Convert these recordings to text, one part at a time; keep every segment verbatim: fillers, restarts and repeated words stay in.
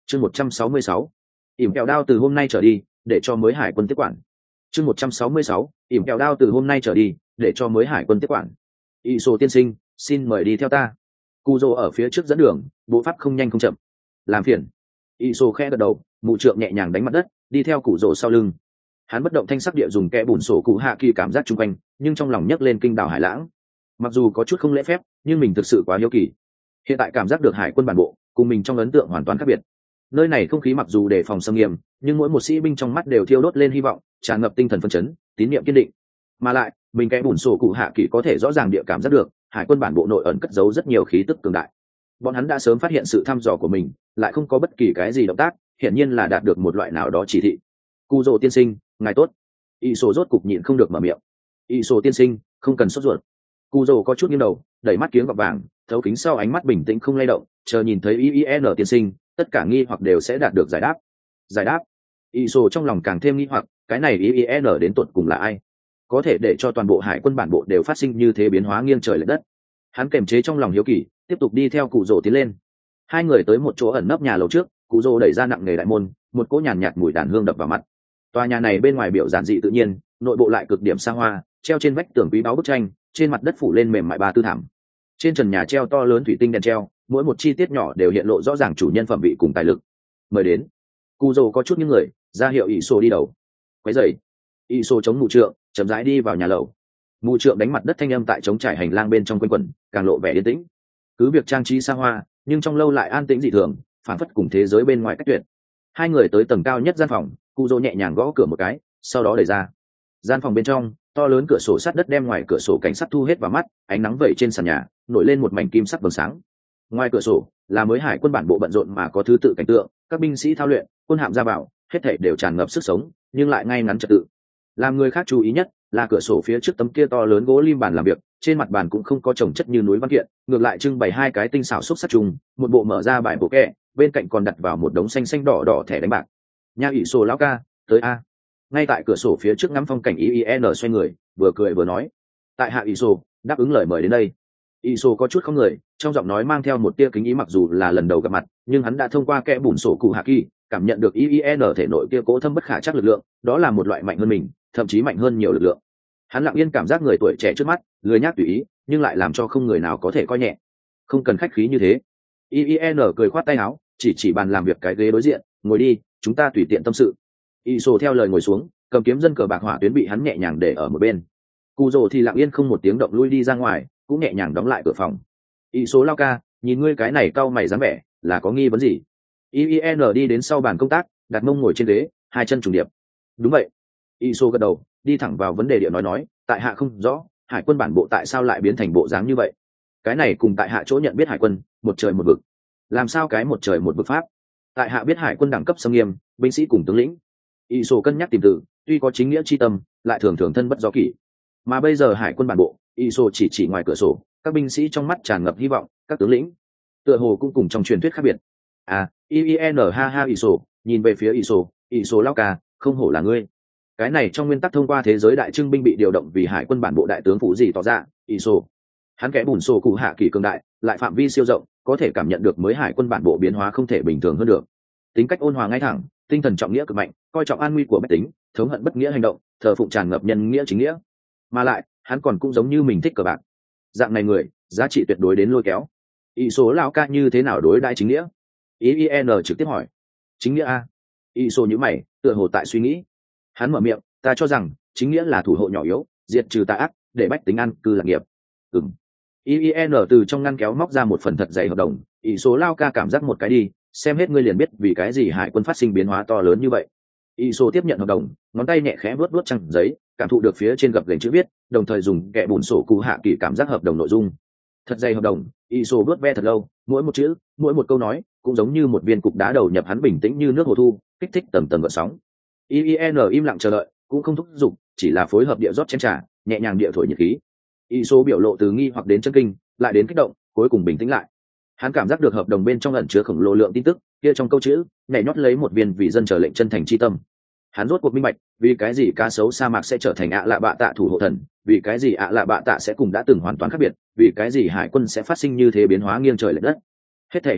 chương một trăm sáu mươi sáu ỉm kẹo đao từ hôm nay trở đi để cho mới hải quân tiếp quản. chương một trăm sáu mươi sáu ỉm kẹo đao từ hôm nay trở đi để cho mới hải quân tiếp quản. Y sô tiên sinh, xin mời đi theo ta. Cù Dô ở phía trước dẫn đường, bộ pháp không nhanh không chậm. Làm phiền. Y sô khẽ gật đầu, mụ trượng nhẹ nhàng đánh mặt đất, đi theo Cù Dô sau lưng. Hắn bất động thanh sắc địa dùng kẽ bùn sổ cụ hạ kỳ cảm giác chung quanh, nhưng trong lòng nhấc lên kinh đảo hải lãng. Mặc dù có chút không lễ phép, nhưng mình thực sự quá hiếu kỳ. Hiện tại cảm giác được hải quân bản bộ cùng mình trong ấn tượng hoàn toàn khác biệt. Nơi này không khí mặc dù đề phòng xâm nghiêm, nhưng mỗi một sĩ binh trong mắt đều thiêu đốt lên hy vọng, tràn ngập tinh thần phấn chấn, tín niệm kiên định. Mà lại, mình kẽ bùn sổ cụ hạ kỳ có thể rõ ràng địa cảm giác được, hải quân bản bộ nội ẩn cất giấu rất nhiều khí tức cường đại. Bọn hắn đã sớm phát hiện sự thăm dò của mình, lại không có bất kỳ cái gì động tác, hiển nhiên là đạt được một loại nào đó chỉ thị. Cù Dô tiên sinh, ngài tốt. Y sô rốt cục nhịn không được mở miệng. Y sô tiên sinh, không cần sốt ruột. Cù Dô có chút nghiêng đầu, đẩy mắt kiếng gọt vàng, thấu kính sau ánh mắt bình tĩnh không lay động, chờ nhìn thấy i i en tiên sinh, tất cả nghi hoặc đều sẽ đạt được giải đáp. Giải đáp? Y sô trong lòng càng thêm nghi hoặc, cái này i i en đến tột cùng là ai? Có thể để cho toàn bộ hải quân bản bộ đều phát sinh như thế biến hóa nghiêng trời lệch đất. Hắn kiềm chế trong lòng hiếu kỳ, tiếp tục đi theo Cù Dô tiến lên. Hai người tới một chỗ ẩn nấp nhà lầu trước, Cù Dô đẩy ra nặng nề đại môn, một cỗ nhàn nhạt mùi đàn hương đập vào mặt. Tòa nhà này bên ngoài biểu giản dị tự nhiên, nội bộ lại cực điểm xa hoa, treo trên vách tường quý báu bức tranh, trên mặt đất phủ lên mềm mại ba tư thảm. Trên trần nhà treo to lớn thủy tinh đèn treo, mỗi một chi tiết nhỏ đều hiện lộ rõ ràng chủ nhân phẩm vị cùng tài lực. Mời đến. Cù Dô có chút những người, ra hiệu ỷ sô đi đầu. Quấy rầy. ỷ sô chống mù trượng, chậm rãi đi vào nhà lầu. Mù trượng đánh mặt đất thanh âm tại trống trải hành lang bên trong quanh quẩn, càng lộ vẻ yên tĩnh. Cứ việc trang trí xa hoa, nhưng trong lâu lại an tĩnh dị thường, phản phất cùng thế giới bên ngoài cách tuyệt. Hai người tới tầng cao nhất gian phòng, Cù Dô nhẹ nhàng gõ cửa một cái, sau đó đẩy ra. Gian phòng bên trong, to lớn cửa sổ sắt đất đem ngoài cửa sổ cảnh sắt thu hết vào mắt, ánh nắng vẩy trên sàn nhà, nổi lên một mảnh kim sắc vầng sáng. Ngoài cửa sổ là mới hải quân bản bộ bận rộn mà có thứ tự cảnh tượng, các binh sĩ thao luyện, quân hạm ra vào, hết thảy đều tràn ngập sức sống, nhưng lại ngay ngắn trật tự. Làm người khác chú ý nhất là cửa sổ phía trước tấm kia to lớn gỗ lim bàn làm việc, trên mặt bàn cũng không có chồng chất như núi văn kiện, ngược lại trưng bày hai cái tinh xảo xúc sắc trùng, một bộ mở ra bài bộ kẹ, bên cạnh còn đặt vào một đống xanh xanh đỏ đỏ thẻ đánh bạc. Nhà ỷ sô lão ca, tới a. Ngay tại cửa sổ phía trước ngắm phong cảnh i i en xoay người, vừa cười vừa nói. Tại hạ ỷ sô, đáp ứng lời mời đến đây. ỷ sô có chút không người, trong giọng nói mang theo một tia kính ý, mặc dù là lần đầu gặp mặt, nhưng hắn đã thông qua kẽ bùn sổ cụ hạ kỳ, cảm nhận được i i en thể nội kia cố thâm bất khả chắc lực lượng, đó là một loại mạnh hơn mình, thậm chí mạnh hơn nhiều lực lượng. Hắn lặng yên cảm giác người tuổi trẻ trước mắt, lười nhác tùy ý, nhưng lại làm cho không người nào có thể coi nhẹ. Không cần khách khí như thế. i i en cười khoát tay áo, chỉ chỉ bàn làm việc cái ghế đối diện, ngồi đi, chúng ta tùy tiện tâm sự. Y sô theo lời ngồi xuống, cầm kiếm dân cờ bạc hỏa tuyến bị hắn nhẹ nhàng để ở một bên. Cù Dô thì lặng yên không một tiếng động lui đi ra ngoài, cũng nhẹ nhàng đóng lại cửa phòng. Y sô lao ca, nhìn ngươi cái này cau mày dáng vẻ, là có nghi vấn gì? i i en đi đến sau bàn công tác, đặt mông ngồi trên ghế, hai chân trùng điệp. Đúng vậy. Y sô gật đầu, đi thẳng vào vấn đề địa nói nói, tại hạ không rõ, hải quân bản bộ tại sao lại biến thành bộ dáng như vậy? Cái này cùng tại hạ chỗ nhận biết hải quân, một trời một vực. Làm sao cái một trời một vực pháp? Tại hạ biết hải quân đẳng cấp xâm nghiêm, binh sĩ cùng tướng lĩnh. Y sô cân nhắc tìm từ, tuy có chính nghĩa chi tâm, lại thường thường thân bất do kỷ. Mà bây giờ hải quân bản bộ, Y sô chỉ chỉ ngoài cửa sổ, các binh sĩ trong mắt tràn ngập hy vọng, các tướng lĩnh tựa hồ cũng cùng trong truyền thuyết khác biệt. À, i i en ha ha Y sô, nhìn về phía Y sô, Y sô lao ca, không hổ là ngươi. Cái này trong nguyên tắc thông qua thế giới đại trưng binh bị điều động vì hải quân bản bộ đại tướng phụ gì tỏ ra, Y sô. Hắn kẽ bùn sổ cụ hạ kỳ cường đại, lại phạm vi siêu rộng, có thể cảm nhận được mới hải quân bản bộ biến hóa không thể bình thường hơn được. Tính cách ôn hòa ngay thẳng, tinh thần trọng nghĩa cực mạnh, coi trọng an nguy của bách tính, thống hận bất nghĩa hành động, thờ phụng tràn ngập nhân nghĩa chính nghĩa. Mà lại, hắn còn cũng giống như mình thích cờ bạc. Dạng này người, giá trị tuyệt đối đến lôi kéo. Y số lão ca như thế nào đối đãi chính nghĩa? i i en trực tiếp hỏi. Chính nghĩa a? Y số nhíu mày, tựa hồ tại suy nghĩ. Hắn mở miệng, ta cho rằng chính nghĩa là thủ hộ nhỏ yếu, diệt trừ tà ác, để bách tính an cư lạc nghiệp. Ừm. i i en từ trong ngăn kéo móc ra một phần thật dày hợp đồng. Y số lao ca cảm giác một cái đi, xem hết ngươi liền biết vì cái gì hải quân phát sinh biến hóa to lớn như vậy. Y sô tiếp nhận hợp đồng, ngón tay nhẹ khẽ vuốt vuốt trang giấy, cảm thụ được phía trên gập gềnh chữ viết, đồng thời dùng kẽ bùn sổ cụ hạ kỳ cảm giác hợp đồng nội dung. Thật dày hợp đồng, Y sô vuốt ve thật lâu, mỗi một chữ, mỗi một câu nói, cũng giống như một viên cục đá đầu nhập hắn, bình tĩnh như nước hồ thu, kích thích tầm tầm gợn sóng. i i en im lặng chờ đợi, cũng không thúc giục, chỉ là phối hợp địa rót chén trà, nhẹ nhàng địa thổi nhiệt khí. Y sô biểu lộ từ nghi hoặc đến chân kinh, lại đến kích động, cuối cùng bình tĩnh lại. Hắn cảm giác được hợp đồng bên trong ẩn chứa khổng lồ lượng tin tức, kia trong câu chữ nhảy nhót lấy một viên vì dân chờ lệnh chân thành chi tâm. Hắn rốt cuộc minh bạch, vì cái gì cá sấu sa mạc sẽ trở thành ạ lạ bạ tạ thủ hộ thần, vì cái gì ạ lạ bạ tạ sẽ cùng đã từng hoàn toàn khác biệt, vì cái gì hải quân sẽ phát sinh như thế biến hóa nghiêng trời lệch đất. Hết thảy hết thảy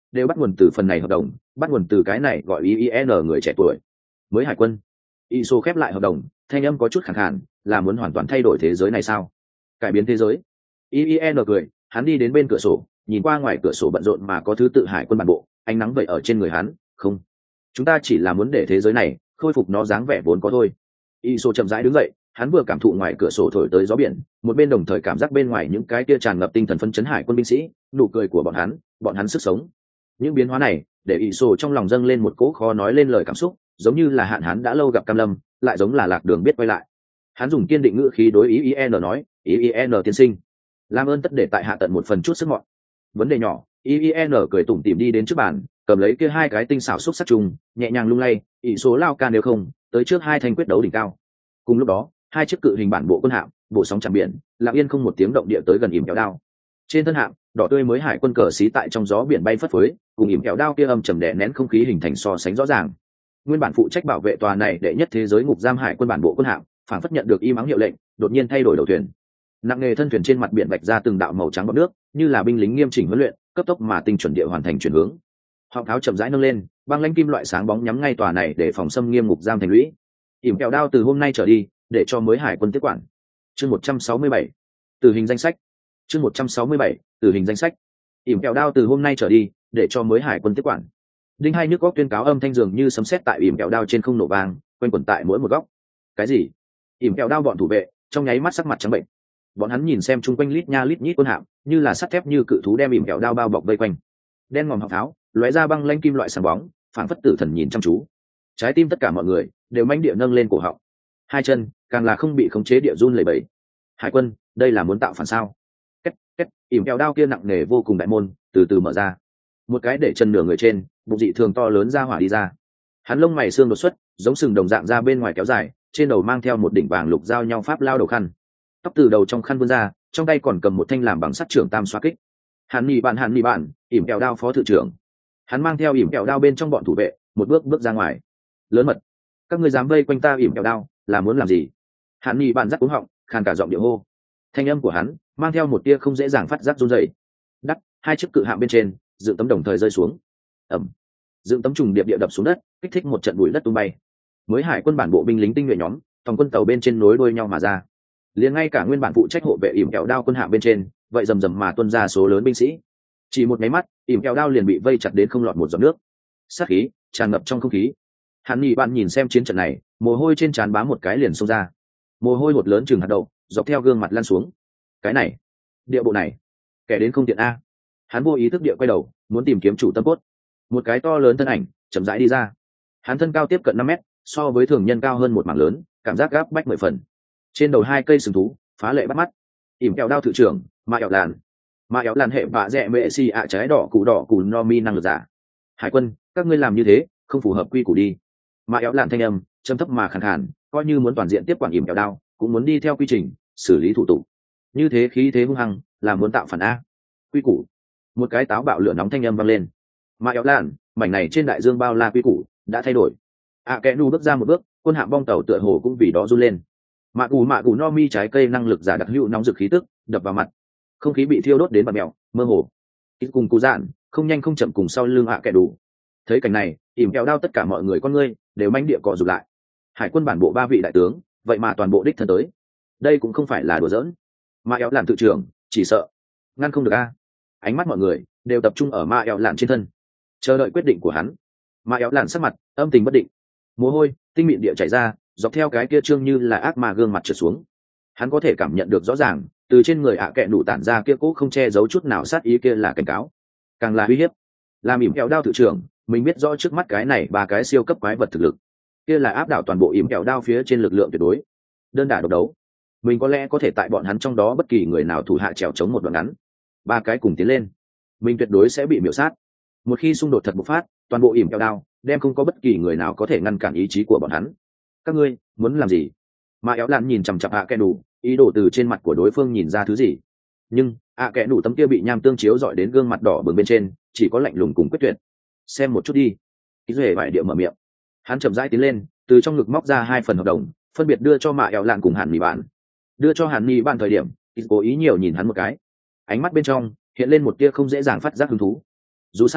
đều bắt nguồn từ phần này hợp đồng, bắt nguồn từ cái này gọi i i en người trẻ tuổi mới hải quân. Iso khép lại hợp đồng, thanh âm có chút khẳng khàn, là muốn hoàn toàn thay đổi thế giới này sao? Cải biến thế giới? i i en cười, hắn đi đến bên cửa sổ, nhìn qua ngoài cửa sổ bận rộn mà có thứ tự hải quân bản bộ, ánh nắng vậy ở trên người hắn. Không, chúng ta chỉ là muốn để thế giới này khôi phục nó dáng vẻ vốn có thôi. Iso chậm rãi đứng dậy, hắn vừa cảm thụ ngoài cửa sổ thổi tới gió biển, một bên đồng thời cảm giác bên ngoài những cái kia tràn ngập tinh thần phấn chấn hải quân binh sĩ, nụ cười của bọn hắn, bọn hắn sức sống. Những biến hóa này để Iso trong lòng dâng lên một cỗ khó nói lên lời cảm xúc, giống như là hạn hán đã lâu gặp cam lâm, lại giống là lạc đường biết quay lại. Hắn dùng kiên định ngữ khí đối ý ý n nói, ý ý n tiên sinh, làm ơn tất để tại hạ tận một phần chút sức mọn. Vấn đề nhỏ. ý ý n cười tủm tỉm đi đến trước bàn, cầm lấy kia hai cái tinh xảo xúc sắc trùng, nhẹ nhàng lung lay, ỷ số lao ca nếu không tới trước hai thanh quyết đấu đỉnh cao. Cùng lúc đó, hai chiếc cự hình bản bộ quân hạm bộ sóng chạm biển, lặng yên không một tiếng động địa tới gần ỉm kẹo đao. Trên thân hạm, đỏ tươi mới hải quân cờ xí tại trong gió biển bay phất phới, cùng ỉm kẹo đao kia âm trầm đè nén không khí hình thành so sánh rõ ràng. Nguyên bản phụ trách bảo vệ tòa này đệ nhất thế giới ngục giam hải quân bản bộ quân hạm, phản phất nhận được y mắng hiệu lệnh, đột nhiên thay đổi đầu thuyền. Nặng nghề thân thuyền trên mặt biển vạch ra từng đạo màu trắng bọt nước, như là binh lính nghiêm chỉnh huấn luyện, cấp tốc mà tinh chuẩn địa hoàn thành chuyển hướng. Họng tháo chậm rãi nâng lên, băng lãnh kim loại sáng bóng nhắm ngay tòa này để phòng xâm nghiêm ngục giam thành lũy. Ỉm kẹo đao từ hôm nay trở đi, để cho mới hải quân tiếp quản. Chương một trăm sáu mươi bảy, tử hình danh sách. Chương một trăm sáu mươi bảy, tử hình danh sách. Ỉm kẹo đao từ hôm nay trở đi, để cho mới hải quân tiếp quản. Đinh hai nhức góc tuyên cáo âm thanh dường như sấm sét tại ỉm kẹo đao trên không nổ vang, quanh quẩn tại mỗi một góc. Cái gì? Ỉm kẹo đao bọn thủ vệ trong nháy mắt sắc mặt trắng bệnh. Bọn hắn nhìn xem chung quanh lít nha lít nhít quân hạm, như là sắt thép như cự thú đem ỉm kẹo đao bao bọc vây quanh. Đen ngòm họng tháo, lóe ra băng lanh kim loại sáng bóng, phảng phất tử thần nhìn chăm chú. Trái tim tất cả mọi người đều manh địa nâng lên cổ họng. Hai chân càng là không bị khống chế địa run lẩy bẩy. Hải quân, đây là muốn tạo phản sao? Két két, ỉm kẹo đao kia nặng nề vô cùng đại môn từ từ mở ra. Một cái để chân nửa người trên, bụng dị thường to lớn ra hỏa đi ra. Hắn lông mày xương đột xuất, giống sừng đồng dạng ra bên ngoài kéo dài, trên đầu mang theo một đỉnh vàng lục giao nhau pháp lao đầu khăn. Tóc từ đầu trong khăn vươn ra, trong tay còn cầm một thanh làm bằng sắt trưởng tam xoa kích. Hàn Nghị bạn Hàn Nghị bạn, ỉm kẹo đao phó thự trưởng. Hắn mang theo ỉm kẹo đao bên trong bọn thủ vệ, một bước bước ra ngoài. Lớn mật, các ngươi dám vây quanh ta ỉm kẹo đao, là muốn làm gì? Hàn Nghị bạn rắc cuống họng, khàn cả giọng điệu hô. Thanh âm của hắn mang theo một tia không dễ dàng phát giác run rẩy. Đắc, hai chiếc cự hạm bên trên, dựng tấm đồng thời rơi xuống. Ầm. Dựng tấm trùng điệp địa đập xuống đất, kích thích một trận bụi đất tung bay. Mới hải quân bản bộ binh lính tinh nhuệ nhóm, phòng quân tàu bên trên nối đuôi nhau mà ra. Liền ngay cả nguyên bản phụ trách hộ vệ ỉm kẹo đao quân hạm bên trên, vậy rầm rầm mà tuôn ra số lớn binh sĩ. Chỉ một máy mắt, ỉm kẹo đao liền bị vây chặt đến không lọt một giọt nước. Sát khí tràn ngập trong không khí. Hàn Nghị bạn nhìn xem chiến trận này, mồ hôi trên trán bám một cái liền xông ra. Mồ hôi hột lớn chừng hạt đậu, dọc theo gương mặt lan xuống. Cái này, địa bộ này, kẻ đến không tiện a. Hắn vô ý thức địa quay đầu, muốn tìm kiếm chủ tâm cốt. Một cái to lớn thân ảnh chậm rãi đi ra. Hắn thân cao tiếp cận năm mét, so với thường nhân cao hơn một mảng lớn, cảm giác gáp bách mười phần. Trên đầu hai cây sừng thú phá lệ bắt mắt. Ỉm kẹo đao thự trưởng Ma Éo Lạn. Ma Éo Lạn hệ vạ rẽ mệ si ạ trái đỏ củ đỏ củ no mi năng lực giả. Hải quân, các ngươi làm như thế không phù hợp quy củ đi. Ma Éo Lạn thanh âm trầm thấp mà khàn khàn, coi như muốn toàn diện tiếp quản ỉm kẹo đao, cũng muốn đi theo quy trình xử lý thủ tục. Như thế khí thế hung hăng, là muốn tạo phản a. Quy củ. Một cái táo bạo lửa nóng thanh âm vang lên. Ma Éo Lạn, mảnh này trên đại dương bao la quy củ đã thay đổi. À kẽ nu bước ra một bước, quân hạm bong tàu tựa hồ cũng vì đó run lên. Mạ cù mạ cù no mi trái cây năng lực giả đặc hữu nóng rực khí tức đập vào mặt, không khí bị thiêu đốt đến bạt mèo mơ hồ. Ít cùng cụ dạn không nhanh không chậm cùng sau lưng hạ kẻ đủ. Thấy cảnh này, ỉm kẹo đao tất cả mọi người con ngươi đều manh địa cọ rụt lại. Hải quân bản bộ ba vị đại tướng, vậy mà toàn bộ đích thân tới, đây cũng không phải là đùa giỡn. Ma Éo Lạn tự trưởng chỉ sợ ngăn không được a. Ánh mắt mọi người đều tập trung ở Ma Éo Lạn trên thân, chờ đợi quyết định của hắn. Ma Éo Lạn sắc mặt âm tình bất định, mồ hôi tinh mịn địa chảy ra, dọc theo cái kia trương như là ác ma gương mặt trượt xuống. Hắn có thể cảm nhận được rõ ràng, từ trên người ạ à kẹ nụ tản ra kia cố không che giấu chút nào sát ý kia là cảnh cáo, càng là uy hiếp. Làm ỉm kẹo đao tự trưởng, mình biết rõ trước mắt cái này ba cái siêu cấp quái vật thực lực, kia là áp đảo toàn bộ ỉm kẹo đao phía trên lực lượng tuyệt đối. Đơn đả độc đấu, mình có lẽ có thể tại bọn hắn trong đó bất kỳ người nào thủ hạ trèo chống một đoạn ngắn, ba cái cùng tiến lên, mình tuyệt đối sẽ bị miểu sát. Một khi xung đột thật bộc phát, toàn bộ ỉm kẹo đao đem không có bất kỳ người nào có thể ngăn cản ý chí của bọn hắn. Các ngươi muốn làm gì? Ma Éo Lạn nhìn chằm chằm ạ kẽ đủ, ý đồ từ trên mặt của đối phương nhìn ra thứ gì. Nhưng ạ kẽ đủ tấm kia bị nham tương chiếu dọi đến gương mặt đỏ bừng bên trên, chỉ có lạnh lùng cùng quyết tuyệt. Xem một chút đi. Ý duệ vải điệu mở miệng. Hắn chậm rãi tiến lên, từ trong ngực móc ra hai phần hợp đồng, phân biệt đưa cho Ma Éo Lạn cùng Hàn Nghị bạn. Đưa cho Hàn Nghị bạn thời điểm, ý cố ý nhiều nhìn hắn một cái. Ánh mắt bên trong hiện lên một tia không dễ dàng phát giác hứng thú. Dù sao,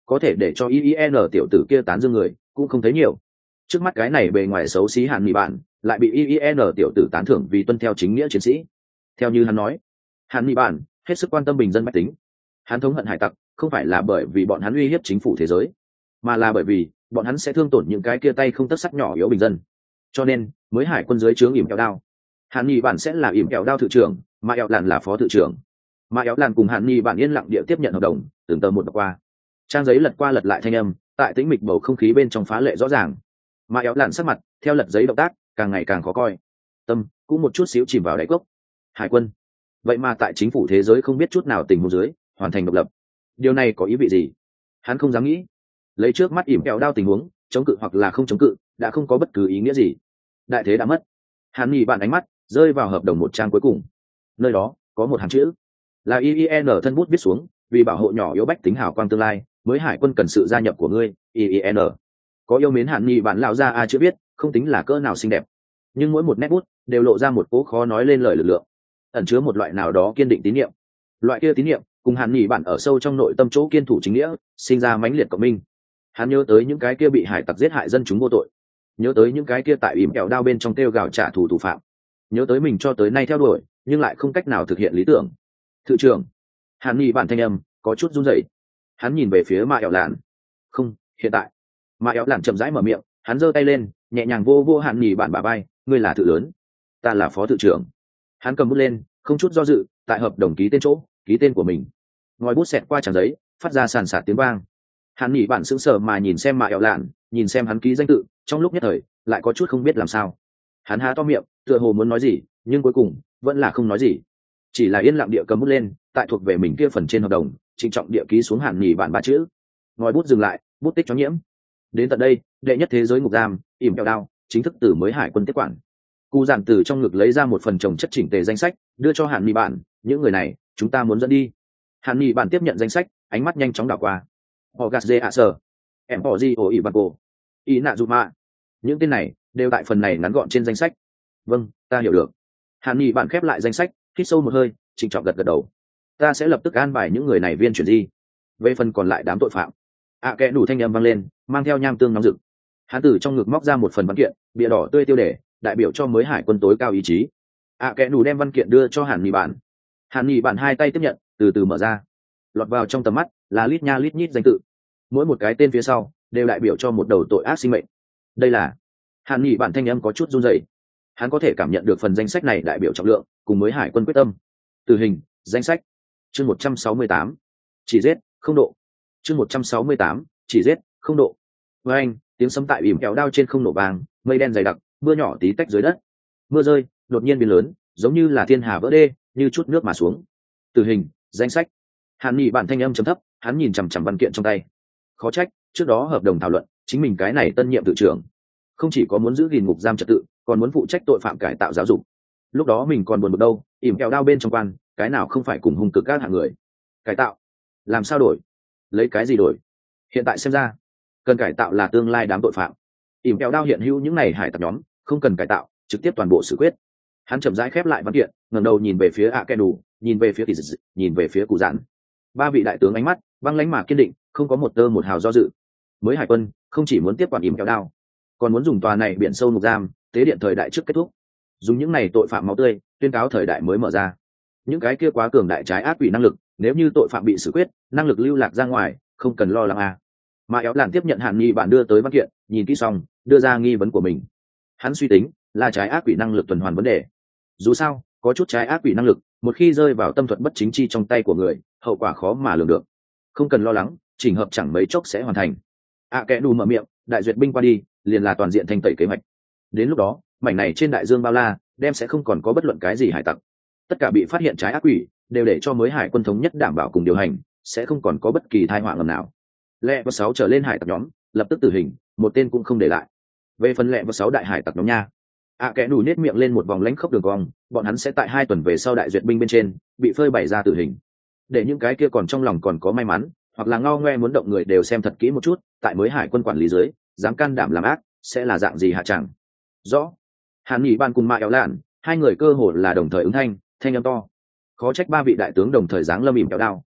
có thể để cho i i n tiểu tử kia tán dương người cũng không thấy nhiều. Trước mắt cái này bề ngoài xấu xí Hàn Nghị Bản lại bị i i n tiểu tử tán thưởng vì tuân theo chính nghĩa chiến sĩ. Theo như hắn nói, Hàn Nghị Bản hết sức quan tâm bình dân bách tính. Hắn thống hận hải tặc không phải là bởi vì bọn hắn uy hiếp chính phủ thế giới, mà là bởi vì bọn hắn sẽ thương tổn những cái kia tay không tất sắt nhỏ yếu bình dân, cho nên mới hải quân dưới trướng ỉm kẹo đao. Hàn Nghị Bản sẽ là ỉm kẹo đao thự trưởng, mà eo làn là phó thự trưởng. Mà eo làn cùng Hàn Nghị Bản yên lặng địa tiếp nhận hợp đồng, từng tờ một đọc qua. Trang giấy lật qua lật lại thanh âm tại tĩnh mịch bầu không khí bên trong phá lệ rõ ràng. Mà eo làn sắc mặt theo lật giấy động tác càng ngày càng khó coi, tâm cũng một chút xíu chìm vào đáy cốc. Hải quân vậy mà tại chính phủ thế giới không biết chút nào tình huống dưới hoàn thành độc lập, điều này có ý vị gì? Hắn không dám nghĩ. Lấy trước mắt ỉm kẹo đao tình huống, chống cự hoặc là không chống cự đã không có bất cứ ý nghĩa gì. Đại thế đã mất. Hàn Nghị Bản ánh mắt rơi vào hợp đồng một trang cuối cùng, nơi đó có một hàng chữ là i i n thân bút viết xuống: vì bảo hộ nhỏ yếu bách tính hào quang tương lai, mới hải quân cần sự gia nhập của ngươi, i i n. Có yêu mến Hàn Nghị Bản lão ra a chữ viết không tính là cỡ nào xinh đẹp, nhưng mỗi một nét bút đều lộ ra một cố khó nói lên lời lực lượng, ẩn chứa một loại nào đó kiên định tín nhiệm. Loại kia tín nhiệm cùng Hàn Nghị Bản ở sâu trong nội tâm chỗ kiên thủ chính nghĩa sinh ra mãnh liệt cộng minh. Hắn nhớ tới những cái kia bị hải tặc giết hại dân chúng vô tội, nhớ tới những cái kia tại ỉm kẹo đao bên trong kêu gào trả thù thủ phạm, nhớ tới mình cho tới nay theo đuổi nhưng lại không cách nào thực hiện lý tưởng. Thự trưởng. Hàn Nghị Bản thanh âm có chút run rẩy. Hắn nhìn về phía Mạ Ẻo Lạn. Không, hiện tại. Mạ Ẻo Lạn chậm rãi mở miệng, hắn giơ tay lên nhẹ nhàng vô vô Hàn Nghị Bản bả vai. Ngươi là thự lớn, ta là phó thự trưởng. Hắn cầm bút lên không chút do dự, tại hợp đồng ký tên chỗ ký tên của mình. Ngòi bút xẹt qua trang giấy phát ra sàn sạt tiếng vang. Hàn Nghị Bản sững sờ mà nhìn xem Mạ Ẻo Lạn, nhìn xem hắn ký danh tự, trong lúc nhất thời lại có chút không biết làm sao. Hắn há to miệng tựa hồ muốn nói gì, nhưng cuối cùng vẫn là không nói gì, chỉ là yên lặng địa cầm bút lên tại thuộc về mình kia phần trên hợp đồng trịnh trọng địa ký xuống Hàn Nghị Bản ba chữ. Ngòi bút dừng lại, bút tích chó nhiễm. Đến tận đây, đệ nhất thế giới ngục giam ỉm kẹo đao chính thức từ mới hải quân tiếp quản. Cụ giản từ trong ngực lấy ra một phần chồng chất chỉnh tề danh sách đưa cho Hàn Nghị Bản. Những người này chúng ta muốn dẫn đi. Hàn Nghị Bản tiếp nhận danh sách, ánh mắt nhanh chóng đảo qua. Họ gạt dê ạ sở, em họ gì ổ ỉ bạc cổ, ý nạ dù mạ, những tên này đều tại phần này ngắn gọn trên danh sách. Vâng, ta hiểu được. Hàn Nghị Bản khép lại danh sách, hít sâu một hơi, trịnh trọng gật gật đầu. Ta sẽ lập tức an bài những người này viên chuyển di. Về phần còn lại đám tội phạm, ạ à, kẽ đủ thanh âm vang lên, mang theo nham tương nóng rực. Hắn từ trong ngực móc ra một phần văn kiện, bìa đỏ tươi tiêu đề, đại biểu cho mới hải quân tối cao ý chí. ạ à, kẽ đủ đem văn kiện đưa cho Hàn Nghị Bản. Hàn Nghị Bản hai tay tiếp nhận, từ từ mở ra. Lọt vào trong tầm mắt là lít nha lít nhít danh tự, mỗi một cái tên phía sau đều đại biểu cho một đầu tội ác sinh mệnh. Đây là... Hàn Nghị Bản thanh âm có chút run rẩy. Hắn có thể cảm nhận được phần danh sách này đại biểu trọng lượng cùng mới hải quân quyết tâm. Tử hình, danh sách. Chương một trăm sáu mươi tám, chỉ giết không độ. Chương một trăm sáu mươi tám, chỉ giết không độ. Với anh, tiếng sấm tại ỉm kẹo đao trên không nổ vàng, mây đen dày đặc, mưa nhỏ tí tách dưới đất. Mưa rơi đột nhiên biến lớn, giống như là thiên hà vỡ đê, như chút nước mà xuống. Tử hình, danh sách. Hàn Nghị Bản thanh âm trầm thấp, hắn nhìn chằm chằm văn kiện trong tay. Khó trách trước đó hợp đồng thảo luận, chính mình cái này tân nhiệm tự trưởng không chỉ có muốn giữ gìn ngục giam trật tự, còn muốn phụ trách tội phạm cải tạo giáo dục. Lúc đó mình còn buồn bực đâu, ỉm kẹo đao bên trong quan cái nào không phải cùng hung cực các hạng người. Cải tạo làm sao đổi, lấy cái gì đổi? Hiện tại xem ra cần cải tạo là tương lai đám tội phạm. Ỉm kẹo đao hiện hữu những này hải tặc nhóm không cần cải tạo, trực tiếp toàn bộ xử quyết. Hắn chậm rãi khép lại văn kiện, ngẩng đầu nhìn về phía ạ kẽ đủ, nhìn về phía kỳ dị, nhìn về phía cụ giản. Ba vị đại tướng ánh mắt băng lãnh mà kiên định, không có một tơ một hào do dự. Mới hải quân không chỉ muốn tiếp quản ỉm kẹo đao, còn muốn dùng tòa này biển sâu ngục giam tế điện thời đại trước kết thúc, dùng những này tội phạm máu tươi tuyên cáo thời đại mới mở ra. Những cái kia quá cường đại trái ác quỷ năng lực, nếu như tội phạm bị xử quyết, năng lực lưu lạc ra ngoài, không cần lo lắng à. Mà éo làn tiếp nhận Hàn Nghị Bản đưa tới văn kiện, nhìn kỹ xong đưa ra nghi vấn của mình. Hắn suy tính là trái ác quỷ năng lực tuần hoàn vấn đề. Dù sao có chút trái ác quỷ năng lực một khi rơi vào tâm thuật bất chính chi trong tay của người, hậu quả khó mà lường được. Không cần lo lắng, chỉnh hợp chẳng mấy chốc sẽ hoàn thành. À kẽ đủ mở miệng, đại duyệt binh qua đi liền là toàn diện thanh tẩy kế hoạch. Đến lúc đó mảnh này trên đại dương bao la đem sẽ không còn có bất luận cái gì hải tặc. Tất cả bị phát hiện trái ác quỷ đều để cho mới hải quân thống nhất đảm bảo cùng điều hành, sẽ không còn có bất kỳ tai họa ngầm nào. Lẹ và sáu trở lên hải tặc nhóm lập tức tử hình, một tên cũng không để lại. Về phần lẹ và sáu đại hải tặc nhóm nha, à kẽ đủ nết miệng lên một vòng lãnh khốc đường cong, bọn hắn sẽ tại hai tuần về sau đại duyệt binh bên trên bị phơi bày ra tử hình, để những cái kia còn trong lòng còn có may mắn hoặc là ngao ngoe muốn động người đều xem thật kỹ một chút, tại mới hải quân quản lý dưới dám can đảm làm ác sẽ là dạng gì hạ chẳng. Rõ. Hàn Nghị Bản cùng Mạ Éo Lạn hai người cơ hồ là đồng thời ứng thanh, thanh âm to. Khó trách ba vị đại tướng đồng thời giáng lâm ỉm kẹo đao.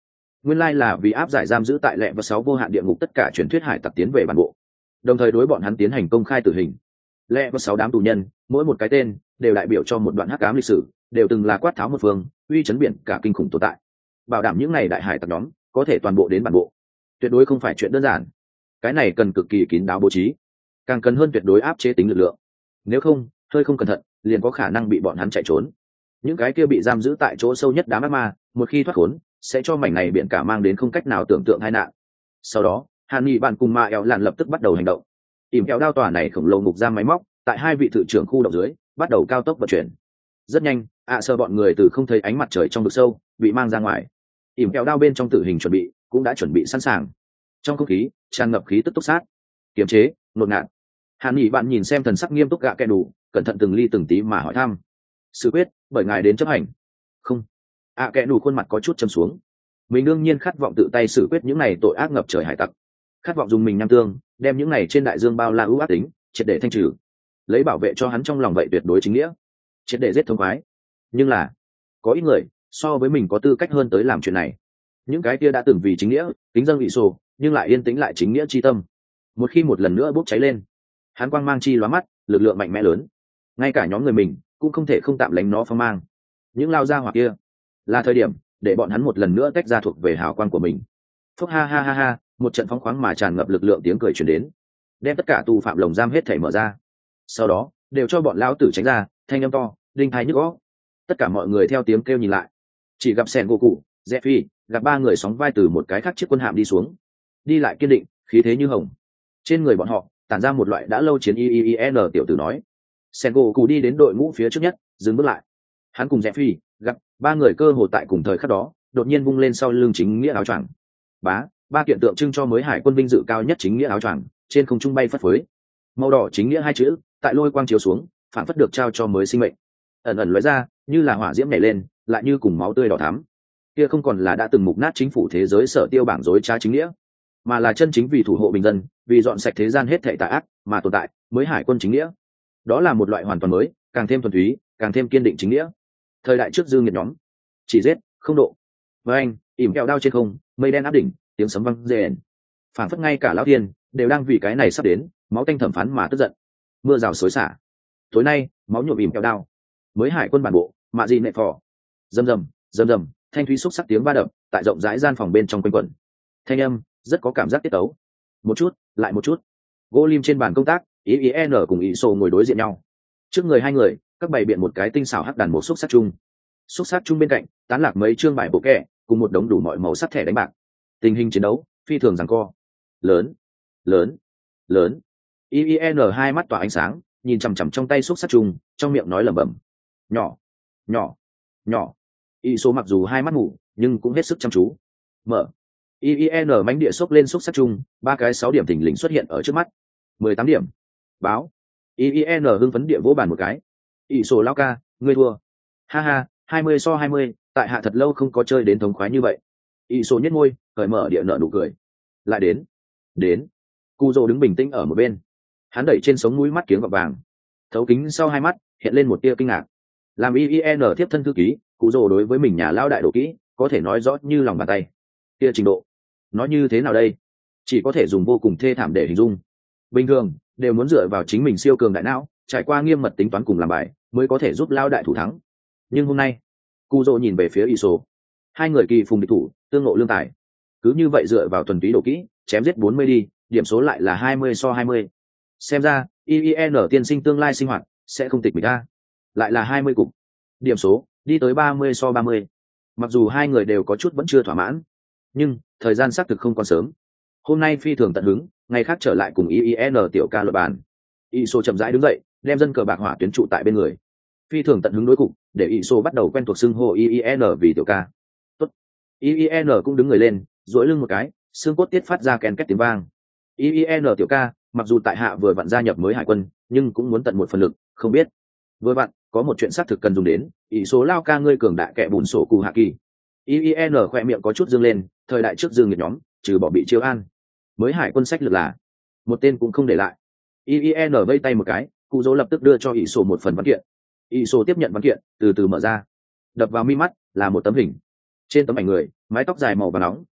nguyên lai là vì áp giải giam giữ tại lẹ và sáu vô hạn địa ngục tất cả truyền thuyết hải tặc tiến về bản bộ, đồng thời đối bọn hắn tiến hành công khai tử hình. Lẹ và sáu đám tù nhân, mỗi một cái tên đều đại biểu cho một đoạn hắc ám lịch sử, đều từng là quát tháo một phương, uy chấn biển cả kinh khủng tồn tại. Bảo đảm những này đại hải tặc nhóm có thể toàn bộ đến bản bộ, tuyệt đối không phải chuyện đơn giản. Cái này cần cực kỳ kín đáo bố trí, càng cần hơn tuyệt đối áp chế tính lực lượng. Nếu không, hơi không cẩn thận, liền có khả năng bị bọn hắn chạy trốn. Những cái kia bị giam giữ tại chỗ sâu nhất đám ác ma, một khi thoát khốn, sẽ cho mảnh này biển cả mang đến không cách nào tưởng tượng tai nạn. Sau đó, Hàn Nghị bạn cùng Ma Eo Lạn lập tức bắt đầu hành động. Ỉm kéo đao tòa này khổng lồ ngục giam máy móc, tại hai vị thự trưởng khu động dưới, bắt đầu cao tốc vận chuyển. Rất nhanh, ạ à sơ bọn người từ không thấy ánh mặt trời trong vực sâu, bị mang ra ngoài. Ỉm kéo đao bên trong tử hình chuẩn bị, cũng đã chuẩn bị sẵn sàng. Trong không khí tràn ngập khí tức túc sát, kiềm chế, nột ngạt. Hàn Nghị bạn nhìn xem thần sắc nghiêm túc gạ kẻ đủ, cẩn thận từng ly từng tí mà hỏi thăm. Sự quyết, bởi ngài đến chấp hành. Không. ạ kẻ đủ khuôn mặt có chút châm xuống. Mình đương nhiên khát vọng tự tay xử quyết những này tội ác ngập trời hải tặc, khát vọng dùng mình nham tương đem những này trên đại dương bao la ưu ác tính triệt để thanh trừ, lấy bảo vệ cho hắn trong lòng vậy tuyệt đối chính nghĩa, triệt để giết thông khoái. Nhưng là có ít người so với mình có tư cách hơn tới làm chuyện này. Những cái kia đã từng vì chính nghĩa kính dâng bị sổ, nhưng lại yên tĩnh lại chính nghĩa chi tâm, một khi một lần nữa bốc cháy lên, hắn quang mang chi lóa mắt, lực lượng mạnh mẽ lớn, ngay cả nhóm người mình cũng không thể không tạm lánh nó phong mang. Những lao ra hoặc kia là thời điểm để bọn hắn một lần nữa tách ra thuộc về hào quang của mình. Phúc ha ha ha ha, một trận phóng khoáng mà tràn ngập lực lượng tiếng cười truyền đến, đem tất cả tù phạm lồng giam hết thảy mở ra. Sau đó đều cho bọn lão tử tránh ra, thanh âm to đinh tai nhức óc. Tất cả mọi người theo tiếng kêu nhìn lại, chỉ gặp Sen Goku, Zephy, gặp ba người sóng vai từ một cái khác chiếc quân hạm đi xuống, đi lại kiên định, khí thế như hồng. Trên người bọn họ tản ra một loại đã lâu chiến i i i n tiểu tử nói. Sen Goku đi đến đội ngũ phía trước nhất, dừng bước lại. Hắn cùng Zephy, gặp ba người cơ hồ tại cùng thời khắc đó, đột nhiên vung lên sau lưng chính nghĩa áo choàng. Bá, ba kiện tượng trưng cho mới hải quân vinh dự cao nhất chính nghĩa áo choàng trên không trung bay phất phới. Màu đỏ chính nghĩa hai chữ tại lôi quang chiếu xuống, phản phất được trao cho mới sinh mệnh, ẩn ẩn lóe ra, như là hỏa diễm nhảy lên, lại như cùng máu tươi đỏ thắm. Kia không còn là đã từng mục nát chính phủ thế giới sở tiêu bảng dối trá chính nghĩa, mà là chân chính vì thủ hộ bình dân, vì dọn sạch thế gian hết thảy tà ác mà tồn tại, mới hải quân chính nghĩa. Đó là một loại hoàn toàn mới, càng thêm thuần túy, càng thêm kiên định chính nghĩa. Thời đại trước dư nghiệt nhóm, chỉ giết, không độ. Với anh, ỉm kẹo đao trên không, mây đen áp đỉnh, tiếng sấm vang rền. Phảng phất ngay cả lão tiên đều đang vì cái này sắp đến, máu tanh thẩm phán mà tức giận. Mưa rào xối xả. Tối nay, máu nhuộm ỉm kẹo đao. Mới hải quân bản bộ, mạ gì nệ phò. Rầm rầm, rầm rầm, thanh thúy xúc sắc tiếng va đập, tại rộng rãi gian phòng bên trong quanh quẩn. Thanh âm rất có cảm giác tiết tấu. Một chút, lại một chút. Gỗ lim trên bàn công tác, ý ý n cùng ý sô ngồi đối diện nhau. Trước người hai người, các bày biện một cái tinh xảo hắc đàn một xúc sắc chung. Xúc sắc chung bên cạnh, tán lạc mấy chương bài bộ kẹ, cùng một đống đủ mọi màu sắc thẻ đánh bạc. Tình hình chiến đấu phi thường giằng co, lớn lớn lớn. i i n hai mắt tỏa ánh sáng, nhìn chằm chằm trong tay xúc sắc chung, trong miệng nói lẩm bẩm: nhỏ nhỏ nhỏ. Y số mặc dù hai mắt ngủ, nhưng cũng hết sức chăm chú. Mở. i i n mánh địa xốc lên xúc sắc chung, ba cái sáu điểm thình lình xuất hiện ở trước mắt. Mười tám điểm. Báo. i i n hưng phấn địa vỗ bàn một cái. Y số lao ca, ngươi thua. Ha ha, hai mươi so hai mươi, tại hạ thật lâu không có chơi đến thống khoái như vậy. Y số nhất ngôi, cởi mở địa nợ nụ cười. Lại đến. Đến. Cu dô đứng bình tĩnh ở một bên. Hắn đẩy trên sống mũi mắt kiếng gọt vàng, thấu kính sau hai mắt hiện lên một tia kinh ngạc. Làm i i n tiếp thân thư ký, Cụ Dô đối với mình nhà lao đại độ kỹ có thể nói rõ như lòng bàn tay. Tia trình độ nói như thế nào đây, chỉ có thể dùng vô cùng thê thảm để hình dung. Bình thường đều muốn dựa vào chính mình siêu cường đại não, trải qua nghiêm mật tính toán cùng làm bài mới có thể giúp lao đại thủ thắng. Nhưng hôm nay Cụ Dô nhìn về phía Iso, hai người kỳ phùng địch thủ, tương ngộ lương tài, cứ như vậy dựa vào thuần túy độ kỹ chém giết bốn mươi đi, điểm số lại là hai mươi so hai mươi. Xem ra i i n tiên sinh tương lai sinh hoạt sẽ không tịch mịch ta. Lại là hai mươi cục, điểm số đi tới ba mươi so ba mươi. Mặc dù hai người đều có chút vẫn chưa thỏa mãn, nhưng thời gian xác thực không còn sớm. Hôm nay phi thường tận hứng, ngày khác trở lại cùng i i n tiểu ca luật bàn. Iso chậm rãi đứng dậy, đem dân cờ bạc hỏa tuyến trụ tại bên người. Phi thường tận hứng đối cục, để Iso bắt đầu quen thuộc xưng hô i i n vì tiểu ca. Tốt. i i n cũng đứng người lên, duỗi lưng một cái, xương cốt tiết phát ra ken két tiếng vang. i i n tiểu ca, mặc dù tại hạ vừa vặn gia nhập mới hải quân, nhưng cũng muốn tận một phần lực, không biết vừa vặn có một chuyện xác thực cần dùng đến. Ý số lao ca ngươi cường đại kẻ bùn sổ cù hạ kỳ. i i n khoe miệng có chút dương lên, thời đại trước dương nghiệt nhóm trừ bỏ bị chiêu an, mới hải quân sách lược là một tên cũng không để lại. i i n vây tay một cái, cụ dỗ lập tức đưa cho ý số một phần văn kiện. Ý số tiếp nhận văn kiện, từ từ mở ra, đập vào mi mắt là một tấm hình. Trên tấm ảnh người, mái tóc dài màu vàng nóng,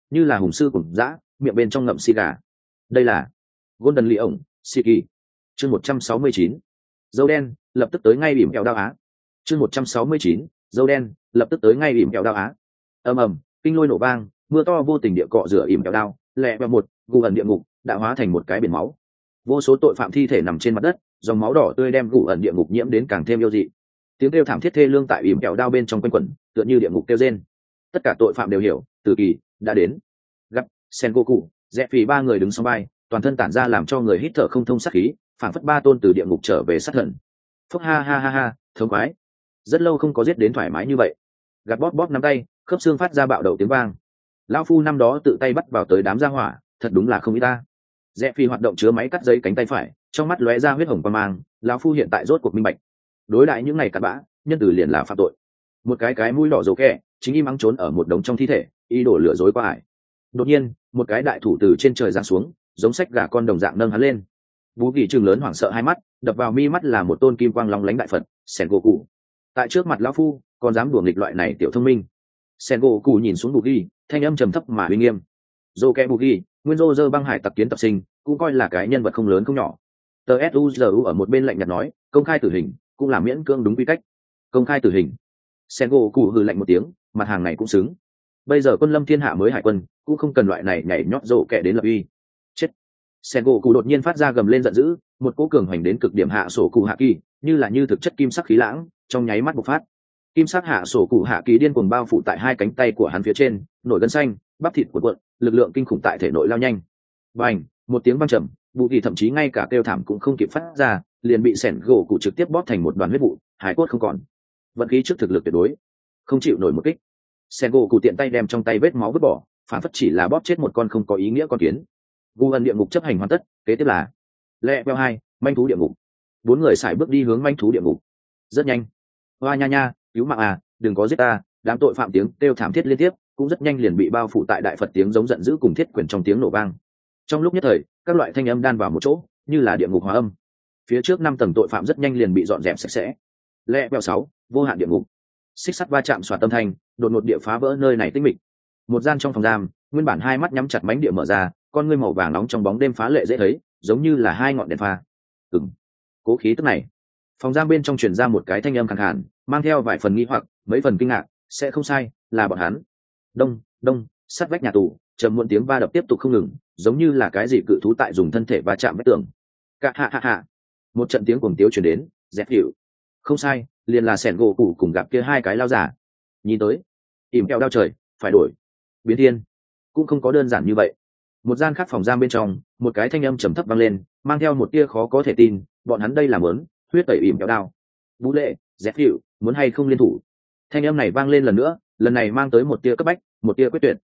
như là hùng sư cùng dã, miệng bên trong ngậm xì gà. Đây là Golden Lion, Siki. Chương một trăm sáu mươi chín. Dâu đen, lập tức tới ngay bìm kẹo đao á. Chương một trăm sáu mươi chín. Dâu đen, lập tức tới ngay bìm kẹo đao á. Ầm ầm, kinh lôi nổ vang, mưa to vô tình địa cọ rửa ỉm kẹo đao, lẹ vào một, gù ẩn địa ngục đã hóa thành một cái biển máu. Vô số tội phạm thi thể nằm trên mặt đất, dòng máu đỏ tươi đem gù ẩn địa ngục nhiễm đến càng thêm yêu dị. Tiếng kêu thảm thiết thê lương tại ỉm kẹo đao bên trong quanh quẩn, tựa như địa ngục kêu rên. Tất cả tội phạm đều hiểu, tử kỳ đã đến. Gặp Sengoku, Rẽ Phỉ ba người đứng sau vai, toàn thân tản ra làm cho người hít thở không thông sát khí, phảng phất ba tôn từ địa ngục trở về sát thần. Phúc ha ha ha ha, thống khoái. Rất lâu không có giết đến thoải mái như vậy. Gạt bóp bóp nắm tay, khớp xương phát ra bạo đầu tiếng vang. Lão phu năm đó tự tay bắt vào tới đám gia hỏa, thật đúng là không ý ta. Rẽ Phi hoạt động chứa máy cắt giấy cánh tay phải, trong mắt lóe ra huyết hồng qua mang. Lão phu hiện tại rốt cuộc minh bạch, đối đại những ngày cặn bã, nhân từ liền là phạm tội. Một cái cái mũi đỏ dấu kẹ, chính im ắng trốn ở một đống trong thi thể, ý đồ lừa dối qua ải. Đột nhiên, một cái đại thủ từ trên trời giáng xuống, giống sách gà con đồng dạng nâng hắn lên. Vũ Kỳ trừng lớn hoảng sợ hai mắt, đập vào mi mắt là một tôn kim quang long lánh đại phật, Sengoku. Tại trước mặt lão phu, còn dám đùa nghịch loại này tiểu thông minh. Sengoku nhìn xuống Vũ Kỳ, thanh âm trầm thấp mà uy nghiêm. Dô kẹ Vũ Kỳ, nguyên dô dơ băng hải tặc kiến tập sinh, cũng coi là cái nhân vật không lớn không nhỏ. Tờ Suzu ở một bên lạnh nhạt nói, công khai tử hình, cũng là miễn cưỡng đúng quy cách. Công khai tử hình. Sengoku hừ lạnh một tiếng, mặt hàng này cũng xứng. Bây giờ quân lâm thiên hạ mới hải quân, cũng không cần loại này nhảy nhót rộ kẹ đến lập uy. Chết. Sengoku đột nhiên phát ra gầm lên giận dữ, một cỗ cường hoành đến cực điểm hạ sổ cụ hạ kỳ, như là như thực chất kim sắc khí lãng, trong nháy mắt bộc phát. Kim sắc hạ sổ cụ hạ kỳ điên cuồng bao phủ tại hai cánh tay của hắn phía trên, nổi gân xanh, bắp thịt cuộn cuộn, lực lượng kinh khủng tại thể nội lao nhanh. Bành, một tiếng vang trầm, Vũ Kỳ thậm chí ngay cả kêu thảm cũng không kịp phát ra, liền bị sẻn gỗ cụ trực tiếp bóp thành một đoàn huyết vụ, hải cốt không còn. Vận khí trước thực lực tuyệt đối, không chịu nổi một kích. Sẻn gỗ cụ tiện tay đem trong tay vết máu vứt bỏ, phản phất chỉ là bóp chết một con không có ý nghĩa con kiến. Gu ẩn địa ngục chấp hành hoàn tất, kế tiếp là lẹ veo hai, manh thú địa ngục. Bốn người xài bước đi hướng manh thú địa ngục. Rất nhanh. Hoa nha nha, cứu mạng à, đừng có giết ta, đám tội phạm tiếng kêu thảm thiết liên tiếp, cũng rất nhanh liền bị bao phủ tại đại phật tiếng giống giận dữ cùng thiết quyền trong tiếng nổ vang. Trong lúc nhất thời, các loại thanh âm đan vào một chỗ, như là địa ngục hóa âm. Phía trước năm tầng tội phạm rất nhanh liền bị dọn dẹp sạch sẽ. Lẹ veo sáu, vô hạn địa ngục. Xích sắt va chạm xoạt tâm thanh, đột ngột địa phá vỡ nơi này tĩnh mịch. Một gian trong phòng giam, nguyên bản hai mắt nhắm chặt mánh địa mở ra, con ngươi màu vàng nóng trong bóng đêm phá lệ dễ thấy, giống như là hai ngọn đèn pha. Ừm, cố khí tức này. Phòng giam bên trong truyền ra một cái thanh âm khàn khàn, mang theo vài phần nghi hoặc, mấy phần kinh ngạc, sẽ không sai, là bọn hắn. Đông, đông, sát vách nhà tù, trầm muộn tiếng va đập tiếp tục không ngừng, giống như là cái gì cự thú tại dùng thân thể va chạm vách tường. Cạ hạ hạ hạ. Một trận tiếng cuồng tiếu truyền đến, dẹp hiệu. Không sai, liền là sẻn gỗ cụ cùng gặp kia hai cái lao giả. Nhìn tới, ỉm kẹo đao trời, phải đổi. Biến thiên, cũng không có đơn giản như vậy. Một gian khác phòng giam bên trong, một cái thanh âm trầm thấp vang lên, mang theo một tia khó có thể tin, bọn hắn đây là muốn huyết tẩy ỉm kẹo đao. Vũ Lệ, dẹp hiệu, muốn hay không liên thủ? Thanh âm này vang lên lần nữa, lần này mang tới một tia cấp bách, một tia quyết tuyệt.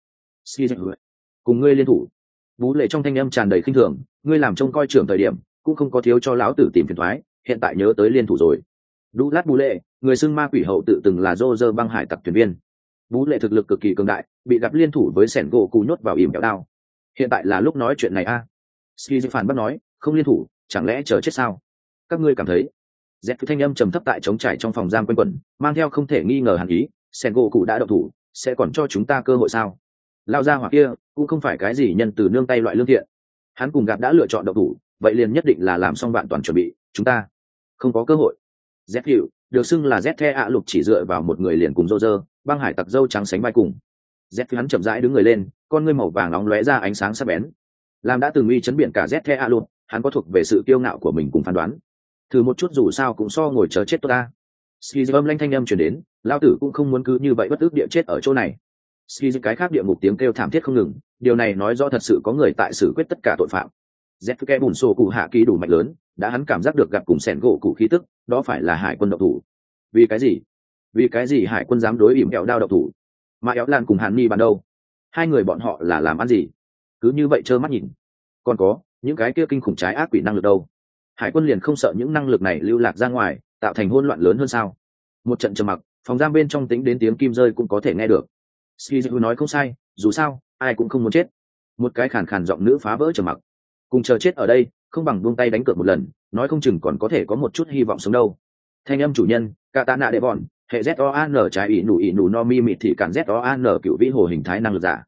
Cùng ngươi liên thủ. Vũ Lệ trong thanh âm tràn đầy khinh thường, ngươi làm trông coi trưởng thời điểm, cũng không có thiếu cho lão tử tìm phiền toái, hiện tại nhớ tới liên thủ rồi. Đu lát Vũ Lệ, người xưng ma quỷ hậu tự từng là Roger băng hải tặc thuyền viên. Vũ Lệ thực lực cực kỳ cường đại, bị gặp liên thủ với sẻn gỗ cù nhốt vào ỉm kẹo đao. Hiện tại là lúc nói chuyện này a. À? Ski phản bác nói, không liên thủ, chẳng lẽ chờ chết sao? Các ngươi cảm thấy? Dẹp thanh âm trầm thấp tại trống trải trong phòng giam quanh quẩn, mang theo không thể nghi ngờ hàn ý, sẻn gỗ cù đã động thủ, sẽ còn cho chúng ta cơ hội sao? Lao ra hỏa kia cũng không phải cái gì nhân từ nương tay loại lương thiện. Hắn cùng gặp đã lựa chọn động thủ, vậy liền nhất định là làm xong vạn toàn chuẩn bị, chúng ta không có cơ hội. Z hiệu được xưng là Z the ạ lục chỉ dựa vào một người liền cùng Roger, băng hải tặc dâu trắng sánh vai cùng. Z hắn chậm rãi đứng người lên, con ngươi màu vàng nóng lóe ra ánh sáng sắc bén. Làm đã từng uy chấn biển cả Z the ạ lục, hắn có thuộc về sự kiêu ngạo của mình cùng phán đoán. Thử một chút dù sao cũng so ngồi chờ chết tôi ta. Ski âm lanh thanh âm truyền đến, lao tử cũng không muốn cứ như vậy bất ức địa chết ở chỗ này. Ski cái khác địa ngục tiếng kêu thảm thiết không ngừng, điều này nói rõ thật sự có người tại xử quyết tất cả tội phạm. Z kẽ bùn sổ cụ hạ ký đủ mạnh lớn, đã hắn cảm giác được gặp cùng sẻn gỗ cụ khí tức, đó phải là hải quân độc thủ. Vì cái gì? Vì cái gì hải quân dám đối ỉm kẹo đao độc thủ? Mà éo lan cùng hàn ni bàn đâu? Hai người bọn họ là làm ăn gì? Cứ như vậy trơ mắt nhìn. Còn có những cái kia kinh khủng trái ác quỷ năng lực đâu? Hải quân liền không sợ những năng lực này lưu lạc ra ngoài, tạo thành hỗn loạn lớn hơn sao? Một trận trầm mặc, phòng giam bên trong tính đến tiếng kim rơi cũng có thể nghe được. Skizu nói không sai, dù sao ai cũng không muốn chết. Một cái khàn khàn giọng nữ phá vỡ trầm mặc. Cùng chờ chết ở đây, không bằng buông tay đánh cược một lần, nói không chừng còn có thể có một chút hy vọng sống đâu. Thanh âm chủ nhân, Katana đệ bọn, hệ Z O A N trái ỷ nụ ỷ nụ no mi mịt thì cản Z O A N cựu vĩ hồ hình thái năng lực giả.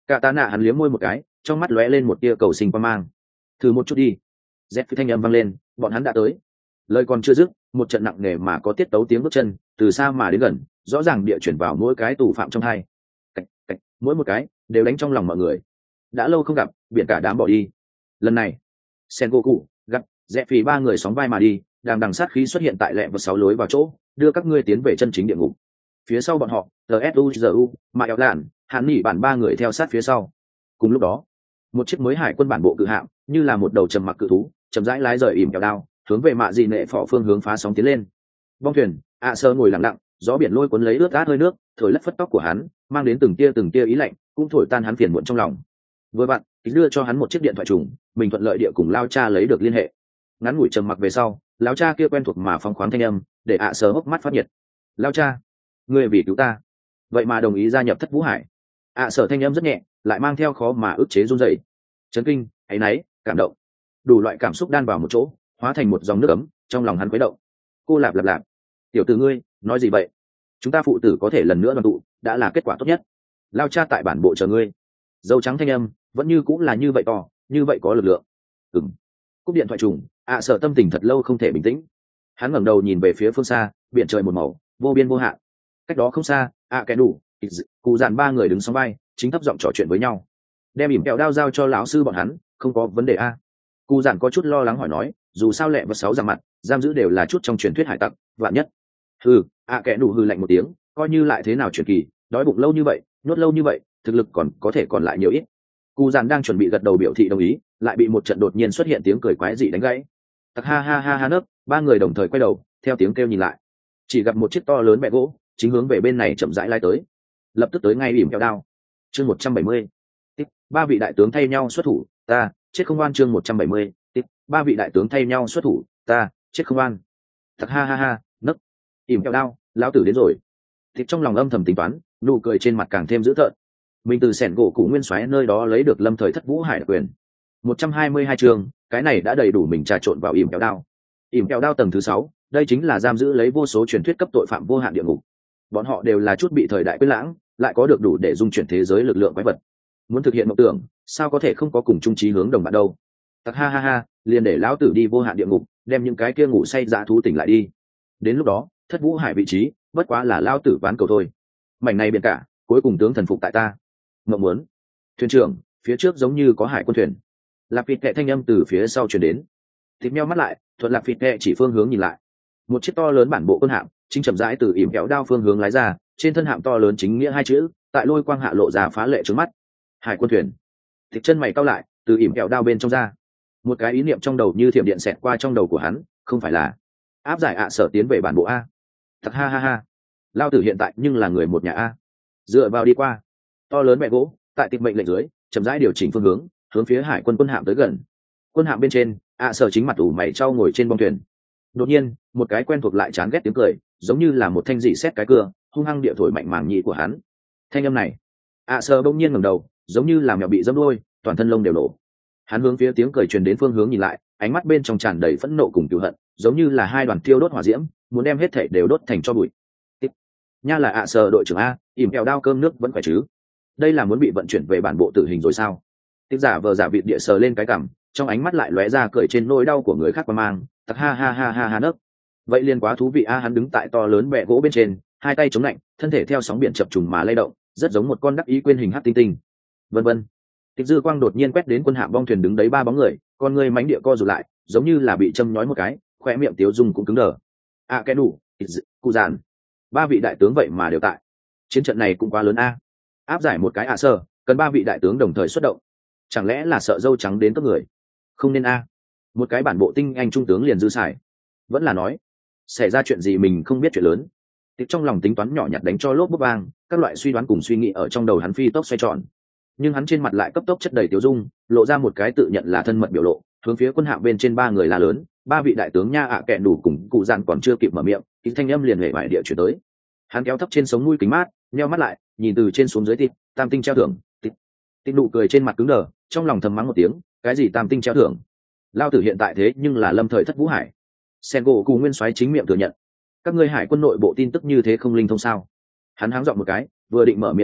Cả tạ nạ hắn liếm môi một cái, trong mắt lóe lên một tia cầu sinh qua mang. Thử một chút đi. Z phi thanh âm vang lên, bọn hắn đã tới. Lời còn chưa dứt, một trận nặng nề mà có tiết tấu tiếng bước chân từ xa mà đến gần, rõ ràng địa chuyển vào mỗi cái tù phạm trong hai. Cạch, cạch, mỗi một cái đều đánh trong lòng mọi người. Đã lâu không gặp, biển cả đám bỏ đi. Lần này, Sengoku gặp rẽ phì ba người sóng vai mà đi, đang đằng sát khí xuất hiện tại lẹ vật sáu lối vào chỗ, đưa các ngươi tiến về chân chính địa ngục. Phía sau bọn họ, tsuzu mà eo lạn hắn nỉ bản ba người theo sát phía sau. Cùng lúc đó, một chiếc mới hải quân bản bộ cự hạm như là một đầu trầm mặc cự thú, chậm rãi lái rời ỉm kẹo đao, hướng về mạ dị nệ phỏ phương hướng phá sóng tiến lên. Bong thuyền, ạ sơ ngồi lặng lặng, gió biển lôi cuốn lấy ướt át hơi nước, thổi lất phất tóc của hắn, mang đến từng tia từng tia ý lạnh, cũng thổi tan hắn phiền muộn trong lòng. Vừa bạn, đưa cho hắn một chiếc điện thoại trùng, mình thuận lợi địa cùng lao cha lấy được liên hệ. Ngắn ngủi trầm mặc về sau, lão cha kia quen thuộc mà phóng khoáng thanh âm, để ạ sơ hốc mắt phát nhiệt. Lao cha, ngươi vì cứu ta, vậy mà đồng ý gia nhập Thất Vũ Hải. ạ sở thanh âm rất nhẹ, lại mang theo khó mà ức chế run rẩy. Chấn kinh, áy náy, cảm động, đủ loại cảm xúc đan vào một chỗ, hóa thành một dòng nước ấm trong lòng hắn khuấy động. Cô lạp lạp lạp, tiểu tử ngươi nói gì vậy? Chúng ta phụ tử có thể lần nữa đoàn tụ, đã là kết quả tốt nhất. Lao cha tại bản bộ chờ ngươi. Dâu trắng thanh âm vẫn như cũng là như vậy to, như vậy có lực lượng. Ừm. Cúp điện thoại trùng, ạ sợ tâm tình thật lâu không thể bình tĩnh. Hắn ngẩng đầu nhìn về phía phương xa, biển trời một màu, vô biên vô hạn. Cách đó không xa, ạ kẻ đủ, cụ dàn ba người đứng song vai, chính thấp giọng trò chuyện với nhau. Đem ỉm kẹo đao giao cho lão sư bọn hắn, không có vấn đề a. Cụ dàn có chút lo lắng hỏi nói, dù sao lẹ vật sáu ra mặt, giam giữ đều là chút trong truyền thuyết hải tặc, vạn nhất. Hừ, ạ kẻ đủ hừ lạnh một tiếng, coi như lại thế nào truyền kỳ, đói bụng lâu như vậy, nuốt lâu như vậy, thực lực còn có thể còn lại nhiều ít. Cụ dàn đang chuẩn bị gật đầu biểu thị đồng ý, lại bị một trận đột nhiên xuất hiện tiếng cười quái dị đánh gãy. Tặc ha ha ha ha nấc, ba người đồng thời quay đầu, theo tiếng kêu nhìn lại, chỉ gặp một chiếc to lớn bẹ gỗ chính hướng về bên này chậm rãi lai tới, lập tức tới ngay ỉm kẹo đao. Chương một trăm bảy mươi, tiếp ba vị đại tướng thay nhau xuất thủ, ta chết không oan. Chương một trăm bảy mươi, tiếp ba vị đại tướng thay nhau xuất thủ, ta chết không oan. Tặc ha ha ha nấc, ỉm kẹo đao, lão tử đến rồi. Thịt trong lòng âm thầm tính toán, nụ cười trên mặt càng thêm dữ tợn. Mình từ sẻn gỗ cụ nguyên soái nơi đó lấy được lâm thời Thất Vũ Hải đặc quyền. một trăm hai mươi hai chương, cái này đã đầy đủ mình trà trộn vào ỉm kẹo đao. Ỉm kẹo đao tầng thứ sáu, đây chính là giam giữ lấy vô số truyền thuyết cấp tội phạm vô hạn địa ngục. Bọn họ đều là chút bị thời đại quên lãng, lại có được đủ để dung chuyển thế giới lực lượng quái vật. Muốn thực hiện mộng tưởng, sao có thể không có cùng chung chí hướng đồng bạn đâu. Tặc ha ha ha, liền để lão tử đi vô hạn địa ngục, đem những cái kia ngủ say dã thú tỉnh lại đi. Đến lúc đó, Thất Vũ Hải vị trí, bất quá là lão tử ván cầu thôi. Mảnh này biển cả, cuối cùng tướng thần phục tại ta. Ngậm muốn. Thuyền trưởng, phía trước giống như có hải quân thuyền. Lạp Vịt Kệ thanh âm từ phía sau truyền đến. Thịt meo mắt lại, thuận Lạp Vịt Kệ chỉ phương hướng nhìn lại. Một chiếc to lớn bản bộ quân hạm chính chậm rãi từ ỉm kẹo đao phương hướng lái ra, trên thân hạm to lớn chính nghĩa hai chữ tại lôi quang hạ lộ ra phá lệ trước mắt. Hải quân thuyền. Thịt chân mày cau lại, từ ỉm kẹo đao bên trong ra. Một cái ý niệm trong đầu như thiểm điện xẹt qua trong đầu của hắn, không phải là áp giải ạ sở tiến về bản bộ a. Thật ha ha ha, lao tử hiện tại nhưng là người một nhà a. Dựa vào đi qua to lớn mẹ gỗ tại tịch mệnh lệnh dưới chậm rãi điều chỉnh phương hướng, hướng phía hải quân quân hạm tới gần. Quân hạm bên trên, ạ sở chính mặt ủ mày trao ngồi trên bong thuyền. Đột nhiên, một cái quen thuộc lại chán ghét tiếng cười, giống như là một thanh dị xét cái cưa, hung hăng địa thổi mạnh màng nhĩ của hắn. Thanh âm này, ạ sở bỗng nhiên ngẩng đầu, giống như là mèo bị dẫm đuôi, toàn thân lông đều nổ. Hắn hướng phía tiếng cười truyền đến phương hướng nhìn lại, ánh mắt bên trong tràn đầy phẫn nộ cùng cừu hận, giống như là hai đoàn thiêu đốt hỏa diễm, muốn đem hết thảy đều đốt thành tro bụi. Tiếp. Nha là ạ sở đội trưởng a, ỉm kẹo đao cơm nước vẫn khỏe chứ? Đây là muốn bị vận chuyển về bản bộ tử hình rồi sao? Tiếp giả vờ giả vịt địa sờ lên cái cằm, trong ánh mắt lại lóe ra cười trên nỗi đau của người khác qua mang, tặc ha ha ha ha ha nấc. Vậy liền quá thú vị a, hắn đứng tại to lớn bệ gỗ bên trên, hai tay chống lạnh, thân thể theo sóng biển chập trùng mà lay động, rất giống một con đắc ý quên hình hắc tinh tinh. Vân vân. Tiếp dư quang đột nhiên quét đến quân hạm bong thuyền đứng đấy ba bóng người, con người mánh địa co rụt lại, giống như là bị châm nhói một cái, khoe miệng tiếu dung cũng cứng đờ. À cái đủ, cụ giàn, ba vị đại tướng vậy mà đều tại. Chiến trận này cũng quá lớn a. Áp giải một cái ạ sơ, cần ba vị đại tướng đồng thời xuất động. Chẳng lẽ là sợ dâu trắng đến các người? Không nên a. Một cái bản bộ tinh anh trung tướng liền dư xài. Vẫn là nói, xảy ra chuyện gì mình không biết chuyện lớn. Tiếp trong lòng tính toán nhỏ nhặt đánh cho lốp bút vang, các loại suy đoán cùng suy nghĩ ở trong đầu hắn phi tốc xoay tròn. Nhưng hắn trên mặt lại cấp tốc chất đầy tiêu dung, lộ ra một cái tự nhận là thân mật biểu lộ, hướng phía quân hạm bên trên ba người la lớn, ba vị đại tướng nha ạ à kẹn đủ cùng cụ dàn còn chưa kịp mở miệng, thì thanh âm liền hề vải địa chuyển tới. Hắn kéo thấp trên sống mũi kính mát, nheo mắt lại, nhìn từ trên xuống dưới thịt, tam tinh treo thưởng, thịt. Thịt nụ cười trên mặt cứng đờ, trong lòng thầm mắng một tiếng, cái gì tam tinh treo thưởng? Lao tử hiện tại thế nhưng là lâm thời Thất Vũ Hải. Sengoku nguyên soái chính miệng thừa nhận. Các ngươi hải quân nội bộ tin tức như thế không linh thông sao? Hắn háng giọng một cái, vừa định mở miệng giải thích,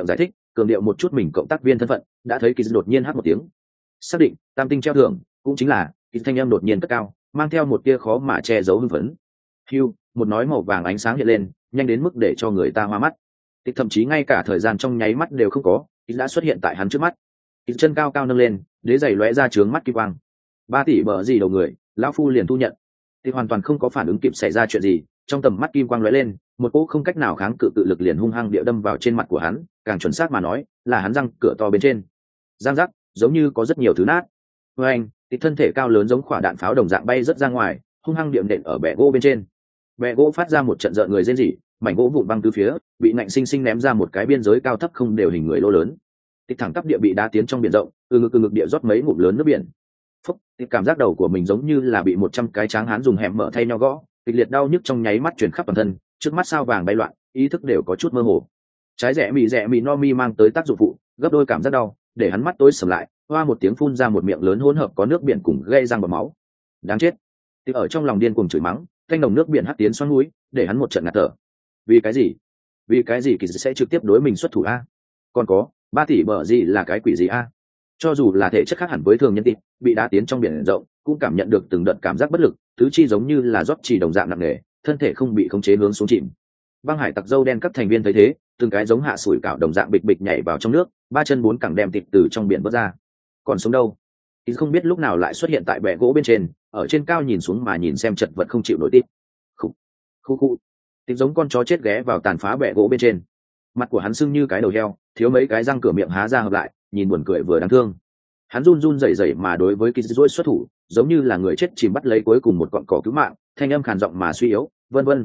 cường điệu một chút mình cộng tác viên thân phận, đã thấy kỳ đột nhiên hát một tiếng, xác định tam tinh treo thưởng, cũng chính là kỳ thanh âm đột nhiên cất cao, mang theo một tia khó mà che giấu hưng phấn. Hưu, một nói màu vàng ánh sáng hiện lên, nhanh đến mức để cho người ta hoa mắt. Tịch thậm chí ngay cả thời gian trong nháy mắt đều không có, kỳ đã xuất hiện tại hắn trước mắt. Kỳ chân cao cao nâng lên, đế giày lóe ra trướng mắt kim quang. Ba tỷ bờ gì đầu người, lão phu liền thu nhận. Tịch hoàn toàn không có phản ứng kịp xảy ra chuyện gì, trong tầm mắt kim quang lóe lên, một cỗ không cách nào kháng cự tự lực liền hung hăng địa đâm vào trên mặt của hắn, càng chuẩn xác mà nói, là hắn răng cửa to bên trên. Răng rắc, giống như có rất nhiều thứ nát. Với anh, tịch thân thể cao lớn giống quả đạn pháo đồng dạng bay rất ra ngoài, hung hăng điểm nện ở bệ gỗ bên trên. Bệ gỗ phát ra một trận rợn người rên rỉ, mảnh gỗ vụn văng từ phía, bị nạnh sinh sinh ném ra một cái biên giới cao thấp không đều hình người lỗ lớn. Tịch thẳng tắp địa bị đá tiến trong biển rộng, từ ngực từ ngực địa rót mấy ngụm lớn nước biển. Phúc, tịch cảm giác đầu của mình giống như là bị một trăm cái tráng hán dùng hẻm mở thay nhau gõ, kịch liệt đau nhức trong nháy mắt truyền khắp toàn thân, trước mắt sao vàng bay loạn, ý thức đều có chút mơ hồ. Trái rẽ mì rẽ mì no mi mang tới tác dụng phụ, gấp đôi cảm giác đau, để hắn mắt tối sầm lại, hoa một tiếng phun ra một miệng lớn hỗn hợp có nước biển cùng gây răng và máu. Đáng chết! Tịch ở trong lòng điên cuồng chửi mắng, thanh đồng nước biển hắt tiến xoắn mũi, để hắn một trận ngạt thở. Vì cái gì? Vì cái gì kỳ sẽ trực tiếp đối mình xuất thủ a? Còn có, ba tỷ bờ gì là cái quỷ gì a? Cho dù là thể chất khác hẳn với thường nhân tịch, bị đá tiến trong biển rộng, cũng cảm nhận được từng đợt cảm giác bất lực, tứ chi giống như là rót chỉ đồng dạng nặng nề, thân thể không bị khống chế hướng xuống chìm. Băng hải tặc dâu đen các thành viên thấy thế, từng cái giống hạ sủi cảo đồng dạng bịch bịch nhảy vào trong nước, ba chân bốn cẳng đem tịch từ trong biển vớt ra. Còn sống đâu? Thì không biết lúc nào lại xuất hiện tại bệ gỗ bên trên, ở trên cao nhìn xuống mà nhìn xem chật vật không chịu nổi tít. Khụ, khụ khụ. Tịch giống con chó chết ghé vào tàn phá bệ gỗ bên trên. Mặt của hắn sưng như cái đầu heo, thiếu mấy cái răng cửa miệng há ra hợp lại, nhìn buồn cười vừa đáng thương. Hắn run run rẩy rẩy mà đối với Kizz xuất thủ, giống như là người chết chìm bắt lấy cuối cùng một cọn cỏ cứu mạng, thanh âm khàn giọng mà suy yếu, vân vân.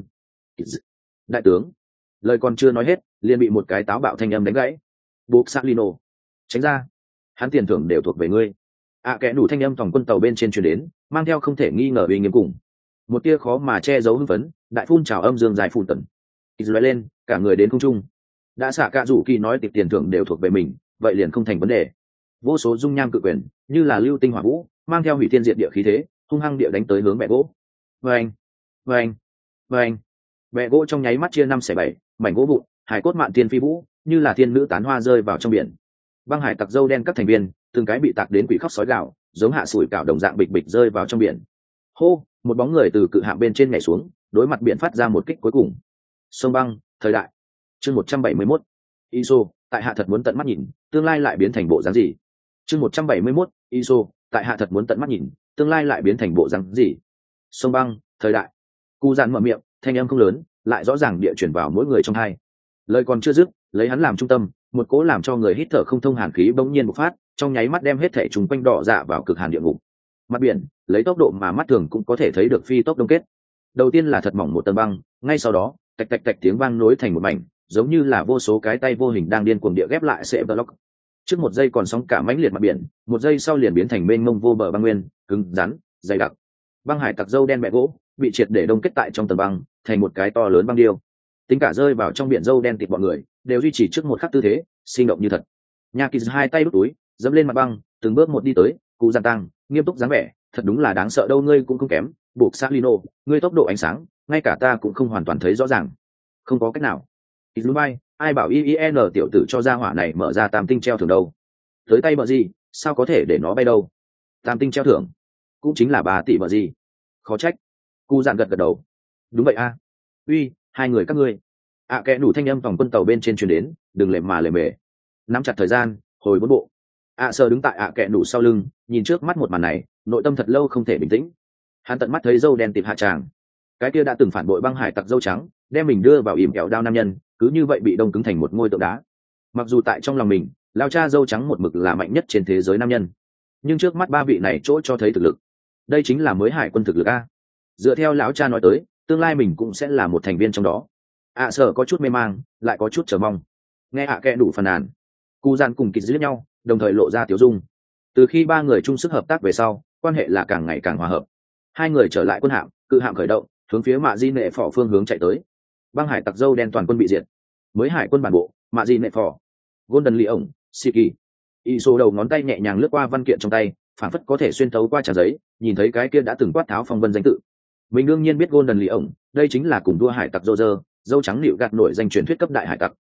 Đại tướng, lời còn chưa nói hết, liền bị một cái táo bạo thanh âm đánh gãy. Buộc Salino, tránh ra, hắn tiền thưởng đều thuộc về ngươi. À, kẻ đủ thanh âm tổng quân tàu bên trên truyền đến, mang theo không thể nghi ngờ uy nghiêm cùng một tia khó mà che giấu hưng phấn, đại phun trào âm dương dài phun tận. Kizz lóe lên, cả người đến không trung. Đã xả cả rủ kỳ nói tịch tiền thưởng đều thuộc về mình, vậy liền không thành vấn đề. Vô số dung nham cự quyền như là lưu tinh hỏa vũ, mang theo hủy thiên diệt địa khí thế, hung hăng địa đánh tới hướng bệ gỗ. Vâng, vâng, vâng. Bệ gỗ trong nháy mắt chia năm xẻ bảy, mảnh gỗ vụn, hải cốt mạn tiên phi vũ, như là thiên nữ tán hoa rơi vào trong biển. Băng hải tặc dâu đen các thành viên, từng cái bị tạc đến quỷ khóc sói gạo, giống hạ sủi cảo đồng dạng bịch bịch rơi vào trong biển. Hô, một bóng người từ cự hạm bên trên nhảy xuống, đối mặt biển phát ra một kích cuối cùng. Sông băng, thời đại. Chương một trăm bảy mươi mốt. Iso, tại hạ thật muốn tận mắt nhìn, tương lai lại biến thành bộ dáng gì? Chương một trăm bảy mươi mốt. Iso, tại hạ thật muốn tận mắt nhìn, tương lai lại biến thành bộ dáng gì? Sông băng, thời đại. Cu dạn mở miệng, thanh âm không lớn, lại rõ ràng địa chuyển vào mỗi người trong hai. Lời còn chưa dứt, lấy hắn làm trung tâm, một cỗ làm cho người hít thở không thông hàn khí bỗng nhiên bộc phát, trong nháy mắt đem hết thảy chúng quanh đỏ dạ vào cực hàn địa ngục. Mặt biển, lấy tốc độ mà mắt thường cũng có thể thấy được phi tốc đông kết. Đầu tiên là thật mỏng một tầng băng, ngay sau đó, tạch tạch tạch tiếng vang nối thành một mảnh, giống như là vô số cái tay vô hình đang điên cuồng địa ghép lại sẽ block. Trước một giây còn sóng cả mãnh liệt mặt biển, một giây sau liền biến thành mênh mông vô bờ băng nguyên, cứng rắn, dày đặc. Băng hải tặc dâu đen bẹ gỗ, bị triệt để đông kết tại trong tầng băng, thành một cái to lớn băng điêu. Tính cả rơi vào trong biển dâu đen tịt bọn người, đều duy trì trước một khắc tư thế, sinh động như thật. Nha Kỳ hai tay đút túi, dẫm lên mặt băng, từng bước một đi tới, cụ giàn tăng, nghiêm túc dáng vẻ, thật đúng là đáng sợ đâu, ngươi cũng không kém, buộc Salino, ngươi tốc độ ánh sáng, ngay cả ta cũng không hoàn toàn thấy rõ ràng. Không có cách nào. Izubai, ai bảo i i n tiểu tử cho ra hỏa này mở ra tam tinh treo thưởng đâu? Tới tay bờ gì, sao có thể để nó bay đâu? Tam tinh treo thưởng, cũng chính là ba tỷ bờ gì? Khó trách. Cụ dạn gật gật đầu. Đúng vậy a. Uy, hai người các ngươi. À, kẻ đủ thanh âm vòng quân tàu bên trên truyền đến, đừng lề mà lề mề. Nắm chặt thời gian, hồi bốn bộ. À, sờ đứng tại ạ à kẻ đủ sau lưng, nhìn trước mắt một màn này, nội tâm thật lâu không thể bình tĩnh. Hắn tận mắt thấy dâu đen tìm hạ tràng, cái kia đã từng phản bội băng hải tặc dâu trắng, đem mình đưa vào ỉm kẹo đao nam nhân, cứ như vậy bị đông cứng thành một ngôi tượng đá. Mặc dù tại trong lòng mình, lao cha dâu trắng một mực là mạnh nhất trên thế giới nam nhân, nhưng trước mắt ba vị này chỗ cho thấy thực lực, đây chính là mới hải quân thực lực a. Dựa theo lão cha nói tới, tương lai mình cũng sẽ là một thành viên trong đó. ạ sở có chút mê mang, lại có chút chờ mong. Nghe ạ kẽ đủ phàn nàn, cụ gian cùng kịch giết nhau, đồng thời lộ ra tiếu dung. Từ khi ba người chung sức hợp tác về sau, quan hệ là càng ngày càng hòa hợp. Hai người trở lại quân hạm, cự hạm khởi động, hướng phía mạ di nệ phỏ phương hướng chạy tới. Băng hải tặc dâu đen toàn quân bị diệt. Mới hải quân bản bộ, mạ di nệ phỏ, golden lee ổng, siki. Y số đầu ngón tay nhẹ nhàng lướt qua văn kiện trong tay, phản phất có thể xuyên thấu qua trang giấy, nhìn thấy cái kia đã từng quát tháo phong vân danh tự. Mình đương nhiên biết golden lee ổng, đây chính là cùng đua hải tặc dô dơ, dâu trắng nịu gạt nổi danh truyền thuyết cấp đại hải tặc.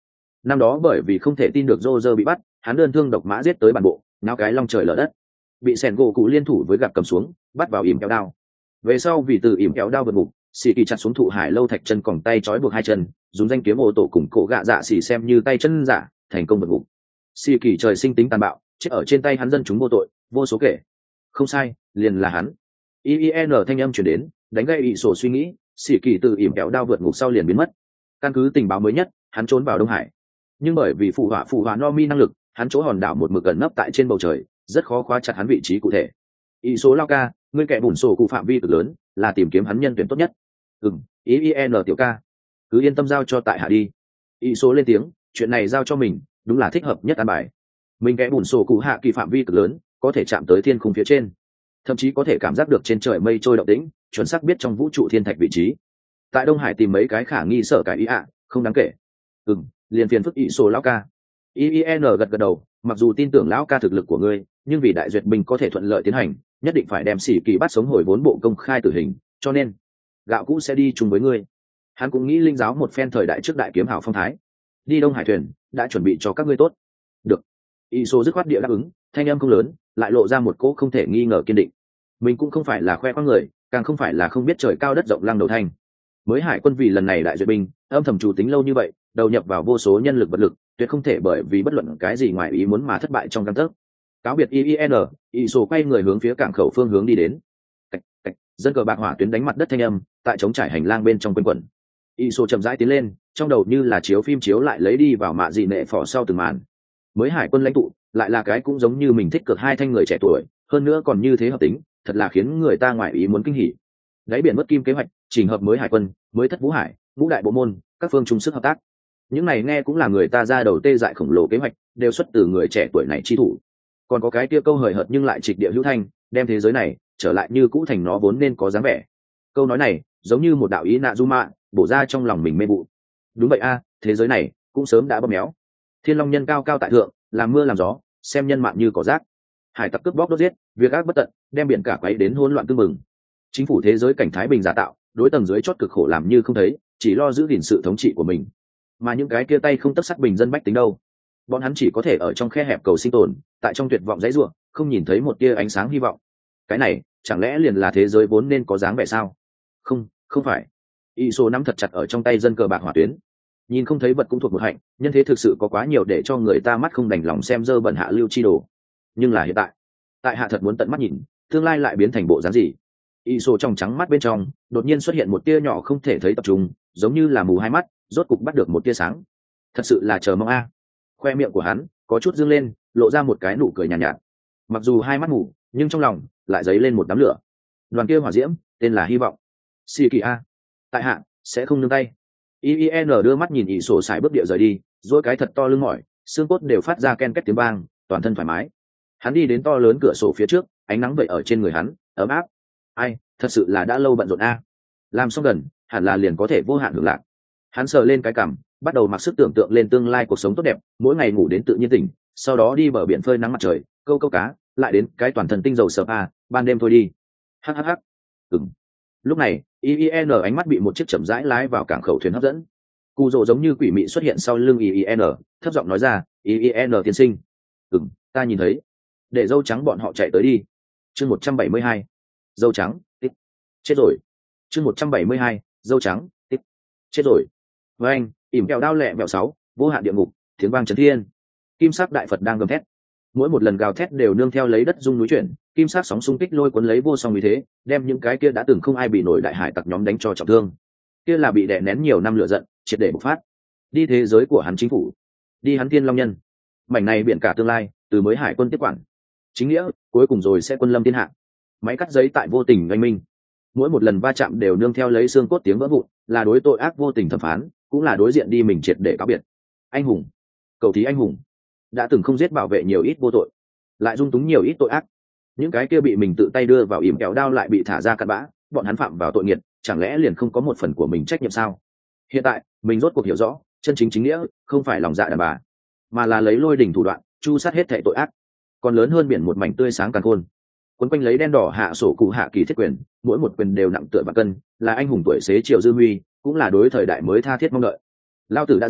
Năm đó bởi vì không thể tin được Roger bị bắt, hắn đơn thương độc mã giết tới bản bộ, náo cái long trời lở đất, bị sẻn gỗ cụ liên thủ với gặp cầm xuống, bắt vào ỉm kéo đao. Về sau vì từ ỉm kéo đao vượt ngục, xì kỳ chặt xuống thụ hải lâu thạch chân còng tay trói buộc hai chân, dùng danh kiếm ô tổ cùng cổ gạ dạ xì xem như tay chân giả, thành công vượt ngục. Xì kỳ trời sinh tính tàn bạo, chết ở trên tay hắn dân chúng vô tội, vô số kể. Không sai, liền là hắn. i i en thanh âm chuyển đến, đánh gây ỷ sổ suy nghĩ, xì kỳ từ ỉm kéo đao vượt ngục sau liền biến mất. Căn cứ tình báo mới nhất, hắn trốn vào Đông Hải, nhưng bởi vì phụ họa phụ họa no mi năng lực, hắn chỗ hòn đảo một mực gần nấp tại trên bầu trời, rất khó khóa chặt hắn vị trí cụ thể. Ý số lao ca, ngươi kẻ bùn sổ cụ phạm vi cực lớn, là tìm kiếm hắn nhân tuyển tốt nhất. Ừm, ý i en tiểu ca, cứ yên tâm giao cho tại hạ đi. Ý số lên tiếng, chuyện này giao cho mình, đúng là thích hợp nhất an bài. Mình kẻ bùn sổ cụ hạ kỳ phạm vi cực lớn, có thể chạm tới thiên khung phía trên, thậm chí có thể cảm giác được trên trời mây trôi động tĩnh, chuẩn xác biết trong vũ trụ thiên thạch vị trí. Tại Đông Hải tìm mấy cái khả nghi sở cái ý ạ, không đáng kể. Ừm, liền phiền phức ý số lão ca. i i en gật gật đầu, mặc dù tin tưởng lão ca thực lực của ngươi, nhưng vì đại duyệt binh có thể thuận lợi tiến hành, nhất định phải đem sĩ kỳ bắt sống hồi vốn bộ công khai tử hình, cho nên gạo cũ sẽ đi chung với ngươi. Hắn cũng nghĩ linh giáo một phen thời đại trước đại kiếm hào phong thái. Đi Đông Hải thuyền đã chuẩn bị cho các ngươi tốt. Được. Y số dứt khoát địa đáp ứng, thanh âm không lớn, lại lộ ra một cỗ không thể nghi ngờ kiên định. Mình cũng không phải là khoe khoang người, càng không phải là không biết trời cao đất rộng lăng đầu thanh. Mới hải quân vì lần này đại duyệt binh, âm thầm chủ tính lâu như vậy, đầu nhập vào vô số nhân lực vật lực, tuyệt không thể bởi vì bất luận cái gì ngoài ý muốn mà thất bại trong gang tấc. Cáo biệt i i en, y số quay người hướng phía cảng khẩu phương hướng đi đến. Cạch, cạch, dân cờ bạc hỏa tuyến đánh mặt đất thanh âm, tại trống trải hành lang bên trong quanh quẩn. Y số chậm rãi tiến lên, trong đầu như là chiếu phim chiếu lại lấy đi vào mạ dị nệ phỏ sau từng màn. Mới hải quân lãnh tụ, lại là cái cũng giống như mình thích cực hai thanh người trẻ tuổi, hơn nữa còn như thế hợp tính, thật là khiến người ta ngoài ý muốn kinh hỉ. Đáy biển mất kim kế hoạch, chỉnh hợp mới hải quân, mới thất vũ hải, vũ đại bộ môn, các phương chung sức hợp tác. Những này nghe cũng là người ta ra đầu tê dại khổng lồ kế hoạch, đều xuất từ người trẻ tuổi này chi thủ. Còn có cái kia câu hời hợt nhưng lại trịch địa hữu thanh, đem thế giới này trở lại như cũ thành nó vốn nên có dáng vẻ. Câu nói này giống như một đạo ý nạ du mạ, bổ ra trong lòng mình mê vụ. Đúng vậy a, thế giới này cũng sớm đã bóp méo. Thiên long nhân cao cao tại thượng, làm mưa làm gió, xem nhân mạng như cỏ rác. Hải tặc cướp bóc đốt giết, việc ác bất tận, đem biển cả quấy đến hỗn loạn tương mừng. Chính phủ thế giới cảnh thái bình giả tạo, đối tầng dưới chót cực khổ làm như không thấy, chỉ lo giữ gìn sự thống trị của mình. Mà những cái kia tay không tấc sắt bình dân bách tính đâu, bọn hắn chỉ có thể ở trong khe hẹp cầu sinh tồn, tại trong tuyệt vọng dãy rủa, không nhìn thấy một tia ánh sáng hy vọng. Cái này chẳng lẽ liền là thế giới vốn nên có dáng vẻ sao? Không, không phải. Y số nắm thật chặt ở trong tay dân cờ bạc hỏa tuyến, nhìn không thấy vật cũng thuộc một hạnh, nhân thế thực sự có quá nhiều để cho người ta mắt không đành lòng xem dơ bẩn hạ lưu chi đồ. Nhưng là hiện tại, tại hạ thật muốn tận mắt nhìn, tương lai lại biến thành bộ dáng gì? Y số trong trắng mắt bên trong đột nhiên xuất hiện một tia nhỏ không thể thấy tập trung, giống như là mù hai mắt, rốt cục bắt được một tia sáng. Thật sự là chờ mong a. Khoe miệng của hắn có chút dương lên, lộ ra một cái nụ cười nhàn nhạt, nhạt. Mặc dù hai mắt mù, nhưng trong lòng lại dấy lên một đám lửa. Đoàn kia hỏa diễm tên là hy vọng. Xì kỳ a, tại hạ sẽ không nương tay. i i en đưa mắt nhìn ỷ sổ xài bước địa rời đi, dỗi cái thật to lưng mỏi, xương cốt đều phát ra ken két tiếng vang, toàn thân thoải mái. Hắn đi đến to lớn cửa sổ phía trước, ánh nắng vậy ở trên người hắn, ấm áp. Ai, thật sự là đã lâu bận rộn a. Làm xong gần, hẳn là liền có thể vô hạn hưởng lạc. Hắn sờ lên cái cằm, bắt đầu mặc sức tưởng tượng lên tương lai cuộc sống tốt đẹp, mỗi ngày ngủ đến tự nhiên tỉnh, sau đó đi bờ biển phơi nắng mặt trời, câu câu cá, lại đến cái toàn thân tinh dầu spa, ban đêm thôi đi. Hắc hắc hắc. Ừm. Lúc này, i i en ánh mắt bị một chiếc chậm rãi lái vào cảng khẩu thuyền hấp dẫn. Cù rồ giống như quỷ mị xuất hiện sau lưng i i en, thấp giọng nói ra, i i en tiên sinh. Ừm, ta nhìn thấy. Để dâu trắng bọn họ chạy tới đi. Chương một trăm bảy mươi hai. Dâu trắng, tích. Chết rồi. Chương một trăm bảy mươi hai, dâu trắng, tích. Chết rồi. Với anh, ỉm kẹo đao lẹ mẹo sáu, vô hạn địa ngục, tiếng vang chấn thiên. Kim sắc đại Phật đang gầm thét. Mỗi một lần gào thét đều nương theo lấy đất rung núi chuyển, kim sắc sóng xung kích lôi cuốn lấy vô song uy thế, đem những cái kia đã từng không ai bị nổi đại hải tặc nhóm đánh cho trọng thương. Kia là bị đè nén nhiều năm lửa giận, triệt để bộc phát. Đi thế giới của hắn chính phủ, đi hắn Thiên Long Nhân. Mảnh này biển cả tương lai, từ mới hải quân tiếp quản. Chính nghĩa, cuối cùng rồi sẽ quân lâm thiên hạ. Máy cắt giấy tại vô tình oanh minh. Mỗi một lần va chạm đều nương theo lấy xương cốt tiếng vỡ vụn, là đối tội ác vô tình thẩm phán, cũng là đối diện đi mình triệt để cáo biệt. Anh hùng, cầu thí anh hùng, đã từng không giết bảo vệ nhiều ít vô tội, lại dung túng nhiều ít tội ác. Những cái kia bị mình tự tay đưa vào ỉm kẹo đao lại bị thả ra cặn bã, bọn hắn phạm vào tội nghiệt, chẳng lẽ liền không có một phần của mình trách nhiệm sao? Hiện tại mình rốt cuộc hiểu rõ, chân chính chính nghĩa không phải lòng dạ đàn bà, mà là lấy lôi đình thủ đoạn chu sát hết thảy tội ác, còn lớn hơn biển một mảnh tươi sáng càn khôn. Quấn quanh lấy đen đỏ hạ sổ cụ hạ kỳ thiết quyền, mỗi một quyền đều nặng tựa vạn cân, là anh hùng tuổi xế triệu dư huy, cũng là đối thời đại mới tha thiết mong đợi. Lao tử đã giả,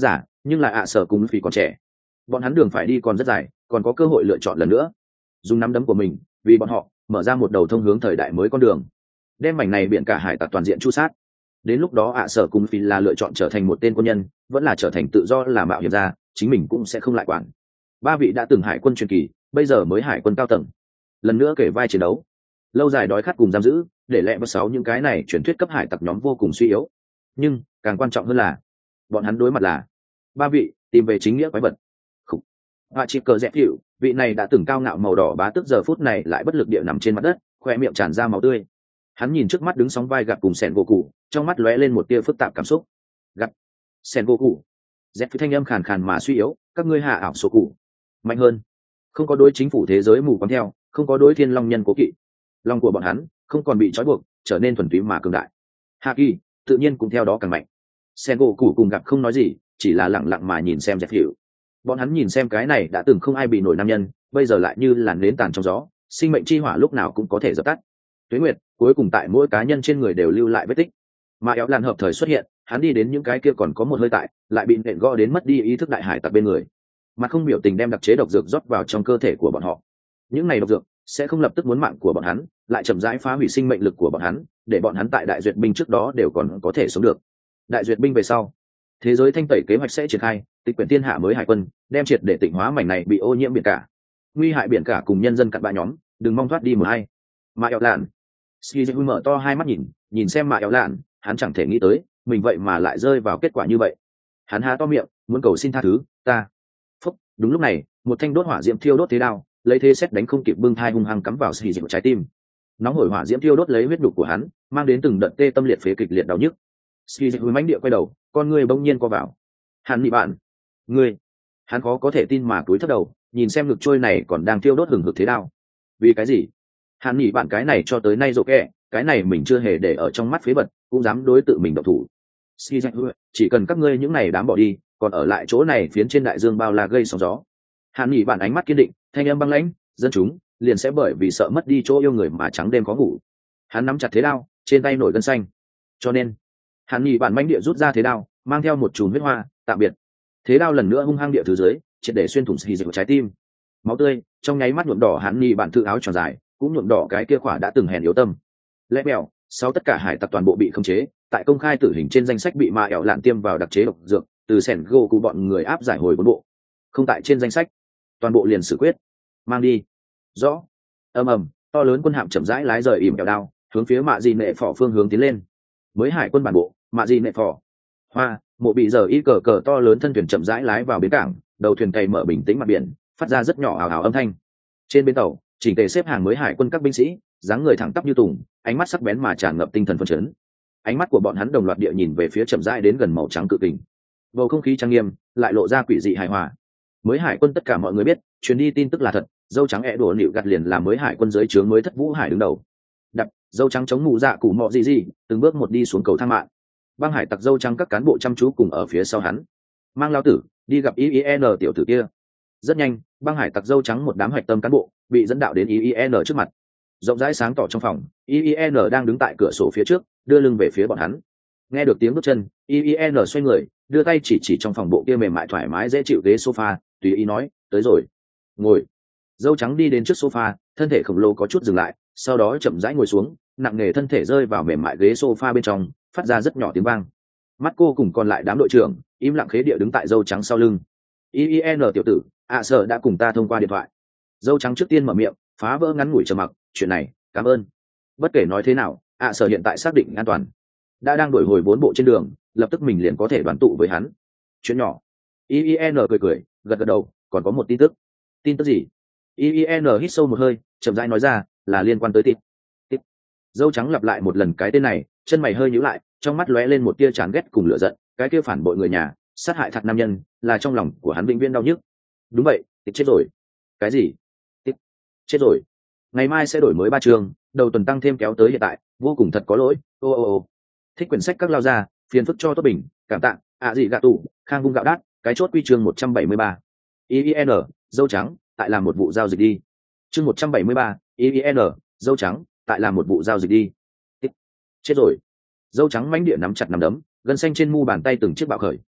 nhưng là ạ sở cùng phỉ còn trẻ, bọn hắn đường phải đi còn rất dài, còn có cơ hội lựa chọn lần nữa, dùng nắm đấm của mình vì bọn họ mở ra một đầu thông hướng thời đại mới con đường, đem mảnh này biển cả hải tặc toàn diện chu sát. Đến lúc đó ạ sở cùng phỉ là lựa chọn trở thành một tên quân nhân, vẫn là trở thành tự do là mạo hiểm ra, chính mình cũng sẽ không lại quản. Ba vị đã từng hải quân truyền kỳ, bây giờ mới hải quân cao tầng, lần nữa kể vai chiến đấu. Lâu dài đói khát cùng giam giữ, để lẹ bất sáu những cái này truyền thuyết cấp hải tặc nhóm vô cùng suy yếu. Nhưng càng quan trọng hơn là bọn hắn đối mặt là ba vị tìm về chính nghĩa quái vật. Khúc họa chỉ cờ dẹp hiệu, vị này đã từng cao ngạo màu đỏ bá tức giờ phút này lại bất lực địa nằm trên mặt đất, khoe miệng tràn ra máu tươi. Hắn nhìn trước mắt đứng sóng vai gặp cùng sẻn gỗ cụ, trong mắt lóe lên một tia phức tạp cảm xúc. Gặp sẻn gỗ cụ, dẹp thanh âm khàn khàn mà suy yếu, các ngươi hạ ảo số cụ mạnh hơn, không có đối chính phủ thế giới mù quáng theo, không có đối thiên long nhân cố kỵ, lòng của bọn hắn không còn bị trói buộc, trở nên thuần túy mà cường đại. Hạ kỳ tự nhiên cũng theo đó càng mạnh. Sen gỗ cụ cùng gặp không nói gì, chỉ là lặng lặng mà nhìn xem dẹp hiệu. Bọn hắn nhìn xem cái này đã từng không ai bị nổi nam nhân, bây giờ lại như là nến tàn trong gió, sinh mệnh chi hỏa lúc nào cũng có thể dập tắt. Tuế nguyệt cuối cùng tại mỗi cá nhân trên người đều lưu lại vết tích. Mà éo làn hợp thời xuất hiện, hắn đi đến những cái kia còn có một hơi tại, lại bị nện gõ đến mất đi ý thức đại hải tặc bên người. Mặt không biểu tình đem đặc chế độc dược rót vào trong cơ thể của bọn họ. Những này độc dược sẽ không lập tức muốn mạng của bọn hắn, lại chậm rãi phá hủy sinh mệnh lực của bọn hắn, để bọn hắn tại đại duyệt binh trước đó đều còn có thể sống được. Đại duyệt binh về sau, thế giới thanh tẩy kế hoạch sẽ triển khai, tịch quyển thiên hạ mới hải quân, đem triệt để tịnh hóa mảnh này bị ô nhiễm biển cả. Nguy hại biển cả cùng nhân dân cặn bã nhóm, đừng mong thoát đi một hay. Mà éo lạn, Ski mở to hai mắt nhìn, nhìn xem mà éo lạn, hắn chẳng thể nghĩ tới, mình vậy mà lại rơi vào kết quả như vậy. Hắn há to miệng, muốn cầu xin tha thứ, ta. Phúc, đúng lúc này, một thanh đốt hỏa diễm thiêu đốt thế đao, lấy thế xét đánh không kịp bưng thai hung hăng cắm vào xì dịch trái tim. Nóng hổi hỏa diễm thiêu đốt lấy huyết nhục của hắn, mang đến từng đợt tê tâm liệt phế kịch liệt đau nhức. Xì dịch mãnh địa quay đầu, con người bỗng nhiên co vào. Hắn nhị bạn, ngươi. Hắn khó có thể tin mà cúi thấp đầu, nhìn xem ngực trôi này còn đang thiêu đốt hừng hực thế đao. Vì cái gì? Hắn nhị bạn cái này cho tới nay rộ kẹ, cái này mình chưa hề để ở trong mắt phế bật, cũng dám đối tự mình động thủ. Xì dịch, chỉ cần các ngươi những này đám bỏ đi, còn ở lại chỗ này phiến trên đại dương bao la gây sóng gió. Hàn Nghị bản ánh mắt kiên định, thanh âm băng lãnh, dân chúng liền sẽ bởi vì sợ mất đi chỗ yêu người mà trắng đêm khó ngủ. Hắn nắm chặt thế đao, trên tay nổi gân xanh. Cho nên, Hàn Nghị bản mãnh địa rút ra thế đao, mang theo một chùm huyết hoa, tạm biệt. Thế đao lần nữa hung hăng địa thứ dưới, triệt để xuyên thủng xì dịch trái tim. Máu tươi trong nháy mắt nhuộm đỏ Hàn Nghị bản tự áo tròn dài, cũng nhuộm đỏ cái kia khỏa đã từng hèn yếu tâm. Lẽ mèo, sau tất cả hải tặc toàn bộ bị khống chế, tại công khai tử hình trên danh sách bị ma ẻo lạn tiêm vào đặc chế độc dược, từ sẻn gỗ cụ bọn người áp giải hồi bốn bộ. Không tại trên danh sách, toàn bộ liền xử quyết, mang đi. Rõ. Ầm ầm, to lớn quân hạm chậm rãi lái rời ỉm kẹo đao, hướng phía mạ dị nệ phò phương hướng tiến lên. Mới hải quân bản bộ, mạ dị nệ phò. Hoa, mộ bị giờ ít cờ cờ to lớn thân thuyền chậm rãi lái vào bến cảng, đầu thuyền cày mở bình tĩnh mặt biển, phát ra rất nhỏ ào ào âm thanh. Trên bến tàu, chỉnh tề xếp hàng mới hải quân các binh sĩ, dáng người thẳng tắp như tùng, ánh mắt sắc bén mà tràn ngập tinh thần phấn chấn. Ánh mắt của bọn hắn đồng loạt địa nhìn về phía chậm rãi đến gần màu trắng cự kình. Bầu không khí trang nghiêm, lại lộ ra quỷ dị hài hòa. Mới hải quân tất cả mọi người biết, truyền đi tin tức là thật, dâu trắng e đổ nịu gặt liền là mới hải quân dưới trướng mới thất vũ hải đứng đầu. Đập, dâu trắng chống mù dạ cụ mọ gì gì, từng bước một đi xuống cầu thang mạng. Băng hải tặc dâu trắng các cán bộ chăm chú cùng ở phía sau hắn. Mang lao tử, đi gặp i i en tiểu tử kia. Rất nhanh, băng hải tặc dâu trắng một đám hoạch tâm cán bộ bị dẫn đạo đến i i en trước mặt. Rộng rãi sáng tỏ trong phòng, i i en đang đứng tại cửa sổ phía trước, đưa lưng về phía bọn hắn. Nghe được tiếng bước chân, i i en xoay người, đưa tay chỉ chỉ trong phòng bộ kia mềm mại thoải mái dễ chịu ghế sofa, tùy ý nói, tới rồi. Ngồi. Dâu trắng đi đến trước sofa, thân thể khổng lồ có chút dừng lại, sau đó chậm rãi ngồi xuống, nặng nề thân thể rơi vào mềm mại ghế sofa bên trong, phát ra rất nhỏ tiếng vang. Mắt cô cùng còn lại đám đội trưởng im lặng khế địa đứng tại dâu trắng sau lưng. i i en tiểu tử, ạ sợ đã cùng ta thông qua điện thoại. Dâu trắng trước tiên mở miệng, phá vỡ ngắn ngủi trầm mặc, chuyện này, cảm ơn. Bất kể nói thế nào, ạ sợ hiện tại xác định an toàn, đã đang đổi hồi bốn bộ trên đường, lập tức mình liền có thể đoàn tụ với hắn. Chuyện nhỏ. i i en cười cười, gật gật đầu, còn có một tin tức. Tin tức gì? i i en hít sâu một hơi, chậm rãi nói ra, là liên quan tới tịp. Tịp. Dâu trắng lặp lại một lần cái tên này, chân mày hơi nhíu lại, trong mắt lóe lên một tia chán ghét cùng lửa giận, cái kia phản bội người nhà, sát hại thật nam nhân, là trong lòng của hắn vĩnh viễn đau nhức. Đúng vậy, tịp chết rồi. Cái gì? Tịp. Chết rồi. Ngày mai sẽ đổi mới ba chương, đầu tuần tăng thêm kéo tới hiện tại, vô cùng thật có lỗi. Ô ô ô. Thích quyển sách các lao ra, phiền phức cho tốt bình, cảm tạ, ạ gì gạ tủ, khang vung gạo đát, cái chốt quy chương một trăm bảy mươi ba. i i en, dâu trắng, tại làm một vụ giao dịch đi. Chương một trăm bảy mươi ba, i i en, dâu trắng, tại làm một vụ giao dịch đi. Chết rồi. Dâu trắng mãnh địa nắm chặt nắm đấm, gân xanh trên mu bàn tay từng chiếc bạo khởi.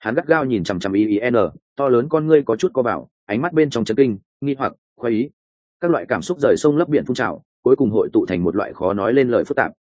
Hắn gắt gao nhìn chằm chằm i i n, to lớn con ngươi có chút co vào, ánh mắt bên trong chấn kinh, nghi hoặc, khoái ý. Các loại cảm xúc rời sông lấp biển phun trào, cuối cùng hội tụ thành một loại khó nói lên lời phức tạp.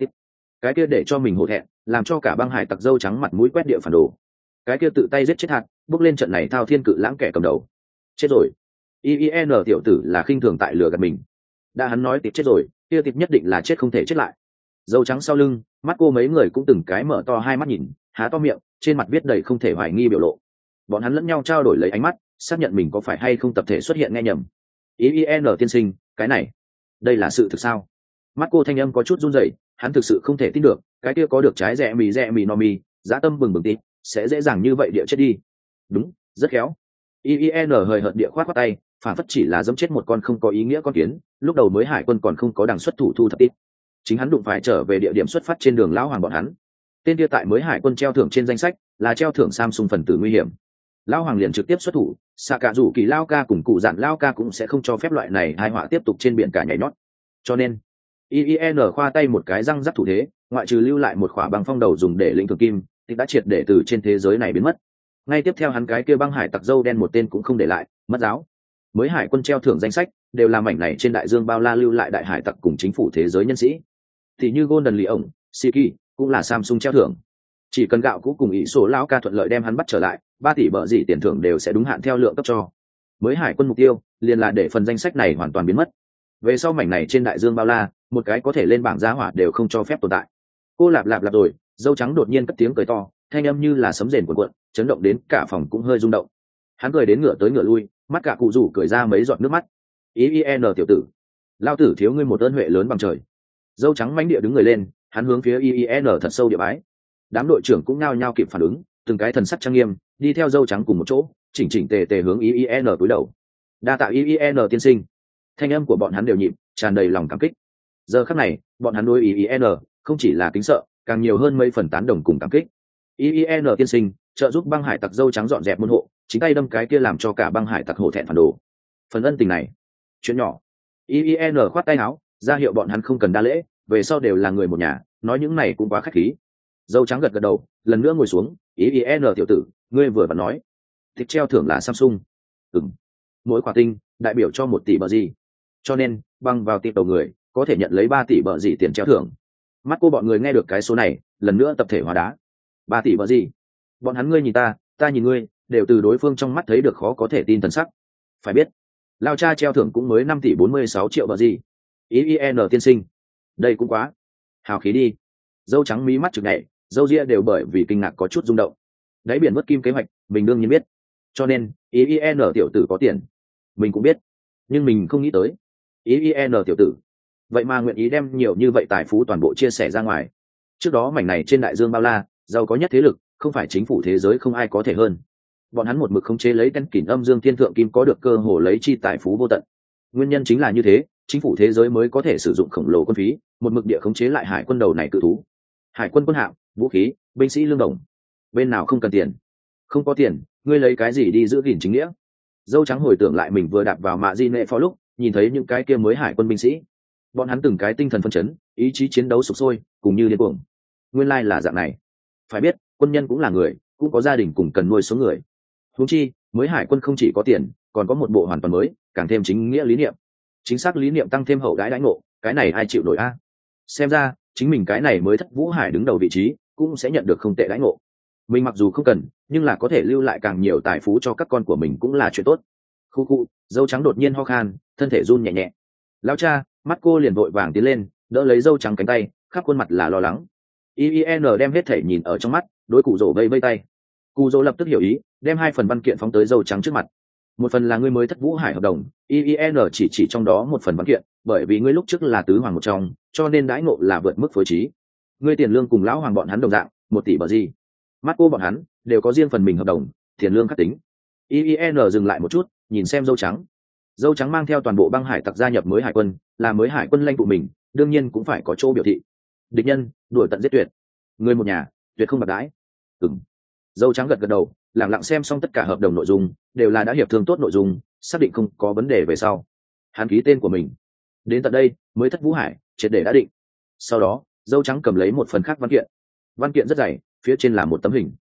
Cái kia để cho mình hổ thẹn, làm cho cả băng hải tặc dâu trắng mặt mũi quét địa phản đồ. Cái kia tự tay giết chết hạt, bước lên trận này thao thiên cự lãng kẻ cầm đầu. Chết rồi. i i n tiểu tử là khinh thường tại lửa gạt mình. Đã hắn nói tịp chết rồi, kia tịp nhất định là chết không thể chết lại. Dâu trắng sau lưng, mắt cô mấy người cũng từng cái mở to hai mắt nhìn, há to miệng, trên mặt viết đầy không thể hoài nghi biểu lộ. Bọn hắn lẫn nhau trao đổi lấy ánh mắt, xác nhận mình có phải hay không tập thể xuất hiện nghe nhầm. i i n tiên sinh, cái này, đây là sự thực sao? Mắt cô thanh âm có chút run rẩy, hắn thực sự không thể tin được, cái kia có được trái rẻ mì rẻ mì no mi, dã tâm bừng bừng tít, sẽ dễ dàng như vậy địa chết đi. Đúng, rất khéo. i i n hời hợt địa khoát khoát tay, phản phất chỉ là giẫm chết một con không có ý nghĩa con kiến, lúc đầu mới hải quân còn không có đằng xuất thủ thu thập tít. Chính hắn đụng phải trở về địa điểm xuất phát trên đường lão hoàng bọn hắn. Tên kia tại mới hải quân treo thưởng trên danh sách, là treo thưởng Samsung phần tử nguy hiểm. Lão hoàng liền trực tiếp xuất thủ, xạ cả rủ kỳ lao ca cùng cụ dạn lao ca cũng sẽ không cho phép loại này hai họa tiếp tục trên biển cả nhảy nhót. Cho nên, i i n khoa tay một cái răng rắc thủ thế, ngoại trừ lưu lại một khỏa băng phong đầu dùng để lĩnh thường kim, thì đã triệt để từ trên thế giới này biến mất. Ngay tiếp theo hắn cái kia băng hải tặc dâu đen một tên cũng không để lại, mất giáo. Mới hải quân treo thưởng danh sách đều là mảnh này trên đại dương bao la lưu lại đại hải tặc cùng chính phủ thế giới nhân sĩ. Thì như Golden Lì ổng, Siki cũng là Samsung treo thưởng. Chỉ cần gạo cũ cùng ý số lão ca thuận lợi đem hắn bắt trở lại, ba tỷ bợ gì tiền thưởng đều sẽ đúng hạn theo lượng cấp cho. Mới hải quân mục tiêu liền là để phần danh sách này hoàn toàn biến mất. Về sau mảnh này trên đại dương bao la, một cái có thể lên bảng giá hỏa đều không cho phép tồn tại. Cô lạp lạp lạp rồi, dâu trắng đột nhiên cất tiếng cười to, thanh âm như là sấm rền cuộn cuộn, chấn động đến cả phòng cũng hơi rung động. Hắn cười đến ngửa tới ngửa lui, mắt cả cụ rủ cười ra mấy giọt nước mắt. i i n tiểu tử, lao tử thiếu ngươi một ơn huệ lớn bằng trời. Dâu trắng mãnh địa đứng người lên, hắn hướng phía i i n thật sâu địa bái. Đám đội trưởng cũng nao nhao kịp phản ứng, từng cái thần sắc trang nghiêm, đi theo dâu trắng cùng một chỗ, chỉnh chỉnh tề tề hướng i i n cúi đầu. Đa tạ i i n tiên sinh. Thanh âm của bọn hắn đều nhịp, tràn đầy lòng cảm kích. Giờ khắc này, bọn hắn đối i i n không chỉ là kính sợ, càng nhiều hơn mấy phần tán đồng cùng cảm kích. i i n tiên sinh trợ giúp băng hải tặc dâu trắng dọn dẹp môn hộ, chính tay đâm cái kia làm cho cả băng hải tặc hổ thẹn phản đồ. Phần ân tình này, chuyện nhỏ. i i n khoát tay áo, ra hiệu bọn hắn không cần đa lễ, về sau đều là người một nhà, nói những này cũng quá khách khí. Dâu trắng gật gật đầu, lần nữa ngồi xuống. i i n tiểu tử, ngươi vừa và nói thịt treo thưởng là Samsung. Ừm, mỗi quả tinh đại biểu cho một tỷ bờ gì, cho nên băng vào tiệp đầu người có thể nhận lấy ba tỷ bờ gì tiền treo thưởng. Mắt cô bọn người nghe được cái số này, lần nữa tập thể hóa đá. Ba tỷ bờ gì? Bọn hắn ngươi nhìn ta, ta nhìn ngươi, đều từ đối phương trong mắt thấy được khó có thể tin thần sắc. Phải biết, lao cha treo thưởng cũng mới năm tỷ bốn mươi sáu triệu bờ gì. i i n tiên sinh, đây cũng quá hào khí đi. Dâu trắng mí mắt chực nhảy, dâu ria đều bởi vì kinh ngạc có chút rung động. Đáy biển mất kim kế hoạch, mình đương nhiên biết. Cho nên, i i n tiểu tử có tiền, mình cũng biết, nhưng mình không nghĩ tới. i i n tiểu tử, vậy mà nguyện ý đem nhiều như vậy tài phú toàn bộ chia sẻ ra ngoài. Trước đó mảnh này trên đại dương bao la, giàu có nhất thế lực, không phải chính phủ thế giới không ai có thể hơn. Bọn hắn một mực khống chế lấy tên kỷ âm dương thiên thượng kim có được cơ hồ lấy chi tài phú vô tận. Nguyên nhân chính là như thế, chính phủ thế giới mới có thể sử dụng khổng lồ quân phí, một mực địa khống chế lại hải quân đầu này cự thú. Hải quân quân hạm, vũ khí, binh sĩ lương đồng, bên nào không cần tiền? Không có tiền, ngươi lấy cái gì đi giữ gìn chính nghĩa? Dâu trắng hồi tưởng lại mình vừa đạp vào mạ di nệ phó lúc, nhìn thấy những cái kia mới hải quân binh sĩ, bọn hắn từng cái tinh thần phấn chấn, ý chí chiến đấu sục sôi, cùng như điên cuồng. Nguyên lai là dạng này. Phải biết, quân nhân cũng là người, cũng có gia đình cùng cần nuôi số người. Huống chi, mới hải quân không chỉ có tiền, còn có một bộ hoàn toàn mới, càng thêm chính nghĩa lý niệm. Chính xác lý niệm tăng thêm hậu đãi đãi ngộ, cái này ai chịu nổi a? Xem ra, chính mình cái này mới thất vũ hải đứng đầu vị trí, cũng sẽ nhận được không tệ đãi ngộ. Mình mặc dù không cần, nhưng là có thể lưu lại càng nhiều tài phú cho các con của mình cũng là chuyện tốt. Khu khu, dâu trắng đột nhiên ho khan, thân thể run nhẹ nhẹ. Lão cha, mắt cô liền vội vàng tiến lên, đỡ lấy dâu trắng cánh tay, khắp khuôn mặt là lo lắng. i i n đem hết thể nhìn ở trong mắt, đối cụ rổ vây vây tay. Cụ rổ lập tức hiểu ý, đem hai phần văn kiện phóng tới dâu trắng trước mặt. Một phần là ngươi mới thất vũ hải hợp đồng, i i n chỉ chỉ trong đó một phần văn kiện, bởi vì ngươi lúc trước là tứ hoàng một trong, cho nên đãi ngộ là vượt mức phối trí. Ngươi tiền lương cùng lão hoàng bọn hắn đồng dạng, một tỷ bờ gì. Mắt cô bọn hắn đều có riêng phần mình hợp đồng, tiền lương khắc tính. i i n dừng lại một chút, nhìn xem dâu trắng. Dâu trắng mang theo toàn bộ băng hải tặc gia nhập mới hải quân, là mới hải quân lãnh tụ mình, đương nhiên cũng phải có chỗ biểu thị. Địch nhân đuổi tận giết tuyệt, người một nhà tuyệt không bạc đãi. Ừm. Dâu trắng gật gật đầu, lặng lặng xem xong tất cả hợp đồng nội dung, đều là đã hiệp thương tốt nội dung, xác định không có vấn đề về sau, hắn ký tên của mình. Đến tận đây, mới thất vũ hải triệt để đã định. Sau đó, dâu trắng cầm lấy một phần khác văn kiện. Văn kiện rất dày, phía trên là một tấm hình.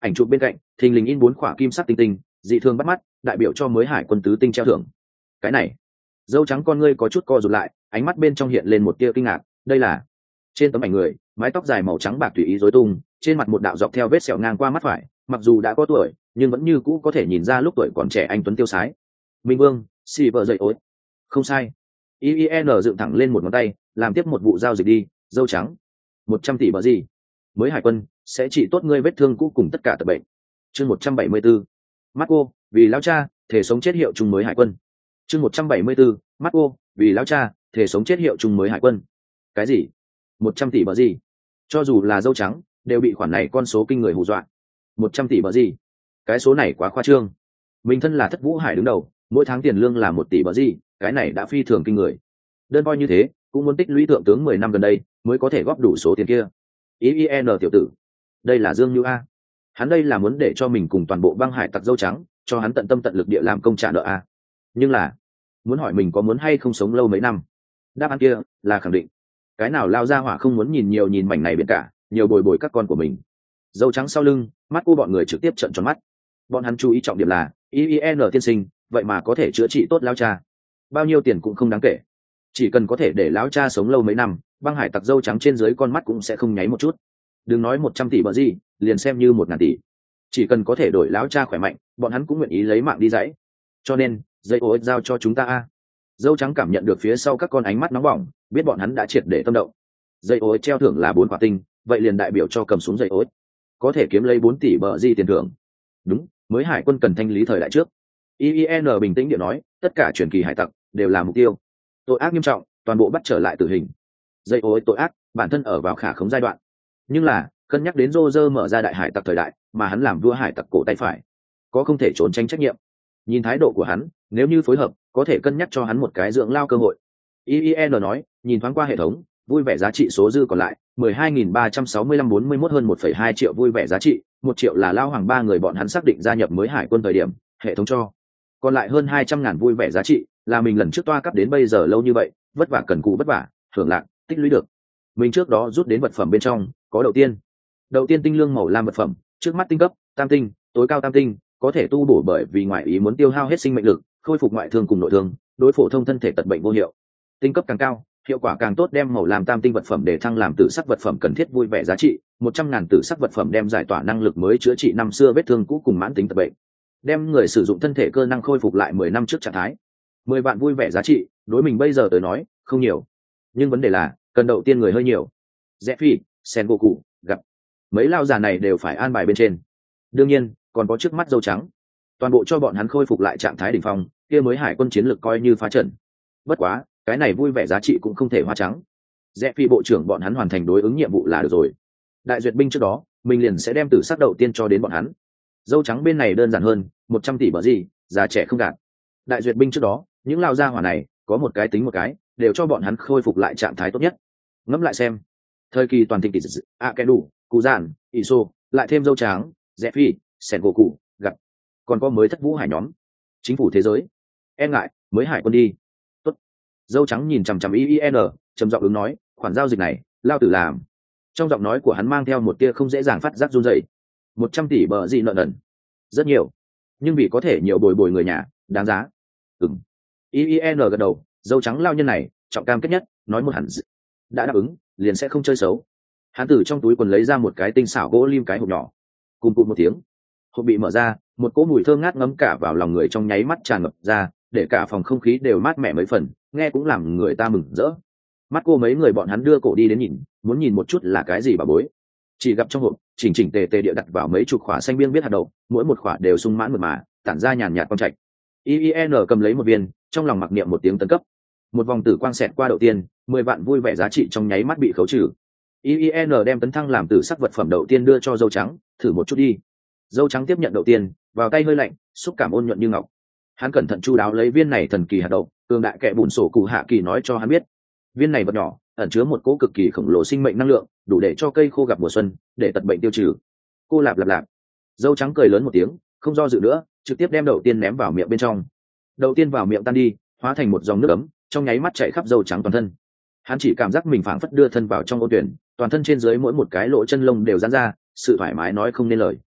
ảnh chụp bên cạnh thình lình in bốn quả kim sắc tinh tinh, dị thường bắt mắt, đại biểu cho mới hải quân tứ tinh treo thưởng. Cái này, dâu trắng con ngươi có chút co rụt lại, ánh mắt bên trong hiện lên một tia kinh ngạc. Đây là trên tấm ảnh người, mái tóc dài màu trắng bạc tùy ý rối tung, trên mặt một đạo dọc theo vết sẹo ngang qua mắt phải, mặc dù đã có tuổi nhưng vẫn như cũ có thể nhìn ra lúc tuổi còn trẻ anh tuấn tiêu sái. Minh Vương, xì vợ dậy ối. Không sai. i i en dựng thẳng lên một ngón tay, làm tiếp một vụ giao dịch đi, dâu trắng. Một trăm tỷ bờ gì? Mới hải quân sẽ trị tốt ngươi vết thương cũ cùng tất cả tật bệnh. Chương một trăm bảy mươi 174. Marco, vì lão cha, thể sống chết hiệu chung mới hải quân. Chương một trăm bảy mươi 174. Marco, vì lão cha, thể sống chết hiệu chung mới hải quân. Cái gì? Một trăm tỷ bờ gì? Cho dù là dâu trắng, đều bị khoản này con số kinh người hù dọa. Một trăm tỷ bờ gì? Cái số này quá khoa trương. Mình thân là Thất Vũ Hải đứng đầu, mỗi tháng tiền lương là một tỷ bờ gì, cái này đã phi thường kinh người. Đơn coi như thế, cũng muốn tích lũy thượng tướng mười năm gần đây mới có thể góp đủ số tiền kia. i i en tiểu tử, đây là Dương Như a. Hắn đây là muốn để cho mình cùng toàn bộ băng hải tặc dâu trắng, cho hắn tận tâm tận lực địa làm công trả nợ a. Nhưng là, muốn hỏi mình có muốn hay không sống lâu mấy năm? Đáp án kia là khẳng định. Cái nào lao ra hỏa không muốn nhìn nhiều nhìn mảnh này biển cả, nhiều bồi bồi các con của mình. Dâu trắng sau lưng, mắt cô bọn người trực tiếp trợn tròn mắt. Bọn hắn chú ý trọng điểm là i i en tiên sinh, vậy mà có thể chữa trị tốt lao cha. Bao nhiêu tiền cũng không đáng kể, chỉ cần có thể để lão cha sống lâu mấy năm, băng hải tặc dâu trắng trên dưới con mắt cũng sẽ không nháy một chút. Đừng nói một trăm tỷ bờ gì, liền xem như một ngàn tỷ, chỉ cần có thể đổi lão cha khỏe mạnh, bọn hắn cũng nguyện ý lấy mạng đi dãy. Cho nên dây ô giao cho chúng ta a. Dâu trắng cảm nhận được phía sau các con ánh mắt nóng bỏng, biết bọn hắn đã triệt để tâm động. Dây ô treo thưởng là bốn quả tinh, vậy liền đại biểu cho cầm xuống dây ô có thể kiếm lấy bốn tỷ bờ gì tiền thưởng. Đúng, mới hải quân cần thanh lý thời đại trước. i i en bình tĩnh điện nói, tất cả truyền kỳ hải tặc đều là mục tiêu. Tội ác nghiêm trọng, toàn bộ bắt trở lại tử hình. Dây ô tội ác, bản thân ở vào khả khống giai đoạn. Nhưng là cân nhắc đến Roger mở ra đại hải tặc thời đại, mà hắn làm vua hải tặc cổ tay phải, có không thể trốn tránh trách nhiệm. Nhìn thái độ của hắn, nếu như phối hợp, có thể cân nhắc cho hắn một cái dưỡng lao cơ hội. i i en nói, nhìn thoáng qua hệ thống, vui vẻ giá trị số dư còn lại mười hai nghìn ba trăm sáu mươi lăm bốn mươi mốt hơn một phẩy hai triệu vui vẻ giá trị, một triệu là lao hoàng ba người bọn hắn xác định gia nhập mới hải quân thời điểm hệ thống cho. Còn lại hơn hai trăm ngàn vui vẻ giá trị là mình lần trước toa cấp đến bây giờ lâu như vậy, vất vả cần cù vất vả, hưởng lạc, tích lũy được. Mình trước đó rút đến vật phẩm bên trong, có đầu tiên. Đầu tiên tinh lương màu lam vật phẩm, trước mắt tinh cấp, tam tinh, tối cao tam tinh, có thể tu bổ bởi vì ngoại ý muốn tiêu hao hết sinh mệnh lực, khôi phục ngoại thương cùng nội thương, đối phổ thông thân thể tật bệnh vô hiệu. Tinh cấp càng cao, hiệu quả càng tốt, đem màu lam tam tinh vật phẩm để thăng làm tử sắc vật phẩm cần thiết vui vẻ giá trị, một trăm ngàn tử sắc vật phẩm đem giải tỏa năng lực mới chữa trị năm xưa vết thương cũ cùng mãn tính tật bệnh. Đem người sử dụng thân thể cơ năng khôi phục lại mười năm trước trạng thái. mười vạn vui vẻ giá trị, đối mình bây giờ tới nói, không nhiều. Nhưng vấn đề là, cần đầu tiên người hơi nhiều. Zephy, Sengoku, gặp. Mấy lao già này đều phải an bài bên trên. Đương nhiên, còn có trước mắt dâu trắng. Toàn bộ cho bọn hắn khôi phục lại trạng thái đỉnh phong, kia mới hải quân chiến lực coi như phá trận. Bất quá, cái này vui vẻ giá trị cũng không thể hoa trắng. Zephy bộ trưởng bọn hắn hoàn thành đối ứng nhiệm vụ là được rồi. Đại duyệt binh trước đó, mình liền sẽ đem tử sắc đầu tiên cho đến bọn hắn. Dâu trắng bên này đơn giản hơn, một trăm tỷ bờ gì, già trẻ không gạt. Đại duyệt binh trước đó, những lao gia hỏa này, có một cái tính một cái, đều cho bọn hắn khôi phục lại trạng thái tốt nhất. Ngẫm lại xem, thời kỳ toàn thịnh tỷ a cái đủ, cụ giản, iso, lại thêm dâu trắng, Zephy, Sengoku, gặp. Còn có mới thất vũ hải nhóm. Chính phủ thế giới. E ngại, mới hải quân đi. Tốt. Dâu trắng nhìn chằm chằm i i en, trầm giọng ứng nói, khoản giao dịch này, lao tử làm. Trong giọng nói của hắn mang theo một tia không dễ dàng phát giác run rẩy. Một trăm tỷ bờ gì nợ nần. Rất nhiều. Nhưng vì có thể nhiều bồi bồi người nhà, đáng giá. Ừm. i i en gật đầu, dâu trắng lao nhân này, trọng cam kết nhất, nói một hẳn. Đã đáp ứng, liền sẽ không chơi xấu. Hắn từ trong túi quần lấy ra một cái tinh xảo gỗ lim cái hộp nhỏ. Cùng cụt một tiếng. Hộp bị mở ra, một cỗ mùi thơm ngát ngấm cả vào lòng người trong nháy mắt tràn ngập ra, để cả phòng không khí đều mát mẻ mấy phần, nghe cũng làm người ta mừng rỡ. Mắt cô mấy người bọn hắn đưa cổ đi đến nhìn, muốn nhìn một chút là cái gì bà bối. Chỉ gặp trong hộp, chỉnh chỉnh tề tề địa đặt vào mấy chục khỏa xanh biếng biết hạt đậu, mỗi một khỏa đều sung mãn mượt mà, tản ra nhàn nhạt quang trạch. i i en cầm lấy một viên, trong lòng mặc niệm một tiếng tấn cấp. Một vòng tử quang xẹt qua đầu tiên, mười vạn vui vẻ giá trị trong nháy mắt bị khấu trừ. i i en đem tấn thăng làm tử sắc vật phẩm đầu tiên đưa cho dâu trắng, thử một chút đi. Dâu trắng tiếp nhận đầu tiên, vào tay hơi lạnh, xúc cảm ôn nhuận như ngọc. Hắn cẩn thận chu đáo lấy viên này thần kỳ hạt đậu, cường đại kẻ bùn sổ cụ hạ kỳ nói cho hắn biết, viên này vật nhỏ ẩn chứa một cỗ cực kỳ khổng lồ sinh mệnh năng lượng, đủ để cho cây khô gặp mùa xuân, để tật bệnh tiêu trừ. Cô lạp lạp lạp. Dâu trắng cười lớn một tiếng, không do dự nữa, trực tiếp đem đầu tiên ném vào miệng bên trong. Đầu tiên vào miệng tan đi, hóa thành một dòng nước ấm, trong nháy mắt chảy khắp dâu trắng toàn thân. Hắn chỉ cảm giác mình phảng phất đưa thân vào trong ô tuyển, toàn thân trên dưới mỗi một cái lỗ chân lông đều giãn ra, sự thoải mái nói không nên lời.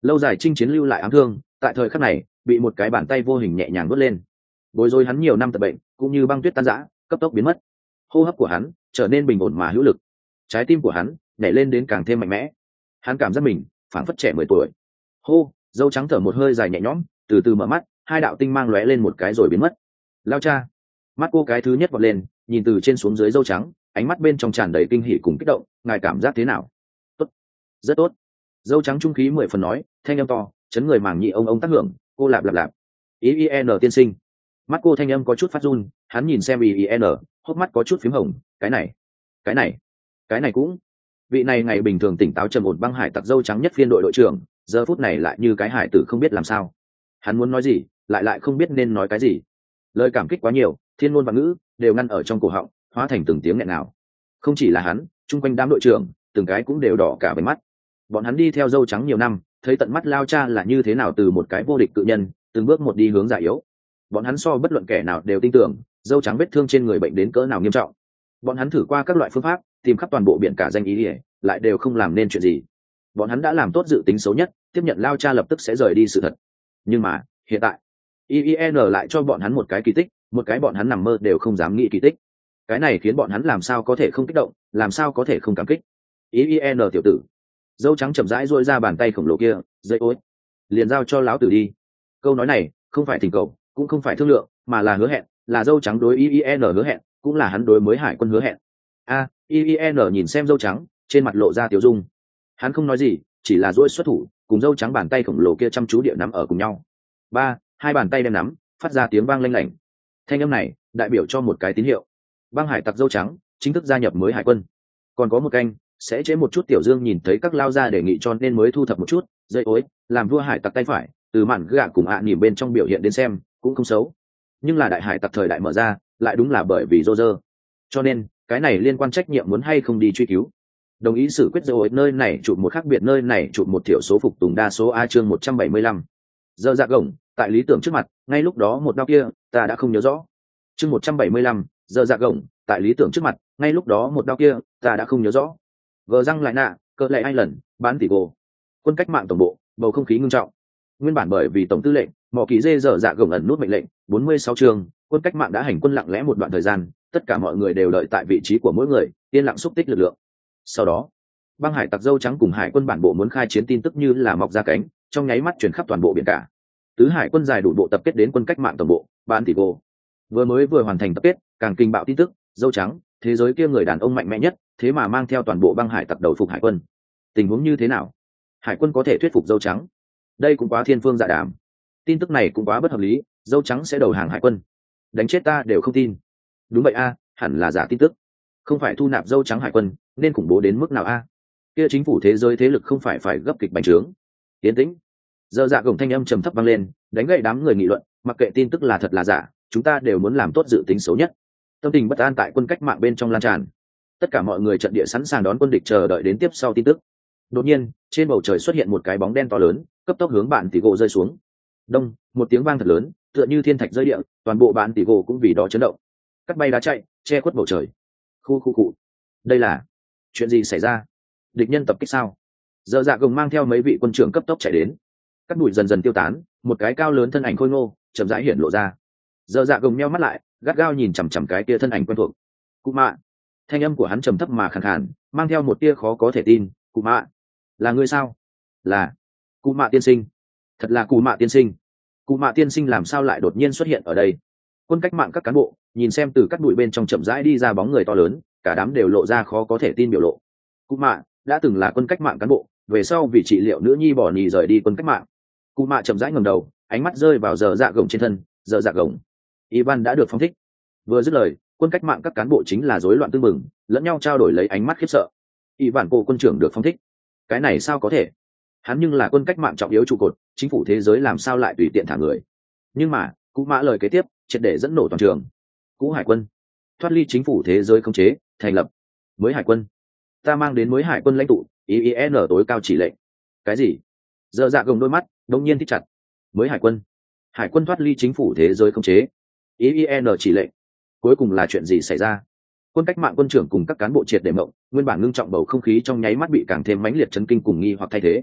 lâu dài chinh chiến lưu lại ám thương tại thời khắc này bị một cái bàn tay vô hình nhẹ nhàng đốt lên, bối rối hắn nhiều năm tập bệnh cũng như băng tuyết tan rã cấp tốc biến mất. Hô hấp của hắn trở nên bình ổn mà hữu lực, trái tim của hắn nhảy lên đến càng thêm mạnh mẽ. Hắn cảm giác mình phảng phất trẻ mười tuổi. Hô, dâu trắng thở một hơi dài nhẹ nhõm, từ từ mở mắt, hai đạo tinh mang lóe lên một cái rồi biến mất. Lao cha. Mắt cô cái thứ nhất vọt lên, nhìn từ trên xuống dưới dâu trắng, ánh mắt bên trong tràn đầy kinh hỉ cùng kích động. Ngài cảm giác thế nào? Tốt, rất tốt. Dâu trắng trung khí mười phần nói, thanh âm to chấn người màng nhị ông ông tác hưởng. Cô lạp lạp lạp. ý i en tiên sinh. Mắt cô thanh âm có chút phát run, hắn nhìn xem ý i en, hốc mắt có chút phím hồng. Cái này, cái này, cái này cũng. Vị này ngày bình thường tỉnh táo trầm ổn băng hải tặc dâu trắng nhất phiên đội đội trưởng, giờ phút này lại như cái hải tử không biết làm sao. Hắn muốn nói gì lại lại không biết nên nói cái gì. Lời cảm kích quá nhiều, thiên ngôn và ngữ đều ngăn ở trong cổ họng, hóa thành từng tiếng nghẹn nào. Không chỉ là hắn, chung quanh đám đội trưởng từng cái cũng đều đỏ cả váy mắt. Bọn hắn đi theo dâu trắng nhiều năm, thấy tận mắt Lao cha là như thế nào từ một cái vô địch cự nhân từng bước một đi hướng già yếu. Bọn hắn so bất luận kẻ nào đều tin tưởng dâu trắng vết thương trên người bệnh đến cỡ nào nghiêm trọng. Bọn hắn thử qua các loại phương pháp, tìm khắp toàn bộ biển cả danh ý ỉa lại đều không làm nên chuyện gì. Bọn hắn đã làm tốt dự tính xấu nhất, tiếp nhận Lao cha lập tức sẽ rời đi sự thật. Nhưng mà hiện tại i i en lại cho bọn hắn một cái kỳ tích, một cái bọn hắn nằm mơ đều không dám nghĩ kỳ tích. Cái này khiến bọn hắn làm sao có thể không kích động, làm sao có thể không cảm kích. i i en tiểu tử. Dâu trắng chậm rãi duỗi ra bàn tay khổng lồ kia, dây ối, liền giao cho lão tử đi. Câu nói này không phải thỉnh cầu, cũng không phải thương lượng, mà là hứa hẹn, là dâu trắng đối i i en hứa hẹn, cũng là hắn đối mới hải quân hứa hẹn. A, à, i i en nhìn xem dâu trắng, trên mặt lộ ra tiểu dung. Hắn không nói gì, chỉ là duỗi xuất thủ, cùng dâu trắng bàn tay khổng lồ kia chăm chú địa nắm ở cùng nhau. Ba, hai bàn tay đem nắm, phát ra tiếng vang lanh lảnh. Thanh âm này đại biểu cho một cái tín hiệu. Băng hải tặc dâu trắng chính thức gia nhập mới hải quân. Còn có một canh, sẽ chế một chút. Tiểu Dương nhìn thấy các lao ra đề nghị cho nên mới thu thập một chút. Dây ối, làm vua hải tặc tay phải, từ mạn gạ cùng ạ à nhìn bên trong biểu hiện đến xem, cũng không xấu. Nhưng là đại hải tặc thời đại mở ra, lại đúng là bởi vì dô dơ. Cho nên, cái này liên quan trách nhiệm muốn hay không đi truy cứu. Đồng ý xử quyết dây ối nơi này chụp một khác biệt, nơi này chụp một thiểu số phục tùng đa số. A chương một trăm bảy mươi lăm. Giờ dạ gồng, tại lý tưởng trước mặt, ngay lúc đó một đau kia, ta đã không nhớ rõ. Chương một trăm bảy mươi lăm, giờ dạ gồng, tại lý tưởng trước mặt, ngay lúc đó một đau kia, ta đã không nhớ rõ. Gờ răng lại nạ, cỡ lại ai lần, bán tỷ gồ. Quân cách mạng tổng bộ, bầu không khí ngưng trọng. Nguyên bản bởi vì tổng tư lệnh, mỏ kỳ dê giờ dạ gồng ẩn nút mệnh lệnh, bốn mươi sáu chương, quân cách mạng đã hành quân lặng lẽ một đoạn thời gian, tất cả mọi người đều đợi tại vị trí của mỗi người, yên lặng xúc tích lực lượng. Sau đó, băng hải tặc dâu trắng cùng hải quân bản bộ muốn khai chiến tin tức như là mọc ra cánh, trong nháy mắt truyền khắp toàn bộ biển cả. Tứ hải quân giải đủ bộ tập kết đến quân cách mạng tổng bộ, ban tỷ gồ. Vừa mới vừa hoàn thành tập kết, càng kinh bạo tin tức, dâu trắng, thế giới kia người đàn ông mạnh mẽ nhất, thế mà mang theo toàn bộ băng hải tặc đầu phục hải quân. Tình huống như thế nào? Hải quân có thể thuyết phục dâu trắng? Đây cũng quá thiên phương dạ đàm. Tin tức này cũng quá bất hợp lý, dâu trắng sẽ đầu hàng hải quân? Đánh chết ta đều không tin. Đúng vậy a, hẳn là giả tin tức. Không phải thu nạp dâu trắng hải quân, nên khủng bố đến mức nào a? Kia chính phủ thế giới thế lực không phải phải gấp kịch bành trướng. Tiến tĩnh. Giờ dạ gồng thanh âm trầm thấp vang lên, đánh gậy đám người nghị luận, mặc kệ tin tức là thật là giả, chúng ta đều muốn làm tốt dự tính xấu nhất. Tâm tình bất an tại quân cách mạng bên trong lan tràn. Tất cả mọi người trận địa sẵn sàng đón quân địch, chờ đợi đến tiếp sau tin tức. Đột nhiên, trên bầu trời xuất hiện một cái bóng đen to lớn, cấp tốc hướng bạn tỷ gỗ rơi xuống. Đông, một tiếng vang thật lớn, tựa như thiên thạch rơi địa, toàn bộ bạn tỷ gỗ cũng vì đó chấn động. Cắt bay đá chạy, che khuất bầu trời. Khu khu cụ. Đây là chuyện gì xảy ra? Địch nhân tập kích sao? Giờ dạ gồng mang theo mấy vị quân trưởng cấp tốc chạy đến. Cắt bụi dần dần tiêu tán, một cái cao lớn thân ảnh khôi ngô chậm rãi hiện lộ ra. Giờ dạ gồng nheo mắt lại, gắt gao nhìn chằm chằm cái kia thân ảnh quen thuộc. Cụ mạ. Thanh âm của hắn trầm thấp mà khàn khàn, mang theo một tia khó có thể tin. Cụ mạ, là ngươi sao? Là cụ mạ tiên sinh. Thật là cụ mạ tiên sinh. Cụ mạ tiên sinh làm sao lại đột nhiên xuất hiện ở đây? Quân cách mạng các cán bộ nhìn xem từ cắt bụi bên trong chậm rãi đi ra bóng người to lớn, cả đám đều lộ ra khó có thể tin biểu lộ. Cụ mạ đã từng là quân cách mạng cán bộ, về sau vì trị liệu nữ nhi bỏ nhì rời đi quân cách mạng. Cụ mạ chậm rãi ngẩng đầu, ánh mắt rơi vào giờ dạ gồng trên thân. Giờ dạ gồng, Ivan đã được phóng thích. Vừa dứt lời, quân cách mạng các cán bộ chính là rối loạn tương mừng, lẫn nhau trao đổi lấy ánh mắt khiếp sợ. Ivan cổ quân trưởng được phóng thích? Cái này sao có thể? Hắn nhưng là quân cách mạng trọng yếu trụ cột, chính phủ thế giới làm sao lại tùy tiện thả người? Nhưng mà, cụ mạ lời kế tiếp triệt để dẫn nổ toàn trường. Cũ hải quân thoát ly chính phủ thế giới khống chế, thành lập mới hải quân. Ta mang đến mới hải quân lãnh tụ i i en tối cao chỉ lệnh. Cái gì? Giờ dạ gồng đôi mắt đông nhiên thích chặt. Mới hải quân hải quân thoát ly chính phủ thế giới khống chế, i i en chỉ lệnh. Cuối cùng là chuyện gì xảy ra? Quân cách mạng quân trưởng cùng các cán bộ triệt để mộng, nguyên bản ngưng trọng bầu không khí trong nháy mắt bị càng thêm mãnh liệt chấn kinh cùng nghi hoặc thay thế.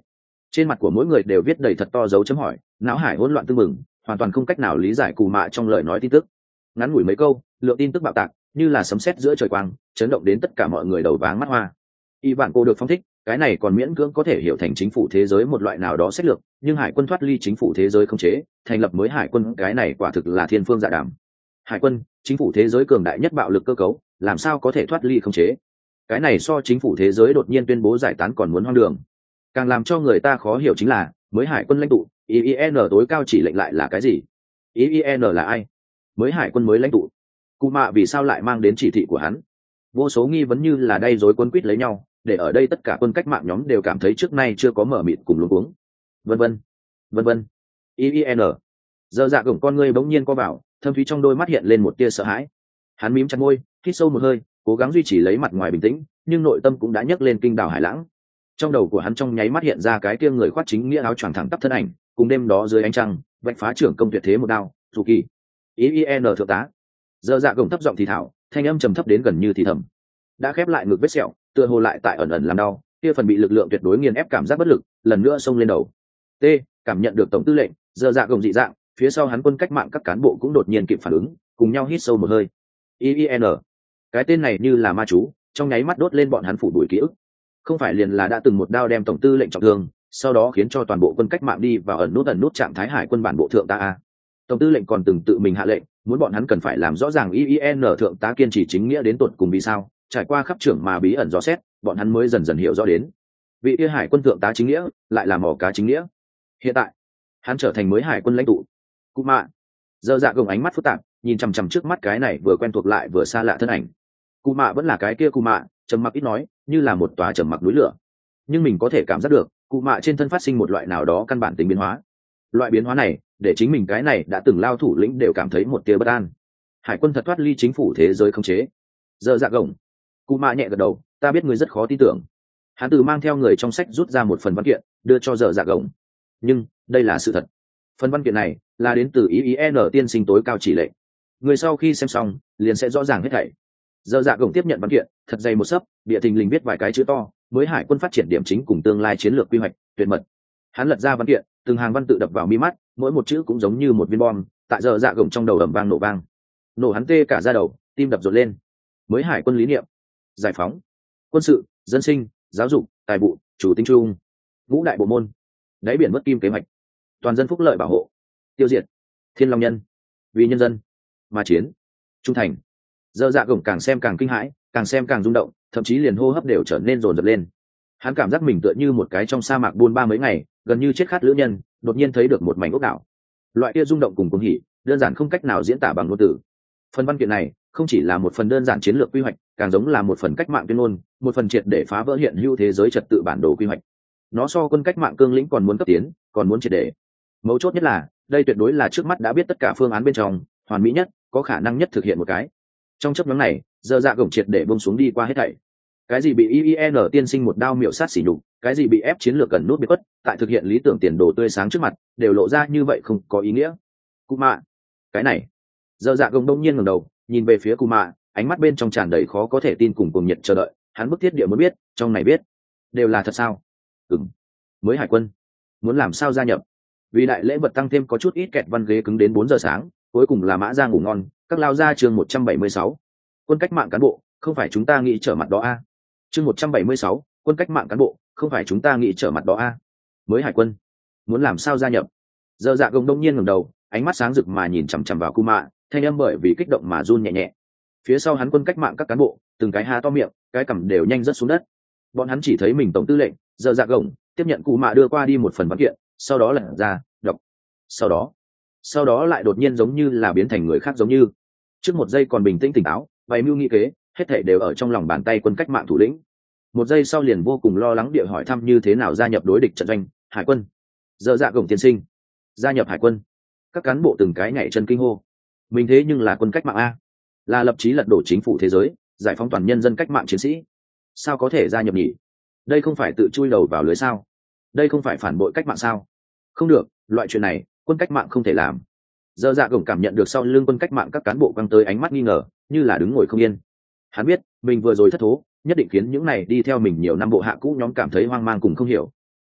Trên mặt của mỗi người đều viết đầy thật to dấu chấm hỏi, não hải hỗn loạn tưng bừng, hoàn toàn không cách nào lý giải Cù Mạ trong lời nói tin tức. Ngắn ngủi mấy câu, lượng tin tức bạo tạc như là sấm sét giữa trời quang, chấn động đến tất cả mọi người đầu váng mắt hoa. Y Vạn Cô được phong thích, cái này còn miễn cưỡng có thể hiểu thành chính phủ thế giới một loại nào đó sách lược, nhưng hải quân thoát ly chính phủ thế giới không chế, thành lập mới hải quân, cái này quả thực là thiên phương dạ đàm. Hải quân, chính phủ thế giới cường đại nhất bạo lực cơ cấu, làm sao có thể thoát ly không chế? Cái này so chính phủ thế giới đột nhiên tuyên bố giải tán còn muốn hoang đường. Càng làm cho người ta khó hiểu chính là, mới hải quân lãnh tụ, i i en tối cao chỉ lệnh lại là cái gì? i i en là ai? Mới hải quân mới lãnh tụ. Cù Mạ vì sao lại mang đến chỉ thị của hắn? Vô số nghi vấn như là đay rối quấn quýt lấy nhau, để ở đây tất cả quân cách mạng nhóm đều cảm thấy trước nay chưa có mở mịt cùng luống cuống. Vân vân, vân vân. i i en. Giờ dạ gồng con ngươi bỗng nhiên co vào, thâm thúy trong đôi mắt hiện lên một tia sợ hãi. Hắn mím chặt môi, hít sâu một hơi, cố gắng duy trì lấy mặt ngoài bình tĩnh, nhưng nội tâm cũng đã nhấc lên kinh đảo hải lãng. Trong đầu của hắn trong nháy mắt hiện ra cái kia người khoác chính nghĩa áo choàng thẳng tắp thân ảnh, cùng đêm đó dưới ánh trăng, vạch phá trưởng công tuyệt thế một đao, dù kỳ. i i en thượng tá. Giờ dạ gồng thấp giọng thì thảo, thanh âm trầm thấp đến gần như thì thầm. Đã khép lại ngực vết sẹo, tựa hồ lại tại ẩn ẩn làm đau, kia phần bị lực lượng tuyệt đối nghiền ép cảm giác bất lực, lần nữa xông lên đầu. T, cảm nhận được tổng tư lệnh, giờ dạ gồng dị dạng, phía sau hắn quân cách mạng các cán bộ cũng đột nhiên kịp phản ứng, cùng nhau hít sâu một hơi. i i en. Cái tên này như là ma chú, trong nháy mắt đốt lên bọn hắn phủ đuổi ký ức. Không phải liền là đã từng một đao đem tổng tư lệnh trọng thương, sau đó khiến cho toàn bộ quân cách mạng đi vào ẩn nút ẩn nút trạng thái hải quân bản bộ thượng tá a. Tổng tư lệnh còn từng tự mình hạ lệnh, muốn bọn hắn cần phải làm rõ ràng i i en thượng tá kiên trì chính nghĩa đến tột cùng vì sao, trải qua khắp trưởng mà bí ẩn rõ xét, bọn hắn mới dần dần hiểu rõ đến. Vị kia hải quân thượng tá chính nghĩa, lại là mỏ cá chính nghĩa. Hiện tại, hắn trở thành mới hải quân lãnh tụ. Cù Mạ. Giờ dạ gồng ánh mắt phức tạp, nhìn chằm chằm trước mắt cái này vừa quen thuộc lại vừa xa lạ thân ảnh. Cù Mạ vẫn là cái kia Cù Mạ, trầm mặc ít nói, như là một tòa trầm mặc núi lửa. Nhưng mình có thể cảm giác được, Cù Mạ trên thân phát sinh một loại nào đó căn bản tính biến hóa. Loại biến hóa này, để chính mình cái này đã từng lao thủ lĩnh đều cảm thấy một tia bất an. Hải quân thật thoát ly chính phủ thế giới không chế. Giờ dạ gồng. Cù Mạ nhẹ gật đầu, ta biết ngươi rất khó tin tưởng. Hắn từ mang theo người trong sách rút ra một phần văn kiện, đưa cho giờ dạ gồng. Nhưng đây là sự thật. Phần văn kiện này là đến từ i i en tiên sinh tối cao chỉ lệnh. Người sau khi xem xong, liền sẽ rõ ràng hết thảy. Giờ dạ gồng tiếp nhận văn kiện, thật dày một sấp, địa thình lình viết vài cái chữ to, mới hải quân phát triển điểm chính cùng tương lai chiến lược quy hoạch, tuyệt mật. Hắn lật ra văn kiện, từng hàng văn tự đập vào mi mắt, mỗi một chữ cũng giống như một viên bom, tại giờ dạ gồng trong đầu ầm vang nổ vang. Nổ hắn tê cả da đầu, tim đập rộn lên. Mới hải quân lý niệm: giải phóng, quân sự, dân sinh, giáo dục, tài vụ, chủ tính chung, ngũ đại bộ môn, đáy biển mất kim kế hoạch, toàn dân phúc lợi bảo hộ, tiêu diệt thiên long nhân, vì nhân dân mà chiến, trung thành. Giờ dạ gồng càng xem càng kinh hãi, càng xem càng rung động, thậm chí liền hô hấp đều trở nên rồn rập lên. Hắn cảm giác mình tựa như một cái trong sa mạc buôn ba mấy ngày, gần như chết khát lữ nhân, đột nhiên thấy được một mảnh ốc đảo. Loại kia rung động cùng cuồng hỉ, đơn giản không cách nào diễn tả bằng ngôn từ. Phần văn kiện này không chỉ là một phần đơn giản chiến lược quy hoạch, càng giống là một phần cách mạng tuyên ngôn, một phần triệt để phá vỡ hiện hữu thế giới trật tự bản đồ quy hoạch. Nó so quân cách mạng cương lĩnh còn muốn cấp tiến, còn muốn triệt để. Mấu chốt nhất là, đây tuyệt đối là trước mắt đã biết tất cả phương án bên trong, hoàn mỹ nhất, có khả năng nhất thực hiện một cái. Trong chấp nhóm này, giờ dạ gồng triệt để bông xuống đi qua hết thảy. Cái gì bị i i en tiên sinh một đao miệu sát xỉ nhục, cái gì bị ép chiến lược gần nút biệt khuất, tại thực hiện lý tưởng tiền đồ tươi sáng trước mặt, đều lộ ra như vậy không có ý nghĩa. Cù Mạ. Cái này. Giờ dạ gồng đông nhiên ngẩng đầu, nhìn về phía Cù Mạ, ánh mắt bên trong tràn đầy khó có thể tin cùng cuồng nhiệt chờ đợi. Hắn bức thiết địa muốn biết, trong này biết, đều là thật sao? Ừm. Mới hải quân, muốn làm sao gia nhập? Vì đại lễ vật tăng thêm có chút ít kẹt văn ghế cứng đến bốn giờ sáng, cuối cùng là mã ra ngủ ngon, các lao ra chương một trăm bảy mươi sáu. Quân cách mạng cán bộ, không phải chúng ta nghĩ trở mặt đó a. Chương một trăm bảy mươi sáu, quân cách mạng cán bộ, không phải chúng ta nghĩ trở mặt đó a. Mới hải quân, muốn làm sao gia nhập? Giờ dạ gồng đông nhiên ngẩng đầu, ánh mắt sáng rực mà nhìn chằm chằm vào Cù Mạ, thanh âm bởi vì kích động mà run nhẹ nhẹ. Phía sau hắn quân cách mạng các cán bộ, từng cái há to miệng, cái cằm đều nhanh rớt xuống đất. Bọn hắn chỉ thấy mình tổng tư lệnh, giờ dạ gồng tiếp nhận Cù Mạ đưa qua đi một phần văn kiện, sau đó lật ra, đọc. Sau đó, sau đó lại đột nhiên giống như là biến thành người khác giống như. Trước một giây còn bình tĩnh tỉnh táo, bày mưu nghị kế, hết thảy đều ở trong lòng bàn tay quân cách mạng thủ lĩnh. Một giây sau liền vô cùng lo lắng địa hỏi thăm như thế nào gia nhập đối địch trận doanh, hải quân. Giờ dạ gồng tiên sinh, gia nhập hải quân. Các cán bộ từng cái nhảy chân kinh hô. Mình thế nhưng là quân cách mạng a, là lập chí lật đổ chính phủ thế giới, giải phóng toàn nhân dân cách mạng chiến sĩ. Sao có thể gia nhập nhỉ? Đây không phải tự chui đầu vào lưới sao? Đây không phải phản bội cách mạng sao? Không được, loại chuyện này quân cách mạng không thể làm. Giờ dạ gồng cảm nhận được sau lưng quân cách mạng các cán bộ căng tới ánh mắt nghi ngờ, như là đứng ngồi không yên. Hắn biết mình vừa rồi thất thố, nhất định khiến những này đi theo mình nhiều năm bộ hạ cũ nhóm cảm thấy hoang mang cùng không hiểu.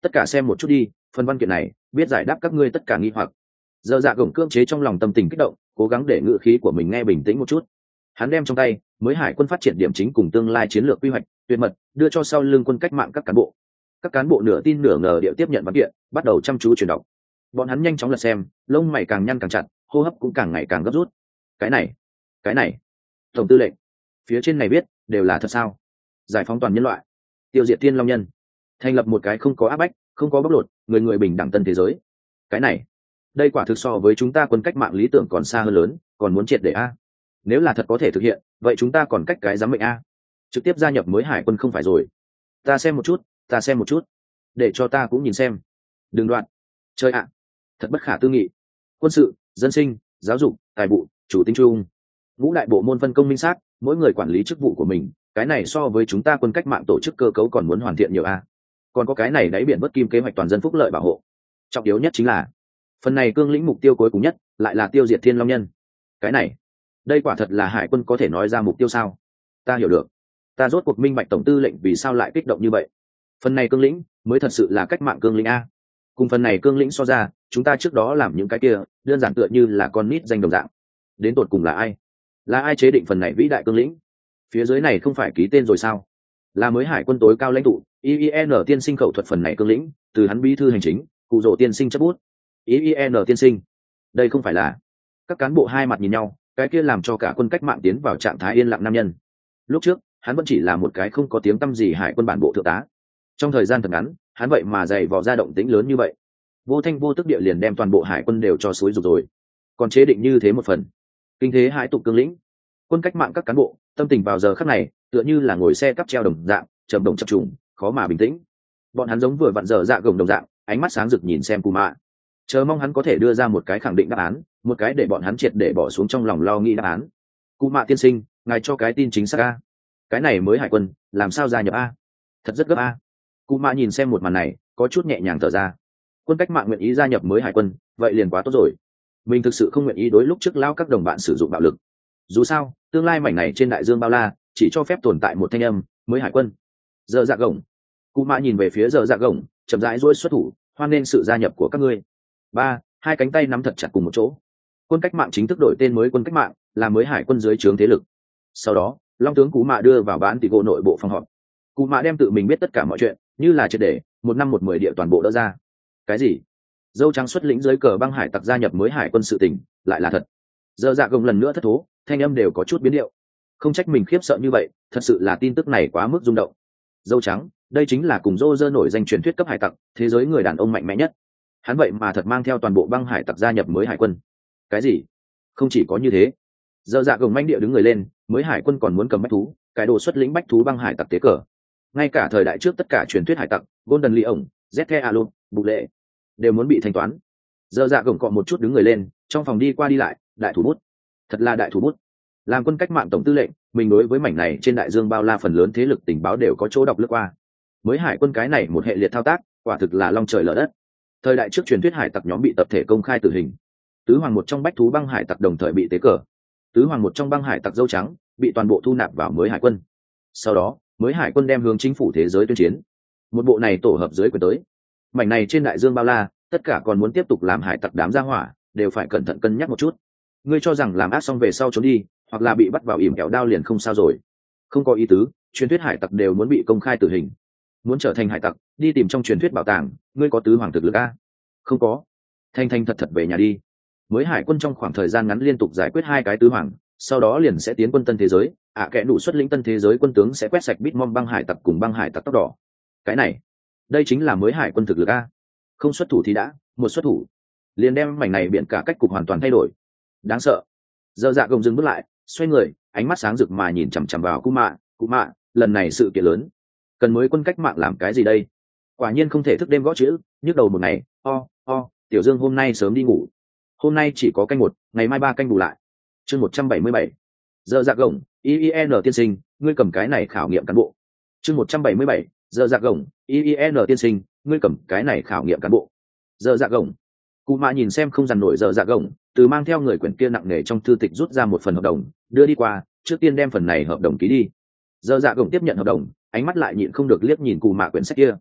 tất cả xem một chút đi, phần văn kiện này biết giải đáp các ngươi tất cả nghi hoặc. Giờ dạ gồng cưỡng chế trong lòng tâm tình kích động, cố gắng để ngữ khí của mình nghe bình tĩnh một chút. Hắn đem trong tay mới hải quân phát triển điểm chính cùng tương lai chiến lược quy hoạch tuyệt mật đưa cho sau lưng quân cách mạng các cán bộ. Các cán bộ nửa tin nửa ngờ điệu tiếp nhận văn kiện, bắt đầu chăm chú chuyển đọc. Bọn hắn nhanh chóng lật xem, lông mày càng nhăn càng chặt, hô hấp cũng càng ngày càng gấp rút. Cái này, cái này, tổng tư lệnh, phía trên này viết đều là thật sao? Giải phóng toàn nhân loại, tiêu diệt tiên long nhân, thành lập một cái không có áp bách, không có bóc lột, người người bình đẳng tân thế giới. Cái này, đây quả thực so với chúng ta quân cách mạng lý tưởng còn xa hơn lớn, còn muốn triệt để a. Nếu là thật có thể thực hiện, vậy chúng ta còn cách cái giám mệnh a. Trực tiếp gia nhập mới hải quân không phải rồi. Ta xem một chút, ta xem một chút, để cho ta cũng nhìn xem. Đừng đoạn. Chơi ạ, thật bất khả tư nghị. Quân sự, dân sinh, giáo dục, tài vụ, chủ tinh trung, ngũ đại bộ môn phân công minh xác, mỗi người quản lý chức vụ của mình. Cái này so với chúng ta quân cách mạng tổ chức cơ cấu còn muốn hoàn thiện nhiều a. Còn có cái này đáy biển bất kim kế hoạch toàn dân phúc lợi bảo hộ. Trọng yếu nhất chính là phần này cương lĩnh mục tiêu cuối cùng nhất lại là tiêu diệt thiên long nhân. Cái này, đây quả thật là hải quân có thể nói ra mục tiêu sao? Ta hiểu được, ta rốt cuộc minh bạch tổng tư lệnh vì sao lại kích động như vậy. Phần này cương lĩnh mới thật sự là cách mạng cương lĩnh a. Cùng phần này cương lĩnh so ra, chúng ta trước đó làm những cái kia đơn giản tựa như là con nít danh đồng dạng. Đến tột cùng là ai? Là ai chế định phần này vĩ đại cương lĩnh? Phía dưới này không phải ký tên rồi sao? Là mới hải quân tối cao lãnh tụ i i en tiên sinh khẩu thuật phần này cương lĩnh, từ hắn bí thư hành chính cụ rỗ tiên sinh chấp bút. i i en tiên sinh, đây không phải là... Các cán bộ hai mặt nhìn nhau, cái kia làm cho cả quân cách mạng tiến vào trạng thái yên lặng nam nhân. Lúc trước hắn vẫn chỉ là một cái không có tiếng tăm gì hải quân bản bộ thượng tá, trong thời gian thật ngắn hắn vậy mà dày vò ra động tĩnh lớn như vậy, vô thanh vô tức địa liền đem toàn bộ hải quân đều cho xúi rục rồi, còn chế định như thế một phần kinh thế hải tục cương lĩnh. Quân cách mạng các cán bộ tâm tình vào giờ khắc này tựa như là ngồi xe cắp treo đồng dạng, trầm động chập trùng, khó mà bình tĩnh. Bọn hắn giống vừa vặn dở dạ gồng đồng dạng, ánh mắt sáng rực nhìn xem Cù Mạ, chờ mong hắn có thể đưa ra một cái khẳng định đáp án, một cái để bọn hắn triệt để bỏ xuống trong lòng lo nghĩ đáp án. Cù Mạ tiên sinh, ngài cho cái tin chính xác a. Cái này mới hải quân làm sao gia nhập a? Thật rất gấp a. Cù Mạ nhìn xem một màn này có chút nhẹ nhàng thở ra. Quân cách mạng nguyện ý gia nhập mới hải quân, vậy liền quá tốt rồi. Mình thực sự không nguyện ý đối lúc trước lao các đồng bạn sử dụng bạo lực. Dù sao tương lai mảnh này trên đại dương bao la chỉ cho phép tồn tại một thanh âm mới hải quân. Giờ dạ gồng. Cù Mạ nhìn về phía giờ dạ gồng, chậm rãi duỗi xuất thủ, hoan nghênh sự gia nhập của các ngươi. Ba, hai cánh tay nắm thật chặt cùng một chỗ. Quân cách mạng chính thức đổi tên mới quân cách mạng, là mới hải quân dưới trướng thế lực. Sau đó long tướng Cù Mạ đưa vào bán tỷ gỗ nội bộ phòng họp. Cù Mạ đem tự mình biết tất cả mọi chuyện, như là triệt để một năm một mười địa toàn bộ đỡ ra. Cái gì? Dâu trắng xuất lĩnh dưới cờ băng hải tặc gia nhập mới hải quân sự tình, lại là thật. Giờ dạ gồng lần nữa thất thố, thanh âm đều có chút biến điệu. Không trách mình khiếp sợ như vậy, thật sự là tin tức này quá mức rung động. Dâu trắng, đây chính là cùng Rô Rơ nổi danh truyền thuyết cấp hải tặc, thế giới người đàn ông mạnh mẽ nhất. Hắn vậy mà thật mang theo toàn bộ băng hải tặc gia nhập mới hải quân. Cái gì? Không chỉ có như thế, giờ dạ gồng manh địa đứng người lên, mới hải quân còn muốn cầm bách thú, cái đồ xuất lĩnh bách thú băng hải tặc tế cờ. Ngay cả thời đại trước tất cả truyền thuyết hải tặc, Golden Lion, Zeke Alo, Bục Lệ, đều muốn bị thanh toán. Giờ dạ gồng cọ một chút đứng người lên, trong phòng đi qua đi lại, đại thủ bút. Thật là đại thủ bút. Làm quân cách mạng tổng tư lệnh, mình đối với mảnh này trên đại dương bao la phần lớn thế lực tình báo đều có chỗ đọc lướt qua. Mới hải quân cái này một hệ liệt thao tác, quả thực là long trời lở đất. Thời đại trước truyền thuyết hải tặc nhóm bị tập thể công khai tử hình. Tứ hoàng một trong bách thú băng hải tặc đồng thời bị tế cờ. Tứ hoàng một trong băng hải tặc dâu trắng bị toàn bộ thu nạp vào mới hải quân. Sau đó mới hải quân đem hướng chính phủ thế giới tuyên chiến. Một bộ này tổ hợp dưới quyền tới, mảnh này trên đại dương bao la, tất cả còn muốn tiếp tục làm hải tặc đám gia hỏa đều phải cẩn thận cân nhắc một chút. Ngươi cho rằng làm ác xong về sau trốn đi, hoặc là bị bắt vào ỉm kẹo đao liền không sao rồi? Không có ý tứ, truyền thuyết hải tặc đều muốn bị công khai tử hình. Muốn trở thành hải tặc, đi tìm trong truyền thuyết bảo tàng, ngươi có tứ hoàng thực lực a? Không có. Thanh thanh thật thật về nhà đi. Mới hải quân trong khoảng thời gian ngắn liên tục giải quyết hai cái tứ hoàng, sau đó liền sẽ tiến quân tân thế giới. ạ à, kẻ đủ xuất lĩnh tân thế giới quân tướng sẽ quét sạch Bitmom băng hải tặc cùng băng hải tặc tóc đỏ. Cái này, đây chính là mới hải quân thực lực a. Không xuất thủ thì đã, một xuất thủ liền đem mảnh này biển cả cách cục hoàn toàn thay đổi. Đáng sợ. Giờ dạ gồng dừng bước lại, xoay người, ánh mắt sáng rực mà nhìn chằm chằm vào Cú Mạ. Cú Mạ, lần này sự kiện lớn, cần mới quân cách mạng làm cái gì đây? Quả nhiên không thể thức đêm gõ chữ, nhức đầu một ngày. O o, Tiểu Dương hôm nay sớm đi ngủ. Hôm nay chỉ có canh một, ngày mai ba canh bù lại. Chương một trăm bảy mươi bảy. Giờ dạ gồng, i i en tiên sinh, ngươi cầm cái này khảo nghiệm cán bộ. Chương một trăm bảy mươi bảy. Giờ dạ gồng, i i en tiên sinh, ngươi cầm cái này khảo nghiệm cán bộ. Giờ dạ gồng. Cú Mạ nhìn xem không dằn nổi giờ dạ gồng, từ mang theo người quyển kia nặng nề trong thư tịch rút ra một phần hợp đồng, đưa đi qua, trước tiên đem phần này hợp đồng ký đi. Giờ dạ gồng tiếp nhận hợp đồng, ánh mắt lại nhịn không được liếc nhìn Cú Mạ quyển sách kia.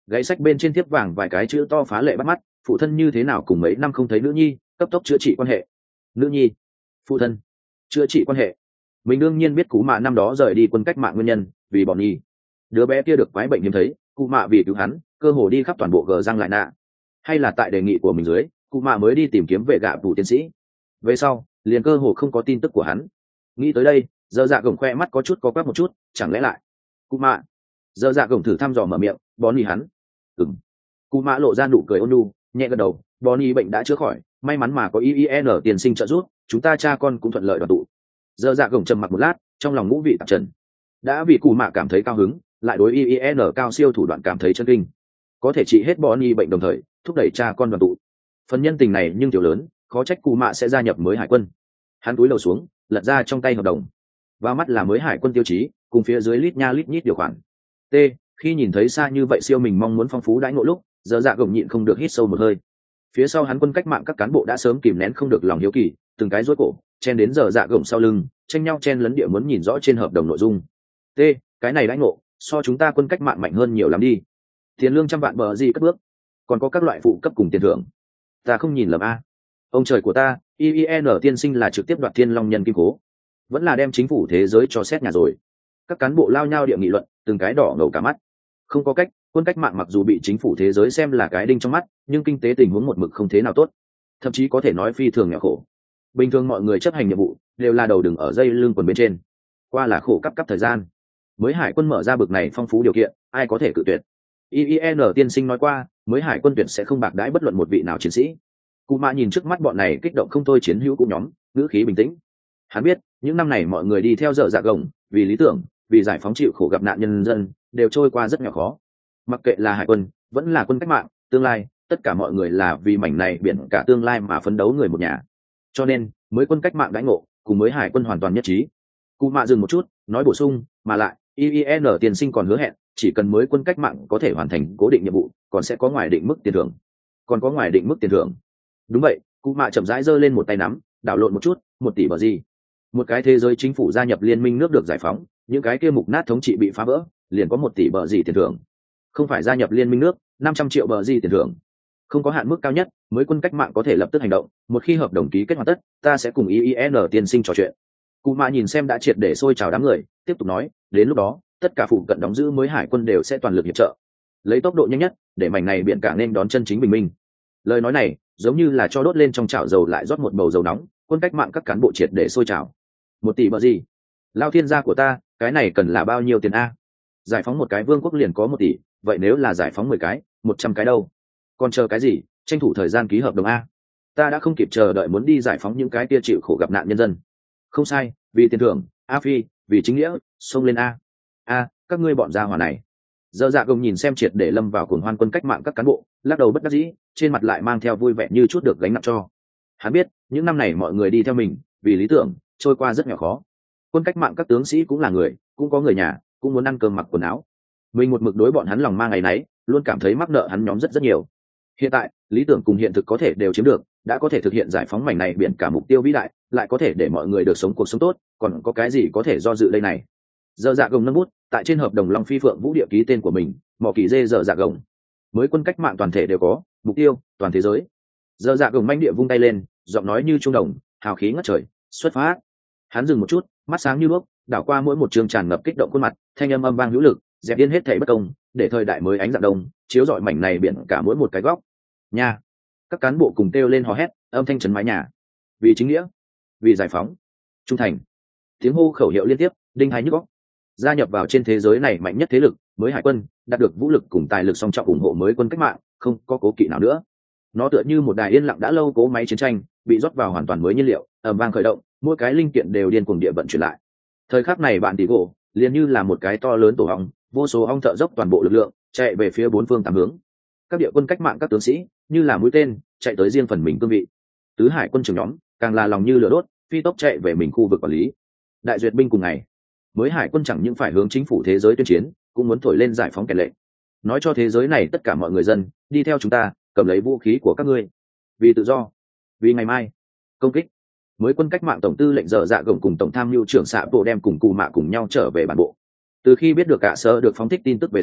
Gáy sách bên trên tiếp vàng vài cái chữ to phá lệ bắt mắt, phụ thân như thế nào cùng mấy năm không thấy nữ nhi, cấp tốc chữa trị quan hệ. Nữ nhi, phụ thân, chữa trị quan hệ. Mình đương nhiên biết Cú Mạ năm đó rời đi quân cách mạng nguyên nhân, vì bọn nhi. Đứa bé kia được quái bệnh hiếm thấy, Cú Mạ vì cứu hắn, cơ hồ đi khắp toàn bộ gờ răng lại nạ. Hay là tại đề nghị của mình dưới, Cú Mạ mới đi tìm kiếm về gạ phủ tiến sĩ. Về sau, liền cơ hồ không có tin tức của hắn. Nghĩ tới đây, Dở Dạ Gồng khoe mắt có chút có quắc một chút, chẳng lẽ lại Cú Mạ? Dở Dạ Gồng thử thăm dò mở miệng, Bonnie hắn. Ừm. Cú Mạ lộ ra nụ cười ôn nhu, nhẹ gật đầu, Bonnie bệnh đã chữa khỏi, may mắn mà có i i en tiền sinh trợ giúp, chúng ta cha con cũng thuận lợi đoàn tụ. Dở Dạ Gồng trầm mặc một lát, trong lòng ngũ vị tạp trần. Đã vì Cú Mạ cảm thấy cao hứng, lại đối i i en cao siêu thủ đoạn cảm thấy chân kinh. Có thể trị hết Bonnie bệnh đồng thời, thúc đẩy cha con đoàn tụ. Phần nhân tình này nhưng tiểu lớn, khó trách Cú Mạ sẽ gia nhập mới hải quân. Hắn cúi đầu xuống, lật ra trong tay hợp đồng. Vào mắt là mới hải quân tiêu chí, cùng phía dưới lít nha lít nhít điều khoản. T, khi nhìn thấy xa như vậy siêu mình mong muốn phong phú đãi ngộ lúc, Dở Dạ Gồng nhịn không được hít sâu một hơi. Phía sau hắn quân cách mạng các cán bộ đã sớm kìm nén không được lòng hiếu kỳ, từng cái rối cổ, chen đến Dở Dạ Gồng sau lưng, tranh nhau chen lấn địa muốn nhìn rõ trên hợp đồng nội dung. T, cái này đãi ngộ, so chúng ta quân cách mạng mạnh hơn nhiều lắm đi. Tiền lương trăm vạn bờ gì cất bước, còn có các loại phụ cấp cùng tiền thưởng. Ta không nhìn lầm a. Ông trời của ta, i i en tiên sinh là trực tiếp đoạt thiên long nhân kim cố, vẫn là đem chính phủ thế giới cho xét nhà rồi. Các cán bộ lao nhau địa nghị luận, từng cái đỏ ngầu cả mắt. Không có cách, quân cách mạng mặc dù bị chính phủ thế giới xem là cái đinh trong mắt, nhưng kinh tế tình huống một mực không thế nào tốt, thậm chí có thể nói phi thường nghèo khổ. Bình thường mọi người chấp hành nhiệm vụ đều là đầu đừng ở dây lưng quần bên trên, qua là khổ cấp cấp thời gian. Mới hải quân mở ra bực này phong phú điều kiện, ai có thể cự tuyệt? i i en tiên sinh nói qua, mới hải quân tuyển sẽ không bạc đãi bất luận một vị nào chiến sĩ. Cụ Mạ nhìn trước mắt bọn này kích động không thôi chiến hữu cũng nhóm, ngữ khí bình tĩnh. Hắn biết, những năm này mọi người đi theo Dở Dạ Gồng, vì lý tưởng, vì giải phóng chịu khổ gặp nạn nhân dân, đều trôi qua rất nhỏ khó. Mặc kệ là hải quân, vẫn là quân cách mạng, tương lai, tất cả mọi người là vì mảnh này biển cả tương lai mà phấn đấu người một nhà. Cho nên, mới quân cách mạng đãi ngộ, cùng mới hải quân hoàn toàn nhất trí. Cụ Mạ dừng một chút, nói bổ sung, mà lại, i i en tiền sinh còn hứa hẹn, chỉ cần mới quân cách mạng có thể hoàn thành cố định nhiệm vụ, còn sẽ có ngoài định mức tiền thưởng. Còn có ngoài định mức tiền thưởng. Đúng vậy, Cụ Mạ chậm rãi giơ lên một tay nắm, đảo lộn một chút, một tỷ bờ gì. Một cái thế giới chính phủ gia nhập liên minh nước được giải phóng, những cái kia mục nát thống trị bị phá vỡ, liền có một tỷ bờ gì tiền thưởng. Không phải gia nhập liên minh nước, năm trăm triệu bờ gì tiền thưởng. Không có hạn mức cao nhất, mới quân cách mạng có thể lập tức hành động, một khi hợp đồng ký kết hoàn tất, ta sẽ cùng i i en tiên sinh trò chuyện. Cụ Mạ nhìn xem đã triệt để sôi trào đám người, tiếp tục nói, đến lúc đó, tất cả phụ cận đóng giữ mới hải quân đều sẽ toàn lực hiệp trợ, lấy tốc độ nhanh nhất, để mảnh này biển cả nên đón chân chính bình minh. Lời nói này, giống như là cho đốt lên trong chảo dầu lại rót một bầu dầu nóng, quân cách mạng các cán bộ triệt để sôi trào. Một tỷ bờ gì? Lao thiên gia của ta, cái này cần là bao nhiêu tiền a? Giải phóng một cái vương quốc liền có một tỷ, vậy nếu là giải phóng mười cái, một trăm cái đâu? Còn chờ cái gì? Tranh thủ thời gian ký hợp đồng a. Ta đã không kịp chờ đợi muốn đi giải phóng những cái kia chịu khổ gặp nạn nhân dân. Không sai, vì tiền thưởng, a phi, vì chính nghĩa, xông lên a. A, các ngươi bọn gia hỏa này. Dở Dạ Gồng nhìn xem triệt để lâm vào cuồng hoan quân cách mạng các cán bộ, lắc đầu bất đắc dĩ, trên mặt lại mang theo vui vẻ như chút được gánh nặng cho. Hắn biết, những năm này mọi người đi theo mình, vì lý tưởng, trôi qua rất nhỏ khó. Quân cách mạng các tướng sĩ cũng là người, cũng có người nhà, cũng muốn ăn cơm mặc quần áo. Mình một mực đối bọn hắn lòng mang ngày nấy, luôn cảm thấy mắc nợ hắn nhóm rất rất nhiều. Hiện tại, lý tưởng cùng hiện thực có thể đều chiếm được, đã có thể thực hiện giải phóng mảnh này biển cả mục tiêu vĩ đại, lại có thể để mọi người được sống cuộc sống tốt, còn có cái gì có thể do dự đây này? Dở Dạ Gồng nâng bút, tại trên hợp đồng Long Phi Phượng Vũ địa ký tên của mình, mỏ kỳ dê Dở Dạ Gồng. Mới quân cách mạng toàn thể đều có, mục tiêu, toàn thế giới. Dở Dạ Gồng manh địa vung tay lên, giọng nói như trung đồng, hào khí ngất trời, xuất phát. Hắn dừng một chút, mắt sáng như đuốc, đảo qua mỗi một trường tràn ngập kích động khuôn mặt, thanh âm âm vang hữu lực, dẹp điên hết thảy bất công, để thời đại mới ánh dạng đông, chiếu rọi mảnh này biển cả mỗi một cái góc. Nha! Các cán bộ cùng kêu lên hò hét, âm thanh trấn mái nhà. Vì chính nghĩa, vì giải phóng, trung thành. Tiếng hô khẩu hiệu liên tiếp, đinh hai nhức óc. Gia nhập vào trên thế giới này mạnh nhất thế lực, mới hải quân, đạt được vũ lực cùng tài lực song trọng ủng hộ mới quân cách mạng, không có cố kỵ nào nữa. Nó tựa như một đài yên lặng đã lâu cố máy chiến tranh, bị rót vào hoàn toàn mới nhiên liệu, ầm vang khởi động, mỗi cái linh kiện đều điên cuồng địa vận chuyển lại. Thời khắc này bạn tỷ gỗ, liền như là một cái to lớn tổ ong, vô số ong thợ dốc toàn bộ lực lượng, chạy về phía bốn phương tám hướng. Các địa quân cách mạng các tướng sĩ, như là mũi tên, chạy tới riêng phần mình cương vị. Tứ hải quân trưởng nhóm, càng là lòng như lửa đốt, phi tốc chạy về mình khu vực quản lý. Đại duyệt binh cùng ngày, mới hải quân chẳng những phải hướng chính phủ thế giới tuyên chiến, cũng muốn thổi lên giải phóng kẻ lệnh, nói cho thế giới này tất cả mọi người dân, đi theo chúng ta, cầm lấy vũ khí của các ngươi, vì tự do, vì ngày mai. Công kích. Mới quân cách mạng tổng tư lệnh Dở Dạ Gồng cùng tổng tham mưu trưởng xạ bộ đem cùng Cù Mạ cùng nhau trở về bản bộ. Từ khi biết được cả sở được phóng thích tin tức về sau,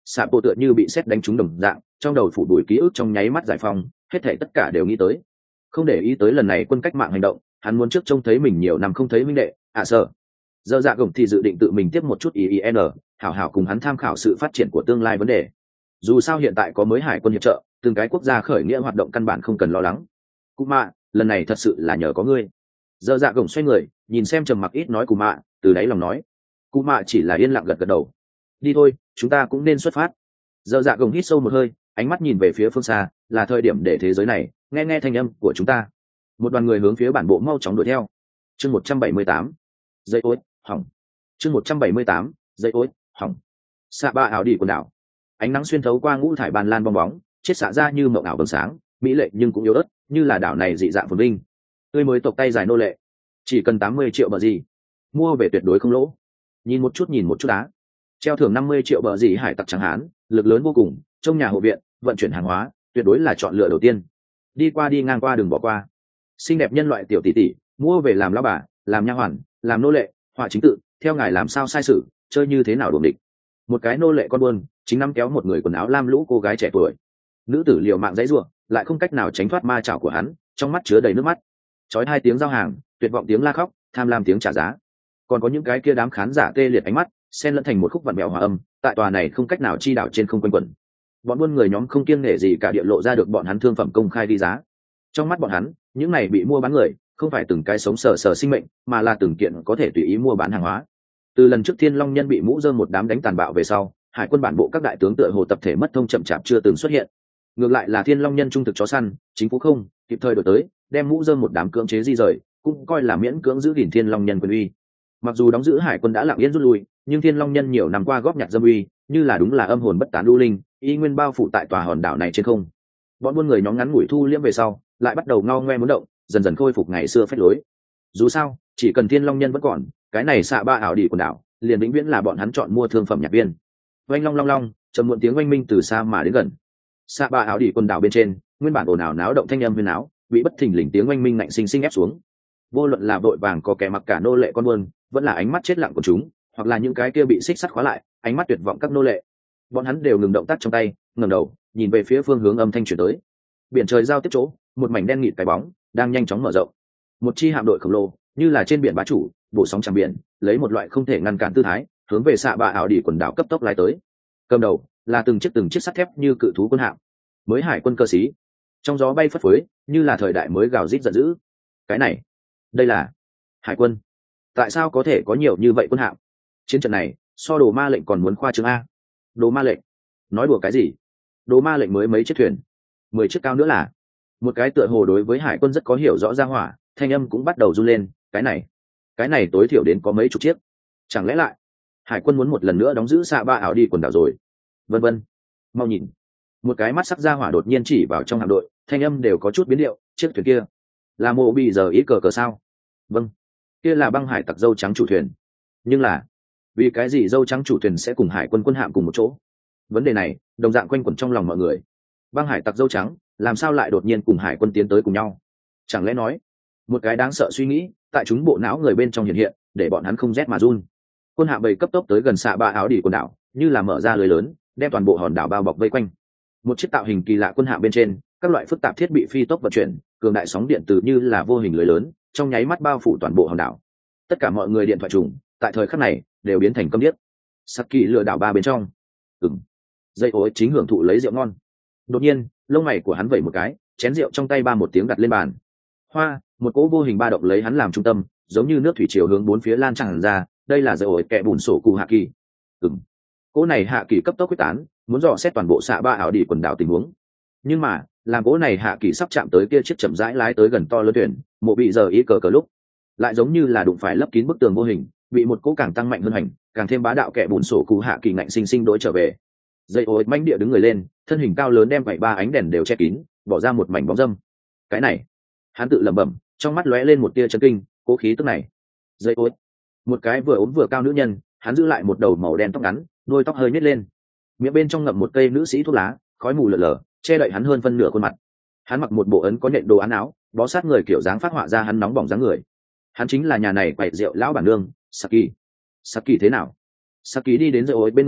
Sạ bộ tựa như bị sét đánh trúng đồng dạng, trong đầu phủ đuổi ký ức trong nháy mắt giải phóng, hết thảy tất cả đều nghĩ tới. Không để ý tới lần này quân cách mạng hành động, hắn muốn trước trông thấy mình nhiều năm không thấy minh đệ, ạ sợ. Giờ dạ gồng thì dự định tự mình tiếp một chút i en, hảo hảo cùng hắn tham khảo sự phát triển của tương lai vấn đề. Dù sao hiện tại có mới hải quân hiệp trợ, từng cái quốc gia khởi nghĩa hoạt động căn bản không cần lo lắng. Cú mạ, lần này thật sự là nhờ có ngươi. Giờ dạ gồng xoay người, nhìn xem trầm mặc ít nói Cú mạ, từ đáy lòng nói. Cú mạ chỉ là yên lặng gật gật đầu. Đi thôi, chúng ta cũng nên xuất phát. Giờ dạ gồng hít sâu một hơi, ánh mắt nhìn về phía phương xa, là thời điểm để thế giới này nghe nghe thanh âm của chúng ta. Một đoàn người hướng phía bản bộ mau chóng đuổi theo. Chương một trăm bảy mươi tám, dây ối hỏng. Chương một trăm bảy mươi tám, dây ối hỏng. Xạ ba ảo đi quần đảo, ánh nắng xuyên thấu qua ngũ thải bàn lan bong bóng, chết xạ ra như mộng ảo vầng sáng, mỹ lệ nhưng cũng yếu ớt, như là đảo này dị dạng phồn vinh. Tươi mới tộc tay dài nô lệ, chỉ cần tám mươi triệu bờ gì, mua về tuyệt đối không lỗ. Nhìn một chút nhìn một chút đá, treo thưởng năm mươi triệu bờ gì hải tặc trắng hán, lực lớn vô cùng, trong nhà hộ viện, vận chuyển hàng hóa, tuyệt đối là chọn lựa đầu tiên. Đi qua đi ngang qua đừng bỏ qua. Xinh đẹp nhân loại tiểu tỷ tỷ, mua về làm lão bà, làm nha hoàn, làm nô lệ, họa chính tự, theo ngài làm sao sai sự, chơi như thế nào đuổi địch. Một cái nô lệ con buôn chính nắm kéo một người quần áo lam lũ cô gái trẻ tuổi. Nữ tử liều mạng dãy giụa, lại không cách nào tránh thoát ma chảo của hắn, trong mắt chứa đầy nước mắt. Chói hai tiếng giao hàng, tuyệt vọng tiếng la khóc, tham lam tiếng trả giá. Còn có những cái kia đám khán giả tê liệt ánh mắt, xen lẫn thành một khúc vặn mèo hòa âm, tại tòa này không cách nào chi đảo trên không quanh quẩn. Bọn buôn người nhóm không kiêng nể gì cả địa lộ ra được bọn hắn thương phẩm công khai đi giá. Trong mắt bọn hắn, những này bị mua bán người không phải từng cái sống sờ sờ sinh mệnh, mà là từng kiện có thể tùy ý mua bán hàng hóa. Từ lần trước Thiên Long Nhân bị mũ rơm một đám đánh tàn bạo về sau, hải quân bản bộ các đại tướng tựa hồ tập thể mất thông chậm chạp chưa từng xuất hiện. Ngược lại là Thiên Long Nhân trung thực chó săn, chính phủ không kịp thời đổi tới, đem mũ rơm một đám cưỡng chế di rời, cũng coi là miễn cưỡng giữ gìn Thiên Long Nhân quyền uy. Mặc dù đóng giữ hải quân đã lặng yên rút lui, nhưng Thiên Long Nhân nhiều năm qua góp nhặt dâm uy, như là đúng là âm hồn bất tán lưu linh, y nguyên bao phủ tại tòa hòn đảo này trên không. Bọn buôn người nhóm ngắn ngủi thu liễm về sau, lại bắt đầu ngao ngoe muốn động, dần dần khôi phục ngày xưa phép lối. Dù sao, chỉ cần Thiên Long Nhân vẫn còn, cái này xạ ba ảo đi quần đảo, liền vĩnh viễn là bọn hắn chọn mua thương phẩm nhạc viên. Oanh long long long, trầm muộn tiếng oanh minh từ xa mà đến gần. Xạ ba ảo đi quần đảo bên trên, nguyên bản ồn ào náo động thanh âm huyên áo, bị bất thình lình tiếng oanh minh nạnh sinh sinh ép xuống. Vô luận là vội vàng có kẻ mặc cả nô lệ con buôn, vẫn là ánh mắt chết lặng của chúng, hoặc là những cái kia bị xích sắt khóa lại, ánh mắt tuyệt vọng các nô lệ, bọn hắn đều ngừng động tác trong tay, ngẩng đầu nhìn về phía phương hướng âm thanh truyền tới. Biển trời giao tiếp chỗ, một mảnh đen nghịt cái bóng đang nhanh chóng mở rộng. Một chi hạm đội khổng lồ, như là trên biển bá chủ, bổ sóng tràn biển, lấy một loại không thể ngăn cản tư thái, hướng về xạ bạ ảo đi quần đảo cấp tốc lái tới. Cầm đầu là từng chiếc từng chiếc sắt thép như cự thú quân hạm, mới hải quân cơ sĩ, trong gió bay phất phới, như là thời đại mới gào rít giận dữ. Cái này, đây là hải quân. Tại sao có thể có nhiều như vậy quân hạm? Chiến trận này, so đồ ma lệnh còn muốn khoa trương a. Đồ ma lệnh? Nói đùa cái gì? Đồ ma lệnh mới mấy chiếc thuyền, mười chiếc cao nữa là. Một cái tựa hồ đối với hải quân rất có hiểu rõ ra hỏa, thanh âm cũng bắt đầu run lên. Cái này, cái này tối thiểu đến có mấy chục chiếc. Chẳng lẽ lại hải quân muốn một lần nữa đóng giữ xạ ba ảo đi quần đảo rồi? Vân vân. Mau nhìn, một cái mắt sắc ra hỏa đột nhiên chỉ vào trong hạm đội, thanh âm đều có chút biến điệu. Chiếc thuyền kia là mộ bị giờ ý cờ cờ sao? Vâng, kia là băng hải tặc dâu trắng chủ thuyền. Nhưng là vì cái gì dâu trắng chủ thuyền sẽ cùng hải quân quân hạm cùng một chỗ? Vấn đề này đồng dạng quanh quẩn trong lòng mọi người. Băng hải tặc dâu trắng làm sao lại đột nhiên cùng hải quân tiến tới cùng nhau? Chẳng lẽ nói, một cái đáng sợ suy nghĩ tại chúng bộ não người bên trong hiện hiện, để bọn hắn không rét mà run. Quân hạm bầy cấp tốc tới gần xạ ba áo đỉ quần đảo, như là mở ra lưới lớn, đem toàn bộ hòn đảo bao bọc vây quanh. Một chiếc tạo hình kỳ lạ quân hạm bên trên, các loại phức tạp thiết bị phi tốc vận chuyển, cường đại sóng điện từ như là vô hình lưới lớn, trong nháy mắt bao phủ toàn bộ hòn đảo. Tất cả mọi người điện thoại trùng, tại thời khắc này đều biến thành câm điếc. Saki lừa đảo ba bên trong, ừng, dây ối chính hưởng thụ lấy rượu ngon. Đột nhiên, lông mày của hắn vẩy một cái, chén rượu trong tay ba một tiếng đặt lên bàn. Hoa, một cỗ vô hình ba động lấy hắn làm trung tâm, giống như nước thủy triều hướng bốn phía lan tràn ra. Đây là dây ối kẹ bùn sổ cụ hạ kỳ. Ừng, cỗ này hạ kỳ cấp tốc quyết tán, muốn dò xét toàn bộ xạ ba ảo đi quần đảo tình huống. Nhưng mà, làm cỗ này hạ kỳ sắp chạm tới kia chiếc chậm rãi lái tới gần to lớn thuyền, mộ bị giờ ý cờ cờ lúc, lại giống như là đụng phải lấp kín bức tường vô hình, bị một cỗ càng tăng mạnh hơn hành, càng thêm bá đạo kẻ bùn sổ cụ hạ kỳ ngạnh sinh sinh đối trở về. Dây ối manh địa đứng người lên, thân hình cao lớn đem vảy ba ánh đèn đều che kín, bỏ ra một mảnh bóng dâm. Cái này, hắn tự lẩm bẩm, trong mắt lóe lên một tia chấn kinh, cố khí tức này. Dây ối, một cái vừa ốm vừa cao nữ nhân, hắn giữ lại một đầu màu đen tóc ngắn, đôi tóc hơi nhếch lên, miệng bên trong ngậm một cây nữ sĩ thuốc lá, khói mù lờ lờ, che đậy hắn hơn phân nửa khuôn mặt. Hắn mặc một bộ ấn có nhện đồ án áo, bó sát người kiểu dáng phát họa ra hắn nóng bỏng dáng người. Hắn chính là nhà này quậy rượu lão bản nương Saki. Saki thế nào? Saki đi đến dây ối bên người,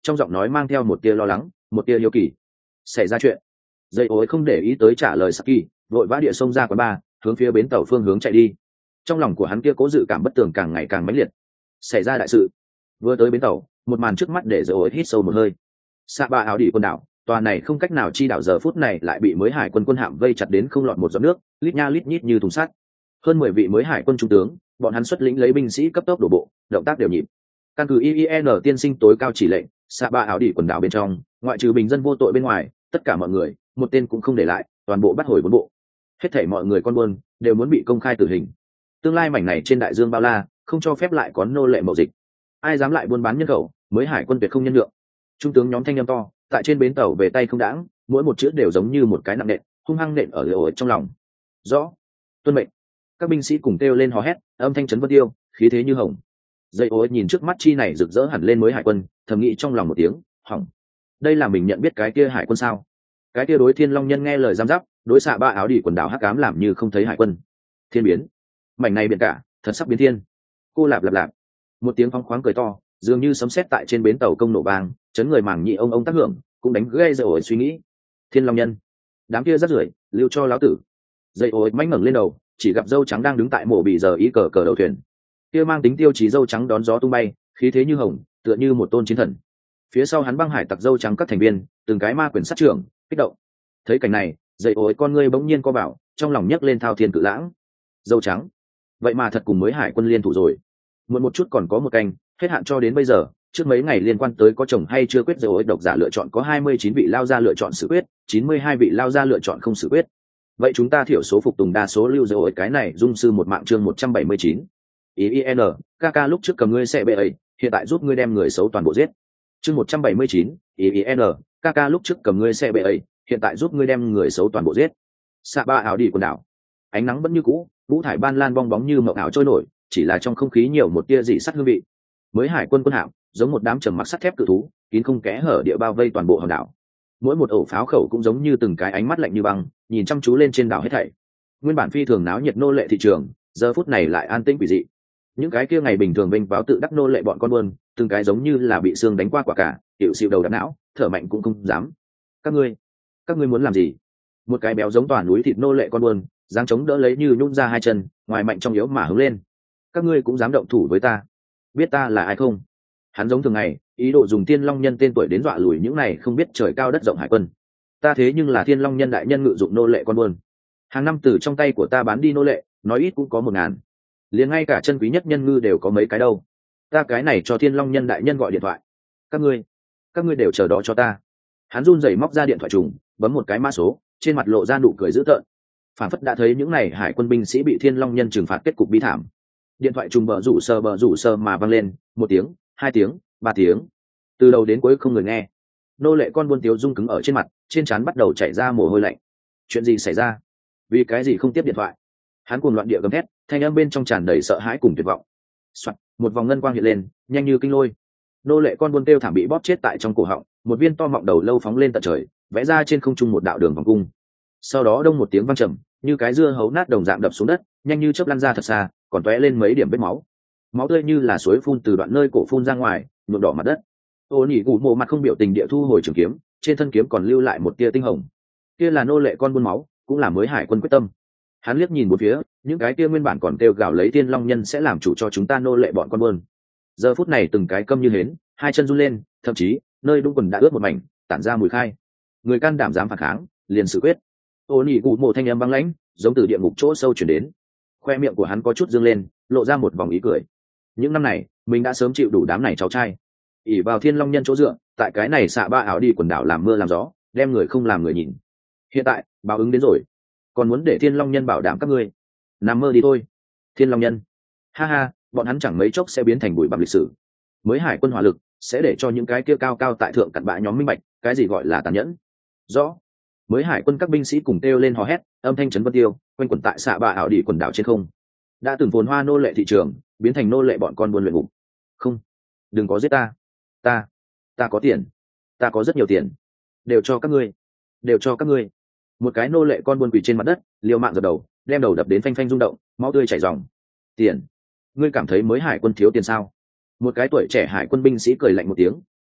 trong giọng nói mang theo một tia lo lắng, một tia hiếu kỳ. Xảy ra chuyện. Dây ối không để ý tới trả lời Saki, vội vã địa xông ra quán bar, hướng phía bến tàu phương hướng chạy đi. Trong lòng của hắn kia cố dự cảm bất tường càng ngày càng mãnh liệt. Xảy ra đại sự. Vừa tới bến tàu, một màn trước mắt để Dây ối hít sâu một hơi. Xạ ba áo đi quần đảo, tòa này không cách nào chi đảo giờ phút này lại bị mới hải quân quân hạm vây chặt đến không lọt một giọt nước, lít nha lít nhít như thùng sắt. Hơn mười vị mới hải quân trung tướng, bọn hắn xuất lĩnh lấy binh sĩ cấp tốc đổ bộ, động tác đều nhịp. Căn cứ i i en tiên sinh tối cao chỉ lệnh, xạ ba áo đi quần đảo bên trong, ngoại trừ bình dân vô tội bên ngoài, tất cả mọi người, một tên cũng không để lại, toàn bộ bắt hồi bốn bộ. Hết thảy mọi người con buôn đều muốn bị công khai tử hình. Tương lai mảnh này trên đại dương bao la, không cho phép lại có nô lệ mậu dịch. Ai dám lại buôn bán nhân khẩu, mới hải quân tuyệt không nhân lượng. Trung tướng nhóm thanh âm to, tại trên bến tàu về tay không đãng, mỗi một chữ đều giống như một cái nặng nện, hung hăng nện ở lỗ trong lòng. Rõ. Tuân mệnh. Các binh sĩ cùng kêu lên hò hét, âm thanh chấn vân tiêu, khí thế như hồng. Dây ối nhìn trước mắt chi này rực rỡ hẳn lên mới hải quân, thầm nghĩ trong lòng một tiếng, hỏng. Đây là mình nhận biết cái kia hải quân sao? Cái kia đối Thiên Long Nhân nghe lời giam giáp, đối xạ ba áo đi quần đảo hắc ám làm như không thấy hải quân. Thiên biến. Mảnh này biển cả, thật sắp biến thiên. Cô lạp lạp lạp. Một tiếng phóng khoáng cười to, dường như sấm sét tại trên bến tàu công nổ vang, chấn người màng nhị ông ông tác hưởng, cũng đánh gây Dây ối suy nghĩ. Thiên Long Nhân, đám kia rất rưởi, lưu cho lão tử. Dây ối mánh ngẩng lên đầu, chỉ gặp dâu trắng đang đứng tại mộ bị giờ ý cờ cờ đầu thuyền. Kia mang tính tiêu chí dâu trắng đón gió tung bay, khí thế như hồng, tựa như một tôn chiến thần. Phía sau hắn băng hải tặc dâu trắng các thành viên, từng cái ma quyền sát trưởng, kích động. Thấy cảnh này, Dây ối con ngươi bỗng nhiên co bảo, trong lòng nhấc lên thao thiên cự lãng. Dâu trắng, vậy mà thật cùng mới hải quân liên thủ rồi. Muộn một chút còn có một canh, hết hạn cho đến bây giờ. Trước mấy ngày liên quan tới có chồng hay chưa quyết, Dây ối độc giả lựa chọn có hai mươi chín vị lao ra lựa chọn xử quyết, chín mươi hai vị lao ra lựa chọn không xử quyết. Vậy chúng ta thiểu số phục tùng đa số lưu Dây ối cái này dung sư một mạng chương một trăm bảy mươi chín. i i en Kaka lúc trước cầm ngươi xe bệ ấy, hiện tại giúp ngươi đem người xấu toàn bộ giết. Chương một trăm bảy mươi chín, i i en Kaka lúc trước cầm ngươi xe bệ ấy, hiện tại giúp ngươi đem người xấu toàn bộ giết. Xạ ba áo đi quần đảo. Ánh nắng vẫn như cũ, vũ thải ban lan bong bóng như mộng ảo trôi nổi, chỉ là trong không khí nhiều một tia dị sắt hương vị. Mới hải quân quân hạm, giống một đám trầm mặc sắt thép cự thú, kín không kẽ hở địa bao vây toàn bộ hòn đảo. Mỗi một ổ pháo khẩu cũng giống như từng cái ánh mắt lạnh như băng, nhìn chăm chú lên trên đảo hết thảy. Nguyên bản phi thường náo nhiệt nô lệ thị trường, giờ phút này lại an tĩnh quỷ dị. Những cái kia ngày bình thường vênh váo tự đắc nô lệ bọn con buôn, từng cái giống như là bị xương đánh qua quả cả, hiệu xịu đầu đập não, thở mạnh cũng không dám. Các ngươi, các ngươi muốn làm gì? Một cái béo giống toàn núi thịt nô lệ con buôn, dáng chống đỡ lấy như nhung ra hai chân, ngoài mạnh trong yếu mà hướng lên. Các ngươi cũng dám động thủ với ta? Biết ta là ai không? Hắn giống thường ngày, ý đồ dùng Thiên Long Nhân tên tuổi đến dọa lùi những này không biết trời cao đất rộng hải quân. Ta thế nhưng là Thiên Long Nhân đại nhân ngự dụng nô lệ con buôn. Hàng năm từ trong tay của ta bán đi nô lệ, nói ít cũng có một ngàn. Liền ngay cả chân quý nhất nhân ngư đều có mấy cái đâu. Ta cái này cho Thiên Long Nhân đại nhân gọi điện thoại. Các ngươi, các ngươi đều chờ đó cho ta. Hắn run rẩy móc ra điện thoại trùng, bấm một cái mã số, trên mặt lộ ra nụ cười dữ tợn. Phản phất đã thấy những này hải quân binh sĩ bị Thiên Long Nhân trừng phạt kết cục bi thảm. Điện thoại trùng bờ rủ sờ bờ rủ sờ mà vang lên, một tiếng, hai tiếng, ba tiếng, từ đầu đến cuối không người nghe. Nô lệ con buôn tiếu rung cứng ở trên mặt, trên trán bắt đầu chảy ra mồ hôi lạnh. Chuyện gì xảy ra? Vì cái gì không tiếp điện thoại? Hắn cuồng loạn địa gầm thét, thanh âm bên trong tràn đầy sợ hãi cùng tuyệt vọng. Soạt, một vòng ngân quang hiện lên, nhanh như kinh lôi. Nô lệ con buôn kêu thảm bị bóp chết tại trong cổ họng, một viên to mọng đầu lâu phóng lên tận trời, vẽ ra trên không trung một đạo đường vòng cung. Sau đó đông một tiếng vang trầm, như cái dưa hấu nát đồng dạng đập xuống đất, nhanh như chớp lăn ra thật xa, còn tóe lên mấy điểm vết máu. Máu tươi như là suối phun từ đoạn nơi cổ phun ra ngoài, nhuộm đỏ mặt đất. Ô Nhĩ Gù Mộ mặt không biểu tình địa thu hồi trường kiếm, trên thân kiếm còn lưu lại một tia tinh hồng. Kia là nô lệ con buôn máu, cũng là mới hải quân quyết tâm. Hắn liếc nhìn một phía, những cái kia nguyên bản còn kêu gào lấy Thiên Long Nhân sẽ làm chủ cho chúng ta nô lệ bọn con buôn. Giờ phút này từng cái câm như hến, hai chân run lên, thậm chí nơi đũng quần đã ướt một mảnh, tản ra mùi khai. Người can đảm dám phản kháng, liền xử quyết. Ô Nhĩ Gù Mộ thanh âm băng lãnh, giống từ địa ngục chỗ sâu truyền đến. Khoe miệng của hắn có chút dương lên, lộ ra một vòng ý cười. Những năm này, mình đã sớm chịu đủ đám này cháu trai. ỷ vào Thiên Long Nhân chỗ dựa, tại cái này xạ ba áo đi quần đảo làm mưa làm gió, đem người không làm người nhìn. Hiện tại báo ứng đến rồi, còn muốn để Thiên Long Nhân bảo đảm các ngươi? Nằm mơ đi thôi. Thiên Long Nhân, ha ha, bọn hắn chẳng mấy chốc sẽ biến thành bụi bặm lịch sử. Mới hải quân hỏa lực sẽ để cho những cái kia cao cao tại thượng cặn bã nhóm minh bạch cái gì gọi là tàn nhẫn. Rõ. Mới hải quân các binh sĩ cùng kêu lên hò hét, âm thanh chấn vân tiêu quanh quẩn tại xạ ba ảo đi quần đảo trên không. Đã từng phồn hoa nô lệ thị trường biến thành nô lệ bọn con buôn luyện ngục. Không, đừng có giết ta. Ta, ta có tiền, ta có rất nhiều tiền, đều cho các ngươi, đều cho các ngươi. Một cái nô lệ con buôn quỳ trên mặt đất, liều mạng giật đầu, đem đầu đập đến phanh phanh rung động, máu tươi chảy ròng. Tiền? Ngươi cảm thấy mới hải quân thiếu tiền sao? Một cái tuổi trẻ hải quân binh sĩ cười lạnh một tiếng,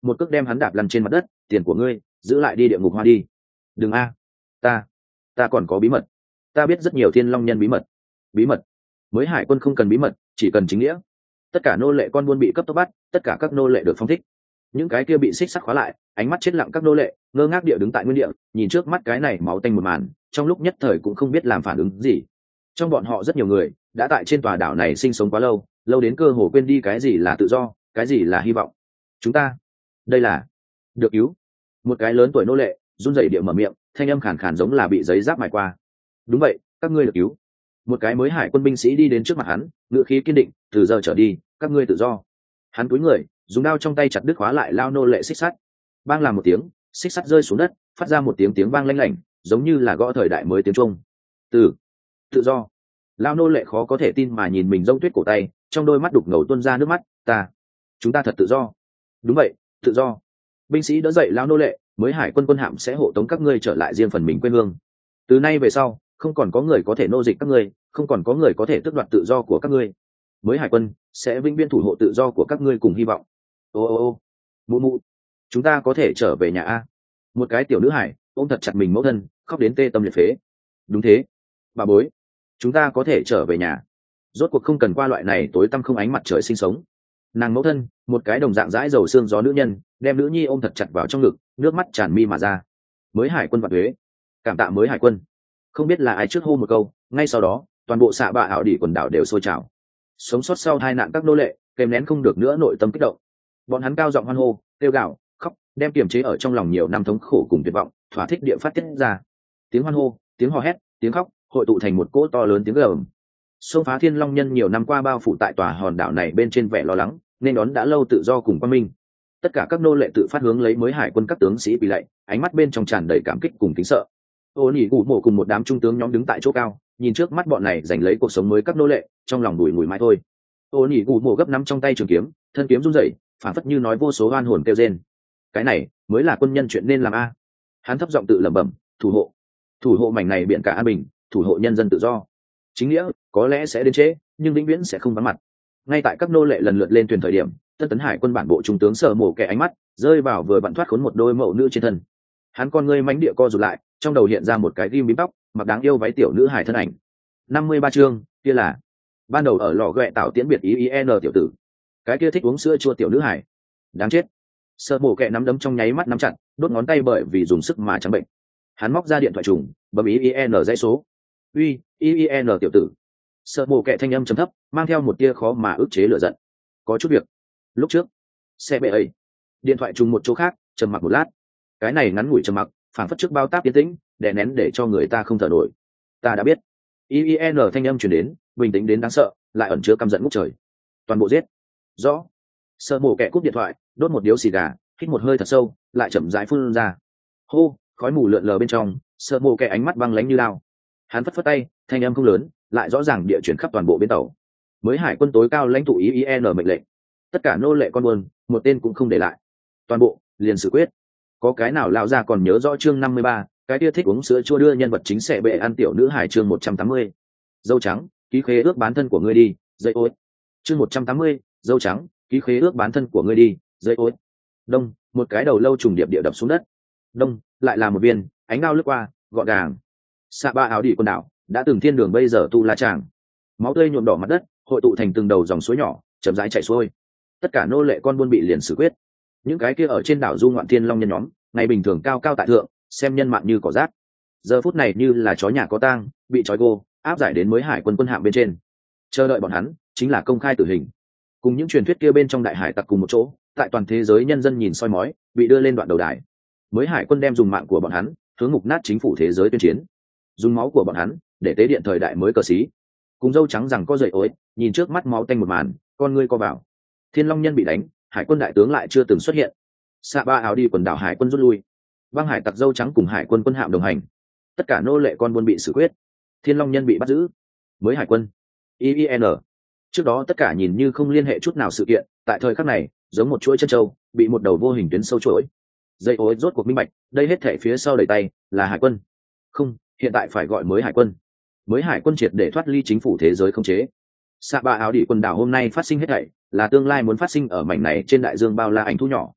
một cước đem hắn đạp lăn trên mặt đất. Tiền của ngươi giữ lại đi địa ngục hoa đi. Đừng a, ta ta còn có bí mật. Ta biết rất nhiều thiên long nhân bí mật. Bí mật? Mới hải quân không cần bí mật, chỉ cần chính nghĩa. Tất cả nô lệ con buôn bị cấp tốc bắt, tất cả các nô lệ được phóng thích. Những cái kia bị xích sắt khóa lại, ánh mắt chết lặng các nô lệ ngơ ngác địa đứng tại nguyên địa, nhìn trước mắt cái này máu tanh một màn, trong lúc nhất thời cũng không biết làm phản ứng gì. Trong bọn họ rất nhiều người đã tại trên tòa đảo này sinh sống quá lâu, lâu đến cơ hồ quên đi cái gì là tự do, cái gì là hy vọng. Chúng ta đây là được cứu. Một cái lớn tuổi nô lệ run rẩy địa mở miệng, thanh âm khàn khàn giống là bị giấy giáp mài qua. Đúng vậy, các ngươi được cứu. Một cái mới hải quân binh sĩ đi đến trước mặt hắn, ngữ khí kiên định, từ giờ trở đi các ngươi tự do. Hắn cúi người dùng đao trong tay chặt đứt khóa lại lao nô lệ xích sắt. Bang làm một tiếng, xích sắt rơi xuống đất, phát ra một tiếng tiếng vang lanh lảnh, giống như là gõ thời đại mới tiếng trung. Từ tự do. Lao nô lệ khó có thể tin mà nhìn mình rông tuyết cổ tay, trong đôi mắt đục ngầu tuôn ra nước mắt. Ta chúng ta thật tự do. Đúng vậy, tự do. Binh sĩ đỡ dậy lao nô lệ, mới hải quân quân hạm sẽ hộ tống các ngươi trở lại riêng phần mình quê hương. Từ nay về sau không còn có người có thể nô dịch các ngươi, không còn có người có thể tước đoạt tự do của các ngươi. Mới hải quân sẽ vĩnh viễn thủ hộ tự do của các ngươi cùng hy vọng. Ô ô ô mụ mụ, chúng ta có thể trở về nhà a. Một cái tiểu nữ hải ôm thật chặt mình mẫu thân, khóc đến tê tâm liệt phế. Đúng thế, bà bối, chúng ta có thể trở về nhà. Rốt cuộc không cần qua loại này tối tăm không ánh mặt trời sinh sống. Nàng mẫu thân, một cái đồng dạng dãi dầu xương gió nữ nhân, đem nữ nhi ôm thật chặt vào trong ngực, nước mắt tràn mi mà ra. Mới hải quân vạn thuế, cảm tạ mới hải quân. Không biết là ai trước hô một câu, ngay sau đó toàn bộ xạ bạ ảo đỉ quần đảo đều sôi trào. Sống sót sau tai nạn các nô lệ kèm nén không được nữa nội tâm kích động, bọn hắn cao giọng hoan hô, kêu gào, khóc, đem kiềm chế ở trong lòng nhiều năm thống khổ cùng tuyệt vọng thỏa thích địa phát tiết ra. Tiếng hoan hô, tiếng hò hét, tiếng khóc hội tụ thành một cỗ to lớn tiếng gầm. Xông phá thiên long nhân nhiều năm qua bao phủ tại tòa hòn đảo này bên trên vẻ lo lắng, nên đón đã lâu tự do cùng quang minh. Tất cả các nô lệ tự phát hướng lấy mới hải quân các tướng sĩ quỳ lạy, ánh mắt bên trong tràn đầy cảm kích cùng kính sợ. Ô nhỉ cụ mộ cùng một đám trung tướng nhóm đứng tại chỗ cao, nhìn trước mắt bọn này giành lấy cuộc sống mới các nô lệ, trong lòng đùi ngùi mãi thôi. Ô nhỉ cụ mộ gấp nắm trong tay trường kiếm, thân kiếm run rẩy, phản phất như nói vô số oan hồn kêu rên. Cái này mới là quân nhân chuyện nên làm a. Hắn thấp giọng tự lẩm bẩm, thủ hộ, thủ hộ mảnh này biển cả an bình, thủ hộ nhân dân tự do. Chính nghĩa có lẽ sẽ đến trễ, nhưng vĩnh viễn sẽ không vắng mặt. Ngay tại các nô lệ lần lượt lên thuyền thời điểm, Tân Tấn Hải quân bản bộ trung tướng Sở Mổ Kẻ ánh mắt rơi vào vừa bận thoát khốn một đôi mẫu nữ trên thân. Hắn con ngươi mánh địa co rụt lại, trong đầu hiện ra một cái ghim bím tóc, mặc đáng yêu váy tiểu nữ hải thân ảnh. năm mươi ba chương, kia là ban đầu ở lò ghẹ tạo tiễn biệt ý ý n tiểu tử, cái kia thích uống sữa chua tiểu nữ hải. Đáng chết. Sở Mổ Kẻ nắm đấm trong nháy mắt nắm chặt, đốt ngón tay bởi vì dùng sức mà trắng bệnh. Hắn móc ra điện thoại trùng, bấm ý ý n dãy số. Uy, ý ý n tiểu tử. Sở Mổ Kẻ thanh âm trầm thấp, mang theo một tia khó mà ức chế lửa giận. Có chút việc. Lúc trước xe bệ ấy, điện thoại trùng một chỗ khác, trầm mặc một lát. Cái này ngắn ngủi trầm mặc, phản phất trước bao táp tiến tĩnh, đè nén để cho người ta không thở nổi. Ta đã biết. i i n thanh âm truyền đến, bình tĩnh đến đáng sợ, lại ẩn chứa căm giận ngút trời. Toàn bộ giết. Rõ. Sở Mổ Kẻ cúp điện thoại, đốt một điếu xì gà, hít một hơi thật sâu, lại chậm rãi phun ra. Hô, khói mù lượn lờ bên trong, Sở Mổ Kẻ ánh mắt băng lãnh như lao. Hắn phất phất tay, thanh âm không lớn, lại rõ ràng địa chuyển khắp toàn bộ bến tàu. Mới hải quân tối cao lãnh tụ i i n mệnh lệnh, tất cả nô lệ con buôn một tên cũng không để lại, toàn bộ liền xử quyết. Có cái nào lão già còn nhớ rõ chương năm mươi ba, cái tia thích uống sữa chua đưa nhân vật chính sẽ bệ ăn tiểu nữ hải chương một trăm tám mươi. Dâu trắng, ký khế ước bán thân của ngươi đi, dây ối. Chương một trăm tám mươi, dâu trắng, ký khế ước bán thân của ngươi đi, dây ối. Đông, một cái đầu lâu trùng điệp địa đập xuống đất. Đông, lại là một viên, ánh đao lướt qua, gọn gàng. Xạ ba áo đỉ quần đảo, đã từng thiên đường bây giờ tu la tràng. Máu tươi nhuộm đỏ mặt đất, hội tụ thành từng đầu dòng suối nhỏ, chậm rãi chảy xuôi. Tất cả nô lệ con buôn bị liền xử quyết. Những cái kia ở trên đảo du ngoạn thiên long nhân nhóm, ngày bình thường cao cao tại thượng, xem nhân mạng như cỏ rác. Giờ phút này như là chó nhà có tang, bị trói gô, áp giải đến mới hải quân quân hạm bên trên. Chờ đợi bọn hắn, chính là công khai tử hình. Cùng những truyền thuyết kia bên trong đại hải tặc cùng một chỗ, tại toàn thế giới nhân dân nhìn soi mói, bị đưa lên đoạn đầu đài. Mới hải quân đem dùng mạng của bọn hắn, hướng mục nát chính phủ thế giới tuyên chiến. Dùng máu của bọn hắn, để tế điện thời đại mới cờ xí. Cùng dâu trắng rằng có dậy ối, nhìn trước mắt máu tanh một màn, con ngươi co vào. Thiên long nhân bị đánh, hải quân đại tướng lại chưa từng xuất hiện. Xạ ba áo đi quần đảo hải quân rút lui. Băng hải tặc dâu trắng cùng hải quân quân hạm đồng hành. Tất cả nô lệ con buôn bị xử quyết. Thiên long nhân bị bắt giữ. Mới hải quân i i n. Trước đó tất cả nhìn như không liên hệ chút nào sự kiện, tại thời khắc này giống một chuỗi chân trâu bị một đầu vô hình tuyến sâu chuỗi. Dây ối rốt cuộc minh bạch, đây hết thể phía sau đẩy tay là hải quân. Không, hiện tại phải gọi mới hải quân. Mới hải quân triệt để thoát ly chính phủ thế giới không chế. Xạ ba áo đỉ quần đảo hôm nay phát sinh hết thảy là tương lai muốn phát sinh ở mảnh này trên đại dương bao la ảnh thu nhỏ.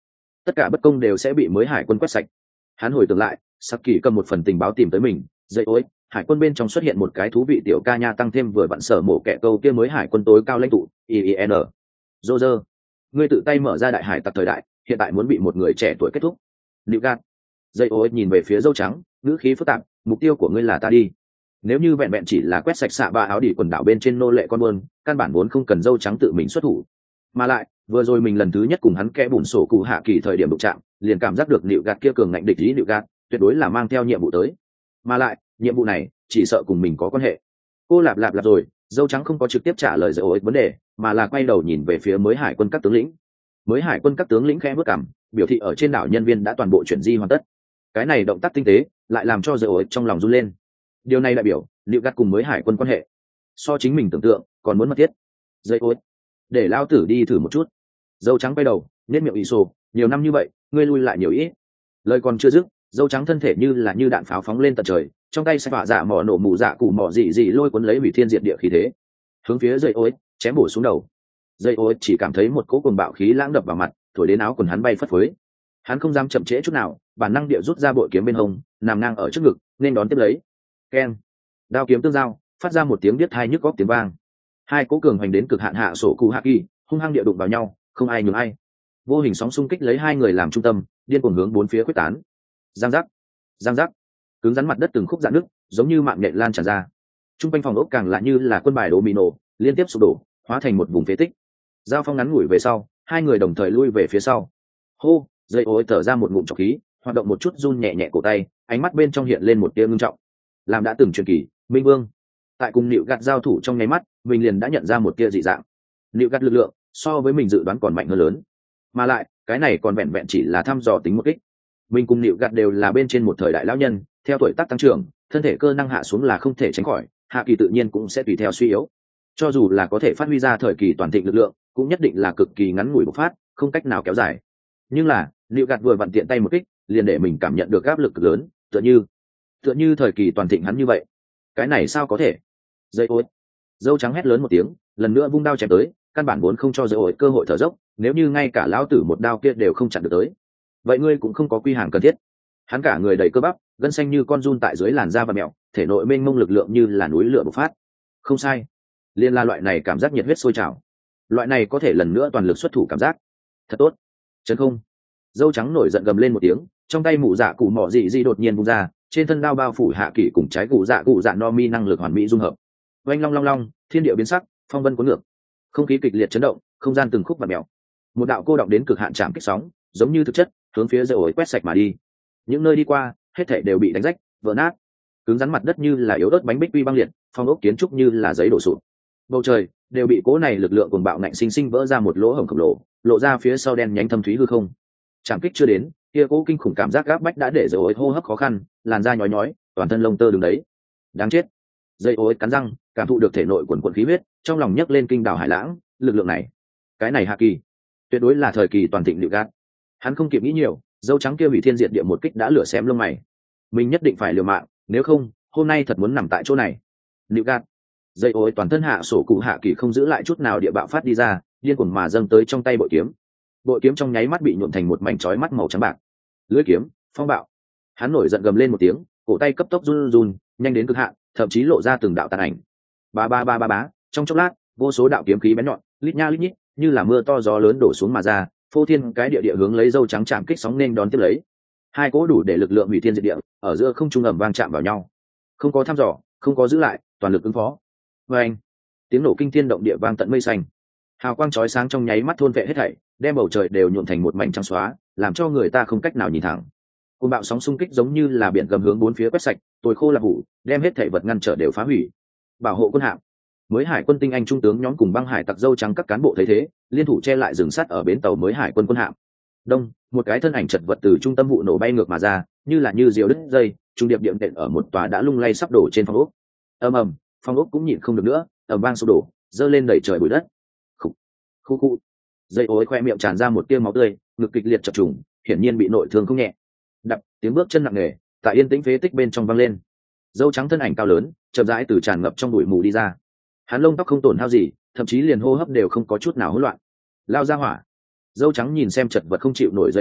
tất cả bất công đều sẽ bị mới hải quân quét sạch. Hắn hồi tưởng lại, Saki cầm một phần tình báo tìm tới mình, dây ối hải quân bên trong xuất hiện một cái thú vị tiểu ca nha, tăng thêm vừa vặn sở mổ kẻ câu kia mới hải quân tối cao lãnh tụ i i en. Roger, ngươi tự tay mở ra đại hải tặc thời đại, hiện tại muốn bị một người trẻ tuổi kết thúc. Liệu gạt. Dây ối nhìn về phía dâu trắng, ngữ khí phức tạp, mục tiêu của ngươi là ta đi. Nếu như vẹn vẹn chỉ là quét sạch xạ ba áo đỉ quần đảo bên trên nô lệ con buôn, căn bản vốn không cần dâu trắng tự mình xuất thủ. Mà lại vừa rồi mình lần thứ nhất cùng hắn kẽ bùn sổ cụ hạ kỳ thời điểm đụng chạm, liền cảm giác được liệu gạt kia cường ngạnh địch ý. Liệu gạt tuyệt đối là mang theo nhiệm vụ tới, mà lại nhiệm vụ này chỉ sợ cùng mình có quan hệ. Cô lạp lạp lạp rồi, dâu trắng không có trực tiếp trả lời dây ối vấn đề, mà là quay đầu nhìn về phía mới hải quân các tướng lĩnh. Mới hải quân các tướng lĩnh khẽ bước cằm, biểu thị ở trên đảo nhân viên đã toàn bộ chuyển di hoàn tất. Cái này động tác tinh tế lại làm cho dây ối trong lòng run lên. Điều này đại biểu liệu gạt cùng mới hải quân quan hệ so chính mình tưởng tượng còn muốn mật thiết. Dây ối, để lao tử đi thử một chút. Dâu trắng quay đầu nét miệng ỷ sổ, nhiều năm như vậy ngươi lui lại nhiều ít. Lời còn chưa dứt, dâu trắng thân thể như là như đạn pháo phóng lên tận trời, trong tay sẽ phả dạ mỏ nổ mù dạ cụ mỏ dị dị lôi cuốn lấy hủy thiên diệt địa khí thế, hướng phía dây ối chém bổ xuống đầu. Dây ối chỉ cảm thấy một cỗ cuồng bạo khí lãng đập vào mặt, thổi đến áo quần hắn bay phất phới. Hắn không dám chậm trễ chút nào, bản năng địa rút ra bội kiếm bên hông, nằm ngang ở trước ngực nên đón tiếp lấy. Keng, đao kiếm tương giao, phát ra một tiếng biết tai nhức góc tiếng vang. Hai cỗ cường hoành đến cực hạn hạ sổ cụ hạ kỳ hung hăng địa đụng vào nhau, không ai nhường ai. Vô hình sóng xung kích lấy hai người làm trung tâm, điên cuồng hướng bốn phía quyết tán. Giang giác, giang giác, cứng rắn mặt đất từng khúc dạn nước, giống như mạng nhện lan tràn ra. Trung quanh phòng ốc càng lại như là quân bài domino, liên tiếp sụp đổ, hóa thành một vùng phế tích. Giao phong ngắn ngủi về sau, hai người đồng thời lui về phía sau. Hô, dây ối thở ra một ngụm trọc khí, hoạt động một chút run nhẹ nhẹ cổ tay, ánh mắt bên trong hiện lên một tia ngưng trọng. Làm đã từng truyền kỳ, Minh Vương, tại cùng Nịu Gạt giao thủ trong nháy mắt, mình liền đã nhận ra một tia dị dạng. Nịu Gạt lực lượng so với mình dự đoán còn mạnh hơn lớn, mà lại cái này còn vẹn vẹn chỉ là thăm dò tính một kích. Mình cùng Nịu Gạt đều là bên trên một thời đại lão nhân, theo tuổi tác tăng trưởng, thân thể cơ năng hạ xuống là không thể tránh khỏi, hạ kỳ tự nhiên cũng sẽ tùy theo suy yếu. Cho dù là có thể phát huy ra thời kỳ toàn thịnh lực lượng, cũng nhất định là cực kỳ ngắn ngủi bộc phát, không cách nào kéo dài. Nhưng là Nịu Gạt vừa vặn tiện tay một kích, liền để mình cảm nhận được áp lực cực lớn, tựa như tựa như thời kỳ toàn thịnh hắn như vậy. Cái này sao có thể? Dây ối, dâu trắng hét lớn một tiếng, lần nữa vung đao chém tới, căn bản vốn không cho dây ối cơ hội thở dốc. Nếu như ngay cả lão tử một đao kia đều không chặn được tới, vậy ngươi cũng không có quy hàng cần thiết. Hắn cả người đầy cơ bắp, gân xanh như con giun tại dưới làn da và mẹo, thể nội mênh mông lực lượng như là núi lửa bộc phát. Không sai, liên la loại này cảm giác nhiệt huyết sôi trào, loại này có thể lần nữa toàn lực xuất thủ cảm giác, thật tốt. Chấn không, dâu trắng nổi giận gầm lên một tiếng, trong tay mụ dạ cụ mỏ dị dị đột nhiên bung ra, trên thân đao bao phủ hạ kỷ cùng trái cụ dạ cụ dạ no mi năng lực hoàn mỹ dung hợp. Oanh long long long, thiên địa biến sắc, phong vân cuốn ngược, không khí kịch liệt chấn động, không gian từng khúc và mèo. Một đạo cô động đến cực hạn chạm kích sóng, giống như thực chất, hướng phía dây ổi quét sạch mà đi. Những nơi đi qua, hết thảy đều bị đánh rách, vỡ nát. Cứng rắn mặt đất như là yếu ớt bánh bích quy băng liệt, phong ốc kiến trúc như là giấy đổ sụp. Bầu trời đều bị cố này lực lượng cuồng bạo ngạnh sinh sinh vỡ ra một lỗ hổng khổng lồ, lộ ra phía sau đen nhánh thâm thúy hư không. Chạm kích chưa đến, kia cố kinh khủng cảm giác gáp bách đã để dây ổi hô hấp khó khăn, làn da nhói nhói, toàn thân lông tơ đứng đấy. Đáng chết. Dây ổi cắn răng, cảm thụ được thể nội quần quần khí huyết, trong lòng nhấc lên kinh đảo hải lãng, lực lượng này, cái này hạ kỳ, tuyệt đối là thời kỳ toàn thịnh Nịu Gạt. Hắn không kịp nghĩ nhiều, dâu trắng kia hủy thiên diệt địa một kích đã lửa xém lông mày. Mình nhất định phải liều mạng, nếu không hôm nay thật muốn nằm tại chỗ này. Nịu Gạt. Dây ối toàn thân hạ sổ cụ hạ kỳ không giữ lại chút nào địa bạo phát đi ra, điên cuồng mà dâng tới trong tay bội kiếm. Bội kiếm trong nháy mắt bị nhuộm thành một mảnh chói mắt màu trắng bạc. Lưỡi kiếm phong bạo. Hắn nổi giận gầm lên một tiếng, cổ tay cấp tốc run run, nhanh đến cực hạn, thậm chí lộ ra từng đạo tàn ảnh. Ba ba ba ba bá, trong chốc lát, vô số đạo kiếm khí bén nhọn, lít nha lít nhít, như là mưa to gió lớn đổ xuống mà ra, phô thiên cái địa địa hướng lấy dâu trắng chạm kích sóng nên đón tiếp lấy. Hai cỗ đủ để lực lượng hủy thiên diệt địa, ở giữa không trung ầm vang chạm vào nhau. Không có thăm dò, không có giữ lại, toàn lực ứng phó. Oeng! Tiếng nổ kinh thiên động địa vang tận mây xanh. Hào quang chói sáng trong nháy mắt thôn vệ hết thảy, đem bầu trời đều nhuộm thành một mảnh trắng xóa, làm cho người ta không cách nào nhìn thẳng. Cơn bão sóng xung kích giống như là biển gầm hướng bốn phía quét sạch, tối khô là hủ, đem hết thảy vật ngăn trở đều phá hủy. Bảo hộ quân hạm. Mới hải quân tinh anh trung tướng nhóm cùng băng hải tặc dâu trắng các cán bộ thấy thế, liên thủ che lại rừng sắt ở bến tàu mới hải quân quân hạm. Đông, một cái thân ảnh chật vật từ trung tâm vụ nổ bay ngược mà ra, như là như diều đứt dây, trung điệp điểm đệm ở một tòa đã lung lay sắp đổ trên phòng ốc. Ầm ầm, phòng ốc cũng nhịn không được nữa, ầm vang sụp đổ, dơ lên đầy trời bụi đất. Khụ, khu khu. Dây ối khoe miệng tràn ra một tia máu tươi, ngực kịch liệt chập trùng, hiển nhiên bị nội thương không nhẹ. Đập, tiếng bước chân nặng nề, tại yên tĩnh phế tích bên trong vang lên. Dâu trắng thân ảnh cao lớn, chậm rãi từ tràn ngập trong bụi mù đi ra. Hắn lông tóc không tổn hao gì, thậm chí liền hô hấp đều không có chút nào hỗn loạn. Lao ra hỏa. Dâu trắng nhìn xem chật vật không chịu nổi dây ối,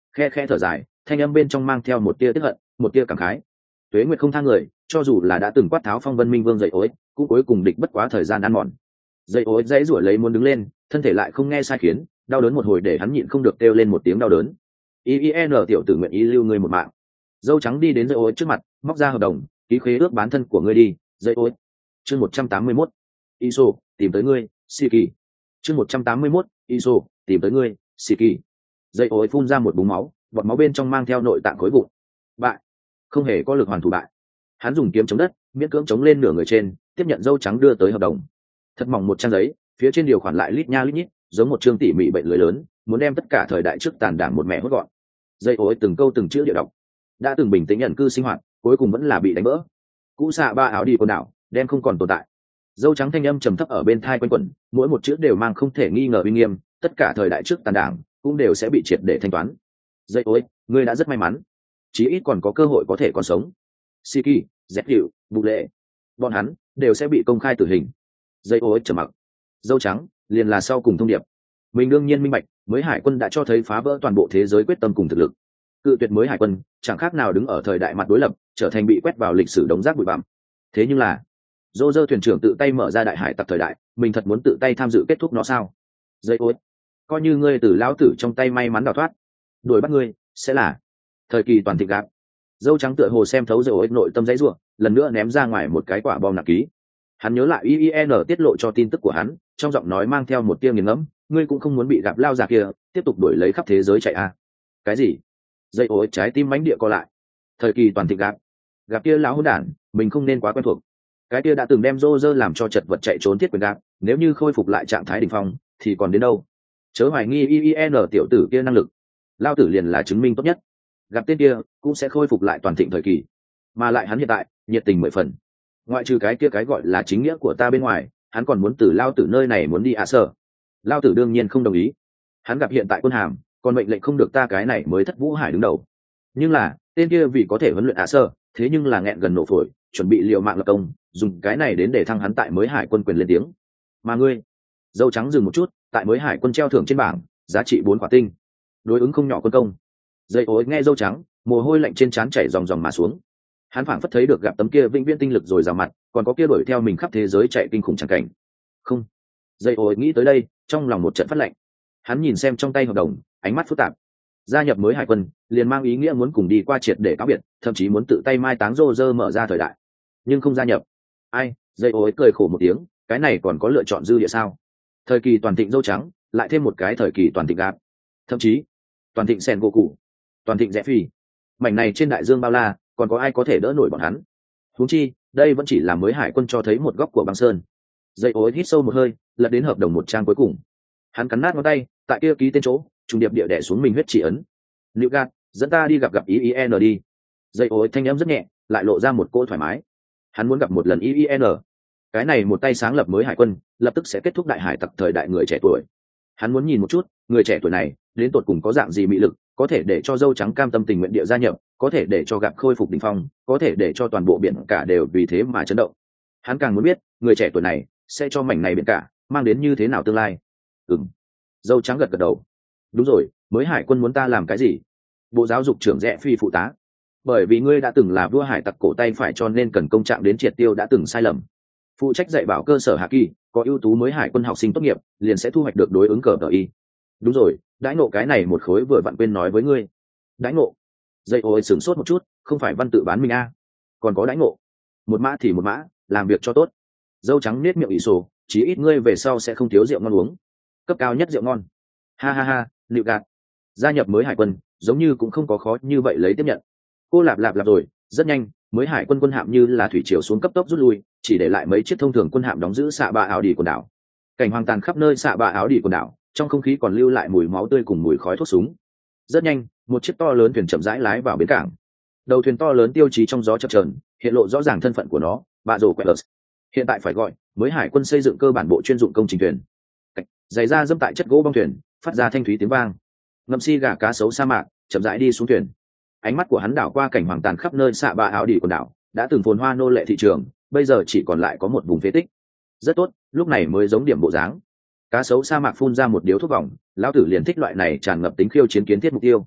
khe khe thở dài, thanh âm bên trong mang theo một tia tức hận, một tia cảm khái. Tuế nguyệt không tha người, cho dù là đã từng quát tháo phong vân minh vương dậy ối, cũng cuối cùng địch bất quá thời gian ăn mòn. Dậy ối dãy rủa lấy muốn đứng lên, thân thể lại không nghe sai khiến, đau đớn một hồi để hắn nhịn không được kêu lên một tiếng đau đớn. i i n tiểu tử nguyện ý lưu ngươi một mạng. Dâu trắng đi đến dậy ối trước mặt, móc ra hợp đồng, ký khế ước bán thân của ngươi đi. Dậy ối. Chương một trăm tám mươi mốt. Iso tìm tới ngươi. Siki. Chương một trăm tám mươi mốt. Iso tìm tới ngươi. Siki. Dậy ối phun ra một búng máu, bọt máu bên trong mang theo nội tạng khối vụn. Bại. Không hề có lực hoàn thủ bại. Hắn dùng kiếm chống đất, miễn cưỡng chống lên nửa người trên, tiếp nhận dâu trắng đưa tới hợp đồng. Thật mỏng một trang giấy, phía trên điều khoản lại lít nha lít nhít, giống một chương tỉ mỉ bệnh lưới lớn, muốn đem tất cả thời đại trước tàn đảng một mẹ hốt gọn. Dây ối từng câu từng chữ địa đọc, đã từng bình tĩnh nhận cư sinh hoạt, cuối cùng vẫn là bị đánh vỡ. Cũ xạ ba áo đi quần đảo, đem không còn tồn tại. Dâu trắng thanh âm trầm thấp ở bên thai quanh quẩn, mỗi một chữ đều mang không thể nghi ngờ uy nghiêm, tất cả thời đại trước tàn đảng cũng đều sẽ bị triệt để thanh toán. Dây ối, ngươi đã rất may mắn, chí ít còn có cơ hội có thể còn sống. Siki, dẹp hiệu, vụ lệ, bọn hắn đều sẽ bị công khai tử hình. Dây ối trầm mặc. Dâu trắng liền là sau cùng thông điệp. Mình đương nhiên minh bạch, mới hải quân đã cho thấy phá vỡ toàn bộ thế giới quyết tâm cùng thực lực. Cự tuyệt mới hải quân chẳng khác nào đứng ở thời đại mặt đối lập, trở thành bị quét vào lịch sử đống rác bụi bặm. Thế nhưng là dô dơ thuyền trưởng tự tay mở ra đại hải tặc thời đại, mình thật muốn tự tay tham dự kết thúc nó sao? Dây ối, coi như ngươi từ lão tử trong tay may mắn đào thoát, đuổi bắt ngươi sẽ là thời kỳ toàn thịnh gạp. Dâu trắng tựa hồ xem thấu dây ối nội tâm dãy ruộng, lần nữa ném ra ngoài một cái quả bom nặng ký. Hắn nhớ lại i i en tiết lộ cho tin tức của hắn, trong giọng nói mang theo một tia nghiền ngẫm, ngươi cũng không muốn bị gặp lao già kia tiếp tục đuổi lấy khắp thế giới chạy à? Cái gì? Dây ối trái tim mãnh địa co lại. Thời kỳ toàn thịnh gặp gặp kia lão hỗn đản, mình không nên quá quen thuộc. Cái kia đã từng đem rô rơ làm cho chật vật chạy trốn thiết quyền gặp, nếu như khôi phục lại trạng thái đỉnh phong thì còn đến đâu? Chớ hoài nghi i i en tiểu tử kia năng lực, lao tử liền là chứng minh tốt nhất. Gặp tên kia cũng sẽ khôi phục lại toàn thịnh thời kỳ, mà lại hắn hiện tại nhiệt tình mười phần. Ngoại trừ cái kia cái gọi là chính nghĩa của ta bên ngoài, hắn còn muốn từ lao tử nơi này muốn đi ạ sở. Lao tử đương nhiên không đồng ý. Hắn gặp hiện tại quân hàm, còn mệnh lệnh không được ta cái này mới thất vũ hải đứng đầu. Nhưng là tên kia vì có thể huấn luyện ạ sở, thế nhưng là nghẹn gần nổ phổi, chuẩn bị liều mạng lập công, dùng cái này đến để thăng hắn tại mới hải quân quyền lên tiếng. Mà ngươi, dâu trắng dừng một chút, tại mới hải quân treo thưởng trên bảng, giá trị bốn quả tinh, đối ứng không nhỏ quân công. Dây ối nghe dâu trắng, mồ hôi lạnh trên trán chảy ròng ròng mà xuống. Hắn phảng phất thấy được gặp tấm kia vĩnh viễn tinh lực rồi rào mặt, còn có kia đuổi theo mình khắp thế giới chạy kinh khủng chẳng cảnh. Không. Dây ối nghĩ tới đây, trong lòng một trận phát lạnh. Hắn nhìn xem trong tay hợp đồng, ánh mắt phức tạp. Gia nhập mới hải quân, liền mang ý nghĩa muốn cùng đi qua triệt để cáo biệt, thậm chí muốn tự tay mai táng rô rơ mở ra thời đại. Nhưng không gia nhập. Ai? Dây ối cười khổ một tiếng, cái này còn có lựa chọn dư địa sao? Thời kỳ toàn thịnh dâu trắng, lại thêm một cái thời kỳ toàn thịnh gạp. Thậm chí, toàn thịnh sen gỗ cụ, toàn thịnh rẽ phi. Mảnh này trên đại dương bao la, còn có ai có thể đỡ nổi bọn hắn? Huống chi, đây vẫn chỉ là mới hải quân cho thấy một góc của băng sơn. Dây ối hít sâu một hơi, lật đến hợp đồng một trang cuối cùng. Hắn cắn nát ngón tay, tại kia ký tên chỗ, trùng điệp địa đẻ xuống mình huyết chỉ ấn. Liệu gạt, dẫn ta đi gặp gặp i i en đi. Dây ối thanh âm rất nhẹ, lại lộ ra một cỗ thoải mái. Hắn muốn gặp một lần i i en. Cái này một tay sáng lập mới hải quân, lập tức sẽ kết thúc đại hải tặc thời đại người trẻ tuổi. Hắn muốn nhìn một chút, người trẻ tuổi này đến tột cùng có dạng gì mị lực, có thể để cho dâu trắng cam tâm tình nguyện địa gia nhập, có thể để cho gặp khôi phục đỉnh phong, có thể để cho toàn bộ biển cả đều vì thế mà chấn động. Hắn càng muốn biết, người trẻ tuổi này sẽ cho mảnh này biển cả mang đến như thế nào tương lai. Ừm. Dâu trắng gật gật đầu. Đúng rồi, mới hải quân muốn ta làm cái gì? Bộ giáo dục trưởng rẽ phi phụ tá. Bởi vì ngươi đã từng là vua hải tặc cổ tay phải, cho nên cần công trạng đến triệt tiêu đã từng sai lầm. Phụ trách dạy bảo cơ sở hạ kỳ, có ưu tú mới hải quân học sinh tốt nghiệp liền sẽ thu hoạch được đối ứng cờ tờ y. Đúng rồi, đãi ngộ cái này một khối vừa vặn quên nói với ngươi. Đãi ngộ? Dây ôi sửng sốt một chút, không phải văn tự bán mình a à. Còn có đãi ngộ? Một mã thì một mã, làm việc cho tốt. Dâu trắng nết miệng ỷ sổ, chí ít ngươi về sau sẽ không thiếu rượu ngon uống. Cấp cao nhất rượu ngon. Ha ha ha, liệu gạt. Gia nhập mới hải quân, giống như cũng không có khó như vậy lấy tiếp nhận. Cô lạp lạp lạp rồi, rất nhanh, mới hải quân quân hạm như là thủy triều xuống cấp tốc rút lui, chỉ để lại mấy chiếc thông thường quân hạm đóng giữ xạ bạ áo đi quần đảo. Cảnh hoang tàn khắp nơi xạ bạ áo đi quần đảo, trong không khí còn lưu lại mùi máu tươi cùng mùi khói thuốc súng. Rất nhanh, một chiếc to lớn thuyền chậm rãi lái vào bến cảng. Đầu thuyền to lớn tiêu chí trong gió chập chờn, hiện lộ rõ ràng thân phận của nó, bạ rồ Quẹt. Hiện tại phải gọi mới hải quân xây dựng cơ bản bộ chuyên dụng công trình thuyền. Giày da dẫm tại chất gỗ bong thuyền, phát ra thanh thúy tiếng vang. Ngậm si gà cá sấu sa mạc chậm rãi đi xuống thuyền. Ánh mắt của hắn đảo qua cảnh hoàng tàn khắp nơi xạ bạ áo đi quần đảo, đã từng phồn hoa nô lệ thị trường, bây giờ chỉ còn lại có một vùng phế tích. Rất tốt, lúc này mới giống điểm bộ dáng. Cá sấu sa mạc phun ra một điếu thuốc vòng, lão tử liền thích loại này tràn ngập tính khiêu chiến kiến thiết mục tiêu.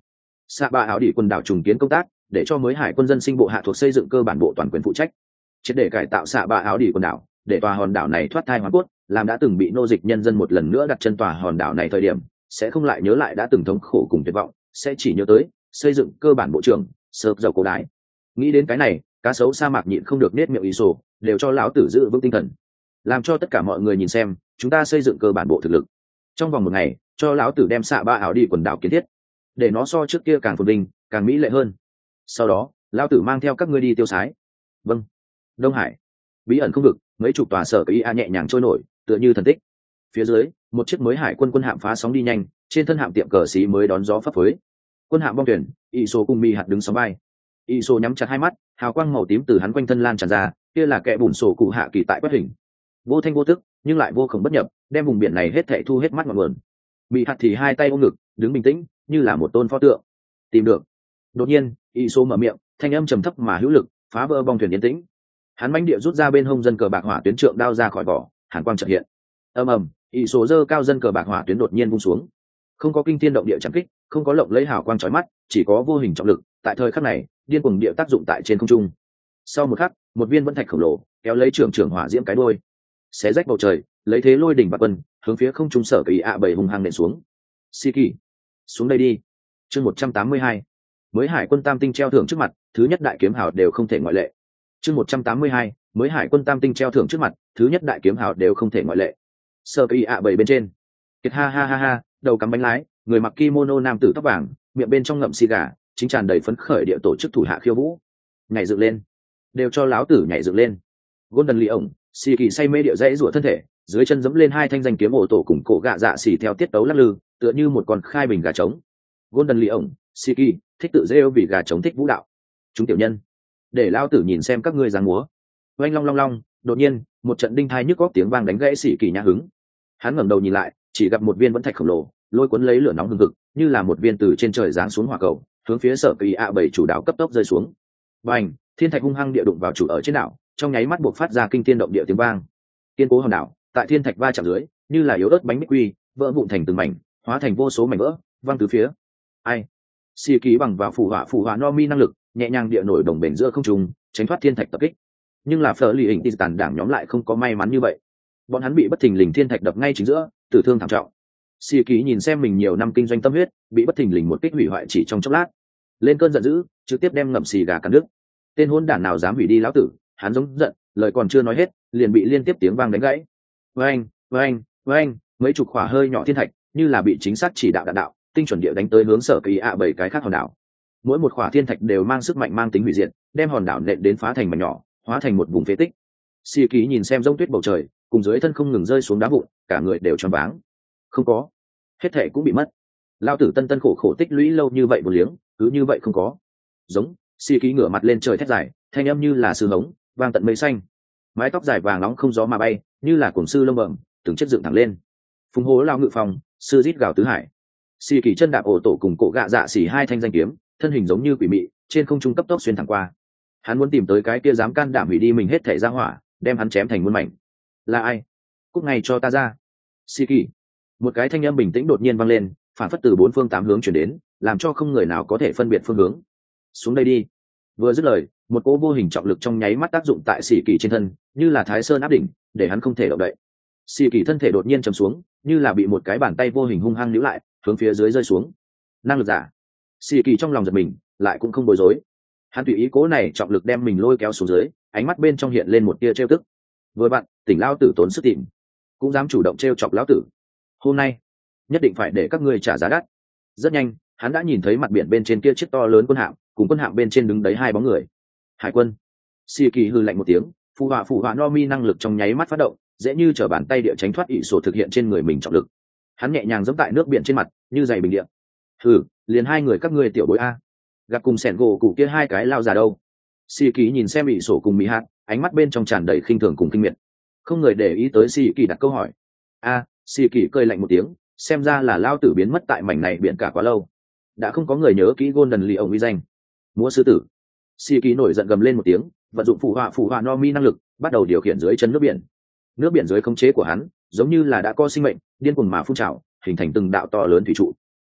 xạ ba áo đi quần đảo trùng kiến công tác, để cho mới hải quân dân sinh bộ hạ thuộc xây dựng cơ bản bộ toàn quyền phụ trách, triệt để cải tạo xạ ba áo đi quần đảo, để tòa hòn đảo này thoát thai hóa cốt, làm đã từng bị nô dịch nhân dân một lần nữa đặt chân tòa hòn đảo này thời điểm sẽ không lại nhớ lại đã từng thống khổ cùng tuyệt vọng, sẽ chỉ nhớ tới xây dựng cơ bản bộ trưởng sợp dầu cổ đại. Nghĩ đến cái này, cá sấu sa mạc nhịn không được nết miệng ý sổ, đều cho lão tử giữ vững tinh thần, làm cho tất cả mọi người nhìn xem chúng ta xây dựng cơ bản bộ thực lực. Trong vòng một ngày cho lão tử đem xạ ba áo đi quần đảo kiến thiết, để nó so trước kia càng phồn vinh càng mỹ lệ hơn. Sau đó lão tử mang theo các ngươi đi tiêu sái. Vâng. Đông Hải bí ẩn không vực, mấy chục tòa sở cái a nhẹ nhàng trôi nổi tựa như thần tích. Phía dưới một chiếc mới hải quân quân hạm phá sóng đi nhanh, trên thân hạm tiệm cờ xí mới đón gió phấp phới. Quân hạm bong thuyền, y sô cùng mi hạt đứng sóng bay. Y sô nhắm chặt hai mắt, hào quang màu tím từ hắn quanh thân lan tràn ra, kia là kẻ bùn sổ cụ hạ kỳ tại quét hình, vô thanh vô tức nhưng lại vô khổng bất nhập, đem vùng biển này hết thảy thu hết mắt ngọn nguồn. Bị hạt thì hai tay ôm ngực, đứng bình tĩnh như là một tôn pho tượng. Tìm được. Đột nhiên y sô mở miệng, thanh âm trầm thấp mà hữu lực, phá vỡ bong thuyền yên tĩnh. Hắn mãnh địa rút ra bên hông dân cờ bạc hỏa tuyến trượng đao ra khỏi vỏ, hàn quang chợt hiện. Ầm ầm, y sô giơ cao dân cờ bạc hỏa tuyến đột nhiên vung xuống. Không có kinh thiên động địa chạm kích, không có lộng lấy hào quang chói mắt, chỉ có vô hình trọng lực, tại thời khắc này điên cuồng địa tác dụng tại trên không trung. Sau một khắc, một viên vẫn thạch khổng lồ kéo lấy trưởng trưởng hỏa diễm cái đuôi, xé rách bầu trời, lấy thế lôi đỉnh bạc quân hướng phía không trung sở kỳ ạ bảy hung hăng nện xuống. Siki, xuống đây đi. Chương một trăm tám mươi hai, mới hải quân tam tinh treo thưởng trước mặt, thứ nhất đại kiếm hào đều không thể ngoại lệ. Chương một trăm tám mươi hai, mới hải quân tam tinh treo thưởng trước mặt, thứ nhất đại kiếm hào đều không thể ngoại lệ. Sở kỳ ạ bảy bên trên, kiệt ha ha ha ha, đầu cắm bánh lái, người mặc kimono nam tử tóc vàng, miệng bên trong ngậm xì gà, chính tràn đầy phấn khởi địa tổ chức thủ hạ khiêu vũ. Nhảy dựng lên, đều cho láo tử nhảy dựng lên. Golden Lee ổng, xì kỳ say mê địa dãy rủa thân thể, dưới chân giẫm lên hai thanh danh kiếm ổ tổ cùng cổ gạ dạ xì theo tiết tấu lắc lư, tựa như một con khai bình gà trống. Golden Lee ổng, xì kỳ thích tự rêu vì gà trống thích vũ đạo. Chúng tiểu nhân, để lao tử nhìn xem các ngươi giáng múa. Oanh long long long, đột nhiên một trận đinh thai nhức góc tiếng vang đánh gãy xì kỳ nhã hứng. Hắn ngẩng đầu nhìn lại, chỉ gặp một viên vẫn thạch khổng lồ lôi cuốn lấy lửa nóng hừng hực, như là một viên từ trên trời giáng xuống hỏa cầu, hướng phía sở kỳ a bảy chủ đảo cấp tốc rơi xuống. Bành, thiên thạch hung hăng địa đụng vào chủ ở trên đảo, trong nháy mắt buộc phát ra kinh thiên động địa tiếng vang. Kiên cố hòn đảo tại thiên thạch va chạm dưới, như là yếu ớt bánh bích quy, vỡ vụn thành từng mảnh, hóa thành vô số mảnh vỡ, văng từ phía. Ai? Xì ký bằng vào phù hỏa phù hỏa no mi năng lực, nhẹ nhàng địa nổi đồng bền giữa không trung, tránh thoát thiên thạch tập kích. Nhưng là phở lì hình tàn đảng nhóm lại không có may mắn như vậy. Bọn hắn bị bất thình lình thiên thạch đập ngay chính giữa, tử thương thảm trọng. Xì ký nhìn xem mình nhiều năm kinh doanh tâm huyết bị bất thình lình một kích hủy hoại chỉ trong chốc lát, lên cơn giận dữ, trực tiếp đem ngậm xì gà cắn đứt. Tên hỗn đản nào dám hủy đi lão tử? Hắn giống giận, lời còn chưa nói hết, liền bị liên tiếp tiếng vang đánh gãy. Oeng, oeng, oeng, mấy chục quả hơi nhỏ thiên thạch, như là bị chính xác chỉ đạo đạn đạo, tinh chuẩn địa đánh tới hướng sở kỳ ạ bảy cái khác hòn đảo. Mỗi một quả thiên thạch đều mang sức mạnh mang tính hủy diệt, đem hòn đảo nện đến phá thành mảnh nhỏ, hóa thành một vùng phế tích. Xì ký nhìn xem rông tuyết bầu trời, cùng dưới thân không ngừng rơi xuống đá vụn, cả người đều choáng váng. Không có, hết thảy cũng bị mất. Lão tử tân tân khổ khổ tích lũy lâu như vậy một liếng, cứ như vậy không có. Giống, xì ký ngửa mặt lên trời thét dài, thanh âm như là sư hống, vang tận mây xanh. Mái tóc dài vàng nóng không gió mà bay, như là cuồng sư lông bẩm, từng chiếc dựng thẳng lên. Phùng hố lao ngự phòng, sư rít gào tứ hải. Xì kỳ chân đạp ổ tổ cùng cổ gạ dạ xỉ hai thanh danh kiếm, thân hình giống như quỷ mị, trên không trung cấp tốc xuyên thẳng qua. Hắn muốn tìm tới cái kia dám can đảm hủy đi mình hết thể ra hỏa, đem hắn chém thành muôn mảnh. Là ai? Cúc ngay cho ta ra. Xì kỳ. Một cái thanh âm bình tĩnh đột nhiên vang lên, phản phất từ bốn phương tám hướng truyền đến, làm cho không người nào có thể phân biệt phương hướng. Xuống đây đi. Vừa dứt lời, một cỗ vô hình trọng lực trong nháy mắt tác dụng tại xì kỳ trên thân, như là thái sơn áp đỉnh, để hắn không thể động đậy. Xì kỳ thân thể đột nhiên trầm xuống, như là bị một cái bàn tay vô hình hung hăng níu lại, hướng phía dưới rơi xuống. Năng lực giả. Xì kỳ trong lòng giật mình, lại cũng không bối rối. Hắn tùy ý cố này trọng lực đem mình lôi kéo xuống dưới, ánh mắt bên trong hiện lên một tia trêu tức. Vừa bạn, tỉnh lão tử tốn sức tìm, cũng dám chủ động trêu chọc lão tử. Hôm nay, nhất định phải để các ngươi trả giá đắt. Rất nhanh, hắn đã nhìn thấy mặt biển bên trên kia chiếc to lớn quân hạm, cùng quân hạm bên trên đứng đấy hai bóng người. Hải quân. Xì kỳ hừ lạnh một tiếng, phù hỏa phù hỏa no mi năng lực trong nháy mắt phát động, dễ như trở bàn tay địa tránh thoát ỷ sổ thực hiện trên người mình trọng lực. Hắn nhẹ nhàng giẫm tại nước biển trên mặt, như giày bình địa. Hừ, liền hai người các ngươi tiểu bối a. Gặp cùng sẻn gỗ cụ kia hai cái lao già đâu? Xì kỳ nhìn xem ỷ sổ cùng mỹ hạt, ánh mắt bên trong tràn đầy khinh thường cùng kinh miệt. Không người để ý tới xì kỳ đặt câu hỏi. A, xì kỳ cười lạnh một tiếng, xem ra là lao tử biến mất tại mảnh này biển cả quá lâu, đã không có người nhớ kỹ Golden Lee ông uy danh. Múa sư tử. Xì kỳ nổi giận gầm lên một tiếng, vận dụng phù hỏa phù hỏa no mi năng lực, bắt đầu điều khiển dưới chân nước biển. Nước biển dưới khống chế của hắn giống như là đã có sinh mệnh, điên cuồng mà phun trào, hình thành từng đạo to lớn thủy trụ.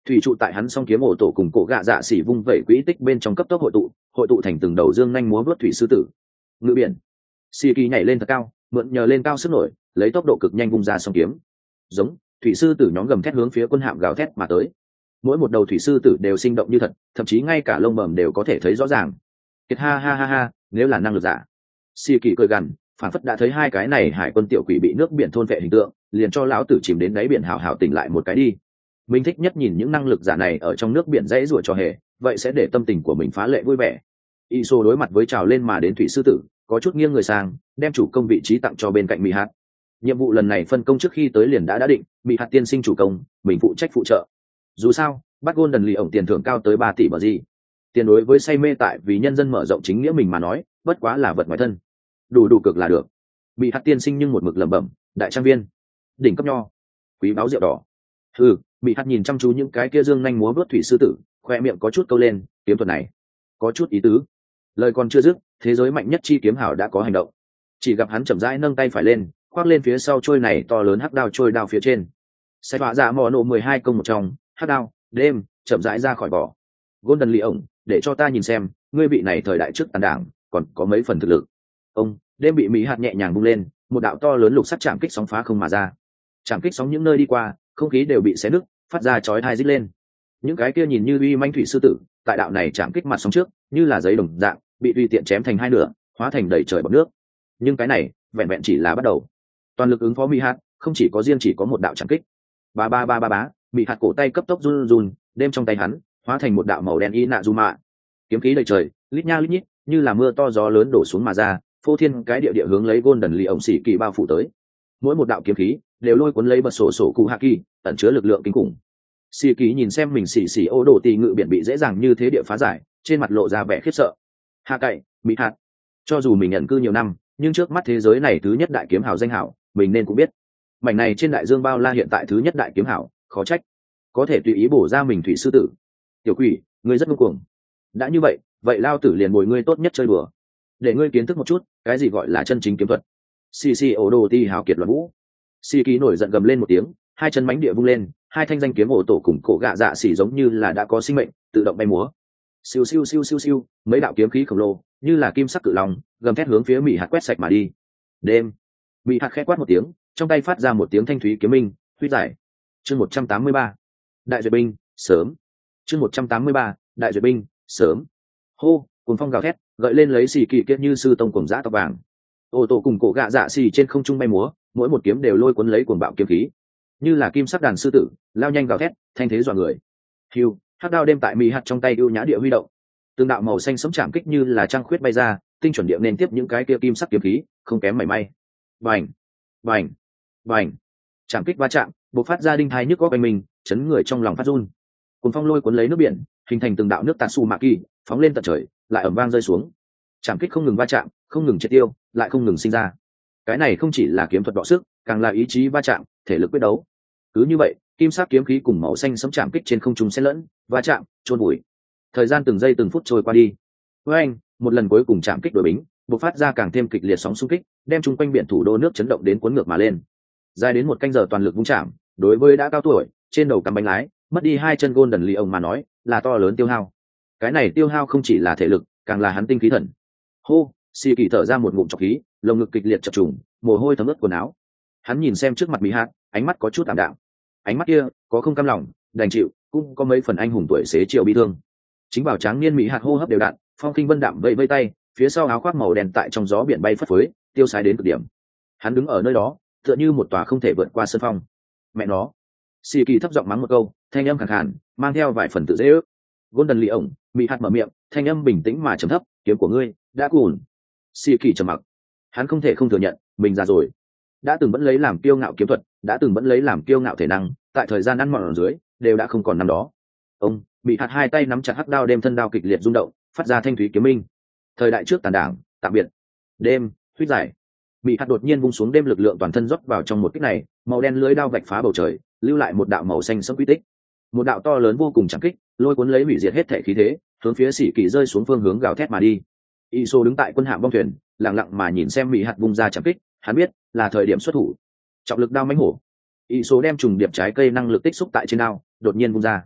thủy trụ tại hắn song kiếm ổ tổ cùng cổ gạ dạ xỉ vung vẩy quỹ tích bên trong cấp tốc hội tụ hội tụ thành từng đầu dương nhanh múa vớt thủy sư tử. Ngự biển, xì kỳ nhảy lên thật cao, mượn nhờ lên cao sức nổi, lấy tốc độ cực nhanh vung ra song kiếm. Giống thủy sư tử nhóm gầm thét hướng phía quân hạm gào thét mà tới. Mỗi một đầu thủy sư tử đều sinh động như thật, thậm chí ngay cả lông bẩm đều có thể thấy rõ ràng. Kiệt ha ha ha ha, nếu là năng lực giả. Xì kỳ cười gằn, phản phất đã thấy hai cái này hải quân tiểu quỷ bị nước biển thôn vệ hình tượng, liền cho lão tử chìm đến đáy biển hào hào tỉnh lại một cái đi. Mình thích nhất nhìn những năng lực giả này ở trong nước biển dãy rủa trò hề, vậy sẽ để tâm tình của mình phá lệ vui vẻ. Iso đối mặt với trào lên mà đến thủy sư tử, có chút nghiêng người sang, đem chủ công vị trí tặng cho bên cạnh Mỹ Hạt. Nhiệm vụ lần này phân công trước khi tới liền đã đã định, Mỹ Hạt tiên sinh chủ công, mình phụ trách phụ trợ. Dù sao, bắt Golden lì ổng tiền thưởng cao tới ba tỷ bờ gì. Tiền đối với say mê tại vì nhân dân mở rộng chính nghĩa mình mà nói, bất quá là vật ngoài thân. Đủ đủ cực là được. Mỹ Hạt tiên sinh nhưng một mực lẩm bẩm, đại trang viên, đỉnh cấp nho, quý báo rượu đỏ. Ừ, Mỹ Hạt nhìn chăm chú những cái kia dương nhanh múa vớt thủy sư tử, khoe miệng có chút câu lên, kiếm thuật này có chút ý tứ. Lời còn chưa dứt, thế giới mạnh nhất chi kiếm hảo đã có hành động. Chỉ gặp hắn chậm rãi nâng tay phải lên, khoác lên phía sau trôi này to lớn hắc đao trôi đao phía trên. Sai họa dạ mò nổ mười hai công một trong, hắc đao, đêm, chậm rãi ra khỏi vỏ. Golden lì ổng, để cho ta nhìn xem, ngươi vị này thời đại trước tàn đảng, còn có mấy phần thực lực. Ông, đêm bị Mỹ Hạt nhẹ nhàng bung lên, một đạo to lớn lục sắt chạm kích sóng phá không mà ra. Chạm kích sóng những nơi đi qua, không khí đều bị xé nứt, phát ra chói tai rít lên. Những cái kia nhìn như uy manh thủy sư tử, tại đạo này chạm kích mặt sóng trước, như là giấy đồng dạng, bị tùy tiện chém thành hai nửa, hóa thành đầy trời bọt nước. Nhưng cái này, vẹn vẹn chỉ là bắt đầu. Toàn lực ứng phó Mỹ Hạt, không chỉ có riêng chỉ có một đạo chạm kích. Ba ba ba ba bá, Mỹ Hạt cổ tay cấp tốc run run, đêm trong tay hắn, hóa thành một đạo màu đen y nạ dù mạ. Kiếm khí đầy trời, lít nha lít nhít, như là mưa to gió lớn đổ xuống mà ra, phô thiên cái địa địa hướng lấy Golden lì ổng xỉ kỳ bao phủ tới. Mỗi một đạo kiếm khí đều lôi cuốn lấy bật sổ sổ cụ hạ kỳ, ẩn chứa lực lượng kinh khủng. Xỉ kỳ nhìn xem mình xỉ xỉ ô đồ tì ngự biển bị dễ dàng như thế địa phá giải, trên mặt lộ ra vẻ khiếp sợ. Hạ cậy, Mỹ Hạt, cho dù mình nhận cư nhiều năm, nhưng trước mắt thế giới này thứ nhất đại kiếm hào danh hảo, mình nên cũng biết. Mảnh này trên đại dương bao la hiện tại thứ nhất đại kiếm hảo, khó trách có thể tùy ý bổ ra mình thủy sư tử. Tiểu quỷ, ngươi rất ngông cuồng. Đã như vậy, vậy lao tử liền bồi ngươi tốt nhất chơi đùa, để ngươi kiến thức một chút cái gì gọi là chân chính kiếm thuật. Xì xì ổ đồ ti hào kiệt loạn vũ. Xì kỳ nổi giận gầm lên một tiếng, hai chân mánh địa vung lên, hai thanh danh kiếm ổ tổ cùng cổ gạ dạ xỉ giống như là đã có sinh mệnh, tự động bay múa. Siêu siêu siêu siêu siêu, mấy đạo kiếm khí khổng lồ như là kim sắc cự long gầm thét hướng phía Mỹ Hạt quét sạch mà đi. Đêm, Mỹ Hạt khẽ quát một tiếng, trong tay phát ra một tiếng thanh thúy kiếm minh, huyết giải. Chương một trăm tám mươi ba, đại duyệt binh, sớm. Chương một trăm tám mươi ba, đại duyệt binh, sớm. Hô, cuồng phong gào thét, gợi lên lấy xì kỳ kiết như sư tông cuồng dã tóc vàng. Ô tô cùng cổ gạ dạ xì trên không trung bay múa, mỗi một kiếm đều lôi cuốn lấy cuồng bạo kiếm khí, như là kim sắc đàn sư tử, lao nhanh gào thét, thanh thế dọa người. Hiu, hắc đao đêm tại Mỹ Hạt trong tay ưu nhã địa huy động, từng đạo màu xanh sống chạm kích như là trăng khuyết bay ra, tinh chuẩn địa nên tiếp những cái kia kim sắc kiếm khí, không kém mảy may. Bành, bành, bành, chạm kích va chạm, bộc phát ra đinh thai nhức góc anh mình, chấn người trong lòng phát run. Cuồng phong lôi cuốn lấy nước biển, hình thành từng đạo nước tatsu mạ kỳ, phóng lên tận trời, lại ầm vang rơi xuống. Chạm kích không ngừng va chạm, không ngừng triệt tiêu, lại không ngừng sinh ra. Cái này không chỉ là kiếm thuật đọ sức, càng là ý chí va chạm, thể lực quyết đấu. Cứ như vậy, kim sắc kiếm khí cùng màu xanh sống chạm kích trên không trung xen lẫn, va chạm, chôn bụi. Thời gian từng giây từng phút trôi qua đi. Với anh, một lần cuối cùng chạm kích đội bính, bộc phát ra càng thêm kịch liệt sóng xung kích, đem chung quanh biển thủ đô nước chấn động đến cuốn ngược mà lên. Dài đến một canh giờ toàn lực vung chạm, đối với đã cao tuổi, trên đầu cắm bánh lái, mất đi hai chân Golden lì ổng mà nói, là to lớn tiêu hao. Cái này tiêu hao không chỉ là thể lực, càng là hắn tinh khí thần. Hô, xì kỳ thở ra một ngụm trọc khí, lồng ngực kịch liệt chập trùng, mồ hôi thấm ướt quần áo. Hắn nhìn xem trước mặt Mỹ Hạt, ánh mắt có chút tạm đạm. Ánh mắt kia có không cam lòng, đành chịu, cũng có mấy phần anh hùng tuổi xế chiều bi thương. Chính bảo tráng niên Mỹ Hạt hô hấp đều đặn, phong khinh vân đạm vẫy vẫy tay, phía sau áo khoác màu đen tại trong gió biển bay phất phới, tiêu sái đến cực điểm. Hắn đứng ở nơi đó, tựa như một tòa không thể vượt qua sơn phong. Mẹ nó! Xì kỳ thấp giọng mắng một câu, thanh âm khàn khàn, mang theo vài phần tự dễ ước. Golden lì ổng, Mỹ Hạt mở miệng, thanh âm bình tĩnh mà trầm thấp, kiếm của ngươi đã cùn. Xì kỳ trầm mặc. Hắn không thể không thừa nhận, mình già rồi. Đã từng vẫn lấy làm kiêu ngạo kiếm thuật, đã từng vẫn lấy làm kiêu ngạo thể năng, tại thời gian ăn mòn ở dưới, đều đã không còn năm đó. Ông, Mỹ Hạt hai tay nắm chặt hắc đao, đem thân đao kịch liệt rung động, phát ra thanh thúy kiếm minh. Thời đại trước tàn đảng, tạm biệt. Đêm, huyết giải. Mỹ Hạt đột nhiên vung xuống, đêm lực lượng toàn thân rót vào trong một kích này, màu đen lưới đao vạch phá bầu trời, lưu lại một đạo màu xanh sẫm quy tích. Một đạo to lớn vô cùng chẳng kích, lôi cuốn lấy hủy diệt hết thể khí thế, hướng phía Sĩ Kỳ rơi xuống phương hướng gào thét mà đi. Iso đứng tại quân hạm bong thuyền, lặng lặng mà nhìn xem Mỹ Hạt vung ra chẳng kích, hắn biết là thời điểm xuất thủ. Trọng lực đao mãnh hổ. Iso đem trùng điệp trái cây năng lực tích xúc tại trên đao, đột nhiên vung ra.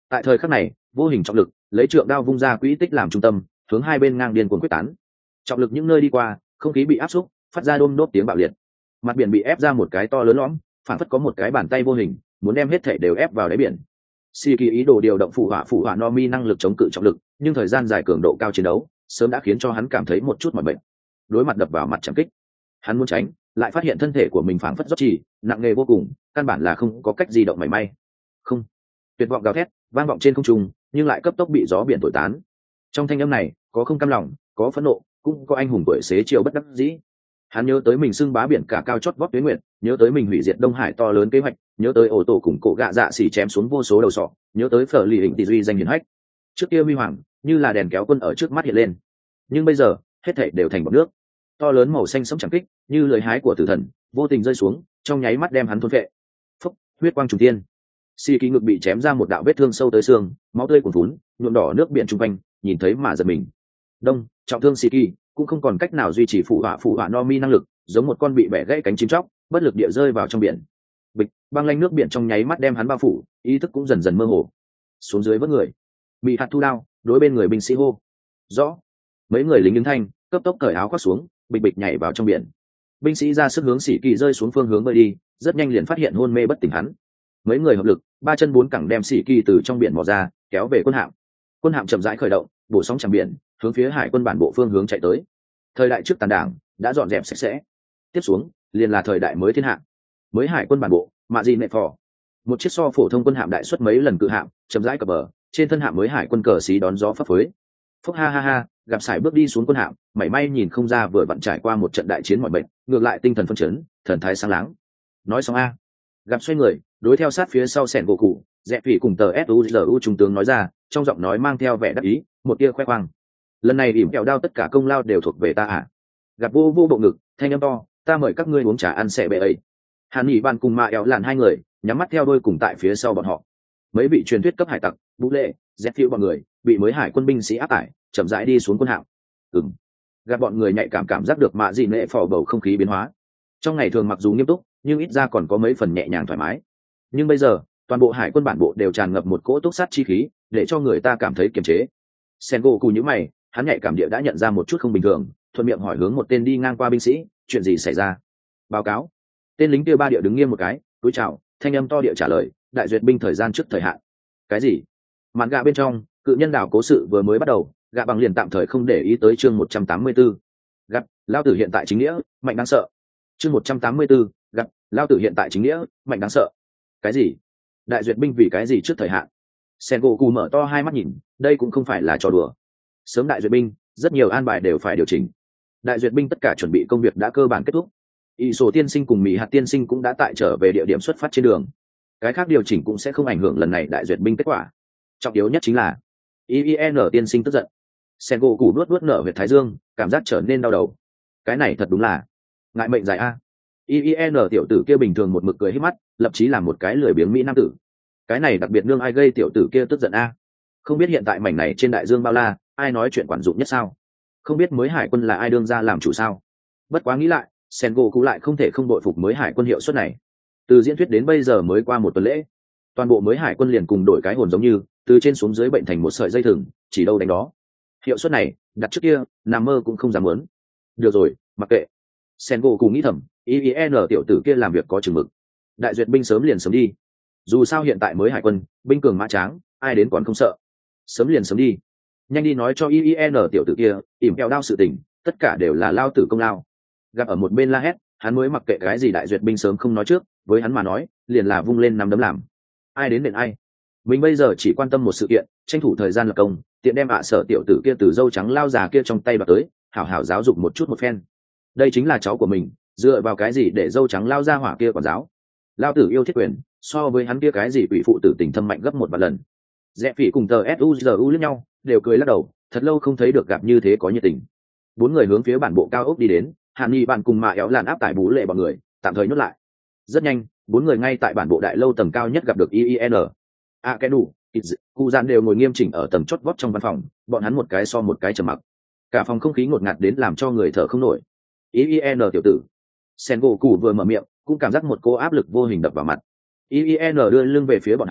Tại thời khắc này, vô hình trọng lực lấy trượng đao vung ra quỹ tích làm trung tâm, hướng hai bên ngang điên cuồng quyết tán. Trọng lực những nơi đi qua, không khí bị áp xúc, phát ra đôm đốp tiếng bạo liệt. Mặt biển bị ép ra một cái to lớn lõm, phản phất có một cái bàn tay vô hình muốn đem hết thể đều ép vào đáy biển. Si Kỳ ý đồ điều động phụ hỏa phụ hỏa no mi năng lực chống cự trọng lực, nhưng thời gian dài cường độ cao chiến đấu sớm đã khiến cho hắn cảm thấy một chút mỏi mệt. Đối mặt đập vào mặt chẳng kích, hắn muốn tránh, lại phát hiện thân thể của mình phảng phất rót trì, nặng nề vô cùng, căn bản là không có cách di động mảy may. Không, tuyệt vọng gào thét vang vọng trên không trung, nhưng lại cấp tốc bị gió biển thổi tán. Trong thanh âm này có không cam lòng, có phẫn nộ, cũng có anh hùng tuổi xế chiều bất đắc dĩ. Hắn nhớ tới mình xưng bá biển cả cao chót vót tuyến nguyệt, nhớ tới mình hủy diệt Đông Hải to lớn kế hoạch, nhớ tới ổ tổ cùng cổ gạ dạ xỉ chém xuống vô số đầu sọ, nhớ tới phở lì hình tỷ duy danh hiển hách. Trước kia huy hoàng như là đèn kéo quân ở trước mắt hiện lên, nhưng bây giờ hết thảy đều thành bọt nước. To lớn màu xanh sống chẳng kích như lời hái của tử thần, vô tình rơi xuống, trong nháy mắt đem hắn thôn phệ. Phúc, huyết quang trùng tiên. Si Kỳ ngực bị chém ra một đạo vết thương sâu tới xương, máu tươi cuồn phún, nhuộm đỏ nước biển trung quanh, nhìn thấy mà giật mình. Đông, trọng thương Si Kỳ cũng không còn cách nào duy trì phụ hỏa phụ hỏa no mi năng lực, giống một con bị bẻ gãy cánh chim chóc, bất lực địa rơi vào trong biển. Bịch, băng lanh nước biển trong nháy mắt đem hắn bao phủ, ý thức cũng dần dần mơ hồ. Xuống dưới vớt người, bị hạt thu đao, đối bên người binh sĩ hô. Rõ. Mấy người lính đứng thanh, cấp tốc cởi áo khoác xuống, bịch bịch nhảy vào trong biển. Binh sĩ ra sức hướng Si Kỳ rơi xuống phương hướng bơi đi, rất nhanh liền phát hiện hôn mê bất tỉnh hắn. Mấy người hợp lực, ba chân bốn cẳng đem Si Kỳ từ trong biển mò ra, kéo về quân hạm. Quân hạm chậm rãi khởi động, bổ sóng chẳng biển, hướng phía hải quân bản bộ phương hướng chạy tới. Thời đại trước tàn đảng đã dọn dẹp sạch sẽ, tiếp xuống liền là thời đại mới thiên hạ. Mới hải quân bản bộ mạ gì nệ phò, một chiếc so phổ thông quân hạm đại suất mấy lần cự hạm chậm rãi cập bờ, trên thân hạm mới hải quân cờ xí đón gió phấp phới. Phúc ha ha ha, gặp sải bước đi xuống quân hạm, mảy may nhìn không ra vừa vặn trải qua một trận đại chiến mọi bệnh, ngược lại tinh thần phân chấn, thần thái sáng láng. Nói xong a, gặp xoay người đối theo sát phía sau sẻn gỗ cụ dẹp phỉ cùng tờ suzu trung tướng nói ra, trong giọng nói mang theo vẻ đắc ý, một tia khoe khoang. Lần này ỉm kẹo đao tất cả công lao đều thuộc về ta à? Gặp vô vô bộ ngực, thanh âm to, ta mời các ngươi uống trà ăn xẻ bệ ấy. Hàn Nghị Ban cùng Mạ Éo Lạn hai người nhắm mắt theo đôi cùng tại phía sau bọn họ. Mấy vị truyền thuyết cấp hải tặc, Vũ Lệ, dẹp phiêu bọn người bị mới hải quân binh sĩ áp tải, chậm rãi đi xuống quân hạm. Ừm. Gặp bọn người nhạy cảm cảm giác được mạ dị nệ phò bầu không khí biến hóa. Trong ngày thường mặc dù nghiêm túc, nhưng ít ra còn có mấy phần nhẹ nhàng thoải mái. Nhưng bây giờ, toàn bộ hải quân bản bộ đều tràn ngập một cỗ túc sát chi khí, để cho người ta cảm thấy kiềm chế. Sengoku nhíu mày, hắn nhạy cảm địa đã nhận ra một chút không bình thường, thuận miệng hỏi hướng một tên đi ngang qua binh sĩ, chuyện gì xảy ra? Báo cáo. Tên lính kia ba địa đứng nghiêm một cái, cúi chào, thanh âm to địa trả lời, đại duyệt binh thời gian trước thời hạn. Cái gì? Mạn gạ bên trong, cự nhân đảo cố sự vừa mới bắt đầu, gạ bằng liền tạm thời không để ý tới chương một trăm tám mươi tư. Gặp, lao tử hiện tại chính nghĩa, mạnh đáng sợ. Chương một trăm tám mươi tư, gặp, lao tử hiện tại chính nghĩa, mạnh đáng sợ. Cái gì? Đại duyệt binh vì cái gì trước thời hạn? Sengoku mở to hai mắt nhìn, đây cũng không phải là trò đùa. Sớm đại duyệt binh, rất nhiều an bài đều phải điều chỉnh. Đại duyệt binh tất cả chuẩn bị công việc đã cơ bản kết thúc. Y sổ tiên sinh cùng Mỹ hạt tiên sinh cũng đã tại trở về địa điểm xuất phát trên đường. Cái khác điều chỉnh cũng sẽ không ảnh hưởng lần này đại duyệt binh kết quả. Trọng yếu nhất chính là i i en tiên sinh tức giận. Sengoku nuốt nuốt nở huyệt thái dương, cảm giác trở nên đau đầu. Cái này thật đúng là ngại mệnh dài a. i i en tiểu tử kia bình thường một mực cười hít mắt, lập chí làm một cái lười biếng mỹ nam tử. Cái này đặc biệt nương ai gây tiểu tử kia tức giận a. Không biết hiện tại mảnh này trên đại dương bao la, ai nói chuyện quản dụng nhất sao? Không biết mới hải quân là ai đương ra làm chủ sao? Bất quá nghĩ lại, Sengoku lại không thể không đội phục mới hải quân hiệu suất này. Từ diễn thuyết đến bây giờ mới qua một tuần lễ, toàn bộ mới hải quân liền cùng đổi cái hồn giống như từ trên xuống dưới bệnh thành một sợi dây thừng, chỉ đâu đánh đó. Hiệu suất này đặt trước kia nằm mơ cũng không dám muốn. Được rồi, mặc kệ. Sengoku nghĩ thầm, i i en tiểu tử kia làm việc có chừng mực. Đại duyệt binh sớm liền sớm đi. Dù sao hiện tại mới hải quân binh cường mã tráng, ai đến còn không sợ. Sớm liền sớm đi. Nhanh đi nói cho i i en tiểu tử kia ỉm kẹo đao sự tình, tất cả đều là lao tử công lao. Gặp ở một bên la hét, hắn mới mặc kệ cái gì đại duyệt binh sớm không nói trước, với hắn mà nói liền là vung lên nắm đấm làm. Ai đến đền ai. Mình bây giờ chỉ quan tâm một sự kiện, tranh thủ thời gian lập công, tiện đem ạ à sở tiểu tử kia từ dâu trắng lao già kia trong tay bạc tới, hảo hảo giáo dục một chút một phen. Đây chính là cháu của mình, dựa vào cái gì để dâu trắng lao ra hỏa kia quản giáo? Lao tử yêu thiết quyền, so với hắn kia cái gì quỷ phụ tử tình thâm mạnh gấp một vạn lần. Dẹp phỉ cùng tờ suzu lẫn nhau, đều cười lắc đầu, thật lâu không thấy được gặp như thế có nhiệt tình. Bốn người hướng phía bản bộ cao ốc đi đến, Hàn Nghị bạn cùng Mạ Éo Lạn áp tải Bú Lệ bọn người, tạm thời nhốt lại. Rất nhanh, bốn người ngay tại bản bộ đại lâu tầng cao nhất gặp được i i en. A cái đủ, cụ dàn đều ngồi nghiêm chỉnh ở tầng chót vót trong văn phòng, bọn hắn một cái so một cái trầm mặc. Cả phòng không khí ngột ngạt đến làm cho người thở không nổi. i i en tiểu tử. Sengoku vừa mở miệng, cũng cảm giác một cô áp lực vô hình đập vào mặt. i i en đưa lưng về phía bọn hắn,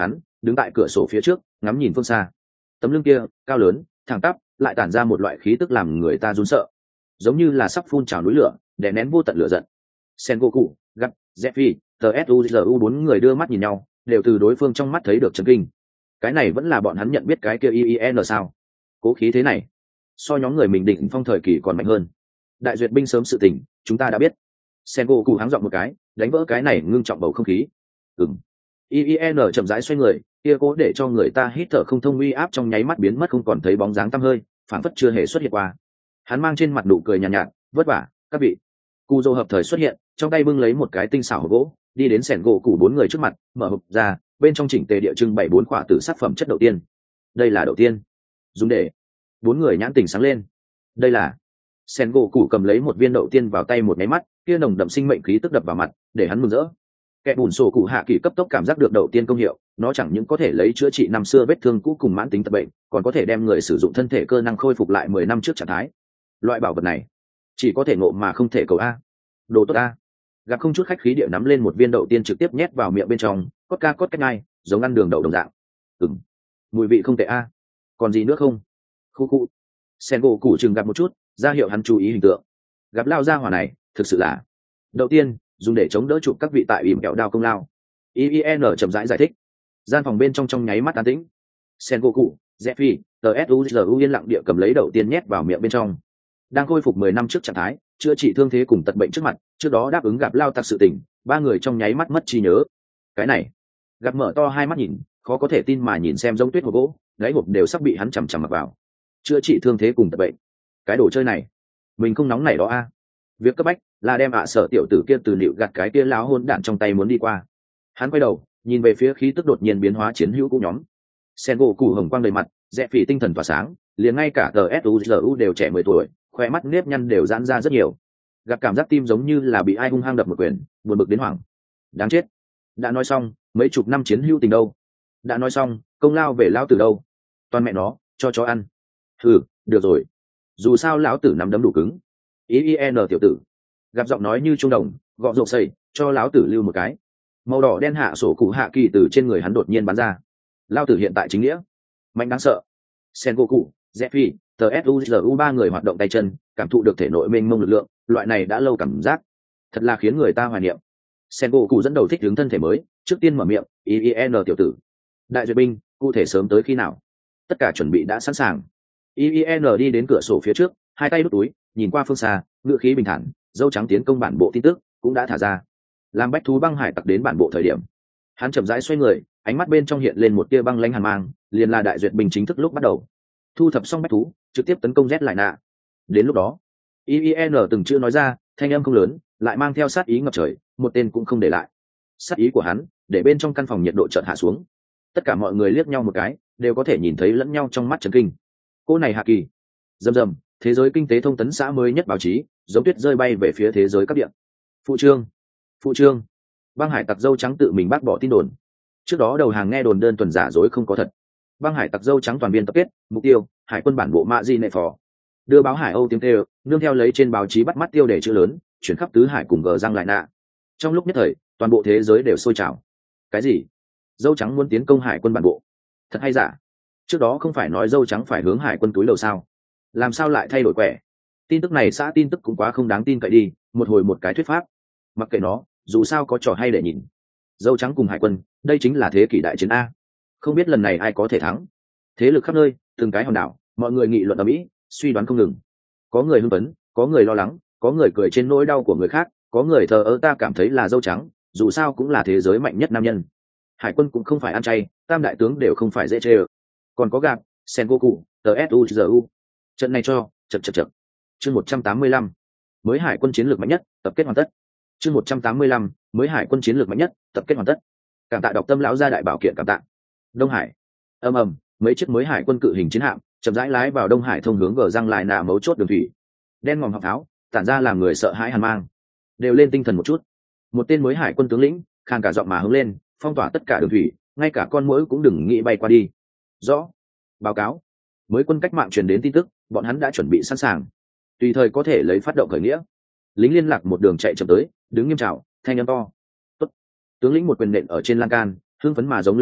đứng tại cửa sổ phía trước ngắm nhìn phương xa. Tấm lưng kia cao lớn thẳng tắp, lại tản ra một loại khí tức làm người ta run sợ, giống như là sắp phun trào núi lửa đè nén vô tận lửa giận. Sengoku, gặp Zephy, tsuzu bốn người đưa mắt nhìn nhau, đều từ đối phương trong mắt thấy được chấn kinh. Cái này vẫn là bọn hắn nhận biết cái kia i i en sao? Cố khí thế này so nhóm người mình định phong thời kỳ còn mạnh hơn. Đại duyệt binh sớm sự tình chúng ta đã biết. Sengoku háng giọng một cái, đánh vỡ cái này ngưng trọng bầu không khí. Ừm. i i en chậm rãi xoay người, kia cố để cho người ta hít thở không thông uy áp trong nháy mắt biến mất không còn thấy bóng dáng tăm hơi, phản phất chưa hề xuất hiện qua. Hắn mang trên mặt nụ cười nhàn nhạt, nhạt, vất vả, các vị. Cujo hợp thời xuất hiện, trong tay bưng lấy một cái tinh xảo hộp gỗ, đi đến sẻn gỗ củ bốn người trước mặt, mở hộp ra, bên trong chỉnh tề địa trưng bảy bốn quả tử sát phẩm chất đầu tiên. Đây là đầu tiên. Dùng để. Bốn người nhãn tình sáng lên. Đây là. Sẻn gỗ củ cầm lấy một viên đậu tiên vào tay một máy mắt, kia nồng đậm sinh mệnh khí tức đập vào mặt, để hắn mừng rỡ. Kẻ bùn sổ cụ hạ kỳ cấp tốc cảm giác được đậu tiên công hiệu, nó chẳng những có thể lấy chữa trị năm xưa vết thương cũ cùng mãn tính tật bệnh, còn có thể đem người sử dụng thân thể cơ năng khôi phục lại mười năm trước trạng thái. Loại bảo vật này chỉ có thể ngộ mà không thể cầu a. Đồ tốt a. Gặp không chút khách khí địa nắm lên một viên đậu tiên trực tiếp nhét vào miệng bên trong, cốt ca cốt cách ngay, giống ăn đường đậu đồng dạng. Ừm, mùi vị không tệ a. Còn gì nữa không? Khu khu. Sen gỗ củ chừng gặp một chút, ra hiệu hắn chú ý hình tượng. Gặp lao ra hỏa này, thực sự là đầu tiên dùng để chống đỡ chụp các vị tại ỉm kẹo đao công lao. i i en chậm rãi giải thích. Gian phòng bên trong trong nháy mắt an tĩnh. Sen gỗ cụ Zephy, tsuzu yên lặng địa cầm lấy đầu tiên nhét vào miệng bên trong. Đang khôi phục mười năm trước trạng thái, chữa trị thương thế cùng tật bệnh trước mặt, trước đó đáp ứng gặp lao tặc sự tình, ba người trong nháy mắt mất trí nhớ. Cái này, gặp mở to hai mắt nhìn, khó có thể tin mà nhìn xem giống tuyết hộp gỗ, gáy hộp đều sắp bị hắn chằm chằm mặc vào. Chữa trị thương thế cùng tật bệnh, cái đồ chơi này, mình không nóng này đó a. Việc cấp bách là đem ạ à sở tiểu tử kia từ liệu gạt cái kia láo hôn đạn trong tay muốn đi qua. Hắn quay đầu nhìn về phía khí tức đột nhiên biến hóa chiến hữu cũ nhóm. Sen gỗ cụ hồng quang đầy mặt, rẽ phỉ tinh thần tỏa sáng, liền ngay cả tờ suzu đều trẻ mười tuổi, khoe mắt nếp nhăn đều giãn ra rất nhiều. Gặp cảm giác tim giống như là bị ai hung hăng đập một quyền, buồn bực đến hoảng. Đáng chết, đã nói xong mấy chục năm chiến hữu tình đâu, đã nói xong công lao về lao tử đâu, toàn mẹ nó cho chó ăn. Ừ, được rồi, dù sao lão tử nắm đấm đủ cứng. i i en tiểu tử. Gặp giọng nói như trung đồng, gọ rộp xây, cho lão tử lưu một cái. Màu đỏ đen hạ sổ cụ hạ kỳ từ trên người hắn đột nhiên bắn ra. Lao tử hiện tại chính nghĩa mạnh đáng sợ. Sengoku, Zephy, tsuzu ba người hoạt động tay chân, cảm thụ được thể nội mênh mông lực lượng, loại này đã lâu cảm giác, thật là khiến người ta hoài niệm. Sengoku dẫn đầu thích ứng thân thể mới, trước tiên mở miệng, i i en tiểu tử. Đại duyệt binh, cụ thể sớm tới khi nào? Tất cả chuẩn bị đã sẵn sàng. i i en đi đến cửa sổ phía trước, hai tay đút túi, nhìn qua phương xa, ngữ khí bình thản, dâu trắng tiến công bản bộ tin tức cũng đã thả ra. Làm bách thú băng hải tặc đến bản bộ thời điểm, hắn chậm rãi xoay người, ánh mắt bên trong hiện lên một tia băng lãnh hàn mang, liền là đại duyệt binh chính thức lúc bắt đầu. Thu thập xong bách thú, trực tiếp tấn công Z lại nạ. Đến lúc đó, i i en từng chưa nói ra, thanh âm không lớn, lại mang theo sát ý ngập trời, một tên cũng không để lại. Sát ý của hắn, để bên trong căn phòng nhiệt độ chợt hạ xuống. Tất cả mọi người liếc nhau một cái, đều có thể nhìn thấy lẫn nhau trong mắt chấn kinh. Cô này hạ kỳ. Rầm rầm, thế giới kinh tế thông tấn xã mới nhất báo chí, giống tuyết rơi bay về phía thế giới các địa. Phụ trương, phụ trương. Băng hải tặc dâu trắng tự mình bác bỏ tin đồn. Trước đó đầu hàng nghe đồn đơn thuần giả dối không có thật. Băng hải tặc dâu trắng toàn viên tập kết, mục tiêu hải quân bản bộ mạ di nệ phò. Đưa báo hải âu tiếng kêu, nương theo lấy trên báo chí bắt mắt tiêu đề chữ lớn, chuyển khắp tứ hải cùng gờ răng lại nạ. Trong lúc nhất thời, toàn bộ thế giới đều sôi trào. Cái gì? Dâu trắng muốn tiến công hải quân bản bộ? Thật hay giả? Trước đó không phải nói dâu trắng phải hướng hải quân túi đầu sao? Làm sao lại thay đổi quẻ? Tin tức này xã tin tức cũng quá không đáng tin cậy đi, một hồi một cái thuyết pháp. Mặc kệ nó, dù sao có trò hay để nhìn. Dâu trắng cùng hải quân, đây chính là thế kỷ đại chiến a. Không biết lần này ai có thể thắng. Thế lực khắp nơi, từng cái hòn đảo, mọi người nghị luận ở mỹ, suy đoán không ngừng. Có người hưng phấn, có người lo lắng, có người cười trên nỗi đau của người khác, có người thờ ơ ta cảm thấy là dâu trắng, dù sao cũng là thế giới mạnh nhất nam nhân. Hải quân cũng không phải ăn chay, tam đại tướng đều không phải dễ chê ơ. Còn có gạp, Sengoku, tsuzu. Trận này cho, chật chật chật. Chương một trăm tám mươi lăm, mới hải quân chiến lược mạnh nhất, tập kết hoàn tất. Chương một trăm tám mươi lăm, mới hải quân chiến lược mạnh nhất, tập kết hoàn tất. Cảm tạ đọc tâm lão gia đại bảo kiện cảm tạ. Đông Hải. Ầm ầm, mấy chiếc mới hải quân cự hình chiến hạm chậm rãi lái vào Đông Hải thông hướng gờ răng lại nạ mấu chốt đường thủy. Đen ngòm học tháo, tản ra làm người sợ hãi hàn mang. Đều lên tinh thần một chút. Một tên mới hải quân tướng lĩnh, khàn cả giọng mà hướng lên, phong tỏa tất cả đường thủy, ngay cả con muỗi cũng đừng nghĩ bay qua đi. Rõ. Báo cáo. Mới quân cách mạng truyền đến tin tức, bọn hắn đã chuẩn bị sẵn sàng, tùy thời có thể lấy phát động khởi nghĩa. Lính liên lạc một đường chạy chậm tới, đứng nghiêm trào, thanh âm to. Tốt. Tướng lĩnh một quyền nện ở trên lan can, hưng phấn mà giống lên nói,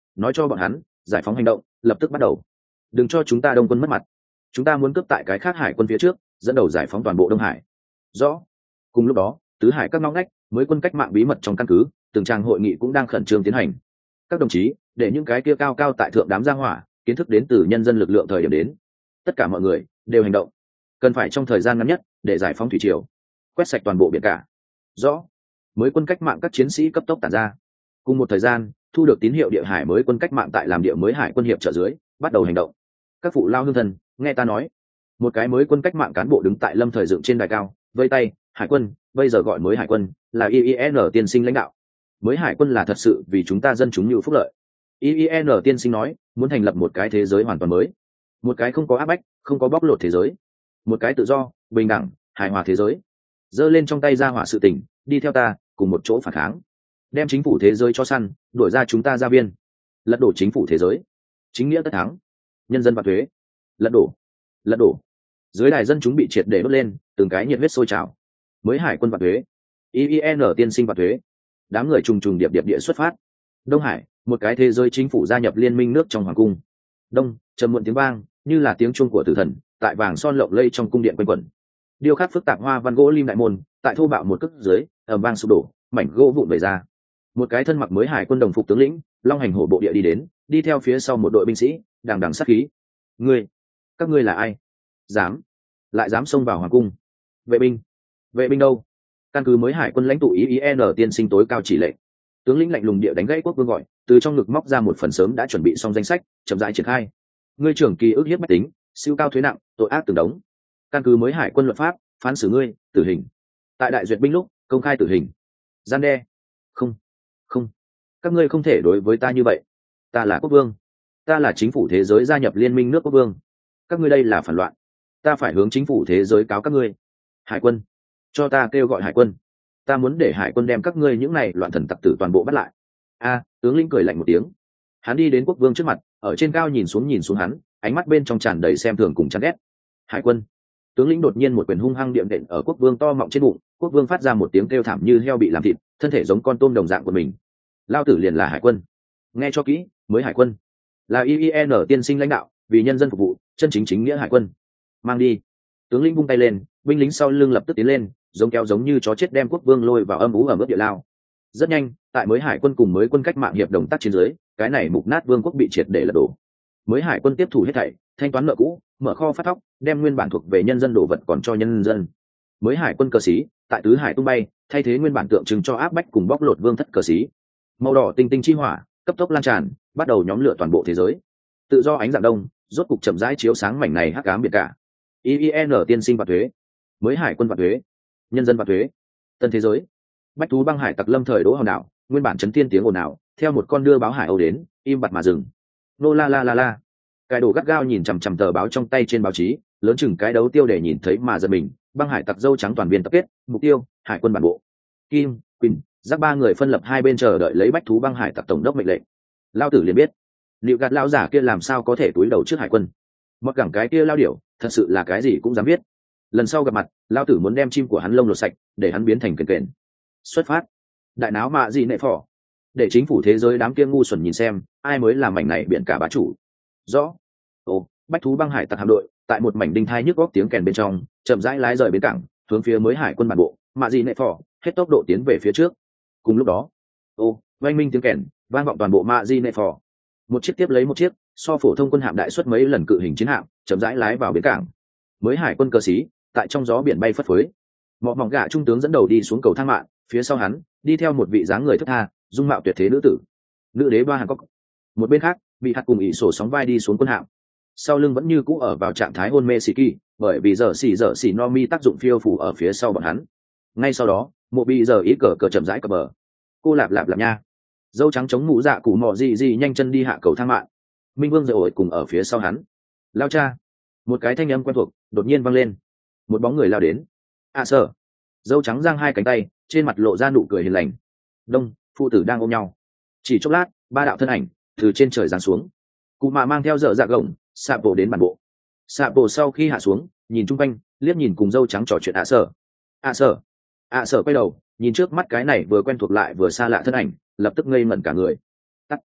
nói cho bọn hắn giải phóng hành động lập tức bắt đầu, đừng cho chúng ta đông quân mất mặt. Chúng ta muốn cướp tại cái khác hải quân phía trước, dẫn đầu giải phóng toàn bộ Đông Hải. Rõ. Cùng lúc đó, tứ hải các ngóc ngách, mới quân cách mạng bí mật trong căn cứ, từng trang hội nghị cũng đang khẩn trương tiến hành. Các đồng chí, để những cái kia cao cao tại thượng đám gia hỏa, kiến thức đến từ nhân dân lực lượng thời điểm đến. Tất cả mọi người đều hành động, cần phải trong thời gian ngắn nhất để giải phóng thủy triều, quét sạch toàn bộ biển cả. Rõ. Mới quân cách mạng các chiến sĩ cấp tốc tản ra. Cùng một thời gian, thu được tín hiệu địa hải mới quân cách mạng tại làm địa mới hải quân hiệp trợ dưới, bắt đầu hành động. Các phụ lao hương thần, nghe ta nói. Một cái mới quân cách mạng cán bộ đứng tại lâm thời dựng trên đài cao, vây tay, hải quân, bây giờ gọi mới hải quân, là i i en tiên sinh lãnh đạo. Mới hải quân là thật sự vì chúng ta dân chúng nhiều phúc lợi. i i en tiên sinh nói, muốn thành lập một cái thế giới hoàn toàn mới. Một cái không có áp bách, không có bóc lột thế giới. Một cái tự do, bình đẳng, hài hòa thế giới. Giơ lên trong tay ra hỏa sự tình, đi theo ta, cùng một chỗ phản kháng. Đem chính phủ thế giới cho săn, đuổi ra chúng ta gia viên. Lật đổ chính phủ thế giới. Chính nghĩa tất thắng. Nhân dân và thuế. Lật đổ. Lật đổ. Dưới đài dân chúng bị triệt để đốt lên, từng cái nhiệt huyết sôi trào. Mới hải quân và thuế. i i en tiên sinh và thuế. Đám người trùng trùng điệp điệp địa xuất phát. Đông Hải, một cái thế giới chính phủ gia nhập liên minh nước trong hoàng cung. Đông, trầm muộn tiếng vang, như là tiếng chuông của tử thần, tại vàng son lộng lây trong cung điện quanh quẩn. Điêu khắc phức tạp hoa văn gỗ lim đại môn, tại thô bạo một cước dưới, ầm vang sụp đổ, mảnh gỗ vụn vẩy ra. Một cái thân mặc mới hải quân đồng phục tướng lĩnh, long hành hổ bộ địa đi đến, đi theo phía sau một đội binh sĩ, đằng đằng sát khí. Ngươi, các ngươi là ai? Dám, lại dám xông vào hoàng cung? Vệ binh, vệ binh đâu? Căn cứ mới hải quân lãnh tụ i i en tiên sinh tối cao chỉ lệnh. Tướng lĩnh lạnh lùng địa đánh gãy quốc vương gọi, từ trong ngực móc ra một phần sớm đã chuẩn bị xong danh sách, chậm rãi triển khai. Ngươi trưởng kỳ ức hiếp bách tính, siêu cao thuế nặng, tội ác từng đống. Căn cứ mới hải quân luật pháp, phán xử ngươi tử hình. Tại đại duyệt binh lúc, công khai tử hình. Gian đe. Không, không, các ngươi không thể đối với ta như vậy. Ta là quốc vương, ta là chính phủ thế giới gia nhập liên minh nước quốc vương. Các ngươi đây là phản loạn, ta phải hướng chính phủ thế giới cáo các ngươi. Hải quân, cho ta kêu gọi hải quân. Ta muốn để hải quân đem các ngươi những này loạn thần tặc tử toàn bộ bắt lại. A, tướng lĩnh cười lạnh một tiếng. Hắn đi đến quốc vương trước mặt, ở trên cao nhìn xuống nhìn xuống hắn, ánh mắt bên trong tràn đầy xem thường cùng chán ghét. Hải quân. Tướng lĩnh đột nhiên một quyền hung hăng điệm đệm ở quốc vương to mọng trên bụng, quốc vương phát ra một tiếng kêu thảm như heo bị làm thịt, thân thể giống con tôm đồng dạng của mình. Lao tử liền là hải quân. Nghe cho kỹ, mới hải quân là i i en tiên sinh lãnh đạo, vì nhân dân phục vụ, chân chính chính nghĩa hải quân. Mang đi. Tướng lĩnh vung tay lên, binh lính sau lưng lập tức tiến lên, giống kéo giống như chó chết đem quốc vương lôi vào âm ú ở mức địa lao. Rất nhanh, tại mới hải quân cùng mới quân cách mạng hiệp đồng tác chiến dưới, cái này mục nát vương quốc bị triệt để lật đổ. Mới hải quân tiếp thủ hết thảy, thanh toán nợ cũ, mở kho phát thóc, đem nguyên bản thuộc về nhân dân đồ vật còn cho nhân dân. Mới hải quân cờ xí tại tứ hải tung bay, thay thế nguyên bản tượng trưng cho áp bách cùng bóc lột vương thất cờ xí. Màu đỏ tinh tinh chi hỏa cấp tốc lan tràn, bắt đầu nhóm lửa toàn bộ thế giới. Tự do ánh dạng đông rốt cục chậm rãi chiếu sáng mảnh này hắc ám biệt cả. i i en tiên sinh và thuế. Mới hải quân và thuế. Nhân dân và thuế. Tân thế giới. Bách thú băng hải tặc lâm thời đỗ hòn đảo, nguyên bản chấn thiên tiếng ồn ào, theo một con đưa báo hải âu đến, im bặt mà dừng. Nô la la la la. Cái đồ gắt gao nhìn chằm chằm tờ báo trong tay trên báo chí, lớn chừng cái đấu tiêu để nhìn thấy mà giật mình. Băng hải tặc dâu trắng toàn viên tập kết, mục tiêu hải quân bản bộ. Kim, Quỳnh, giác ba người phân lập hai bên chờ đợi lấy bách thú băng hải tặc tổng đốc mệnh lệnh. Lao tử liền biết, liệu gạt lao giả kia làm sao có thể túi đầu trước hải quân. Mặc cẳng cái kia lao điểu, thật sự là cái gì cũng dám biết. Lần sau gặp mặt, lao tử muốn đem chim của hắn lông lột sạch, để hắn biến thành kền kền. Xuất phát. Đại náo mạ gì nệ phỏ, để chính phủ thế giới đám kia ngu xuẩn nhìn xem ai mới làm mảnh này biển cả bá chủ. Rõ. Ồ, bách thú băng hải tặc hạm đội tại một mảnh đinh thai nhức góc tiếng kèn bên trong chậm rãi lái rời bến cảng, hướng phía mới hải quân bản bộ mạ gì nệ phỏ hết tốc độ tiến về phía trước. Cùng lúc đó, ô oanh minh tiếng kèn vang vọng toàn bộ mạ di nệ phò. Một chiếc tiếp lấy một chiếc so phổ thông quân hạm đại suất mấy lần cự hình chiến hạm chậm rãi lái vào bến cảng. Mới hải quân cơ sĩ tại trong gió biển bay phất phới. Mọ mỏng gạ trung tướng dẫn đầu đi xuống cầu thang mạng, phía sau hắn đi theo một vị dáng người thướt tha dung mạo tuyệt thế nữ tử, nữ đế ba hàn cốc. Một bên khác, bị hạt cùng ỷ sổ sóng vai đi xuống quân hạm, sau lưng vẫn như cũ ở vào trạng thái hôn mê xì kỳ, bởi vì giờ xì giờ xì no mi tác dụng phiêu phủ ở phía sau bọn hắn. Ngay sau đó, một bị giờ ý cờ cờ chậm rãi cập bờ. Cô lạp lạp lạp nha. Dâu trắng chống mũ dạ củ mò gì gì nhanh chân đi hạ cầu thang mạng. Minh Vương rồi cùng ở phía sau hắn. Lao cha. Một cái thanh âm quen thuộc đột nhiên vang lên. Một bóng người lao đến. À sợ. Dâu trắng giang hai cánh tay, trên mặt lộ ra nụ cười hiền lành. Đông, phụ tử đang ôm nhau. Chỉ chốc lát, ba đạo thân ảnh từ trên trời giáng xuống. Cụ mạ mang theo dở dạ gồng, xạ bộ đến bản bộ. Xạ bộ sau khi hạ xuống, nhìn chung quanh, liếc nhìn cùng dâu trắng trò chuyện ạ sở. ạ sở. ạ sở quay đầu, nhìn trước mắt cái này vừa quen thuộc lại vừa xa lạ thân ảnh, lập tức ngây ngẩn cả người. Tắt.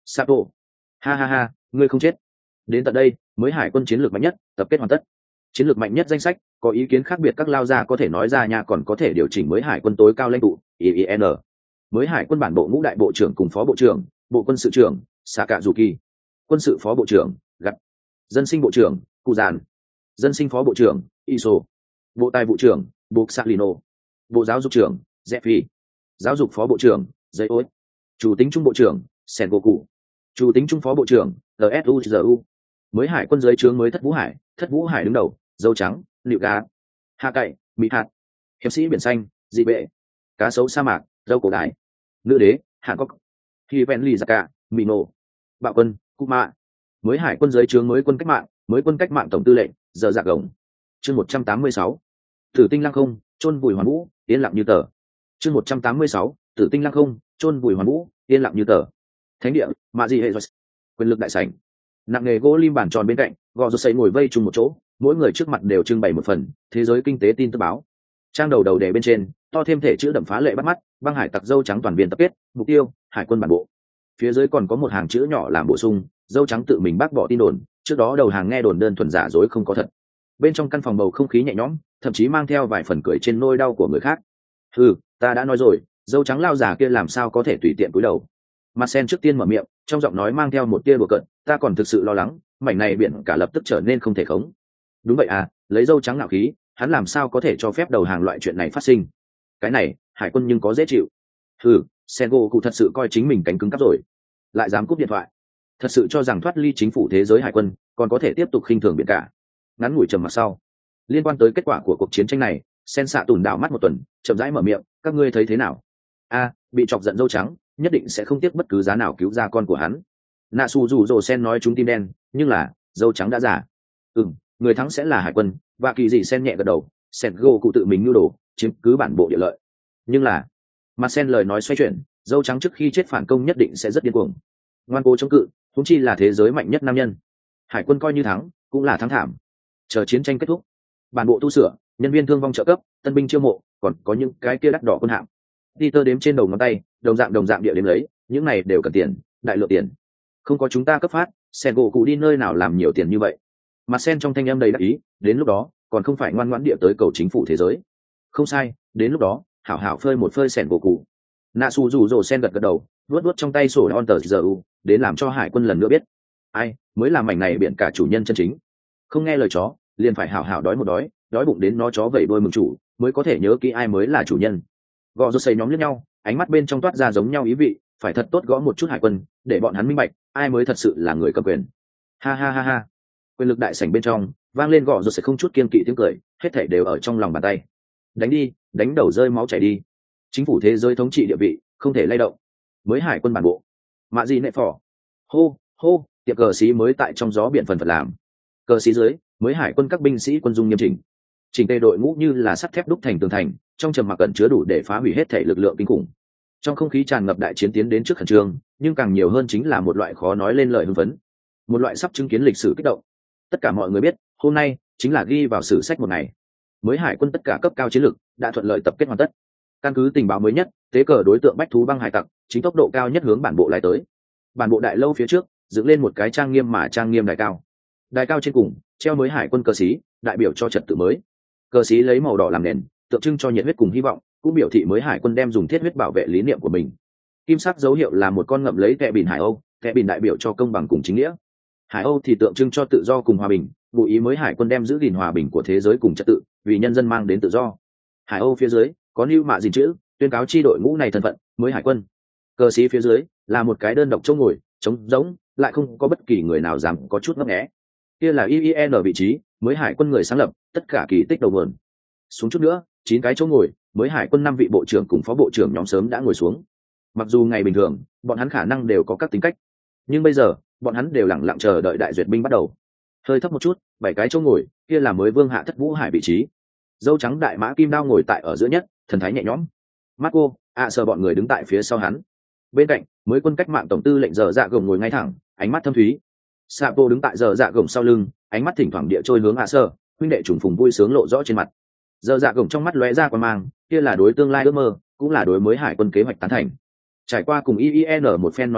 Sapo. Ha ha ha, ngươi không chết. Đến tận đây, mới hải quân chiến lược mạnh nhất tập kết hoàn tất. Chiến lược mạnh nhất danh sách, có ý kiến khác biệt các lao gia có thể nói ra nha, còn có thể điều chỉnh mới hải quân tối cao lãnh tụ i i n. Mới hải quân bản bộ ngũ đại bộ trưởng cùng phó bộ trưởng, bộ quân sự trưởng Sakazuki, quân sự phó bộ trưởng Gặt, dân sinh bộ trưởng Cụ Giàn, dân sinh phó bộ trưởng Iso, bộ tài vụ trưởng Buộc Salino, bộ giáo dục trưởng Zephi, giáo dục phó bộ trưởng Dây Ối, chủ tính trung bộ trưởng Sengoku, chủ tính trung phó bộ trưởng Tsuzu. Mới hải quân dưới trướng mới thất vũ hải, thất vũ hải đứng đầu dâu trắng liệu cá, hạ cậy mỹ hạt, hiệp sĩ biển xanh dị bệ, cá sấu sa mạc dâu cổ đái, nữ đế hàn cốc, khi ven lì zaka mino, bạo quân kuma. Mới hải quân dưới trướng mới quân cách mạng, mới quân cách mạng tổng tư lệnh giờ dạ gồng. Chương một trăm tám mươi sáu, tử tinh lăng không chôn vùi hoàn vũ, yên lặng như tờ. Chương một trăm tám mươi sáu, tử tinh lăng không chôn vùi hoàn vũ, yên lặng như tờ. Thánh địa mạ di hệ quyền lực đại sảnh, nặng nghề gỗ lim bàn tròn bên cạnh, gò rô xây ngồi vây chung một chỗ, mỗi người trước mặt đều trưng bày một phần thế giới kinh tế tin tức báo. Trang đầu đầu đề bên trên to thêm thể chữ đậm phá lệ bắt mắt, băng hải tặc dâu trắng toàn viên tập kết, mục tiêu hải quân bản bộ. Phía dưới còn có một hàng chữ nhỏ làm bổ sung, dâu trắng tự mình bác bỏ tin đồn, trước đó đầu hàng nghe đồn đơn thuần giả dối không có thật. Bên trong căn phòng bầu không khí nhẹ nhõm, thậm chí mang theo vài phần cười trên nỗi đau của người khác. Ừ, ta đã nói rồi, dâu trắng lao giả kia làm sao có thể tùy tiện cúi đầu. Marcel trước tiên mở miệng, trong giọng nói mang theo một tia đùa cợt, ta còn thực sự lo lắng, mảnh này biển cả lập tức trở nên không thể khống. Đúng vậy à, lấy dâu trắng ngạo khí, hắn làm sao có thể cho phép đầu hàng loại chuyện này phát sinh. Cái này, hải quân nhưng có dễ chịu. Ừ, Sengoku thật sự coi chính mình cánh cứng cắp rồi, lại dám cúp điện thoại, thật sự cho rằng thoát ly chính phủ thế giới hải quân còn có thể tiếp tục khinh thường biển cả. Ngắn ngủi trầm mặc sau, liên quan tới kết quả của cuộc chiến tranh này, Sen xạ tủn đảo mắt một tuần, chậm rãi mở miệng, các ngươi thấy thế nào? A, bị chọc giận dâu trắng, nhất định sẽ không tiếc bất cứ giá nào cứu ra con của hắn. Nạ Su dù dồ Sen nói chúng tim đen, nhưng là dâu trắng đã giả. Ừm, người thắng sẽ là hải quân. Và kỳ dị Sen nhẹ gật đầu, Sen go cụ tự mình nưu đồ, chiếm cứ bản bộ địa lợi. Nhưng là, mà Sen lời nói xoay chuyển, dâu trắng trước khi chết phản công nhất định sẽ rất điên cuồng, ngoan cố chống cự, cũng chi là thế giới mạnh nhất nam nhân. Hải quân coi như thắng, cũng là thắng thảm. Chờ chiến tranh kết thúc, bản bộ tu sửa, nhân viên thương vong trợ cấp, tân binh chiêu mộ, còn có những cái kia đắt đỏ quân hạm. Peter đếm trên đầu ngón tay, đồng dạng đồng dạng địa đếm lấy, những này đều cần tiền, đại lượng tiền. Không có chúng ta cấp phát, Sen gỗ cụ đi nơi nào làm nhiều tiền như vậy? Mặt Sen trong thanh âm đầy đắc ý, đến lúc đó, còn không phải ngoan ngoãn địa tới cầu chính phủ thế giới. Không sai, đến lúc đó, hảo hảo phơi một phơi Sen gỗ cụ. Nạ Su rủ rồ Sen gật gật đầu, vuốt vuốt trong tay sổ on tờ giờ u, đến làm cho hải quân lần nữa biết, ai mới là mảnh này biển cả chủ nhân chân chính. Không nghe lời chó, liền phải hảo hảo đói một đói, đói bụng đến nó chó vẩy đuôi mừng chủ, mới có thể nhớ kỹ ai mới là chủ nhân. Gõ rô xây nhóm lẫn nhau, ánh mắt bên trong toát ra giống nhau ý vị, phải thật tốt gõ một chút hải quân, để bọn hắn minh bạch, ai mới thật sự là người cầm quyền. Ha ha ha ha. Quyền lực đại sảnh bên trong, vang lên gõ rô xây không chút kiên kỵ tiếng cười, hết thảy đều ở trong lòng bàn tay. Đánh đi, đánh đầu rơi máu chảy đi. Chính phủ thế giới thống trị địa vị, không thể lay động. Mới hải quân bản bộ. Mạ gì nệ phỏ. Hô, hô, tiệc cờ xí mới tại trong gió biển phần phật làm. Cờ xí dưới, mới hải quân các binh sĩ quân dung nghiêm chỉnh. Chỉnh tề đội ngũ như là sắt thép đúc thành tường thành, trong trầm mặc cẩn chứa đủ để phá hủy hết thể lực lượng kinh khủng. Trong không khí tràn ngập đại chiến tiến đến trước khẩn trương, nhưng càng nhiều hơn chính là một loại khó nói lên lời hưng phấn, một loại sắp chứng kiến lịch sử kích động. Tất cả mọi người biết, hôm nay chính là ghi vào sử sách một ngày. Mới hải quân tất cả cấp cao chiến lược đã thuận lợi tập kết hoàn tất. Căn cứ tình báo mới nhất, tế cờ đối tượng bách thú băng hải tặc chính tốc độ cao nhất hướng bản bộ lái tới. Bản bộ đại lâu phía trước dựng lên một cái trang nghiêm mà trang nghiêm đài cao. Đài cao trên cùng treo mới hải quân cờ xí, đại biểu cho trật tự mới. Cờ xí lấy màu đỏ làm nền, tượng trưng cho nhiệt huyết cùng hy vọng, cũng biểu thị mới hải quân đem dùng thiết huyết bảo vệ lý niệm của mình. Kim sắc dấu hiệu là một con ngậm lấy kẹ bìn hải âu, kẹ bìn đại biểu cho công bằng cùng chính nghĩa. Hải âu thì tượng trưng cho tự do cùng hòa bình, ngụ ý mới hải quân đem giữ gìn hòa bình của thế giới cùng trật tự, vì nhân dân mang đến tự do. Hải âu phía dưới có lưu mạ gìn chữ, tuyên cáo chi đội ngũ này thân phận mới hải quân. Cờ xí phía dưới là một cái đơn độc chỗ ngồi, trống rỗng, lại không có bất kỳ người nào dám có chút ngấp nghé. Kia là i i en vị trí, mới hải quân người sáng lập, tất cả kỳ tích đầu nguồn. Xuống chút nữa, chín cái chỗ ngồi, mới hải quân năm vị bộ trưởng cùng phó bộ trưởng nhóm sớm đã ngồi xuống. Mặc dù ngày bình thường, bọn hắn khả năng đều có các tính cách, nhưng bây giờ, bọn hắn đều lặng lặng chờ đợi đại duyệt binh bắt đầu. Hơi thấp một chút, bảy cái chỗ ngồi, kia là mới vương hạ thất vũ hải vị trí. Dâu trắng đại mã kim đao ngồi tại ở giữa nhất, thần thái nhẹ nhõm. Marco, ạ sờ bọn người đứng tại phía sau hắn. Bên cạnh, mới quân cách mạng tổng tư lệnh giờ dạ gồng ngồi ngay thẳng, ánh mắt thâm thúy. Sapo đứng tại giờ dạ gồng sau lưng, ánh mắt thỉnh thoảng địa trôi hướng ạ sờ, huynh đệ trùng phùng vui sướng lộ rõ trên mặt. Giờ dạ gồng trong mắt lóe ra quan mang, kia là đối tương lai ước mơ, cũng là đối mới hải quân kế hoạch tán thành. Trải qua cùng i i en một phen nói chuyện,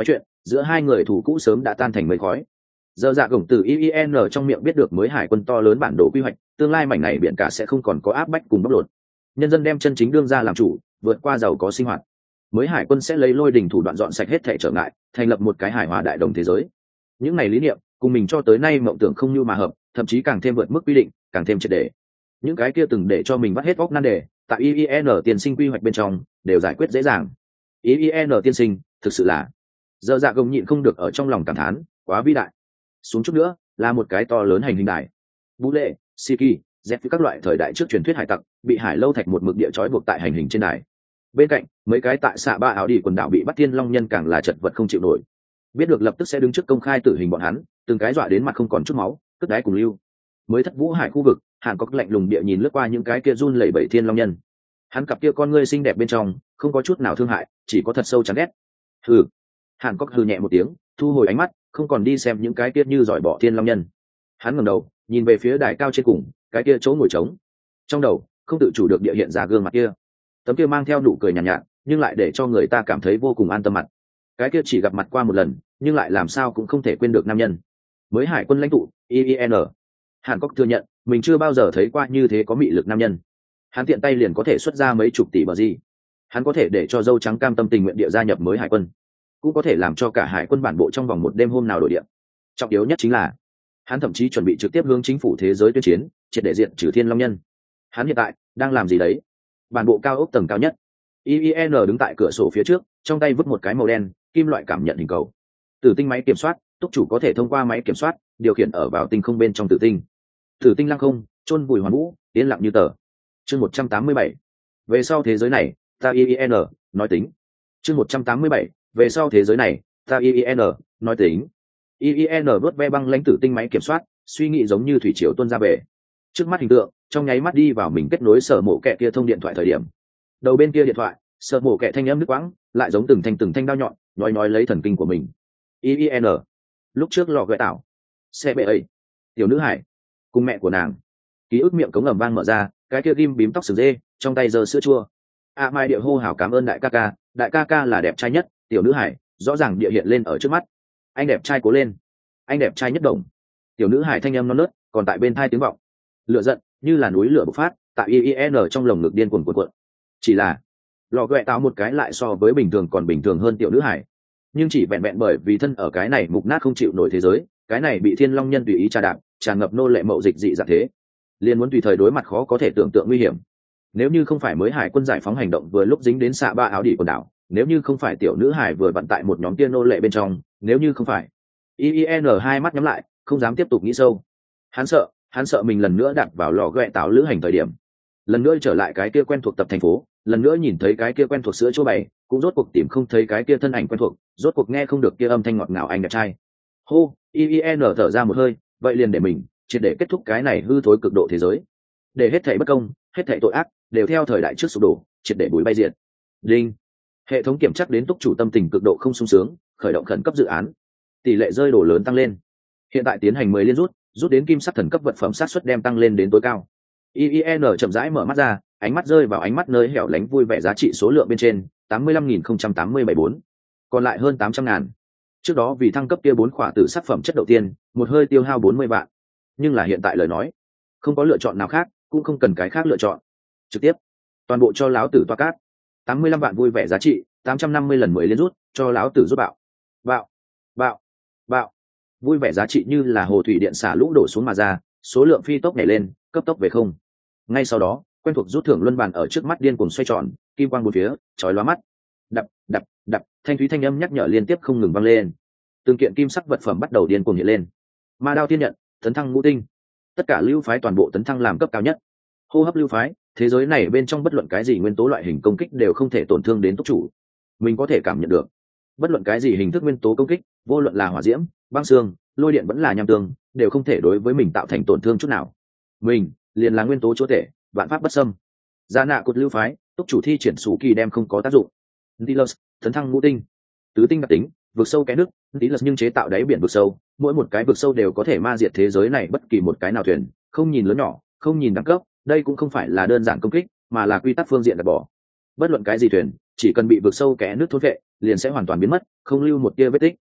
giữa hai người thủ cũ sớm đã tan thành mây khói. Giờ dạ gồng từ i i en trong miệng biết được mới hải quân to lớn bản đồ quy hoạch, tương lai mảnh này biển cả sẽ không còn có áp bách cùng bóc lột. Nhân dân đem chân chính đương ra làm chủ, vượt qua giàu có sinh hoạt. Mới hải quân sẽ lấy lôi đình thủ đoạn dọn sạch hết thảy trở ngại, thành lập một cái hải hòa đại đồng thế giới. Những này lý niệm cùng mình cho tới nay mộng tưởng không như mà hợp, thậm chí càng thêm vượt mức quy định, càng thêm triệt để. Những cái kia từng để cho mình vắt hết óc nan đề, tại i i en tiền sinh quy hoạch bên trong đều giải quyết dễ dàng. i i en tiên sinh thực sự là, giờ dạ gồng nhịn không được ở trong lòng cảm thán, quá vĩ đại. Xuống chút nữa là một cái to lớn hành hình đài. Vũ lệ, Siki, Z các loại thời đại trước truyền thuyết hải tặc bị hải lâu thạch một mực địa trói buộc tại hành hình trên đài. Bên cạnh mấy cái tại xạ ba áo đi quần đảo bị bắt thiên long nhân càng là chật vật không chịu nổi. Biết được lập tức sẽ đứng trước công khai tử hình bọn hắn, từng cái dọa đến mặt không còn chút máu, cất đáy cùng lưu. Mới thất vũ hải khu vực, Hàn Cốc lạnh lùng địa nhìn lướt qua những cái kia run lẩy bẩy thiên long nhân. Hắn cặp kia con ngươi xinh đẹp bên trong không có chút nào thương hại, chỉ có thật sâu chán ghét. Hừ. Hàn Cốc hừ nhẹ một tiếng, thu hồi ánh mắt, không còn đi xem những cái kia như giỏi bỏ thiên long nhân. Hắn ngẩng đầu nhìn về phía đài cao trên cùng, cái kia chỗ ngồi trống. Trong đầu không tự chủ được địa hiện ra gương mặt kia, tấm kia mang theo nụ cười nhàn nhạt, nhạt nhưng lại để cho người ta cảm thấy vô cùng an tâm mặt. Cái kia chỉ gặp mặt qua một lần nhưng lại làm sao cũng không thể quên được nam nhân, mới hải quân lãnh tụ i i en. Hàn Cốc thừa nhận mình chưa bao giờ thấy qua như thế có mị lực nam nhân. Hắn tiện tay liền có thể xuất ra mấy chục tỷ bờ gì. Hắn có thể để cho dâu trắng cam tâm tình nguyện địa gia nhập mới hải quân, cũng có thể làm cho cả hải quân bản bộ trong vòng một đêm hôm nào đổi điện. Trọng yếu nhất chính là hắn thậm chí chuẩn bị trực tiếp hướng chính phủ thế giới tuyên chiến, triệt để diện trừ thiên long nhân. Hắn hiện tại đang làm gì đấy? Bản bộ cao ốc tầng cao nhất, i i en đứng tại cửa sổ phía trước, trong tay vứt một cái màu đen kim loại cảm nhận hình cầu. Tử tinh máy kiểm soát, túc chủ có thể thông qua máy kiểm soát điều khiển ở vào tinh không bên trong tử tinh. Tử tinh lăng không, chôn vùi hoàn vũ, yên lặng như tờ. Chương một trăm tám mươi bảy. Về sau thế giới này, ta i i en nói tính. Chương một trăm tám mươi bảy. Về sau thế giới này, ta i i en nói tính. i i en vớt ve băng lãnh tử tinh máy kiểm soát, suy nghĩ giống như thủy triều tuôn ra về. Trước mắt hình tượng trong nháy mắt đi vào mình kết nối sở mổ kẹ kia thông điện thoại thời điểm. Đầu bên kia điện thoại, sở mổ kẹ thanh âm nước quãng, lại giống từng thanh từng thanh đao nhọn, nói nói lấy thần kinh của mình. i i en. Lúc trước lò gợi tảo, xe bệ ấy, tiểu nữ hải cùng mẹ của nàng. Ký ức miệng cống ẩm vang mở ra, cái kia ghim bím tóc sừng dê, trong tay giơ sữa chua. A Mai địa hô hào cảm ơn đại ca ca, đại ca ca là đẹp trai nhất. Tiểu nữ hải rõ ràng địa hiện lên ở trước mắt. Anh đẹp trai cố lên, anh đẹp trai nhất đồng. Tiểu nữ hải thanh âm non nớt, còn tại bên thai tiếng vọng. Lửa giận như là núi lửa bộc phát, tại i i en trong lồng ngực điên cuồng cuộn cuộn. Chỉ là lò ghẹ tạo một cái lại so với bình thường còn bình thường hơn tiểu nữ hải, nhưng chỉ vẹn vẹn bởi vì thân ở cái này mục nát không chịu nổi thế giới, cái này bị thiên long nhân tùy ý trà đạp, tràn ngập nô lệ mậu dịch dị dạng thế, liền muốn tùy thời đối mặt khó có thể tưởng tượng nguy hiểm. Nếu như không phải mới hải quân giải phóng hành động vừa lúc dính đến xạ ba áo đỉ quần đảo, nếu như không phải tiểu nữ hải vừa vận tại một nhóm tiên nô lệ bên trong, nếu như không phải i i en hai mắt nhắm lại, không dám tiếp tục nghĩ sâu. Hắn sợ, hắn sợ mình lần nữa đạp vào lò ghẹ tạo lữ hành thời điểm, lần nữa trở lại cái kia quen thuộc tập thành phố, lần nữa nhìn thấy cái kia quen thuộc sữa chỗ bày, cũng rốt cuộc tìm không thấy cái kia thân ảnh quen thuộc, rốt cuộc nghe không được kia âm thanh ngọt ngào anh đẹp trai. Hô, i i en thở ra một hơi, vậy liền để mình triệt để kết thúc cái này hư thối cực độ thế giới, để hết thảy bất công, hết thảy tội ác đều theo thời đại trước sụp đổ, triệt để bụi bay diệt. Đinh. Hệ thống kiểm tra đến túc chủ tâm tình cực độ không sung sướng, khởi động khẩn cấp dự án. Tỷ lệ rơi đổ lớn tăng lên. Hiện tại tiến hành mười liên rút, rút đến kim sắc thần cấp vật phẩm sát suất đem tăng lên đến tối cao. i i en chậm rãi mở mắt ra, ánh mắt rơi vào ánh mắt nơi hẻo lánh vui vẻ giá trị số lượng bên trên, tám mươi lăm nghìn không trăm tám mươi bảy bốn, còn lại hơn tám trăm ngàn. Trước đó vì thăng cấp kia bốn khỏa tử sắc phẩm chất đầu tiên, một hơi tiêu hao bốn mươi vạn. Nhưng là hiện tại lời nói, không có lựa chọn nào khác, cũng không cần cái khác lựa chọn. Trực tiếp, toàn bộ cho lão tử toa cát. tám mươi lăm vạn vui vẻ giá trị, tám trăm năm mươi lần mới liên rút, cho lão tử rút bạo. Bạo, bạo, bạo. Vui vẻ giá trị như là hồ thủy điện xả lũ đổ xuống mà ra, số lượng phi tốc nhảy lên, cấp tốc về không. Ngay sau đó, quen thuộc rút thưởng luân bàn ở trước mắt điên cuồng xoay tròn, kim quang bốn phía, chói lóa mắt. Đập, đập, đập, thanh thúy thanh âm nhắc nhở liên tiếp không ngừng vang lên. Từng kiện kim sắc vật phẩm bắt đầu điên cuồng hiện lên. Ma đao tiên nhận, tấn thăng ngũ tinh. Tất cả lưu phái toàn bộ tấn thăng làm cấp cao nhất. Hô hấp lưu phái, thế giới này bên trong bất luận cái gì nguyên tố loại hình công kích đều không thể tổn thương đến túc chủ. Mình có thể cảm nhận được, bất luận cái gì hình thức nguyên tố công kích, vô luận là hỏa diễm, băng xương, lôi điện vẫn là nham tương, đều không thể đối với mình tạo thành tổn thương chút nào. Mình liền là nguyên tố chúa tể, vạn pháp bất xâm. Gia nạ cột lưu phái, túc chủ thi triển sủ kỳ đem không có tác dụng. Nilus, tấn thăng ngũ tinh. Tứ tinh đặc tính, vực sâu cái nước, Nilus nhưng chế tạo đáy biển vực sâu, mỗi một cái vực sâu đều có thể ma diệt thế giới này bất kỳ một cái nào thuyền, không nhìn lớn nhỏ, không nhìn đẳng cấp, đây cũng không phải là đơn giản công kích, mà là quy tắc phương diện đặt bỏ. Bất luận cái gì thuyền, chỉ cần bị vực sâu kẽ nước thôn vệ, liền sẽ hoàn toàn biến mất, không lưu một tia vết tích.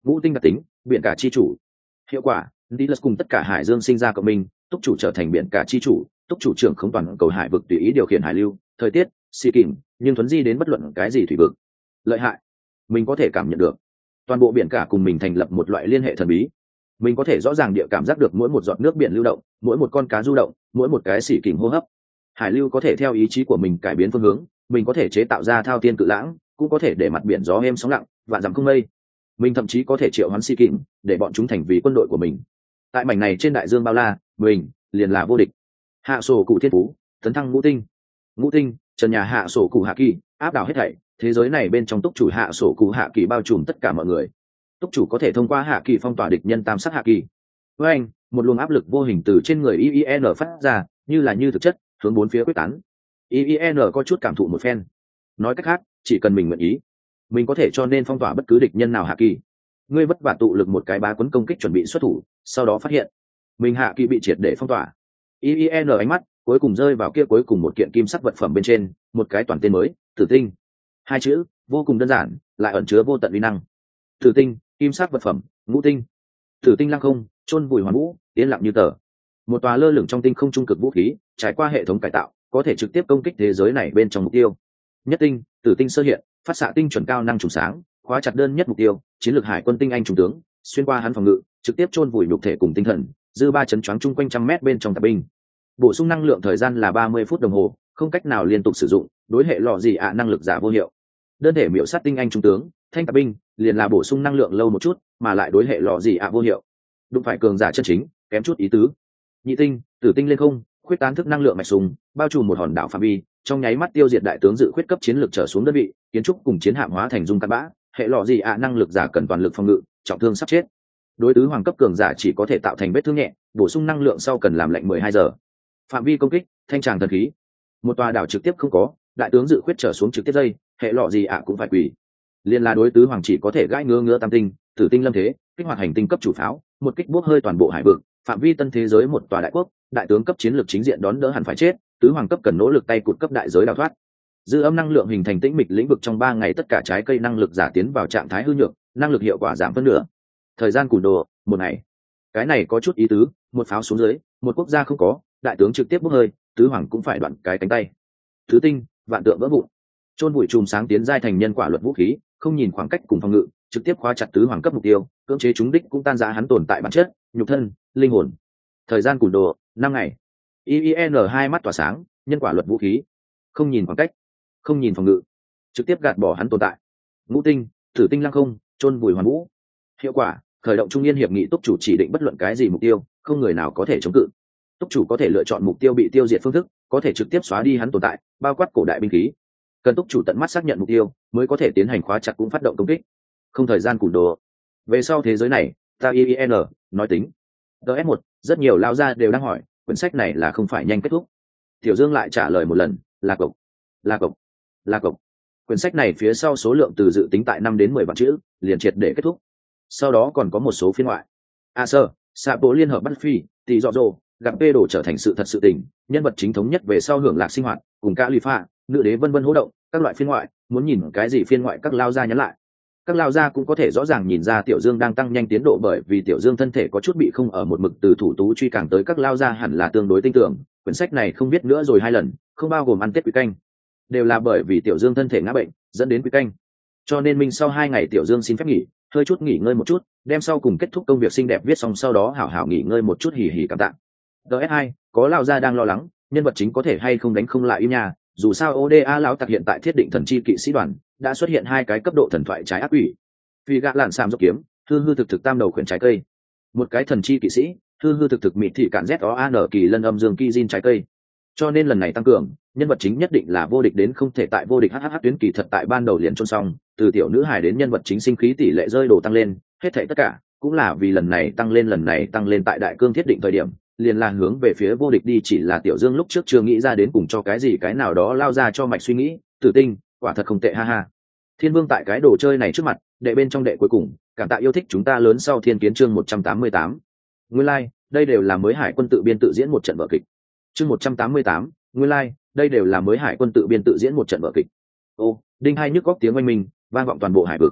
ngũ tinh đặc tính biển cả chi chủ. Hiệu quả đi lật cùng tất cả hải dương sinh ra cộng minh, túc chủ trở thành biển cả chi chủ, túc chủ trưởng không toàn cầu hải vực tùy ý điều khiển hải lưu thời tiết xì kìm, nhưng thuấn di đến bất luận cái gì thủy vực. Lợi hại, mình có thể cảm nhận được toàn bộ biển cả cùng mình thành lập một loại liên hệ thần bí. Mình có thể rõ ràng địa cảm giác được mỗi một giọt nước biển lưu động, mỗi một con cá du động, mỗi một cái xỉ kìm hô hấp. Hải lưu có thể theo ý chí của mình cải biến phương hướng, mình có thể chế tạo ra thao thiên cự lãng, cũng có thể để mặt biển gió êm sóng lặng, vạn dặm không mây. Mình thậm chí có thể triệu hoán xỉ kìm để bọn chúng thành vì quân đội của mình. Tại mảnh này trên đại dương bao la, mình liền là vô địch. Hạ sổ cụ thiên phú, tấn thăng ngũ tinh. Ngũ tinh, trần nhà hạ sổ cụ hạ kỳ, áp đảo hết thảy. Thế giới này bên trong túc chủ hạ sổ cụ hạ kỳ bao trùm tất cả mọi người. Túc chủ có thể thông qua hạ kỳ phong tỏa địch nhân tam sát hạ kỳ. Với anh, một luồng áp lực vô hình từ trên người i i en phát ra, như là như thực chất hướng bốn phía quyết tán. i i en có chút cảm thụ một phen. Nói cách khác, chỉ cần mình nguyện ý, mình có thể cho nên phong tỏa bất cứ địch nhân nào hạ kỳ. Ngươi vất vả tụ lực một cái bá quấn công kích chuẩn bị xuất thủ, sau đó phát hiện mình hạ kỳ bị triệt để phong tỏa. i i en ánh mắt cuối cùng rơi vào kia cuối cùng một kiện kim sắc vật phẩm bên trên, một cái toàn tên mới, Tử Tinh. Hai chữ vô cùng đơn giản, lại ẩn chứa vô tận uy năng. Tử Tinh, kim sắc vật phẩm, ngũ tinh. Tử Tinh lăng không, chôn vùi hoàn vũ, yên lặng như tờ. Một tòa lơ lửng trong tinh không trung cực vũ khí, trải qua hệ thống cải tạo, có thể trực tiếp công kích thế giới này bên trong mục tiêu. Nhất tinh, Tử Tinh sơ hiện, phát xạ tinh chuẩn cao năng trùng sáng, khóa chặt đơn nhất mục tiêu, chiến lược hải quân tinh anh trung tướng, xuyên qua hắn phòng ngự, trực tiếp chôn vùi nhục thể cùng tinh thần, dư ba chấn choáng chung quanh trăm mét bên trong tạp binh. Bổ sung năng lượng thời gian là ba mươi phút đồng hồ, không cách nào liên tục sử dụng, đối hệ lọ gì ạ năng lực giả vô hiệu. Đơn thể miểu sát tinh anh trung tướng, thanh tạp binh, liền là bổ sung năng lượng lâu một chút, mà lại đối hệ lọ gì ạ vô hiệu. Đụng phải cường giả chân chính, kém chút ý tứ. Nhị tinh, Tử Tinh lên không, khuyết tán thức năng lượng mạch súng, bao trùm một hòn đảo phạm vi, trong nháy mắt tiêu diệt đại tướng dự khuyết cấp chiến lược trở xuống đơn vị, kiến trúc cùng chiến hạm hóa thành dung cát bã, hệ lọ gì ạ năng lực giả cần toàn lực phòng ngự, trọng thương sắp chết. Đối tứ hoàng cấp cường giả chỉ có thể tạo thành vết thương nhẹ, bổ sung năng lượng sau cần làm lệnh mười hai giờ. Phạm vi công kích, thanh tràng thần khí. Một tòa đảo trực tiếp không có, đại tướng dự khuyết trở xuống trực tiếp dây, hệ lọ gì ạ cũng phải quỳ. Liên là đối tứ hoàng chỉ có thể gãi ngứa ngứa tam tinh, Tử Tinh lâm thế, kích hoạt hành tinh cấp chủ pháo, một kích bốc hơi toàn bộ hải vực, phạm vi tân thế giới một tòa đại quốc, đại tướng cấp chiến lược chính diện đón đỡ hẳn phải chết, tứ hoàng cấp cần nỗ lực tay cụt cấp đại giới đào thoát. Dư âm năng lượng hình thành tĩnh mịch lĩnh vực trong ba ngày tất cả trái cây năng lực giả tiến vào trạng thái hư nhược, năng lực hiệu quả giảm phân nửa. Thời gian cùn đồ, một ngày. Cái này có chút ý tứ, một pháo xuống dưới, một quốc gia không có, đại tướng trực tiếp bốc hơi, tứ hoàng cũng phải đoạn cái cánh tay. Thứ tinh, vạn tượng vỡ vụn. Chôn bụi chùm sáng tiến giai thành nhân quả luật vũ khí, không nhìn khoảng cách cùng phòng ngự, trực tiếp khóa chặt tứ hoàng cấp mục tiêu, cưỡng chế chúng đích cũng tan rã hắn tồn tại bản chất, nhục thân, linh hồn. Thời gian cùn đồ, năm ngày. i i en hai mắt tỏa sáng, nhân quả luật vũ khí, không nhìn khoảng cách, không nhìn phòng ngự, trực tiếp gạt bỏ hắn tồn tại. Ngũ tinh, Tử Tinh lăng không, chôn vùi hoàn vũ. Hiệu quả, khởi động trung niên hiệp nghị túc chủ chỉ định bất luận cái gì mục tiêu, không người nào có thể chống cự. Túc chủ có thể lựa chọn mục tiêu bị tiêu diệt phương thức, có thể trực tiếp xóa đi hắn tồn tại, bao quát cổ đại binh khí. Cần túc chủ tận mắt xác nhận mục tiêu, mới có thể tiến hành khóa chặt cũng phát động công kích. Không thời gian cùn đồ. Về sau thế giới này, ta i i en nói tính. đê ét một, rất nhiều lao gia đều đang hỏi, quyển sách này là không phải nhanh kết thúc. Tiểu Dương lại trả lời một lần, là cộc, là cộc, là cộc. Quyển sách này phía sau số lượng từ dự tính tại năm đến mười vạn chữ, liền triệt để kết thúc. Sau đó còn có một số phiên ngoại. A sơ, xạ bộ liên hợp bắt phi, tỷ dọ dồ, gặp bê đổ trở thành sự thật sự tình, nhân vật chính thống nhất về sau hưởng lạc sinh hoạt, cùng ca lì pha, nữ đế vân vân hỗ động, các loại phiên ngoại, muốn nhìn cái gì phiên ngoại các lao gia nhắn lại. Các lao gia cũng có thể rõ ràng nhìn ra Tiểu Dương đang tăng nhanh tiến độ, bởi vì Tiểu Dương thân thể có chút bị không ở một mực từ thủ tú truy càng tới các lao gia hẳn là tương đối tin tưởng. Quyển sách này không biết nữa rồi hai lần, không bao gồm ăn tết quý canh, đều là bởi vì Tiểu Dương thân thể ngã bệnh dẫn đến quý canh, cho nên mình sau hai ngày Tiểu Dương xin phép nghỉ, hơi chút nghỉ ngơi một chút, đem sau cùng kết thúc công việc xinh đẹp viết xong, sau đó hảo hảo nghỉ ngơi một chút, hỉ hỉ cảm tạ. đê ét hai, có lao gia đang lo lắng nhân vật chính có thể hay không đánh không lại im nhà, dù sao o đê a lão tặc hiện tại thiết định thần chi kỵ sĩ đoàn đã xuất hiện hai cái cấp độ thần thoại trái ác quỷ, vì gạ lạn sàm dốc kiếm, hư hư thực thực tam đầu khuyển trái cây, một cái thần chi kỵ sĩ, hư hư thực thực mịt thị cản z o an kỳ lân âm dương kỳ diên trái cây. Cho nên lần này tăng cường, nhân vật chính nhất định là vô địch đến không thể tại vô địch hh tuyến kỳ thật tại ban đầu liền chôn xong, từ tiểu nữ hài đến nhân vật chính sinh khí tỷ lệ rơi đồ tăng lên, hết thảy tất cả cũng là vì lần này tăng lên lần này tăng lên tại đại cương thiết định thời điểm, liền là hướng về phía vô địch đi, chỉ là Tiểu Dương lúc trước chưa nghĩ ra đến cùng cho cái gì cái nào đó lao ra cho mạch suy nghĩ. Tử Tinh, quả thật không tệ ha ha. Thiên Vương tại cái đồ chơi này trước mặt, đệ bên trong đệ cuối cùng, cảm tạ yêu thích chúng ta lớn sau Thiên Kiến chương một trăm tám mươi tám. Nguyên lai, like, đây đều là mới hải quân tự biên tự diễn một trận vở kịch. Chương một trăm tám mươi tám, nguyên lai, like, đây đều là mới hải quân tự biên tự diễn một trận vở kịch. Ô, đinh hai nhức góc tiếng oanh minh, vang vọng toàn bộ hải vực.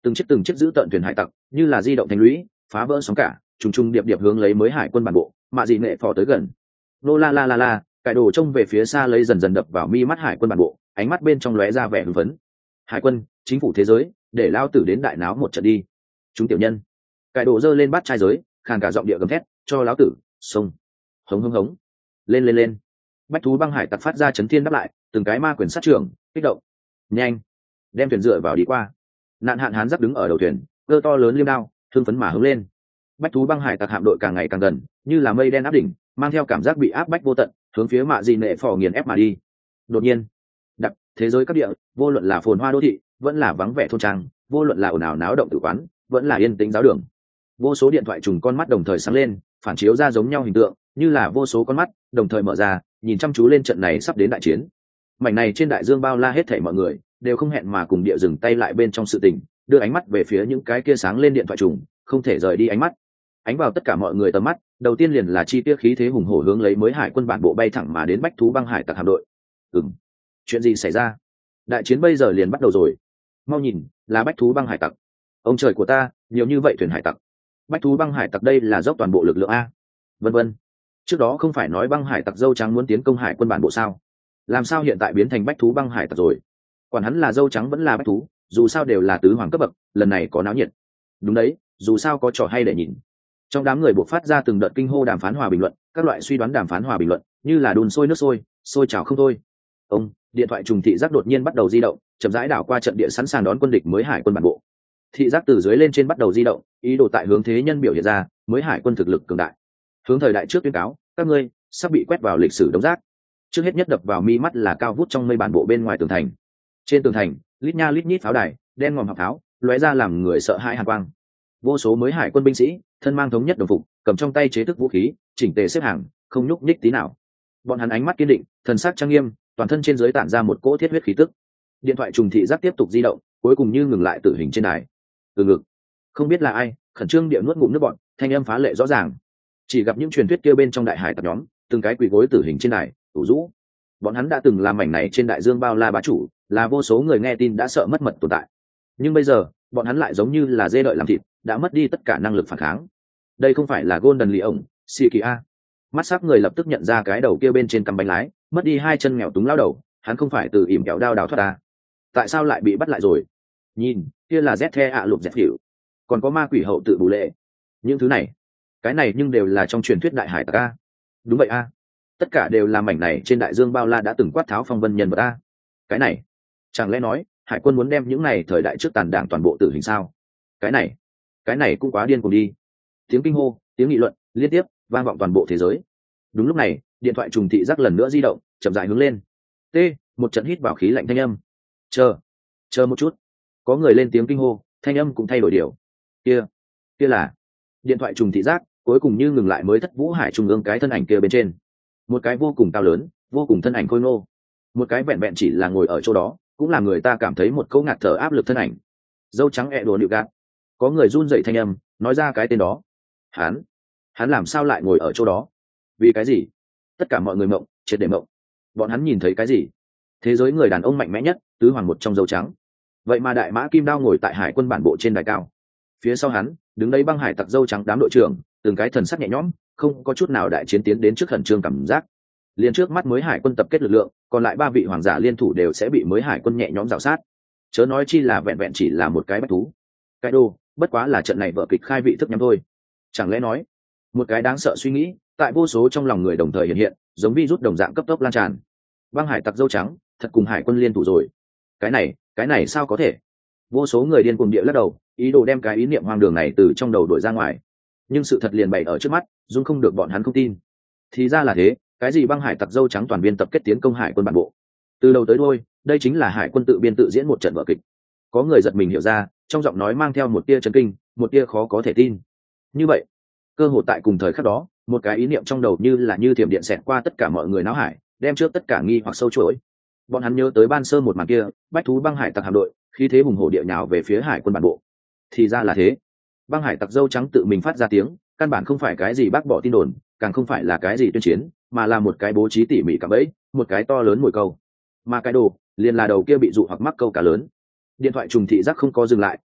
từng chiếc từng chiếc giữ tận thuyền hải tặc như là di động thành lũy, phá vỡ sóng cả, trùng trùng điệp điệp hướng lấy mới hải quân bản bộ mạ dị nệ phò tới gần. Nô la la la la, cải đồ trông về phía xa lấy dần dần đập vào mi mắt hải quân bản bộ, ánh mắt bên trong lóe ra vẻ hưng phấn. Hải quân, chính phủ thế giới, để lao tử đến đại náo một trận đi. Chúng tiểu nhân. Cải đồ giơ lên bát trai giới, khàn cả giọng địa gầm thét, cho lão tử, xông. Hống hống hống. Lên lên lên. Bách thú băng hải tặc phát ra chấn thiên đáp lại, từng cái ma quyền sát trưởng, kích động. Nhanh, đem thuyền dựa vào đi qua. Nạn hạn hán giáp đứng ở đầu thuyền, cơ to lớn liêm đao, thương phấn mà hướng lên. Bách thú băng hải tặc hạm đội càng ngày càng gần, như là mây đen áp đỉnh, mang theo cảm giác bị áp bách vô tận, hướng phía mạ dị nệ phò nghiền ép mà đi. Đột nhiên, đặc thế giới các địa, vô luận là phồn hoa đô thị, vẫn là vắng vẻ thôn trang, vô luận là ồn ào náo động tử quán, vẫn là yên tĩnh giáo đường. Vô số điện thoại trùng con mắt đồng thời sáng lên, phản chiếu ra giống nhau hình tượng, như là vô số con mắt đồng thời mở ra, nhìn chăm chú lên trận này sắp đến đại chiến. Mảnh này trên đại dương bao la hết thảy mọi người đều không hẹn mà cùng địa dừng tay lại bên trong sự tình, đưa ánh mắt về phía những cái kia sáng lên điện thoại trùng, không thể rời đi ánh mắt. Ánh vào tất cả mọi người tầm mắt, đầu tiên liền là chi tiết khí thế hùng hổ hướng lấy mới hải quân bản bộ bay thẳng mà đến bách thú băng hải tặc hạm đội. Ừm, chuyện gì xảy ra? Đại chiến bây giờ liền bắt đầu rồi. Mau nhìn, là bách thú băng hải tặc. Ông trời của ta, nhiều như vậy thuyền hải tặc. Bách thú băng hải tặc đây là dốc toàn bộ lực lượng a. Vân vân. Trước đó không phải nói băng hải tặc dâu trắng muốn tiến công hải quân bản bộ sao? Làm sao hiện tại biến thành bách thú băng hải tặc rồi? Quản hắn là dâu trắng vẫn là bách thú, dù sao đều là tứ hoàng cấp bậc, lần này có náo nhiệt. Đúng đấy, dù sao có trò hay để nhìn. Trong đám người buộc phát ra từng đợt kinh hô đàm phán hòa bình luận, các loại suy đoán đàm phán hòa bình luận như là đun sôi nước sôi, sôi trào không thôi. Ông, điện thoại trùng thị giác đột nhiên bắt đầu di động, chậm rãi đảo qua trận địa sẵn sàng đón quân địch mới hải quân bản bộ. Thị giác từ dưới lên trên bắt đầu di động, ý đồ tại hướng thế nhân biểu hiện ra mới hải quân thực lực cường đại. Hướng thời đại trước tuyên cáo, các ngươi sắp bị quét vào lịch sử đống rác. Trước hết nhất đập vào mi mắt là cao vút trong mây bản bộ bên ngoài tường thành. Trên tường thành, lít nha lít nhít pháo đài, đen ngòm học tháo, lóe ra làm người sợ hãi hàn quang. Vô số mới hải quân binh sĩ, thân mang thống nhất đồng phục, cầm trong tay chế thức vũ khí, chỉnh tề xếp hàng, không nhúc nhích tí nào. Bọn hắn ánh mắt kiên định, thần sắc trang nghiêm, toàn thân trên dưới tản ra một cỗ thiết huyết khí tức. Điện thoại trùng thị giác tiếp tục di động, cuối cùng như ngừng lại tử hình trên đài. Từ ngực, không biết là ai, khẩn trương địa nuốt ngụm nước bọt, thanh âm phá lệ rõ ràng. Chỉ gặp những truyền thuyết kia bên trong đại hải tặc nhóm, từng cái quỳ gối tử hình trên đài, ủ rũ. Bọn hắn đã từng làm mảnh này trên đại dương bao la bá chủ, là vô số người nghe tin đã sợ mất mật tồn tại. Nhưng bây giờ, bọn hắn lại giống như là dê đợi làm thịt, đã mất đi tất cả năng lực phản kháng. Đây không phải là Golden Lion, Sikia. Mắt sắc người lập tức nhận ra cái đầu kia bên trên cầm bánh lái, mất đi hai chân nghèo túng lao đầu, hắn không phải từ ỉm kẹo đao đào thoát ta. Tại sao lại bị bắt lại rồi? Nhìn, kia là Z ạ lục dẹt hiệu, còn có ma quỷ hậu tự bù lệ. Những thứ này, cái này nhưng đều là trong truyền thuyết đại hải tặc a. Đúng vậy a. Tất cả đều là mảnh này trên đại dương bao la đã từng quát tháo phong vân nhân vật a. Cái này, chẳng lẽ nói hải quân muốn đem những này thời đại trước tàn đảng toàn bộ tử hình sao? Cái này, cái này cũng quá điên cuồng đi. Tiếng kinh hô, tiếng nghị luận liên tiếp vang vọng toàn bộ thế giới. Đúng lúc này, điện thoại trùng thị giác lần nữa di động, chậm rãi hướng lên. T, một trận hít vào khí lạnh thanh âm. Chờ, chờ một chút. Có người lên tiếng kinh hô, thanh âm cũng thay đổi điều. Kia, kia là. Điện thoại trùng thị giác cuối cùng như ngừng lại mới thất vũ hải trung ương cái thân ảnh kia bên trên. Một cái vô cùng cao lớn, vô cùng thân ảnh khôi ngô. Một cái vẹn vẹn chỉ là ngồi ở chỗ đó, cũng là người ta cảm thấy một câu ngạt thở áp lực thân ảnh. Dâu trắng ẹ đồ nịu gạt. Có người run dậy thanh âm, nói ra cái tên đó. Hắn, hắn làm sao lại ngồi ở chỗ đó? Vì cái gì? Tất cả mọi người mộng, triệt để mộng. Bọn hắn nhìn thấy cái gì? Thế giới người đàn ông mạnh mẽ nhất, tứ hoàng một trong dâu trắng. Vậy mà đại mã kim đao ngồi tại hải quân bản bộ trên đài cao. Phía sau hắn, đứng đây băng hải tặc dâu trắng đám đội trưởng, từng cái thần sắc nhẹ nhõm, không có chút nào đại chiến tiến đến trước khẩn trương cảm giác. Liên trước mắt mới hải quân tập kết lực lượng, còn lại ba vị hoàng giả liên thủ đều sẽ bị mới hải quân nhẹ nhõm rào sát. Chớ nói chi là vẹn vẹn chỉ là một cái bách thú. Cái đô, bất quá là trận này vở kịch khai vị thức nhắm thôi. Chẳng lẽ nói, một cái đáng sợ suy nghĩ, tại vô số trong lòng người đồng thời hiện hiện, giống virus đồng dạng cấp tốc lan tràn. Băng hải tặc dâu trắng, thật cùng hải quân liên thủ rồi. Cái này, cái này sao có thể? Vô số người điên cuồng địa lắc đầu, ý đồ đem cái ý niệm hoang đường này từ trong đầu đuổi ra ngoài. Nhưng sự thật liền bày ở trước mắt, dung không được bọn hắn không tin. Thì ra là thế, cái gì băng hải tặc dâu trắng toàn viên tập kết tiến công hải quân bản bộ. Từ đầu tới đuôi, đây chính là hải quân tự biên tự diễn một trận vở kịch. Có người giật mình hiểu ra, trong giọng nói mang theo một tia chấn kinh, một tia khó có thể tin. Như vậy, cơ hội tại cùng thời khắc đó, một cái ý niệm trong đầu như là như thiểm điện xẹt qua tất cả mọi người não hải, đem trước tất cả nghi hoặc sâu chuỗi. Bọn hắn nhớ tới ban sơ một màn kia, bách thú băng hải tặc hạm đội, khí thế hùng hổ địa nhào về phía hải quân bản bộ. Thì ra là thế, băng hải tặc dâu trắng tự mình phát ra tiếng, căn bản không phải cái gì bác bỏ tin đồn, càng không phải là cái gì tuyên chiến, mà là một cái bố trí tỉ mỉ cả bẫy, một cái to lớn mồi câu. Mà cái đồ, liền là đầu kia bị dụ hoặc mắc câu cá lớn. Điện thoại trùng thị giác không có dừng lại,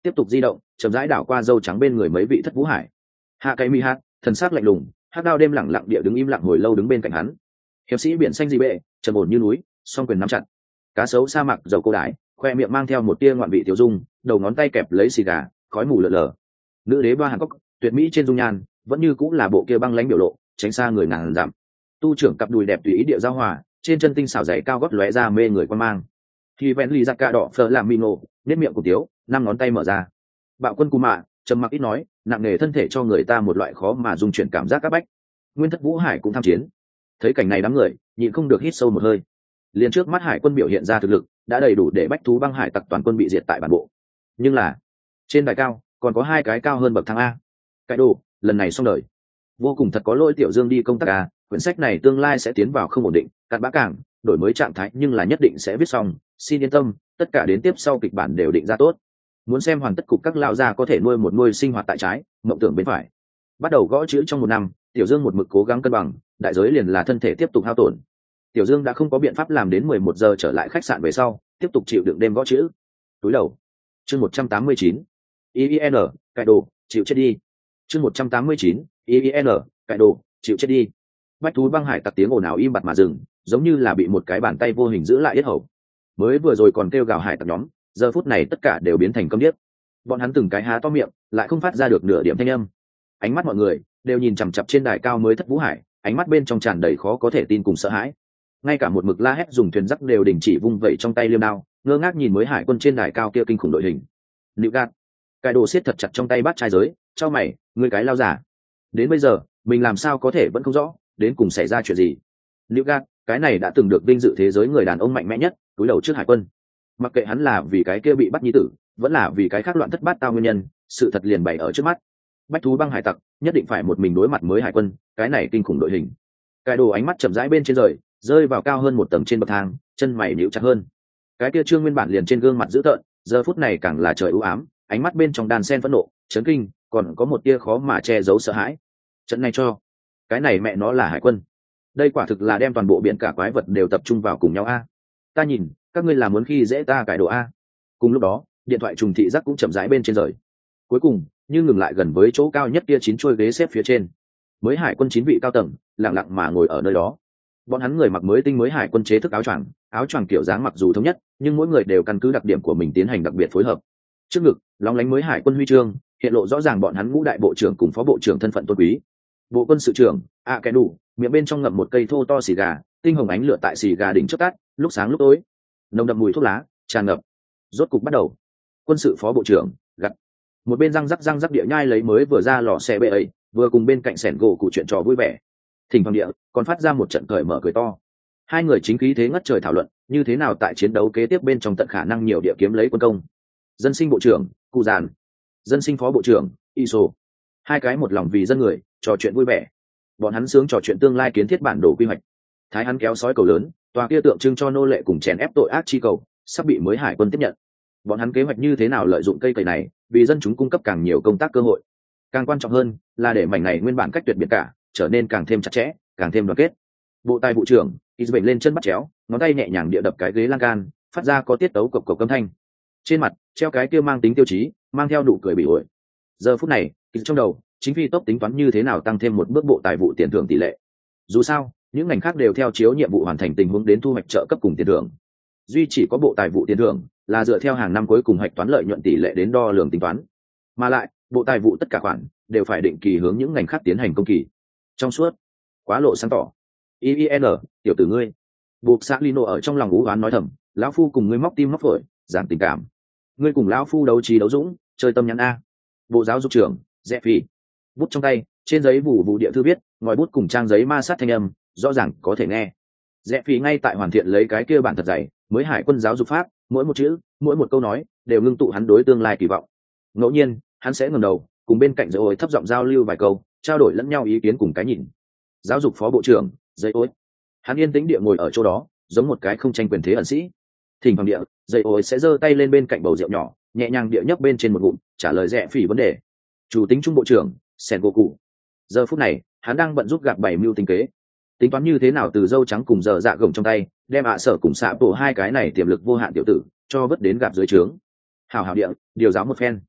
tiếp tục di động chậm rãi đảo qua dâu trắng bên người mấy vị thất vũ hải. Hạ cái mi hát thần sắc lạnh lùng, hát đao đêm lẳng lặng địa đứng im lặng hồi lâu đứng bên cạnh hắn. Hiệp sĩ biển xanh dị bệ trầm ổn như núi, song quyền nắm chặt, cá sấu sa mạc dầu cô đái, khoe miệng mang theo một tia ngoạn vị tiểu dung, đầu ngón tay kẹp lấy xì gà, khói mù lờ lờ. Nữ đế ba hàn cốc tuyệt mỹ trên dung nhan vẫn như cũng là bộ kia băng lãnh biểu lộ, tránh xa người ngàn dặm. Tu trưởng cặp đùi đẹp tùy ý địa giao hòa, trên chân tinh xảo dày cao gót lóe ra mê người quan mang. Khi ven ly giặc ca đỏ phở làm mino, nét miệng của tiếu, năm ngón tay mở ra. Bạo quân cù mạ trầm mặc ít nói, nặng nề thân thể cho người ta một loại khó mà dung chuyển cảm giác các bách. Nguyên thất vũ hải cũng tham chiến, thấy cảnh này đám người nhịn không được hít sâu một hơi. Liền trước mắt hải quân biểu hiện ra thực lực đã đầy đủ để bách thú băng hải tặc toàn quân bị diệt tại bản bộ, nhưng là trên đài cao còn có hai cái cao hơn bậc thang a. Cái đồ lần này xong đời, vô cùng thật có lỗi tiểu dương đi công tác a. Quyển sách này tương lai sẽ tiến vào không ổn định, cặn bã cảng đổi mới trạng thái, nhưng là nhất định sẽ viết xong, xin yên tâm, tất cả đến tiếp sau kịch bản đều định ra tốt. Muốn xem hoàn tất cục các lão gia có thể nuôi một nuôi sinh hoạt tại trái, mộng tưởng bên phải. Bắt đầu gõ chữ trong một năm, tiểu dương một mực cố gắng cân bằng, đại giới liền là thân thể tiếp tục hao tổn. Tiểu dương đã không có biện pháp làm đến mười một giờ trở lại khách sạn về sau tiếp tục chịu đựng đêm gõ chữ. Túi đầu chương một trăm tám mươi chín i i n cải đồ chịu chết đi. chương một trăm tám mươi chín i i n cải đồ chịu chết đi. Bách thú băng hải tặc tiếng ồn ào im bặt mà dừng, giống như là bị một cái bàn tay vô hình giữ lại yết hầu. Mới vừa rồi còn kêu gào hải tặc nhóm, giờ phút này tất cả đều biến thành câm điếc. Bọn hắn từng cái há to miệng lại không phát ra được nửa điểm thanh âm. Ánh mắt mọi người đều nhìn chằm chặp trên đài cao mới thất vũ hải, ánh mắt bên trong tràn đầy khó có thể tin cùng sợ hãi. Ngay cả một mực la hét dùng thuyền rắc đều đình chỉ vung vẩy trong tay liêm đao, ngơ ngác nhìn mới hải quân trên đài cao kia kinh khủng đội hình. Nịu gạt cái đồ siết thật chặt trong tay bát trai giới, cho mày, ngươi cái lao giả, đến bây giờ mình làm sao có thể vẫn không rõ đến cùng xảy ra chuyện gì. Nịu gạt cái này đã từng được vinh dự thế giới người đàn ông mạnh mẽ nhất túi đầu trước hải quân, mặc kệ hắn là vì cái kia bị bắt nhi tử vẫn là vì cái khác loạn thất bát tao nguyên nhân, sự thật liền bày ở trước mắt. Bách thú băng hải tặc nhất định phải một mình đối mặt mới hải quân, cái này kinh khủng đội hình. Cái đồ ánh mắt chậm rãi bên trên rời, rơi vào cao hơn một tầng trên bậc thang, chân mày nhíu chặt hơn. Cái kia trương nguyên bản liền trên gương mặt dữ tợn, giờ phút này càng là trời u ám, ánh mắt bên trong đan sen phẫn nộ, chấn kinh, còn có một tia khó mà che giấu sợ hãi. Trận này cho cái này mẹ nó là hải quân, đây quả thực là đem toàn bộ biển cả quái vật đều tập trung vào cùng nhau a. Ta nhìn các ngươi là muốn khi dễ ta cải đồ a. Cùng lúc đó điện thoại trùng thị giác cũng chậm rãi bên trên rời, cuối cùng như ngừng lại gần với chỗ cao nhất kia chín chuôi ghế xếp phía trên. Mới hải quân chín vị cao tầng lặng lặng mà ngồi ở nơi đó. Bọn hắn người mặc mới tinh mới hải quân chế thức áo choàng, áo choàng kiểu dáng mặc dù thống nhất nhưng mỗi người đều căn cứ đặc điểm của mình tiến hành đặc biệt phối hợp. Trước ngực lóng lánh mới hải quân huy chương, hiện lộ rõ ràng bọn hắn ngũ đại bộ trưởng cùng phó bộ trưởng thân phận tôn quý. Bộ quân sự trưởng a cái đủ miệng bên trong ngậm một cây thô to xì gà, tinh hồng ánh lửa tại xì gà đỉnh chớp tắt, lúc sáng lúc tối, nồng đậm mùi thuốc lá tràn ngập. Rốt cục bắt đầu. Quân sự phó bộ trưởng gặt một bên răng rắc răng rắc địa nhai lấy mới vừa ra lò xe bê ấy, vừa cùng bên cạnh sẻn gỗ cụ chuyện trò vui vẻ. Thỉnh thoảng địa còn phát ra một trận cởi mở cười to. Hai người chính khí thế ngất trời thảo luận như thế nào tại chiến đấu kế tiếp bên trong tận khả năng nhiều địa kiếm lấy quân công. Dân sinh bộ trưởng cụ giàn, dân sinh phó bộ trưởng iso, hai cái một lòng vì dân người trò chuyện vui vẻ. Bọn hắn sướng trò chuyện tương lai kiến thiết bản đồ quy hoạch. Thái hắn kéo sói cầu lớn, tòa kia tượng trưng cho nô lệ cùng chèn ép tội ác chi cầu sắp bị mới hải quân tiếp nhận. Bọn hắn kế hoạch như thế nào lợi dụng cây cầy này vì dân chúng cung cấp càng nhiều công tác cơ hội. Càng quan trọng hơn là để mảnh này nguyên bản cách tuyệt biệt cả trở nên càng thêm chặt chẽ, càng thêm đoàn kết. Bộ tài vụ trưởng Isbệnh lên chân bắt chéo, ngón tay nhẹ nhàng địa đập cái ghế lan can, phát ra có tiết tấu cộc cộc âm thanh. Trên mặt treo cái kia mang tính tiêu chí, mang theo nụ cười bị ổi. Giờ phút này trong đầu chính phi tốc tính toán như thế nào tăng thêm một bước bộ tài vụ tiền thưởng tỷ lệ. Dù sao những ngành khác đều theo chiếu nhiệm vụ hoàn thành tình huống đến thu hoạch trợ cấp cùng tiền thưởng, duy chỉ có bộ tài vụ tiền thưởng là dựa theo hàng năm cuối cùng hạch toán lợi nhuận tỷ lệ đến đo lường tính toán, mà lại bộ tài vụ tất cả khoản đều phải định kỳ hướng những ngành khác tiến hành công kỳ. Trong suốt quá lộ sáng tỏ. i i n tiểu tử ngươi. Buộc xác Lino ở trong lòng ú oán nói thầm, lão phu cùng ngươi móc tim móc phổi giảng tình cảm, ngươi cùng lão phu đấu trí đấu dũng chơi tâm nhắn a. Bộ giáo dục trưởng Rẽ Phi bút trong tay trên giấy vụ vụ địa thư viết, ngòi bút cùng trang giấy ma sát thanh âm rõ ràng có thể nghe. Rẽ Phi ngay tại hoàn thiện lấy cái kia bản thật dày mới hải quân giáo dục pháp, mỗi một chữ mỗi một câu nói đều ngưng tụ hắn đối tương lai kỳ vọng. Ngẫu nhiên hắn sẽ ngẩng đầu cùng bên cạnh dây ối thấp giọng giao lưu vài câu, trao đổi lẫn nhau ý kiến cùng cái nhìn. Giáo dục phó bộ trưởng dây ối, hắn yên tĩnh địa ngồi ở chỗ đó giống một cái không tranh quyền thế ẩn sĩ. Thỉnh thoảng địa dây ối sẽ giơ tay lên bên cạnh bầu rượu nhỏ, nhẹ nhàng địa nhấp bên trên một ngụm, trả lời Rẽ Phi vấn đề. Chủ tính trung bộ trưởng Sen Goku, giờ phút này hắn đang bận rút gạc bảy mưu tính kế, tính toán như thế nào từ dâu trắng cùng giờ dạ gồng trong tay đem ạ sở cùng xạ bộ hai cái này tiềm lực vô hạn tiểu tử cho vứt đến gạp dưới trướng. Hảo hảo địa điều giáo một phen,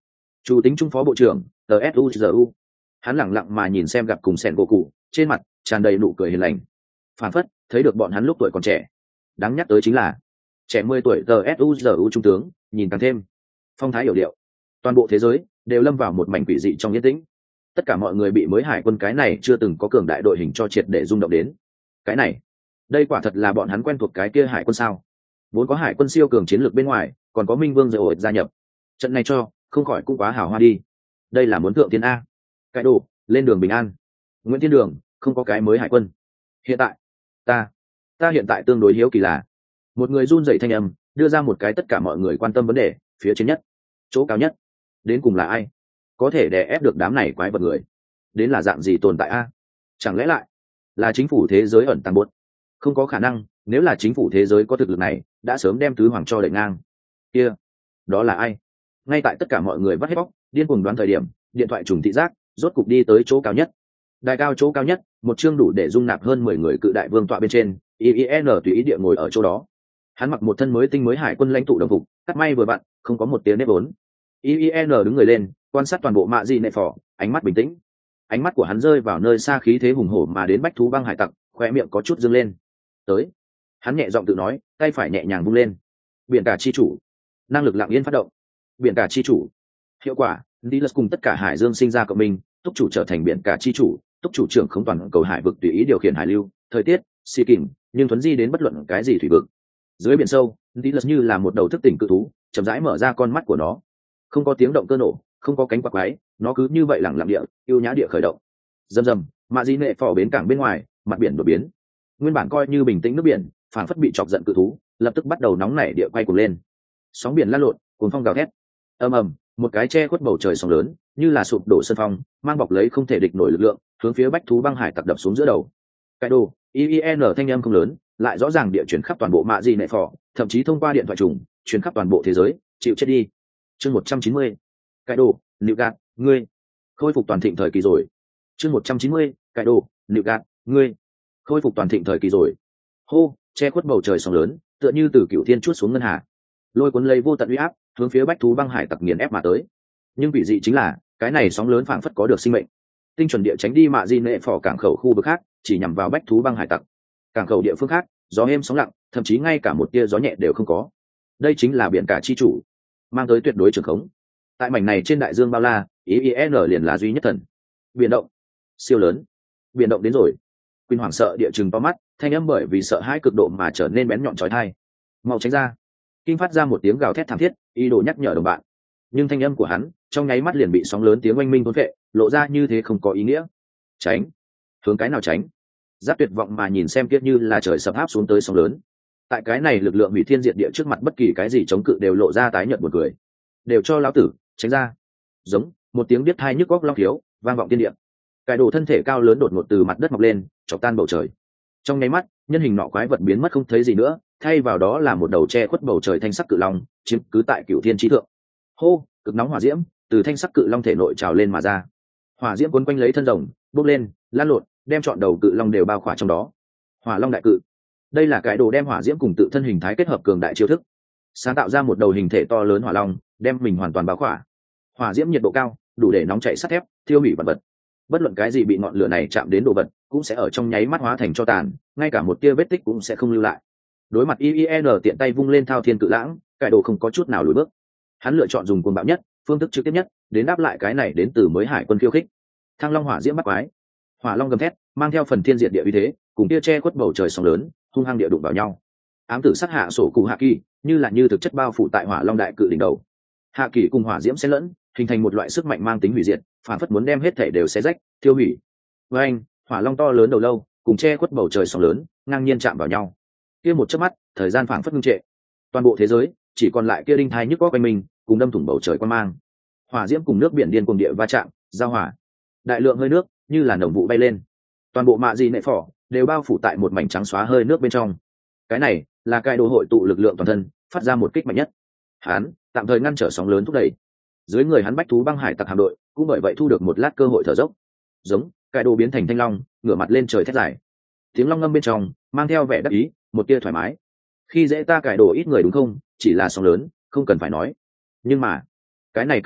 Chủ tính trung phó bộ trưởng tsuzu, hắn lẳng lặng mà nhìn xem gặp cùng sẻn gỗ cụ, trên mặt tràn đầy nụ cười hiền lành, phản phất thấy được bọn hắn lúc tuổi còn trẻ. Đáng nhắc tới chính là trẻ mười tuổi tsuzu trung tướng nhìn càng thêm phong thái hiểu điệu. Toàn bộ thế giới đều lâm vào một mảnh quỷ dị trong yên tĩnh, tất cả mọi người bị mới hải quân cái này chưa từng có cường đại đội hình cho triệt để rung động đến. Cái này, đây quả thật là bọn hắn quen thuộc cái kia hải quân sao? Vốn có hải quân siêu cường chiến lược bên ngoài, còn có minh vương rồi ổi gia nhập, trận này cho không khỏi cũng quá hào hoa đi. Đây là muốn thượng tiến a. Cái đồ lên đường bình an. Nguyễn Thiên Đường không có cái mới hải quân. Hiện tại ta ta hiện tại tương đối hiếu kỳ là một người run rẩy thanh âm đưa ra một cái tất cả mọi người quan tâm vấn đề, phía trên nhất, chỗ cao nhất, đến cùng là ai có thể đè ép được đám này quái vật người? Đến là dạng gì tồn tại a? Chẳng lẽ lại là chính phủ thế giới ẩn tàng buốt? Không có khả năng, nếu là chính phủ thế giới có thực lực này đã sớm đem tứ hoàng cho đẩy ngang. Kia đó là ai? Ngay tại tất cả mọi người vắt hết bóc điên cuồng đoán thời điểm, điện thoại trùng thị giác rốt cục đi tới chỗ cao nhất. Đài cao chỗ cao nhất, một chương đủ để dung nạp hơn mười người cự đại vương tọa bên trên, i e en tùy ý địa ngồi ở chỗ đó. Hắn mặc một thân mới tinh mới hải quân lãnh tụ đồng phục, cắt may vừa vặn, không có một tiếng nếp vốn. i e en đứng người lên, quan sát toàn bộ mạ dị nệ phò, ánh mắt bình tĩnh. Ánh mắt của hắn rơi vào nơi xa khí thế hùng hổ mà đến bách thú băng hải tặc, khoe miệng có chút dương lên. Tới. Hắn nhẹ giọng tự nói, tay phải nhẹ nhàng vung lên. Biển cả chi chủ, năng lực lặng yên phát động. Biển cả chi chủ. Hiệu quả, Dilas cùng tất cả hải dương sinh ra cộng minh, túc chủ trở thành biển cả chi chủ, túc chủ trưởng không toàn cầu hải vực tùy ý điều khiển hải lưu, thời tiết, xì kình, nhưng thuấn di đến bất luận cái gì thủy vực. Dưới biển sâu, Dilas như là một đầu thức tỉnh cự thú, chậm rãi mở ra con mắt của nó. Không có tiếng động cơ nổ, không có cánh quạt quái, nó cứ như vậy lẳng lặng địa, yêu nhã địa khởi động. Rầm rầm, mạ dị nệ phò bến cảng bên ngoài, mặt biển đột biến. Nguyên bản coi như bình tĩnh nước biển, phản phất bị chọc giận cự thú, lập tức bắt đầu nóng nảy địa quay cuồng lên. Sóng biển lăn lộn, cuồng phong gào thét. Ầm ầm, một cái che khuất bầu trời sóng lớn, như là sụp đổ sân phong, mang bọc lấy không thể địch nổi lực lượng, hướng phía bách thú băng hải tặc đập xuống giữa đầu. Cái đồ, i e en thanh âm không lớn, lại rõ ràng địa chuyển khắp toàn bộ mạ dị nệ phò, thậm chí thông qua điện thoại trùng, chuyển khắp toàn bộ thế giới, chịu chết đi. Chương một trăm chín mươi. Cái đồ, Nịu Gạt, ngươi khôi phục toàn thịnh thời kỳ rồi. Chương một trăm chín mươi. Cái đồ, Nịu Gạt, ngươi khôi phục toàn thịnh thời kỳ rồi. Hô, che khuất bầu trời sóng lớn, tựa như từ cửu thiên chuốt xuống ngân hà, lôi cuốn lấy vô tận uy áp, hướng phía bách thú băng hải tặc nghiền ép mà tới. Nhưng vị dị chính là, cái này sóng lớn phảng phất có được sinh mệnh, tinh chuẩn địa tránh đi mạ di nệ phò cảng khẩu khu vực khác, chỉ nhằm vào bách thú băng hải tặc. Cảng khẩu địa phương khác, gió êm sóng lặng, thậm chí ngay cả một tia gió nhẹ đều không có. Đây chính là biển cả chi chủ, mang tới tuyệt đối trường khống. Tại mảnh này trên đại dương bao la, i e en liền là duy nhất thần. Biển động siêu lớn, biển động đến rồi. Quỳnh hoảng sợ địa chừng to mắt, thanh âm bởi vì sợ hãi cực độ mà trở nên bén nhọn chói tai. Mau tránh ra! Kinh phát ra một tiếng gào thét thảm thiết, ý đồ nhắc nhở đồng bạn. Nhưng thanh âm của hắn trong nháy mắt liền bị sóng lớn tiếng oanh minh thôn phệ, lộ ra như thế không có ý nghĩa. Tránh! Hướng cái nào tránh? Giáp tuyệt vọng mà nhìn xem kiếp như là trời sập áp xuống tới sóng lớn. Tại cái này lực lượng hủy thiên diệt địa trước mặt bất kỳ cái gì chống cự đều lộ ra tái nhợt buồn cười. Đều cho lão tử tránh ra! Giống một tiếng biết thai nhức góc long thiếu vang vọng thiên địa. Cái đồ thân thể cao lớn đột ngột từ mặt đất mọc lên, chọc tan bầu trời. Trong nháy mắt, nhân hình nọ quái vật biến mất không thấy gì nữa, thay vào đó là một đầu che khuất bầu trời thanh sắc cự long, chiếm cứ tại cửu thiên chí thượng. Hô, cực nóng hỏa diễm từ thanh sắc cự long thể nội trào lên mà ra. Hỏa diễm cuốn quanh lấy thân rồng, bốc lên, lan lộn, đem trọn đầu cự long đều bao khỏa trong đó. Hỏa long đại cự. Đây là cái đồ đem hỏa diễm cùng tự thân hình thái kết hợp cường đại chiêu thức, sáng tạo ra một đầu hình thể to lớn hỏa long, đem mình hoàn toàn bao khỏa. Hỏa diễm nhiệt độ cao, đủ để nóng chảy sắt thép, thiêu hủy vật vật. Bất luận cái gì bị ngọn lửa này chạm đến đồ vật cũng sẽ ở trong nháy mắt hóa thành tro tàn, ngay cả một tia vết tích cũng sẽ không lưu lại. Đối mặt i e en tiện tay vung lên thao thiên cự lãng, cải đồ không có chút nào lùi bước. Hắn lựa chọn dùng cuồng bạo nhất, phương thức trực tiếp nhất đến đáp lại cái này đến từ mới hải quân khiêu khích. Thăng long hỏa diễm bắt quái, hỏa long gầm thét, mang theo phần thiên diệt địa uy thế, cùng tia che khuất bầu trời sóng lớn, hung hăng địa đụng vào nhau. Ám tử sát hạ sổ cụ hạ kỳ, như là như thực chất bao phủ tại hỏa long đại cự đỉnh đầu. Hạ kỳ cùng hỏa diễm xen lẫn, hình thành một loại sức mạnh mang tính hủy diệt, phản phất muốn đem hết thể đều xé rách, tiêu hủy. Với anh, hỏa long to lớn đầu lâu, cùng che khuất bầu trời sóng lớn, ngang nhiên chạm vào nhau. Kia một chớp mắt, thời gian phản phất ngưng trệ. Toàn bộ thế giới chỉ còn lại kia đinh thai nhức có quanh mình, cùng đâm thủng bầu trời quan mang. Hỏa diễm cùng nước biển điên cuồng địa va chạm, giao hỏa. Đại lượng hơi nước như là nồng vụ bay lên. Toàn bộ mạ dị nệ phỏ đều bao phủ tại một mảnh trắng xóa hơi nước bên trong. Cái này là cái đồ hội tụ lực lượng toàn thân, phát ra một kích mạnh nhất. Hắn tạm thời ngăn trở sóng lớn thúc đẩy. Dưới người hắn bách thú băng hải tặc hạm đội cũng bởi vậy thu được một lát cơ hội thở dốc. Giống cái đồ biến thành thanh long, ngửa mặt lên trời thét dài. Tiếng long ngâm bên trong mang theo vẻ đắc ý, một tia thoải mái. Khi dễ ta cải đồ ít người đúng không? Chỉ là sóng lớn, không cần phải nói. Nhưng mà cái này cần ý,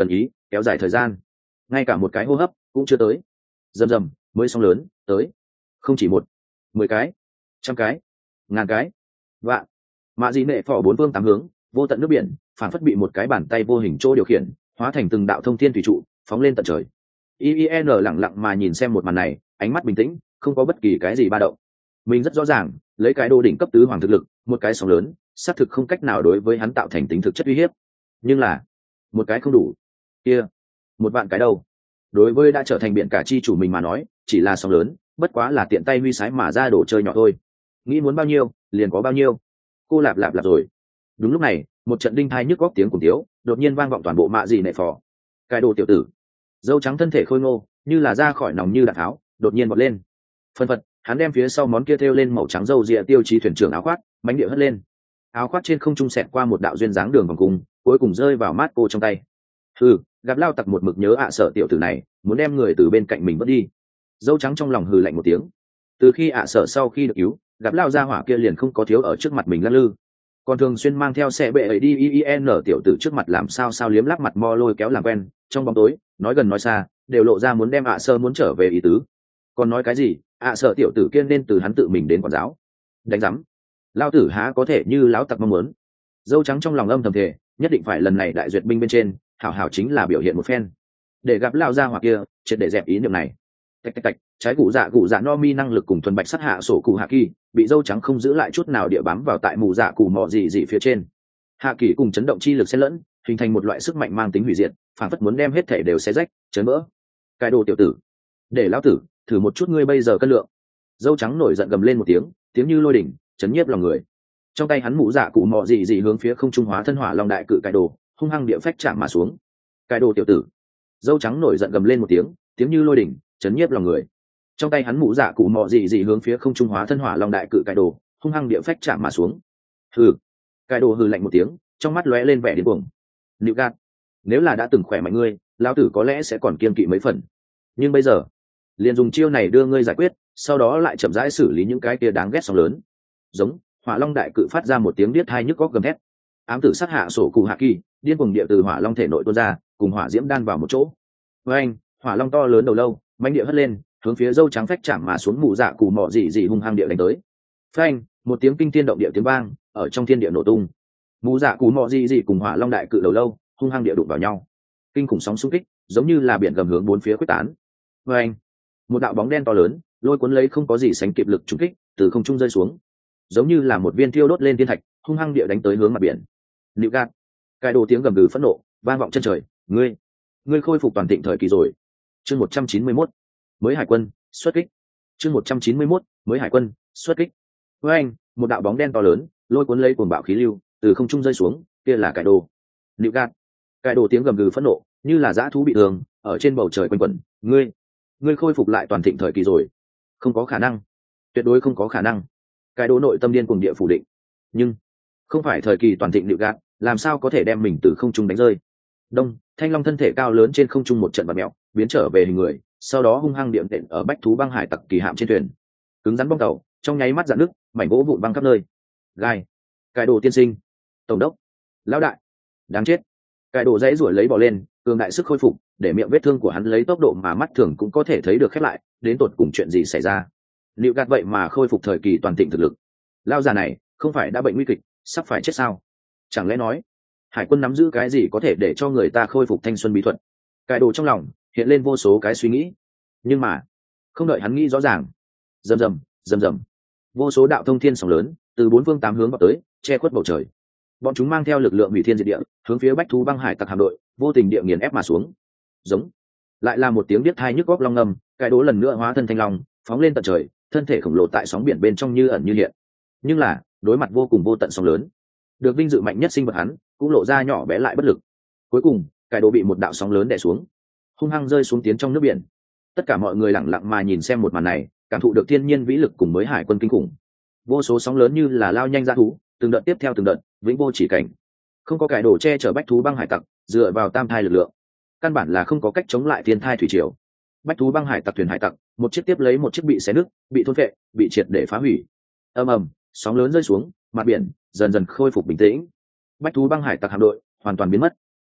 kéo dài thời gian, ngay cả một cái hô hấp cũng chưa tới. Rầm rầm, mới sóng lớn tới, không chỉ một, mười cái, trăm cái, ngàn cái, vạn. Mạ dị nệ phò bốn phương tám hướng, vô tận nước biển phản phất bị một cái bàn tay vô hình chỗ điều khiển, hóa thành từng đạo thông thiên thủy trụ phóng lên tận trời. i i n lẳng lặng mà nhìn xem một màn này, ánh mắt bình tĩnh, không có bất kỳ cái gì ba động. Mình rất rõ ràng, lấy cái đô đỉnh cấp tứ hoàng thực lực, một cái sóng lớn xác thực không cách nào đối với hắn tạo thành tính thực chất uy hiếp, nhưng là một cái không đủ, kia một vạn cái đâu. Đối với đã trở thành biển cả chi chủ mình mà nói, chỉ là sóng lớn bất quá là tiện tay huy sái mà ra đồ chơi nhỏ thôi, nghĩ muốn bao nhiêu liền có bao nhiêu. Cô lạp lạp lạp rồi. Đúng lúc này, một trận đinh thai nhức góc tiếng cùng tiếu đột nhiên vang vọng toàn bộ mạ dị nệ phò. Cái đồ tiểu tử dâu trắng thân thể khôi ngô như là ra khỏi nòng như đạn tháo, đột nhiên bật lên. Phân phật, hắn đem phía sau món kia thêu lên màu trắng râu rịa tiêu chí thuyền trưởng áo khoác mánh địa hất lên. Áo khoác trên không trung xẹt qua một đạo duyên dáng đường vòng cung, cuối cùng rơi vào mát cô trong tay. Hừ, gặp lao tặc một mực nhớ ạ sợ tiểu tử này, muốn đem người từ bên cạnh mình vớt đi. Dâu trắng trong lòng hừ lạnh một tiếng. Từ khi ạ sợ sau khi được cứu, gặp lao ra hỏa kia liền không có thiếu ở trước mặt mình lăn lư, còn thường xuyên mang theo xe bệ ấy đi. ien tiểu tử trước mặt làm sao sao liếm lắp mặt mo lôi kéo làm quen, trong bóng tối nói gần nói xa đều lộ ra muốn đem ạ sơ muốn trở về ý tứ. Còn nói cái gì ạ sợ tiểu tử kia nên từ hắn tự mình đến quản giáo. Đánh giám, lao tử há có thể như lão tặc mong muốn. Dâu trắng trong lòng âm thầm thể, nhất định phải lần này đại duyệt binh bên trên hảo hảo chính là biểu hiện một phen, để gặp lao ra hoặc kia triệt để dẹp ý niệm này. Tạch tạch tạch, trái cụ dạ cụ dạ no mi năng lực cùng thuần bạch sát hạ sổ cụ hạ kỳ bị dâu trắng không giữ lại chút nào địa bám vào tại mù dạ cụ mò dị dị phía trên. Hạ kỳ cùng chấn động chi lực xen lẫn, hình thành một loại sức mạnh mang tính hủy diệt, phản phất muốn đem hết thể đều xé rách chấn vỡ. Cái đồ tiểu tử, để lão tử thử một chút ngươi bây giờ cân lượng. Dâu trắng nổi giận gầm lên một tiếng, tiếng như lôi đỉnh chấn nhiếp lòng người. Trong tay hắn mũ dạ cụ mò dị dị hướng phía không trung hóa thân hỏa long đại cự cái đồ hung hăng địa phách chạm mà xuống. Cái đồ tiểu tử, dâu trắng nổi giận gầm lên một tiếng, tiếng như lôi đỉnh chấn nhiếp lòng người. Trong tay hắn mũ dạ cụ mò dị dị hướng phía không trung hóa thân hỏa long đại cự cái đồ hung hăng địa phách chạm mà xuống. Hừ, cái đồ hừ lạnh một tiếng, trong mắt lóe lên vẻ điên cuồng. Nịu gạt, nếu là đã từng khỏe mạnh ngươi, lão tử có lẽ sẽ còn kiên kỵ mấy phần, nhưng bây giờ liền dùng chiêu này đưa ngươi giải quyết, sau đó lại chậm rãi xử lý những cái kia đáng ghét sóng lớn. Giống hỏa long đại cự phát ra một tiếng điếc tai nhức góc gầm thét, ám tử sát hạ sổ cụ hạ kỳ điên cuồng địa từ hỏa long thể nội tuôn ra, cùng hỏa diễm đan vào một chỗ. Với anh, hỏa long to lớn đầu lâu mãnh địa hất lên, hướng phía dâu trắng phách chạm mà xuống mù dạ cụ mọ dị dị hung hăng địa đánh tới. Phanh, một tiếng kinh thiên động địa tiếng vang ở trong thiên địa nổ tung. Mù dạ cụ mọ dị dị cùng hỏa long đại cự đầu lâu hung hăng địa đụng vào nhau, kinh khủng sóng xung kích giống như là biển gầm hướng bốn phía quyết tán. Với anh, một đạo bóng đen to lớn lôi cuốn lấy không có gì sánh kịp lực trúng kích từ không trung rơi xuống, giống như là một viên thiêu đốt lên thiên thạch hung hăng địa đánh tới hướng mặt biển. Nịu gạt, cái đồ tiếng gầm gừ phẫn nộ vang vọng chân trời. Ngươi, ngươi khôi phục toàn thịnh thời kỳ rồi. Chương một trăm chín mươi mốt, mới hải quân xuất kích. Chương một trăm chín mươi mốt, mới hải quân xuất kích. Với anh, một đạo bóng đen to lớn lôi cuốn lấy cuồng bạo khí lưu từ không trung rơi xuống, kia là cái đồ. Nịu gạt, cái đồ tiếng gầm gừ phẫn nộ như là dã thú bị thương ở trên bầu trời quanh quẩn. Ngươi, ngươi khôi phục lại toàn thịnh thời kỳ rồi. Không có khả năng, tuyệt đối không có khả năng. Cái đồ nội tâm điên cuồng địa phủ định. Nhưng không phải thời kỳ toàn thịnh Nịu gạt, làm sao có thể đem mình từ không trung đánh rơi. Đông, thanh long thân thể cao lớn trên không trung một trận bạt mèo biến trở về hình người, sau đó hung hăng điểm đệm ở bách thú băng hải tặc kỳ hạm trên thuyền, cứng rắn bong tàu trong nháy mắt dạn nước, mảnh gỗ vụn băng khắp nơi. Gai, cái đồ tiên sinh, tổng đốc, lão đại, đáng chết. Cái đồ dãy ruổi lấy bỏ lên, cường đại sức khôi phục để miệng vết thương của hắn lấy tốc độ mà mắt thường cũng có thể thấy được khép lại. Đến tột cùng chuyện gì xảy ra? Nịu gạt vậy mà khôi phục thời kỳ toàn thịnh thực lực. Lao già này không phải đã bệnh nguy kịch sắp phải chết sao? Chẳng lẽ nói hải quân nắm giữ cái gì có thể để cho người ta khôi phục thanh xuân bí thuật? Cái đồ trong lòng hiện lên vô số cái suy nghĩ, nhưng mà không đợi hắn nghĩ rõ ràng, rầm rầm rầm rầm, vô số đạo thông thiên sóng lớn từ bốn phương tám hướng vào tới, che khuất bầu trời. Bọn chúng mang theo lực lượng hủy thiên diệt địa hướng phía bách thú băng hải tặc hạm đội vô tình địa nghiền ép mà xuống. Giống, lại là một tiếng điếc tai nhức góc long ngầm. Cái đố lần nữa hóa thân thanh long phóng lên tận trời, thân thể khổng lồ tại sóng biển bên trong như ẩn như hiện. Nhưng là đối mặt vô cùng vô tận sóng lớn, được vinh dự mạnh nhất sinh vật hắn cũng lộ ra nhỏ bé lại bất lực. Cuối cùng cái đố bị một đạo sóng lớn đè xuống, hung hăng rơi xuống tiến trong nước biển. Tất cả mọi người lặng lặng mà nhìn xem một màn này, cảm thụ được thiên nhiên vĩ lực cùng mới hải quân kinh khủng. Vô số sóng lớn như là lao nhanh ra thú, từng đợt tiếp theo từng đợt, vĩnh vô chỉ cảnh. Không có cải đổ che chở bách thú băng hải tặc, dựa vào tam thai lực lượng, căn bản là không có cách chống lại thiên thai thủy triều. Bách thú băng hải tặc thuyền hải tặc, một chiếc tiếp lấy một chiếc bị xé nứt, bị thôn phệ, bị triệt để phá hủy. Ầm ầm, sóng lớn rơi xuống, mặt biển dần dần khôi phục bình tĩnh. Bách thú băng hải tặc hạm đội hoàn toàn biến mất.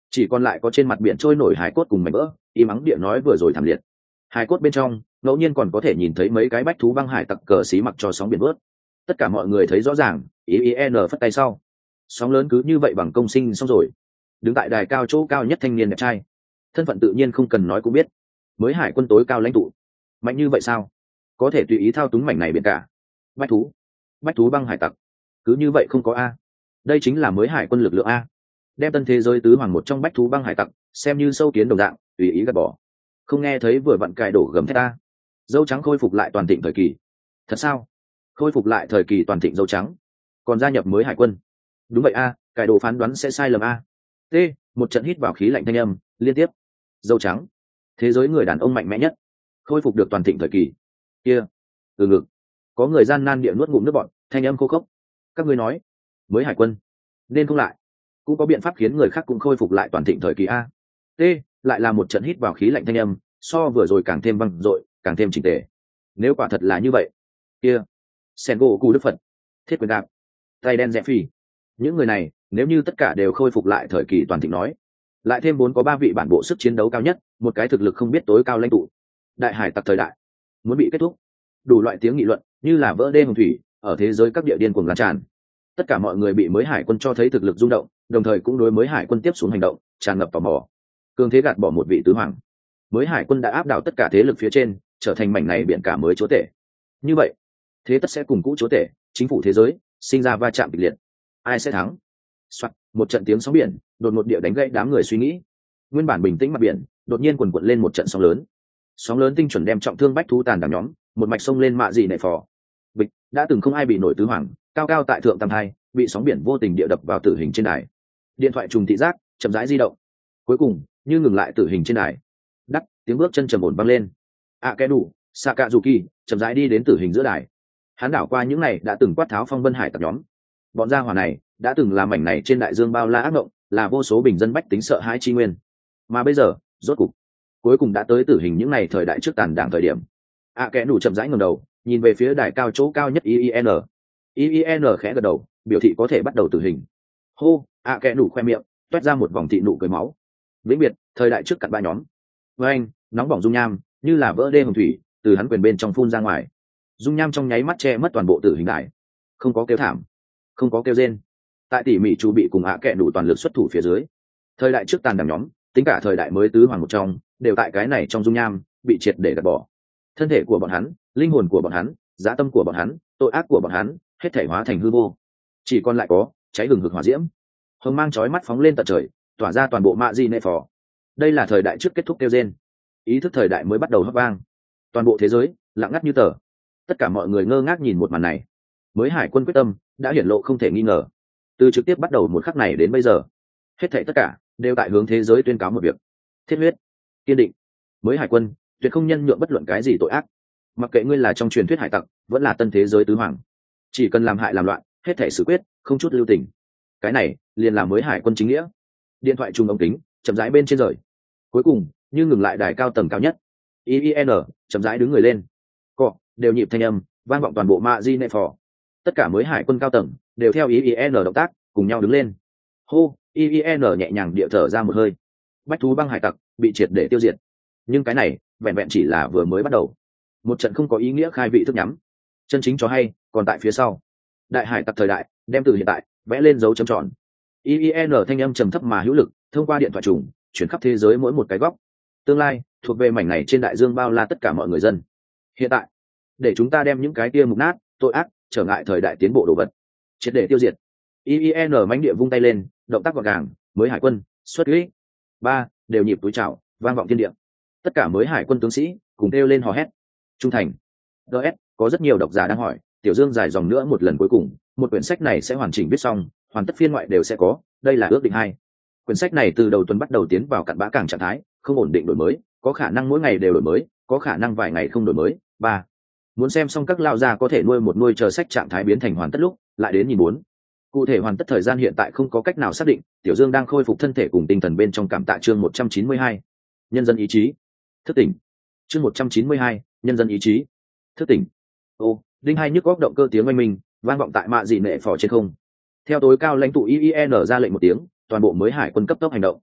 chỉ còn lại có trên mặt biển trôi nổi hải cốt cùng mảnh vỡ, im ắng địa nói vừa rồi thảm liệt. Hải cốt bên trong ngẫu nhiên còn có thể nhìn thấy mấy cái bách thú băng hải tặc cờ xí mặc cho sóng biển vớt. Tất cả mọi người thấy rõ ràng, ý ý n phất tay sau, sóng lớn cứ như vậy bằng công sinh xong rồi. Đứng tại đài cao chỗ cao nhất thanh niên đẹp trai, thân phận tự nhiên không cần nói cũng biết, mới hải quân tối cao lãnh tụ. Mạnh như vậy sao? Có thể tùy ý thao túng mảnh này biển cả. Bách thú, bách thú băng hải tặc, cứ như vậy không có a. Đây chính là mới hải quân lực lượng a. Đem tân thế giới tứ hoàng một trong bách thú băng hải tặc xem như sâu kiến đồng dạng, tùy ý gạt bỏ. Không nghe thấy vừa vặn cài đổ gầm thét ta. Dâu trắng khôi phục lại toàn thịnh thời kỳ. Thật sao? Khôi phục lại thời kỳ toàn thịnh dâu trắng, còn gia nhập mới hải quân? Đúng vậy a, cài đồ phán đoán sẽ sai lầm a. T, một trận hít vào khí lạnh thanh âm liên tiếp. Dâu trắng, thế giới người đàn ông mạnh mẽ nhất, khôi phục được toàn thịnh thời kỳ. Kia, từ ngực, có người gian nan địa nuốt ngụm nước bọt, thanh âm khô khốc. Các ngươi nói, mới hải quân nên không lại, cũng có biện pháp khiến người khác cũng khôi phục lại toàn thịnh thời kỳ a. T, lại là một trận hít vào khí lạnh thanh âm, so vừa rồi càng thêm vang dội, càng thêm chỉnh tề. Nếu quả thật là như vậy, kia, sen gỗ cụ đức phật, thiết quyền đạp, tay đen rẽ phi, những người này nếu như tất cả đều khôi phục lại thời kỳ toàn thịnh nói, lại thêm bốn có ba vị bản bộ sức chiến đấu cao nhất, một cái thực lực không biết tối cao lãnh tụ, đại hải tặc thời đại muốn bị kết thúc. Đủ loại tiếng nghị luận như là vỡ đê hồng thủy ở thế giới các địa điên cuồng lan tràn. Tất cả mọi người bị mới hải quân cho thấy thực lực rung động, đồng thời cũng đối mới hải quân tiếp xuống hành động tràn ngập tò mò. Cường thế gạt bỏ một vị tứ hoàng, mới hải quân đã áp đảo tất cả thế lực phía trên, trở thành mảnh này biển cả mới chúa tể. Như vậy thế tất sẽ cùng cũ chúa tể chính phủ thế giới sinh ra va chạm kịch liệt. Ai sẽ thắng? Soạt, một trận tiếng sóng biển đột ngột địa đánh gãy đám người suy nghĩ. Nguyên bản bình tĩnh mặt biển đột nhiên quần quật lên một trận sóng lớn. Sóng lớn tinh chuẩn đem trọng thương bách thú tàn đàn nhóm một mạch sông lên mạ dị nệ phò. Bịch, đã từng không ai bị nổi tứ hoàng cao cao tại thượng tam thai, bị sóng biển vô tình địa đập vào tử hình trên đài. Điện thoại trùng thị giác chậm rãi di động, cuối cùng như ngừng lại tử hình trên đài. Đắc, tiếng bước chân trầm ổn vang lên. À kẻ đủ, Sakazuki chậm rãi đi đến tử hình giữa đài. Hắn đảo qua những này đã từng quát tháo phong vân hải tặc nhóm. Bọn gia hỏa này đã từng làm mảnh này trên đại dương bao la ác mộng, là vô số bình dân bách tính sợ hãi chi nguyên. Mà bây giờ, rốt cục, cuối cùng đã tới tử hình những này thời đại trước tàn đảng thời điểm. À kẻ đủ chậm rãi ngẩng đầu, nhìn về phía đài cao chỗ cao nhất i i en. i i en khẽ gật đầu, biểu thị có thể bắt đầu tử hình. Hô, à kẻ đủ khoe miệng, toét ra một vòng thị nụ cười máu. Vĩnh biệt, thời đại trước cặn ba nhóm. Với anh, nóng bỏng dung nham, như là vỡ đê hồng thủy, từ hắn quyền bên trong phun ra ngoài. Dung nham trong nháy mắt che mất toàn bộ tử hình đài. Không có kêu thảm, không có kêu rên. Tại tỉ mỉ chu bị cùng ạ kẹ đủ toàn lực xuất thủ phía dưới, thời đại trước tàn đảng nhóm, tính cả thời đại mới tứ hoàng một trong, đều tại cái này trong dung nham bị triệt để gạt bỏ. Thân thể của bọn hắn, linh hồn của bọn hắn, dã tâm của bọn hắn, tội ác của bọn hắn, hết thể hóa thành hư vô. Chỉ còn lại có cháy hừng hực hỏa diễm, hồng mang chói mắt phóng lên tận trời, tỏa ra toàn bộ mạ di nệ phò. Đây là thời đại trước kết thúc kêu rên, ý thức thời đại mới bắt đầu hấp vang. Toàn bộ thế giới lặng ngắt như tờ, tất cả mọi người ngơ ngác nhìn một màn này. Mới hải quân quyết tâm đã hiển lộ không thể nghi ngờ. Từ trực tiếp bắt đầu một khắc này đến bây giờ, hết thảy tất cả đều tại hướng thế giới tuyên cáo một việc: thiết huyết, kiên định. Mới hải quân tuyệt không nhân nhượng bất luận cái gì tội ác, mặc kệ ngươi là trong truyền thuyết hải tặc vẫn là tân thế giới tứ hoàng, chỉ cần làm hại làm loạn, hết thảy xử quyết không chút lưu tình. Cái này liền là mới hải quân chính nghĩa. Điện thoại trùng ống kính chậm rãi bên trên rời, cuối cùng như ngừng lại đài cao tầng cao nhất. i i en chậm rãi đứng người lên, cọ đều nhịp thanh âm vang vọng toàn bộ mạ di nệ phò. Tất cả mới hải quân cao tầng đều theo i i en động tác cùng nhau đứng lên. Hô, i i en nhẹ nhàng địa thở ra một hơi. Bách thú băng hải tặc bị triệt để tiêu diệt, nhưng cái này vẹn vẹn chỉ là vừa mới bắt đầu. Một trận không có ý nghĩa khai vị thức nhắm, chân chính cho hay còn tại phía sau. Đại hải tặc thời đại đem từ hiện tại vẽ lên dấu chấm tròn. i i en thanh âm trầm thấp mà hữu lực thông qua điện thoại trùng chuyển khắp thế giới mỗi một cái góc. Tương lai thuộc về mảnh này trên đại dương bao la tất cả mọi người dân. Hiện tại, để chúng ta đem những cái kia mục nát, tội ác, trở ngại thời đại tiến bộ đồ vật triệt để tiêu diệt. i i en mãnh địa vung tay lên, động tác gọn gàng, mới hải quân xuất kích. Ba đều nhịp túi chào vang vọng thiên địa. Tất cả mới hải quân tướng sĩ cùng kêu lên hò hét trung thành. ds có rất nhiều độc giả đang hỏi, Tiểu Dương dài dòng nữa một lần cuối cùng, một quyển sách này sẽ hoàn chỉnh viết xong, hoàn tất phiên ngoại đều sẽ có, đây là ước định hai. Quyển sách này từ đầu tuần bắt đầu tiến vào cặn bã cảng trạng thái, không ổn định đổi mới, có khả năng mỗi ngày đều đổi mới, có khả năng vài ngày không đổi mới. Ba muốn xem xong các lao gia có thể nuôi một nuôi chờ sách trạng thái biến thành hoàn tất lúc lại đến nhìn muốn. Cụ thể hoàn tất thời gian hiện tại không có cách nào xác định. Tiểu Dương đang khôi phục thân thể cùng tinh thần bên trong cảm tạ. Chương một trăm chín mươi hai, nhân dân ý chí thức tỉnh. Chương một trăm chín mươi hai, nhân dân ý chí thức tỉnh. Ô, đinh hai nhức góc động cơ tiếng oanh minh vang vọng tại mạ dị nệ phò trên không. Theo tối cao lãnh tụ i i en ra lệnh một tiếng, toàn bộ mới hải quân cấp tốc hành động.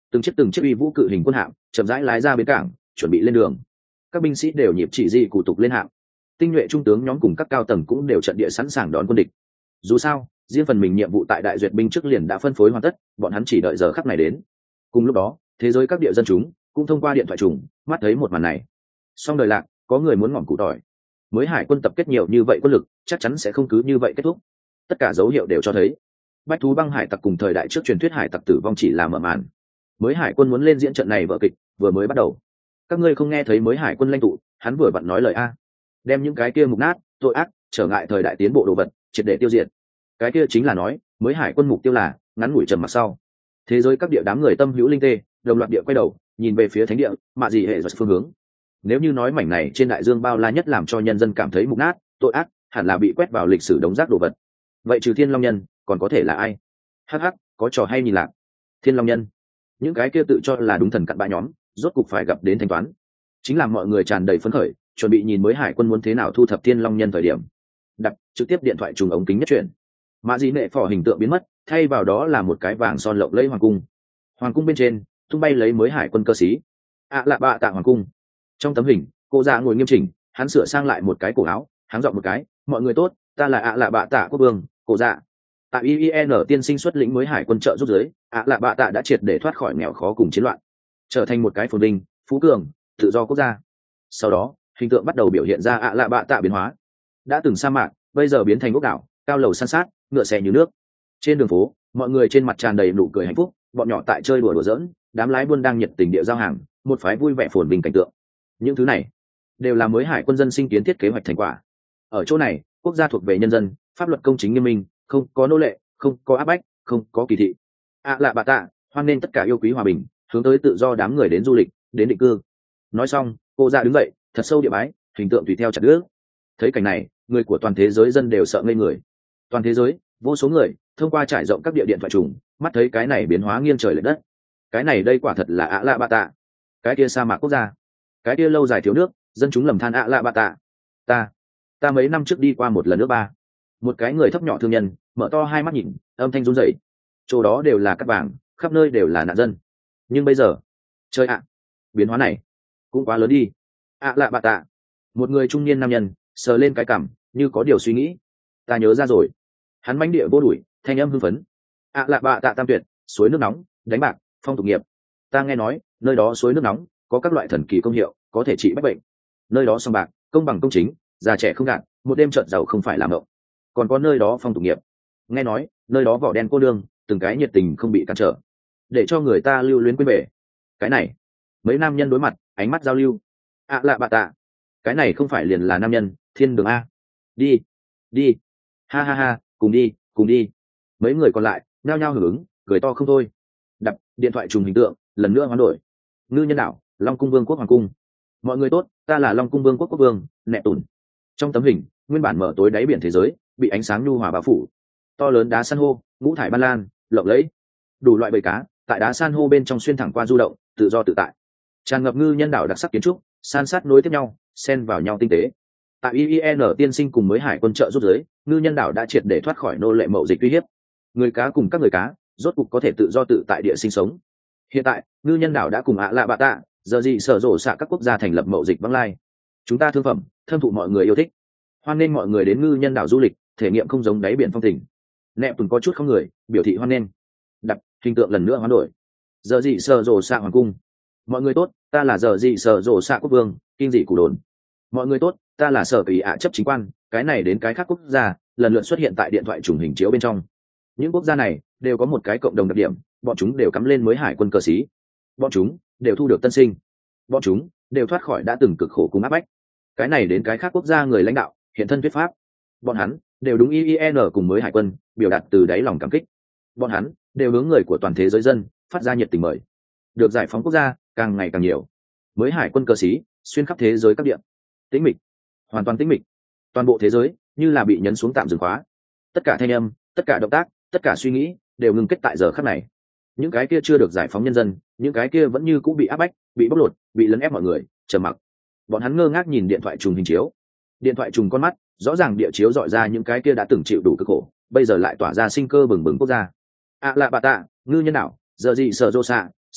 từng chiếc từng chiếc uy vũ cự hình quân hạm chậm rãi lái ra bến cảng, chuẩn bị lên đường. Các binh sĩ đều nhịp chỉ di cụ tục lên hạm, tinh nhuệ trung tướng nhóm cùng các cao tầng cũng đều trận địa sẵn sàng đón quân địch. Dù sao riêng phần mình nhiệm vụ tại đại duyệt binh trước liền đã phân phối hoàn tất, bọn hắn chỉ đợi giờ khắc này đến. Cùng lúc đó thế giới các địa dân chúng cũng thông qua điện thoại trùng mắt thấy một màn này. Song đời lạc, có người muốn ngỏm củ tỏi. Mới hải quân tập kết nhiều như vậy quân lực chắc chắn sẽ không cứ như vậy kết thúc. Tất cả dấu hiệu đều cho thấy bách thú băng hải tặc cùng thời đại trước truyền thuyết hải tặc tử vong chỉ là mở màn. Mới hải quân muốn lên diễn trận này vở kịch vừa mới bắt đầu. Các ngươi không nghe thấy mới hải quân lãnh tụ hắn vừa vặn nói lời a, đem những cái kia mục nát tội ác trở ngại thời đại tiến bộ đồ vật triệt để tiêu diệt. Cái kia chính là nói mới hải quân mục tiêu là ngắn ngủi trầm mặc sau. Thế giới các địa đám người tâm hữu linh tê đồng loạt địa quay đầu nhìn về phía thánh địa mạ gì hệ giật phương hướng. Nếu như nói mảnh này trên đại dương bao la nhất làm cho nhân dân cảm thấy mục nát tội ác hẳn là bị quét vào lịch sử đống rác đồ vật, vậy trừ thiên long nhân còn có thể là ai? Hắc hắc, có trò hay nhìn lạc. Thiên long nhân, những cái kia tự cho là đúng thần cặn bã nhóm rốt cục phải gặp đến thanh toán. Chính là mọi người tràn đầy phấn khởi chuẩn bị nhìn mới hải quân muốn thế nào thu thập thiên long nhân thời điểm, đặt trực tiếp điện thoại trùng ống kính nhất chuyển, mạ dị nệ phò hình tượng biến mất, thay vào đó là một cái vàng son lộng lẫy hoàng cung. Hoàng cung bên trên tung bay lấy mới hải quân cơ sĩ ạ lạ bạ tạ hoàng cung. Trong tấm hình cô già ngồi nghiêm chỉnh, hắn sửa sang lại một cái cổ áo, hắn giọng một cái, mọi người tốt, ta là ạ lạ bạ tạ quốc vương cô dạ. Tại i i en tiên sinh xuất lĩnh mới hải quân trợ giúp giới, ạ lạ bạ tạ đã triệt để thoát khỏi nghèo khó cùng chiến loạn, trở thành một cái phồn vinh phú cường tự do quốc gia. Sau đó hình tượng bắt đầu biểu hiện ra ạ lạ bạ tạ biến hóa, đã từng sa mạc bây giờ biến thành ốc đảo, cao lầu san sát, ngựa xe như nước. Trên đường phố mọi người trên mặt tràn đầy nụ cười hạnh phúc, bọn nhỏ tại chơi đùa đùa giỡn, đám lái buôn đang nhiệt tình địa giao hàng, một phái vui vẻ phồn vinh cảnh tượng. Những thứ này đều là mới hải quân dân sinh kiến thiết kế hoạch thành quả. Ở chỗ này quốc gia thuộc về nhân dân, pháp luật công chính nghiêm minh, không có nô lệ, không có áp bách, không có kỳ thị. ạ lạ bạ tạ hoan nghênh tất cả yêu quý hòa bình, hướng tới tự do đám người đến du lịch, đến định cư. Nói xong cô ra đứng dậy thật sâu địa bái, hình tượng tùy theo chặt đứt. Thấy cảnh này người của toàn thế giới dân đều sợ ngây người. Toàn thế giới vô số người thông qua trải rộng các địa điện thoại trùng mắt thấy cái này biến hóa nghiêng trời lệch đất. Cái này đây quả thật là ạ lạ bạ tạ. Cái kia sa mạc quốc gia, cái kia lâu dài thiếu nước, dân chúng lầm than ạ lạ bạ tạ. Ta, ta mấy năm trước đi qua một lần nước ba. Một cái người thấp nhỏ thương nhân mở to hai mắt nhìn, âm thanh run rẩy. Chỗ đó đều là cát vàng, khắp nơi đều là nạn dân. Nhưng bây giờ, chơi ạ, biến hóa này cũng quá lớn đi. ạ lạ bạ tạ. Một người trung niên nam nhân sờ lên cái cằm, như có điều suy nghĩ. Ta nhớ ra rồi. Hắn mãnh địa vô đuổi, thanh âm hưng phấn. ạ lạ bạ tạ tam tuyệt, suối nước nóng, đánh bạc, phong tục nghiệp. Ta nghe nói nơi đó suối nước nóng có các loại thần kỳ công hiệu, có thể trị bách bệnh. Nơi đó sòng bạc công bằng công chính, già trẻ không gạt, một đêm trợn giàu không phải làm mộng. Còn có nơi đó phong tục nghiệp, nghe nói nơi đó vỏ đen cô đương từng cái nhiệt tình không bị cản trở, để cho người ta lưu luyến quên về. Cái này mấy nam nhân đối mặt ánh mắt giao lưu. ạ lạ bạ tạ, cái này không phải liền là nam nhân thiên đường a? Đi đi, ha ha ha, cùng đi cùng đi. Mấy người còn lại nhao nhao hưởng ứng, cười to không thôi. Đập điện thoại trùng hình tượng lần nữa hoán đổi. Ngư nhân đảo, long cung vương quốc hoàng cung. Mọi người tốt, ta là long cung vương quốc quốc vương nẹ tùn. Trong tấm hình nguyên bản mở tối đáy biển thế giới bị ánh sáng nhu hòa bao phủ. To lớn đá san hô ngũ thải ban lan lộng lẫy, đủ loại bầy cá tại đá san hô bên trong xuyên thẳng qua du động, tự do tự tại. Tràn ngập ngư nhân đảo đặc sắc kiến trúc, san sát nối tiếp nhau, xen vào nhau tinh tế. Tại i i en tiên sinh cùng mới hải quân trợ giúp giới, ngư nhân đảo đã triệt để thoát khỏi nô lệ mậu dịch uy hiếp. Người cá cùng các người cá rốt cục có thể tự do tự tại địa sinh sống. Hiện tại ngư nhân đảo đã cùng ạ lạ bạ tạ giờ gì sở rộ xạ các quốc gia thành lập mậu dịch vắng lai. Chúng ta thương phẩm thâm thụ mọi người yêu thích, hoan nghênh mọi người đến ngư nhân đảo du lịch, thể nghiệm không giống đáy biển phong tình. Nẹp tuần có chút không người biểu thị hoan nghênh. Đặt hình tượng lần nữa hoán đổi. Giờ gì sở rộ xạ hoàng cung. Mọi người tốt, ta là giờ gì sở rộ xạ quốc vương kinh dị cụ đồn. Mọi người tốt, ta là sở kỳ ạ chấp chính quan, cái này đến cái khác quốc gia lần lượt xuất hiện tại điện thoại trùng hình chiếu bên trong. Những quốc gia này đều có một cái cộng đồng đặc điểm, bọn chúng đều cắm lên mới hải quân cờ xí, bọn chúng đều thu được tân sinh, bọn chúng đều thoát khỏi đã từng cực khổ cùng áp bách. Cái này đến cái khác quốc gia người lãnh đạo hiện thân thuyết pháp, bọn hắn đều đúng i i en cùng mới hải quân biểu đạt từ đáy lòng cảm kích. Bọn hắn đều hướng người của toàn thế giới dân phát ra nhiệt tình mời, được giải phóng quốc gia càng ngày càng nhiều. Mới hải quân cờ xí xuyên khắp thế giới các địa, tĩnh mịch, hoàn toàn tĩnh mịch. Toàn bộ thế giới như là bị nhấn xuống tạm dừng khóa, tất cả thanh âm, tất cả động tác, tất cả suy nghĩ đều ngừng kết tại giờ khắc này. Những cái kia chưa được giải phóng nhân dân, những cái kia vẫn như cũ bị áp bách, bị bóc lột, bị lấn ép mọi người trầm mặc. Bọn hắn ngơ ngác nhìn điện thoại trùng hình chiếu. Điện thoại trùng con mắt rõ ràng địa chiếu dọi ra những cái kia đã từng chịu đủ cực khổ, bây giờ lại tỏa ra sinh cơ bừng bừng quốc gia. ạ lạ bạ tạ, ngư nhân đảo, giờ gì sở rô xạ,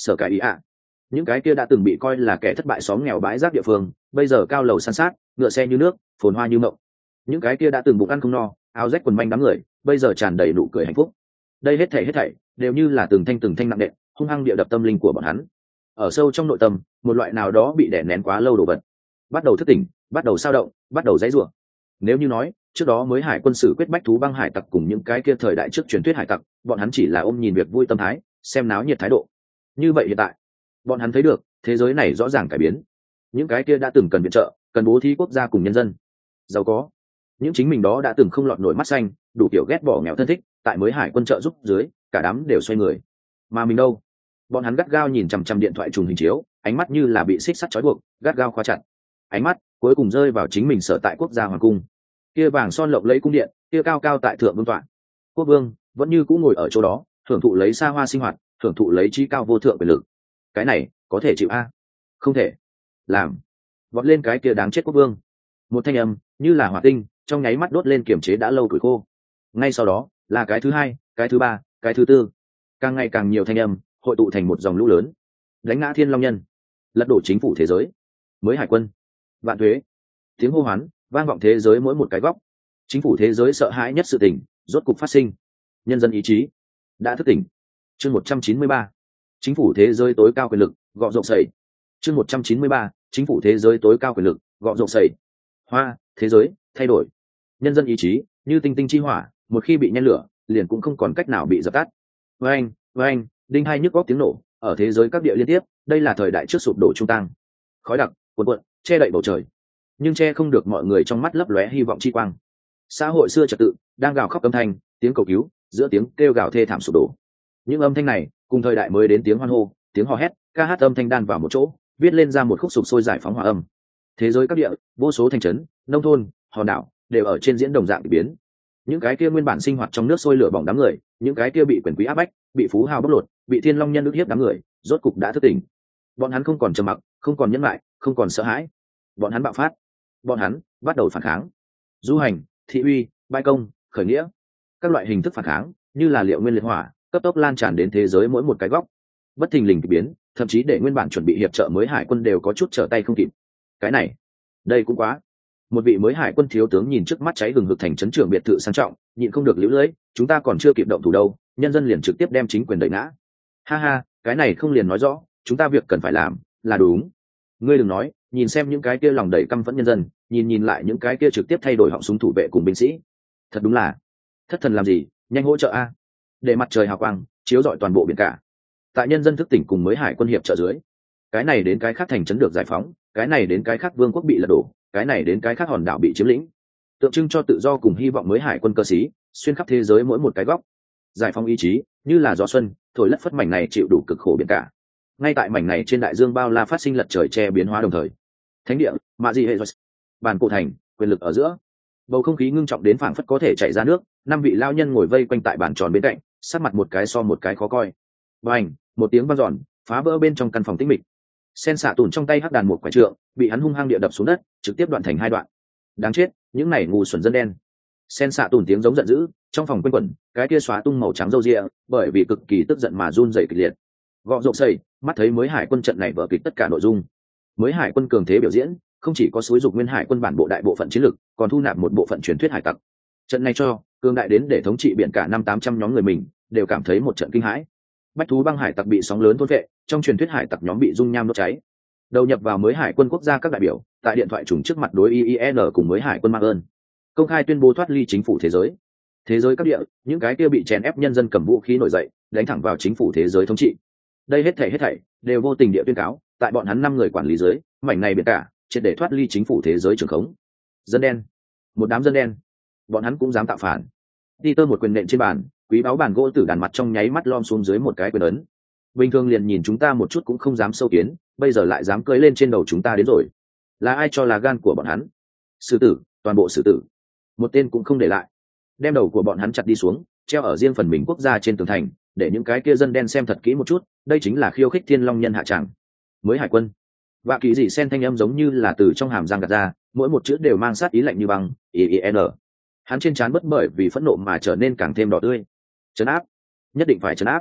sở cải ý ạ. Những cái kia đã từng bị coi là kẻ thất bại xóm nghèo bãi rác địa phương, bây giờ cao lầu san sát, ngựa xe như nước, phồn hoa như mộng. Những cái kia đã từng bụng ăn không no, áo rách quần manh đám người, bây giờ tràn đầy nụ cười hạnh phúc. Đây hết thảy hết thảy đều như là từng thanh từng thanh nặng nề, hung hăng địa đập tâm linh của bọn hắn. Ở sâu trong nội tâm, một loại nào đó bị đè nén quá lâu đồ vật bắt đầu thức tỉnh, bắt đầu sao động, bắt đầu giãy giụa. Nếu như nói trước đó mới hải quân sử quyết bách thú băng hải tặc cùng những cái kia thời đại trước truyền thuyết hải tặc, bọn hắn chỉ là ôm nhìn việc vui tâm thái, xem náo nhiệt thái độ. Như vậy hiện tại, bọn hắn thấy được thế giới này rõ ràng cải biến. Những cái kia đã từng cần viện trợ, cần bố thí quốc gia cùng nhân dân, giàu có, những chính mình đó đã từng không lọt nổi mắt xanh, đủ kiểu ghét bỏ nghèo thân thích, tại mới hải quân trợ giúp dưới, cả đám đều xoay người. Mà mình đâu? Bọn hắn gắt gao nhìn chằm chằm điện thoại trùng hình chiếu, ánh mắt như là bị xích sắt trói buộc, gắt gao khóa chặt. Ánh mắt cuối cùng rơi vào chính mình sở tại quốc gia hoàng cung. Kia vàng son lộng lẫy cung điện, kia cao cao tại thượng vương tọa. Quốc vương vẫn như cũ ngồi ở chỗ đó, hưởng thụ lấy xa hoa sinh hoạt, hưởng thụ lấy trí cao vô thượng quyền lực. Cái này có thể chịu a? Không thể. Làm. Vọt lên cái kia đáng chết quốc vương. Một thanh âm như là hỏa tinh, trong nháy mắt đốt lên kiềm chế đã lâu tuổi khô. Ngay sau đó là cái thứ hai, cái thứ ba, cái thứ tư, càng ngày càng nhiều thanh âm hội tụ thành một dòng lũ lớn, đánh ngã thiên long nhân, lật đổ chính phủ thế giới, mới hải quân, vạn thuế. Tiếng hô hoán vang vọng thế giới mỗi một cái góc. Chính phủ thế giới sợ hãi nhất sự tình rốt cục phát sinh. Nhân dân ý chí đã thức tỉnh. Chương một trăm chín mươi ba, chính phủ thế giới tối cao quyền lực gọ rộng sẩy. Chương một trăm chín mươi ba, chính phủ thế giới tối cao quyền lực gọ rộng sẩy. Hoa, thế giới thay đổi. Nhân dân ý chí như tinh tinh chi hỏa, một khi bị nhen lửa liền cũng không còn cách nào bị dập tắt. Vang, vang, đinh hai nhức góc tiếng nổ ở thế giới các địa liên tiếp. Đây là thời đại trước sụp đổ trung tăng, khói đặc cuồn cuộn che đậy bầu trời, nhưng che không được mọi người trong mắt lấp lóe hy vọng chi quang. Xã hội xưa trật tự đang gào khóc âm thanh, tiếng cầu cứu giữa tiếng kêu gào thê thảm sụp đổ. Những âm thanh này cùng thời đại mới đến tiếng hoan hô, tiếng hò hét, ca hát âm thanh đan vào một chỗ, viết lên ra một khúc sục sôi giải phóng hòa âm. Thế giới các địa, vô số thành trấn, nông thôn, hòn đảo đều ở trên diễn đồng dạng biến. Những cái kia nguyên bản sinh hoạt trong nước sôi lửa bỏng đám người, những cái kia bị quyền quý áp bách, bị phú hào bóc lột, bị thiên long nhân ức hiếp đám người, rốt cục đã thức tỉnh. Bọn hắn không còn trầm mặc, không còn nhẫn lại, không còn sợ hãi. Bọn hắn bạo phát. Bọn hắn bắt đầu phản kháng. Du hành, thị uy, bãi công, khởi nghĩa, các loại hình thức phản kháng như là liệu nguyên liệt hỏa, cấp tốc lan tràn đến thế giới mỗi một cái góc. Bất thình lình kỳ biến, thậm chí để nguyên bản chuẩn bị hiệp trợ mới hải quân đều có chút trở tay không kịp. Cái này, đây cũng quá. Một vị mới hải quân thiếu tướng nhìn trước mắt cháy hừng hực thành trấn trưởng biệt thự sang trọng, nhịn không được liễu lưỡi, chúng ta còn chưa kịp động thủ đâu, nhân dân liền trực tiếp đem chính quyền đẩy ngã. Ha ha, cái này không liền nói rõ, chúng ta việc cần phải làm là đúng. Ngươi đừng nói, nhìn xem những cái kia lòng đầy căm phẫn nhân dân, nhìn nhìn lại những cái kia trực tiếp thay đổi họng súng thủ vệ cùng binh sĩ. Thật đúng là, thất thần làm gì, nhanh hỗ trợ a. Để mặt trời hào quang chiếu rọi toàn bộ biển cả. Tại nhân dân thức tỉnh cùng mới hải quân hiệp trợ dưới, cái này đến cái khác thành trấn được giải phóng, cái này đến cái khác vương quốc bị lật đổ, cái này đến cái khác hòn đảo bị chiếm lĩnh, tượng trưng cho tự do cùng hy vọng mới hải quân cơ sĩ xuyên khắp thế giới mỗi một cái góc. Giải phóng ý chí như là gió xuân thổi lất phất mảnh này chịu đủ cực khổ biển cả. Ngay tại mảnh này trên đại dương bao la phát sinh lật trời che biến hóa đồng thời, thánh địa mạ dị hệ bàn cổ thành quyền lực ở giữa, bầu không khí ngưng trọng đến phảng phất có thể chảy ra nước. Năm vị lao nhân ngồi vây quanh tại bàn tròn bên cạnh, sát mặt một cái so một cái khó coi. Bành, một tiếng vang dọn phá vỡ bên trong căn phòng tĩnh mịch. Sen xạ tùn trong tay hắc đàn một quả trượng bị hắn hung hăng địa đập xuống đất, trực tiếp đoạn thành hai đoạn. Đáng chết, những này ngu xuẩn dân đen. Sen xạ tùn tiếng giống giận dữ trong phòng quanh quẩn, cái kia xóa tung màu trắng râu ria bởi vì cực kỳ tức giận mà run rẩy kịch liệt. Gọ rộp xây mắt thấy mới hải quân trận này vở kịch tất cả nội dung. Mới hải quân cường thế biểu diễn, không chỉ có xúi dục nguyên hải quân bản bộ đại bộ phận chiến lực, còn thu nạp một bộ phận truyền thuyết hải tặc. Trận này cho cường đại đến để thống trị biển cả năm tám trăm nhóm người mình đều cảm thấy một trận kinh hãi. Bách thú băng hải tặc bị sóng lớn thôn vệ, trong truyền thuyết hải tặc nhóm bị dung nham đốt cháy. Đầu nhập vào mới hải quân quốc gia các đại biểu tại điện thoại trùng trước mặt đối i i en cùng mới hải quân mang ơn, công khai tuyên bố thoát ly chính phủ thế giới. Thế giới các địa, những cái kia bị chèn ép nhân dân cầm vũ khí nổi dậy, đánh thẳng vào chính phủ thế giới thống trị. Đây hết thảy hết thảy đều vô tình địa tuyên cáo, tại bọn hắn năm người quản lý dưới, mảnh này biển cả triệt để thoát ly chính phủ thế giới trường khống. Dân đen, một đám dân đen, bọn hắn cũng dám tạo phản. Đi tơ một quyền nện trên bàn, quý báo bàn gỗ tử đàn mặt trong nháy mắt lom xuống dưới một cái quyền ấn. Bình thường liền nhìn chúng ta một chút cũng không dám sâu kiến, bây giờ lại dám cưỡi lên trên đầu chúng ta đến rồi. Là ai cho là gan của bọn hắn? Xử tử, toàn bộ xử tử, một tên cũng không để lại. Đem đầu của bọn hắn chặt đi xuống, treo ở riêng phần mình quốc gia trên tường thành, để những cái kia dân đen xem thật kỹ một chút, đây chính là khiêu khích thiên long nhân hạ tràng. Mới hải quân, vạ kỳ dị sen thanh âm giống như là từ trong hàm răng gạt ra, mỗi một chữ đều mang sát ý lạnh như băng. i i en Hắn trên trán bất bởi vì phẫn nộ mà trở nên càng thêm đỏ tươi. Trấn áp, nhất định phải trấn áp.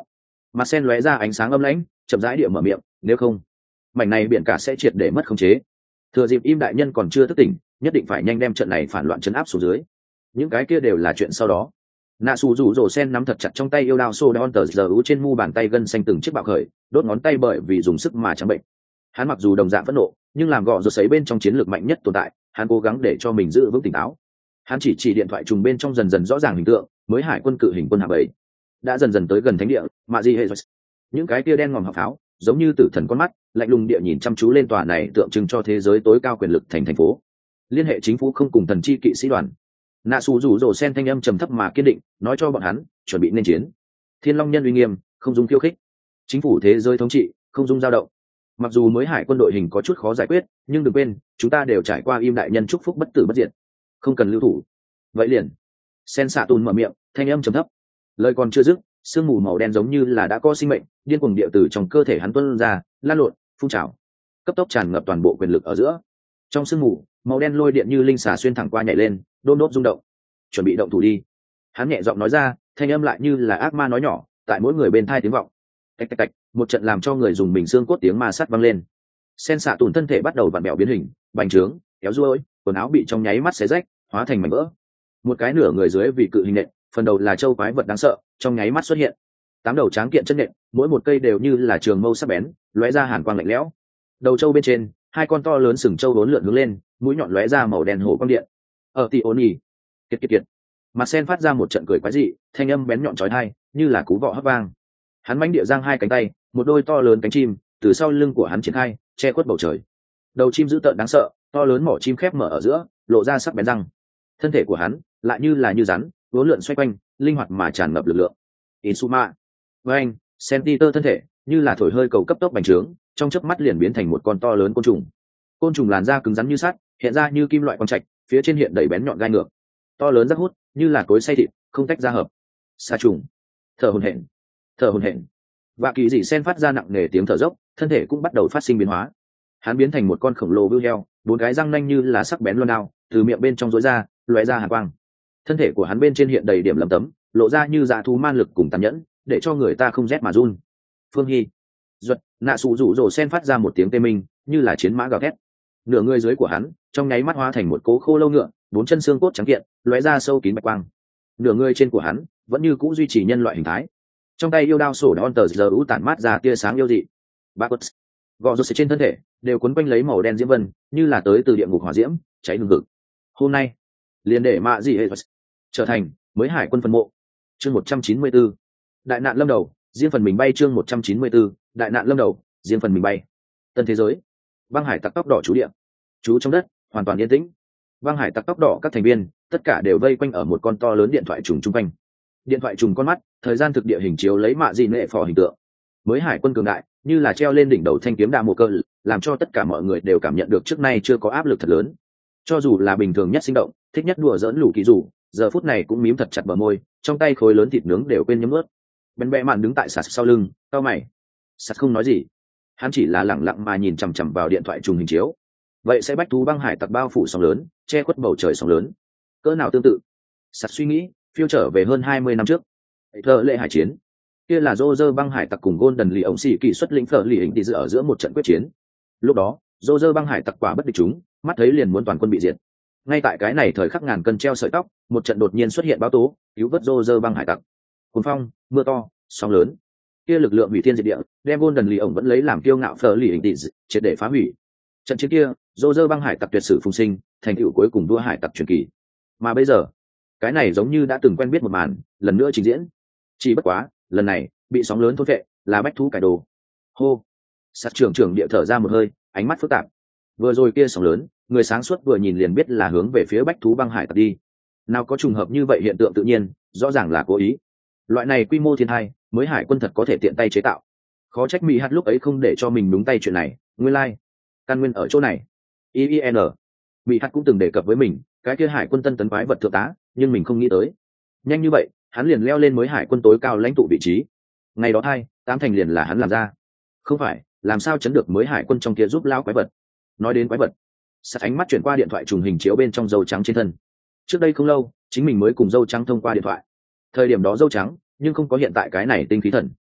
mặt sen lóe ra ánh sáng âm lãnh, chậm rãi địa mở miệng, nếu không mảnh này biển cả sẽ triệt để mất khống chế. Thừa dịp im đại nhân còn chưa thức tỉnh, nhất định phải nhanh đem trận này phản loạn chấn áp xuống dưới. Những cái kia đều là chuyện sau đó. Nạ Sủ Dụ Dỗ Sen nắm thật chặt trong tay yêu đao xô đón tờ giờ u trên mu bàn tay gân xanh từng chiếc bạo khởi, đốt ngón tay bởi vì dùng sức mà trắng bệnh. Hắn mặc dù đồng dạng phẫn nộ, nhưng làm gọ rột sấy bên trong chiến lược mạnh nhất tồn tại, hắn cố gắng để cho mình giữ vững tỉnh táo. Hắn chỉ chỉ điện thoại trùng bên trong dần dần rõ ràng hình tượng, mới hải quân cự hình quân hạm bảy đã dần dần tới gần thánh địa, mà gì hệ những cái kia đen ngòm họng pháo, giống như tử thần con mắt, lạnh lùng địa nhìn chăm chú lên tòa này tượng trưng cho thế giới tối cao quyền lực thành thành phố. Liên hệ chính phủ không cùng thần chi kỵ sĩ đoàn. Nạ Sủ Dụ Dỗ Sen thanh âm trầm thấp mà kiên định, nói cho bọn hắn chuẩn bị nên chiến. Thiên Long nhân uy nghiêm, không dung khiêu khích. Chính phủ thế giới thống trị, không dung dao động. Mặc dù mới hải quân đội hình có chút khó giải quyết, nhưng đừng quên, chúng ta đều trải qua im đại nhân chúc phúc bất tử bất diệt, không cần lưu thủ. Vậy liền. Sen xạ tùn mở miệng, thanh âm trầm thấp. Lời còn chưa dứt, sương mù màu đen giống như là đã có sinh mệnh, điên cuồng địa từ trong cơ thể hắn tuôn ra, lan lộn, phun trào, cấp tốc tràn ngập toàn bộ quyền lực ở giữa. Trong sương mù, màu đen lôi điện như linh xà xuyên thẳng qua nhảy lên, đôn đốt rung động. Chuẩn bị động thủ đi. Hắn nhẹ giọng nói ra, thanh âm lại như là ác ma nói nhỏ, tại mỗi người bên tai tiếng vọng. Tạch tạch tạch, một trận làm cho người dùng mình xương cốt tiếng ma sát vang lên. Sen xạ tùn thân thể bắt đầu vặn bẹo biến hình, bành trướng, kéo ruôi, quần áo bị trong nháy mắt xé rách, hóa thành mảnh vỡ. Một cái nửa người dưới vì cự hình nện, phần đầu là châu quái vật đáng sợ, trong nháy mắt xuất hiện. Tám đầu tráng kiện chân nện, mỗi một cây đều như là trường mâu sắc bén, lóe ra hàn quang lạnh lẽo. Đầu châu bên trên, hai con to lớn sừng châu uốn lượn hướng lên, mũi nhọn lóe ra màu đen hổ quang điện. Ở tỷ ôn nhì, kiệt kiệt kiệt. Mặt sen phát ra một trận cười quái dị, thanh âm bén nhọn chói tai, như là cú vọ hấp vang. Hắn mãnh địa giang hai cánh tay, một đôi to lớn cánh chim từ sau lưng của hắn triển khai, che khuất bầu trời. Đầu chim dữ tợn đáng sợ, to lớn mỏ chim khép mở ở giữa, lộ ra sắc bén răng. Thân thể của hắn lại như là như rắn, uốn lượn xoay quanh, linh hoạt mà tràn ngập lực lượng. Insuma, với anh, Sentiter thân thể như là thổi hơi cầu cấp tốc bành trướng, trong chớp mắt liền biến thành một con to lớn côn trùng. Côn trùng làn da cứng rắn như sắt, hiện ra như kim loại quang trạch, phía trên hiện đầy bén nhọn gai ngược. To lớn rắc hút, như là cối xay thịt, không tách ra hợp. Sa trùng, thở hổn hển, thở hổn hển. Và kỳ dị sen phát ra nặng nề tiếng thở dốc, thân thể cũng bắt đầu phát sinh biến hóa. Hắn biến thành một con khổng lồ bưu heo, bốn cái răng nanh như là sắc bén loan đao, từ miệng bên trong rối ra, lóe ra hàn quang. Thân thể của hắn bên trên hiện đầy điểm lấm tấm, lộ ra như dạ thú man lực cùng tàn nhẫn, để cho người ta không rét mà run. Phương Hy, Duật, Nạ Sủ Dụ Dỗ Sen phát ra một tiếng tê minh, như là chiến mã gào thét. Nửa người dưới của hắn, trong nháy mắt hóa thành một cố khô lâu ngựa, bốn chân xương cốt trắng kiện, lóe ra sâu kín bạch quang. Nửa người trên của hắn, vẫn như cũ duy trì nhân loại hình thái. Trong tay yêu đao sổ đón tờ giờ ú tản mát ra tia sáng yêu dị. Bacchus, gò rốt trên thân thể đều cuốn quanh lấy màu đen diễm vân, như là tới từ địa ngục hỏa diễm, cháy hừng hực. Hôm nay, liền để mạ gì hệ trở thành mới hải quân phân mộ. Chương một trăm chín mươi tư, đại nạn lâm đầu, riêng phần mình bay. Chương một trăm chín mươi tư, đại nạn lâm đầu, riêng phần mình bay. Tân thế giới, băng hải tặc tóc đỏ trú địa, trú trong đất, hoàn toàn yên tĩnh. Băng hải tặc tóc đỏ các thành viên tất cả đều vây quanh ở một con to lớn điện thoại trùng trung quanh. Điện thoại trùng con mắt, thời gian thực địa hình chiếu lấy mạ gì nệ phò hình tượng. Mới hải quân cường đại, như là treo lên đỉnh đầu thanh kiếm đa mộ cơ, làm cho tất cả mọi người đều cảm nhận được trước nay chưa có áp lực thật lớn. Cho dù là bình thường nhất sinh động, thích nhất đùa giỡn lũ kỳ rủ, giờ phút này cũng mím thật chặt bờ môi, trong tay khối lớn thịt nướng đều quên nhấm ướt. Bên bẹ mạn đứng tại sạt sau lưng, cau mày. Sạt không nói gì, hắn chỉ là lẳng lặng mà nhìn chằm chằm vào điện thoại trùng hình chiếu. Vậy sẽ bách thú băng hải tặc bao phủ sóng lớn, che khuất bầu trời sóng lớn. Cỡ nào tương tự? Sạt suy nghĩ, phiêu trở về hơn hai mươi năm trước. Thợ lệ hải chiến, kia là Roger băng hải tặc cùng Golden lì ổng xỉ kỳ xuất lĩnh phở lì hình tỷ dự ở giữa một trận quyết chiến. Lúc đó, Roger băng hải tặc quả bất địch chúng, mắt thấy liền muốn toàn quân bị diệt. Ngay tại cái này thời khắc ngàn cân treo sợi tóc, một trận đột nhiên xuất hiện báo tố, cứu vớt Roger băng hải tặc. Cuồng phong, mưa to, sóng lớn, kia lực lượng hủy thiên diệt địa, đem Golden lì ổng vẫn lấy làm kiêu ngạo phở lì hình tỷ triệt để phá hủy. Trận chiến kia, Roger băng hải tặc tuyệt sử phùng sinh, thành tựu cuối cùng đua hải tặc truyền kỳ. Mà bây giờ, cái này giống như đã từng quen biết một màn, lần nữa trình diễn. Chỉ bất quá, lần này bị sóng lớn thôn vệ, là bách thú cải đồ. Hô, sát trưởng trưởng địa thở ra một hơi, ánh mắt phức tạp. Vừa rồi kia sóng lớn, người sáng suốt vừa nhìn liền biết là hướng về phía bách thú băng hải tặc đi. Nào có trùng hợp như vậy hiện tượng tự nhiên, rõ ràng là cố ý. Loại này quy mô thiên hai, mới hải quân thật có thể tiện tay chế tạo. Khó trách Mỹ hạt lúc ấy không để cho mình đúng tay chuyện này. Nguyên lai, like. Căn nguyên ở chỗ này. i i n Mỹ hạt cũng từng đề cập với mình, cái kia hải quân tân tấn quái vật thượng tá, nhưng mình không nghĩ tới. Nhanh như vậy, hắn liền leo lên mới hải quân tối cao lãnh tụ vị trí. Ngày đó hai, tám thành liền là hắn làm ra. Không phải, làm sao chấn được mới hải quân trong kia giúp lão quái vật. Nói đến quái vật, sát ánh mắt chuyển qua điện thoại trùng hình chiếu bên trong dâu trắng trên thân. Trước đây không lâu, chính mình mới cùng dâu trắng thông qua điện thoại. Thời điểm đó dâu trắng, nhưng không có hiện tại cái này tinh khí thần.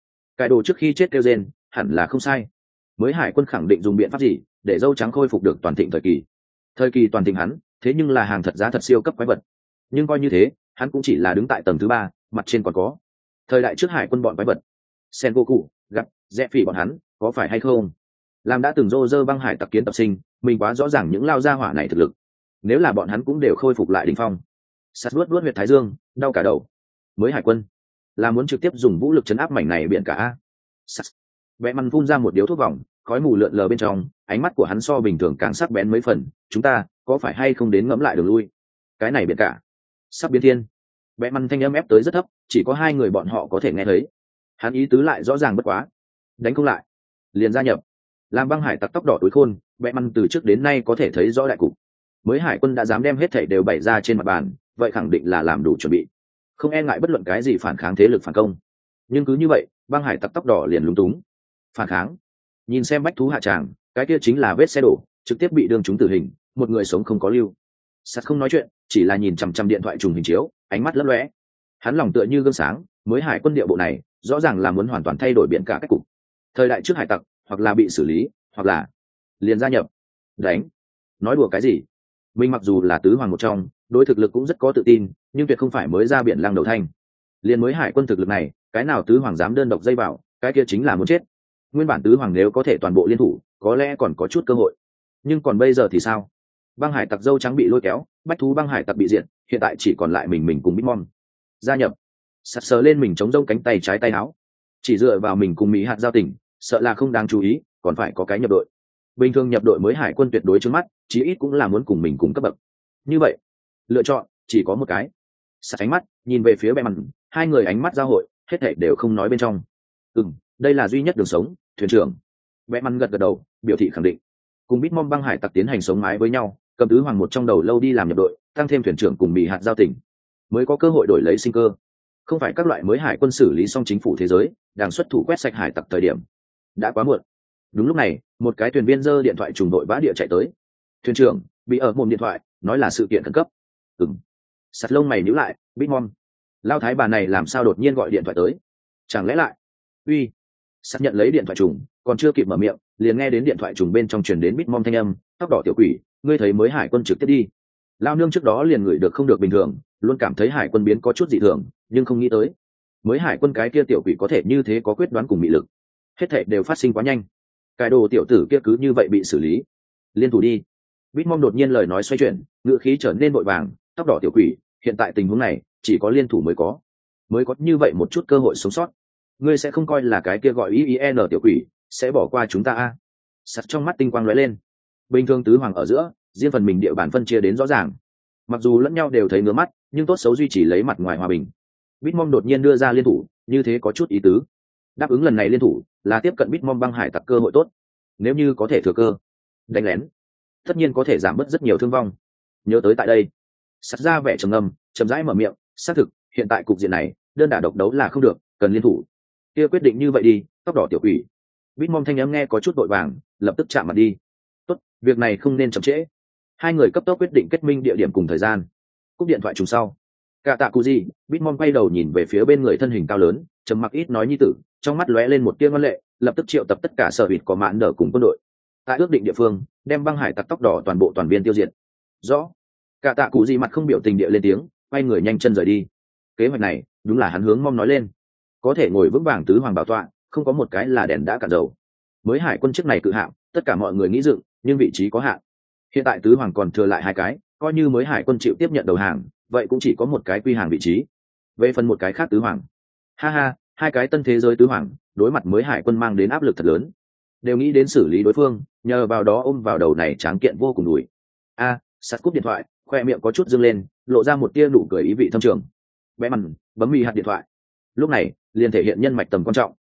Cái đồ trước khi chết kêu rên hẳn là không sai. Mới hải quân khẳng định dùng biện pháp gì để dâu trắng khôi phục được toàn thịnh thời kỳ. Thời kỳ toàn thịnh hắn thế nhưng là hàng thật giá thật siêu cấp quái vật, nhưng coi như thế hắn cũng chỉ là đứng tại tầng thứ ba, mặt trên còn có thời đại trước hải quân bọn quái vật sen vô cụ gặp rẽ phỉ bọn hắn có phải hay không. Làm đã từng rô rơ băng hải tặc kiến tập sinh, mình quá rõ ràng những lao gia hỏa này thực lực. Nếu là bọn hắn cũng đều khôi phục lại đỉnh phong. Sắt luốt luốt huyệt thái dương, đau cả đầu. Mới hải quân là muốn trực tiếp dùng vũ lực chấn áp mảnh này biển cả a. Sắt vẽ măn phun ra một điếu thuốc vòng, khói mù lượn lờ bên trong, ánh mắt của hắn so bình thường càng sắc bén mấy phần. Chúng ta có phải hay không đến ngẫm lại đường lui? Cái này biển cả sắp biến thiên. Vẽ măn thanh âm ép tới rất thấp, chỉ có hai người bọn họ có thể nghe thấy. Hắn ý tứ lại rõ ràng bất quá. Đánh không lại, liền gia nhập. Làm băng hải tặc tóc đỏ túi khôn, vẽ măn từ trước đến nay có thể thấy rõ đại cục. Mới hải quân đã dám đem hết thảy đều bày ra trên mặt bàn, vậy khẳng định là làm đủ chuẩn bị, không e ngại bất luận cái gì phản kháng thế lực phản công. Nhưng cứ như vậy băng hải tặc tóc đỏ liền lúng túng. Phản kháng? Nhìn xem bách thú hạ tràng, cái kia chính là vết xe đổ, trực tiếp bị đương trúng tử hình, một người sống không có lưu. Sắt không nói chuyện, chỉ là nhìn chằm chằm điện thoại trùng hình chiếu, ánh mắt lấp lóe. Hắn lòng tựa như gương sáng, mới hải quân địa bộ này rõ ràng là muốn hoàn toàn thay đổi biển cả cách cục. Thời đại trước hải tặc hoặc là bị xử lý, hoặc là liền gia nhập. Đánh? Nói đùa cái gì? Mình mặc dù là tứ hoàng một trong, đối thực lực cũng rất có tự tin, nhưng tuyệt không phải mới ra biển lăng đầu thanh. Liền mới hải quân thực lực này, cái nào tứ hoàng dám đơn độc dây vào, cái kia chính là muốn chết. Nguyên bản tứ hoàng nếu có thể toàn bộ liên thủ, có lẽ còn có chút cơ hội. Nhưng còn bây giờ thì sao? Băng hải tặc dâu trắng bị lôi kéo, bách thú băng hải tặc bị diệt, hiện tại chỉ còn lại mình mình cùng Bitmom. Gia nhập. Sắt sờ lên mình chống rông cánh tay trái tay áo. Chỉ dựa vào mình cùng Mỹ hạt giao tình, sợ là không đáng chú ý, còn phải có cái nhập đội. Bình thường nhập đội mới hải quân tuyệt đối trước mắt, chí ít cũng là muốn cùng mình cùng cấp bậc. Như vậy lựa chọn chỉ có một cái. Sắt ánh mắt nhìn về phía bè mặt, hai người ánh mắt giao hội, hết thảy đều không nói bên trong. Ừm, đây là duy nhất đường sống. Thuyền trưởng bè mặt gật gật đầu, biểu thị khẳng định. Cùng Bitmom băng hải tặc tiến hành sống mái với nhau, cầm tứ hoàng một trong đầu lâu đi làm nhập đội, tăng thêm thuyền trưởng cùng Mỹ hạt giao tình, mới có cơ hội đổi lấy sinh cơ. Không phải các loại mới hải quân xử lý xong chính phủ thế giới, đang xuất thủ quét sạch hải tặc thời điểm đã quá muộn. Đúng lúc này một cái thuyền viên giơ điện thoại trùng đội vã địa chạy tới. Thuyền trưởng bị ở mồm điện thoại, nói là sự kiện khẩn cấp. Ừm. Sắt lông mày nhíu lại, Bitmom lao thái bà này làm sao đột nhiên gọi điện thoại tới? Chẳng lẽ lại? Uy. Sắt nhận lấy điện thoại trùng, còn chưa kịp mở miệng, liền nghe đến điện thoại trùng bên trong truyền đến Bitmom thanh âm, tóc đỏ tiểu quỷ, ngươi thấy mới hải quân trực tiếp đi. Lao nương trước đó liền ngửi được không được bình thường, luôn cảm thấy hải quân biến có chút dị thường, nhưng không nghĩ tới mới hải quân cái kia tiểu quỷ có thể như thế có quyết đoán cùng mị lực. Hết thảy đều phát sinh quá nhanh. Cái đồ tiểu tử kia cứ như vậy bị xử lý. Liên thủ đi. Bitmom đột nhiên lời nói xoay chuyển, ngựa khí trở nên vội vàng, tóc đỏ tiểu quỷ, hiện tại tình huống này chỉ có liên thủ mới có mới có như vậy một chút cơ hội sống sót. Ngươi sẽ không coi là cái kia gọi i i n tiểu quỷ sẽ bỏ qua chúng ta a? Sắt trong mắt tinh quang lóe lên. Bình thường tứ hoàng ở giữa, riêng phần mình địa bàn phân chia đến rõ ràng, mặc dù lẫn nhau đều thấy ngứa mắt, nhưng tốt xấu duy trì lấy mặt ngoài hòa bình. Bitmom đột nhiên đưa ra liên thủ, như thế có chút ý tứ. Đáp ứng lần này liên thủ là tiếp cận Bitmom băng hải tặc cơ hội tốt. Nếu như có thể thừa cơ đánh lén, tất nhiên có thể giảm bớt rất nhiều thương vong. Nhớ tới tại đây, Sắt ra vẻ trầm ngâm, chậm rãi mở miệng, xác thực hiện tại cục diện này đơn đả độc đấu là không được, cần liên thủ. Kia quyết định như vậy đi, tóc đỏ tiểu quỷ. Bitmom thanh âm nghe có chút vội vàng, lập tức chạm mặt đi. Tốt, việc này không nên chậm trễ. Hai người cấp tốc quyết định kết minh địa điểm cùng thời gian. Cúp điện thoại trùng sau, cả tạ cụ gì, Bitmom quay đầu nhìn về phía bên người thân hình cao lớn, trầm mặc ít nói như tử, trong mắt lóe lên một tia ngoan lệ, lập tức triệu tập tất cả sở hữu có mạn nở cùng quân đội. Tại ước định địa phương, đem băng hải tặc tóc đỏ toàn bộ toàn viên tiêu diệt. Rõ. Cả tạ cụ gì mặt không biểu tình địa lên tiếng, quay người nhanh chân rời đi. Kế hoạch này đúng là hắn hướng mong nói lên. Có thể ngồi vững vàng tứ hoàng bảo tọa, không có một cái là đèn đã cạn dầu. Mới hải quân chức này cự hạng, tất cả mọi người nghĩ dựng, nhưng vị trí có hạn. Hiện tại tứ hoàng còn thừa lại hai cái, coi như mới hải quân chịu tiếp nhận đầu hàng, vậy cũng chỉ có một cái quy hàng vị trí. Về phần một cái khác tứ hoàng, ha ha, hai cái tân thế giới tứ hoàng đối mặt mới hải quân mang đến áp lực thật lớn, đều nghĩ đến xử lý đối phương, nhờ vào đó ôm vào đầu này tráng kiện vô cùng đùi. A, à, Sắt cúp điện thoại, khoe miệng có chút dương lên, lộ ra một tia nụ cười ý vị thâm trường. Bé mằn bấm mì hạt điện thoại. Lúc này liền thể hiện nhân mạch tầm quan trọng.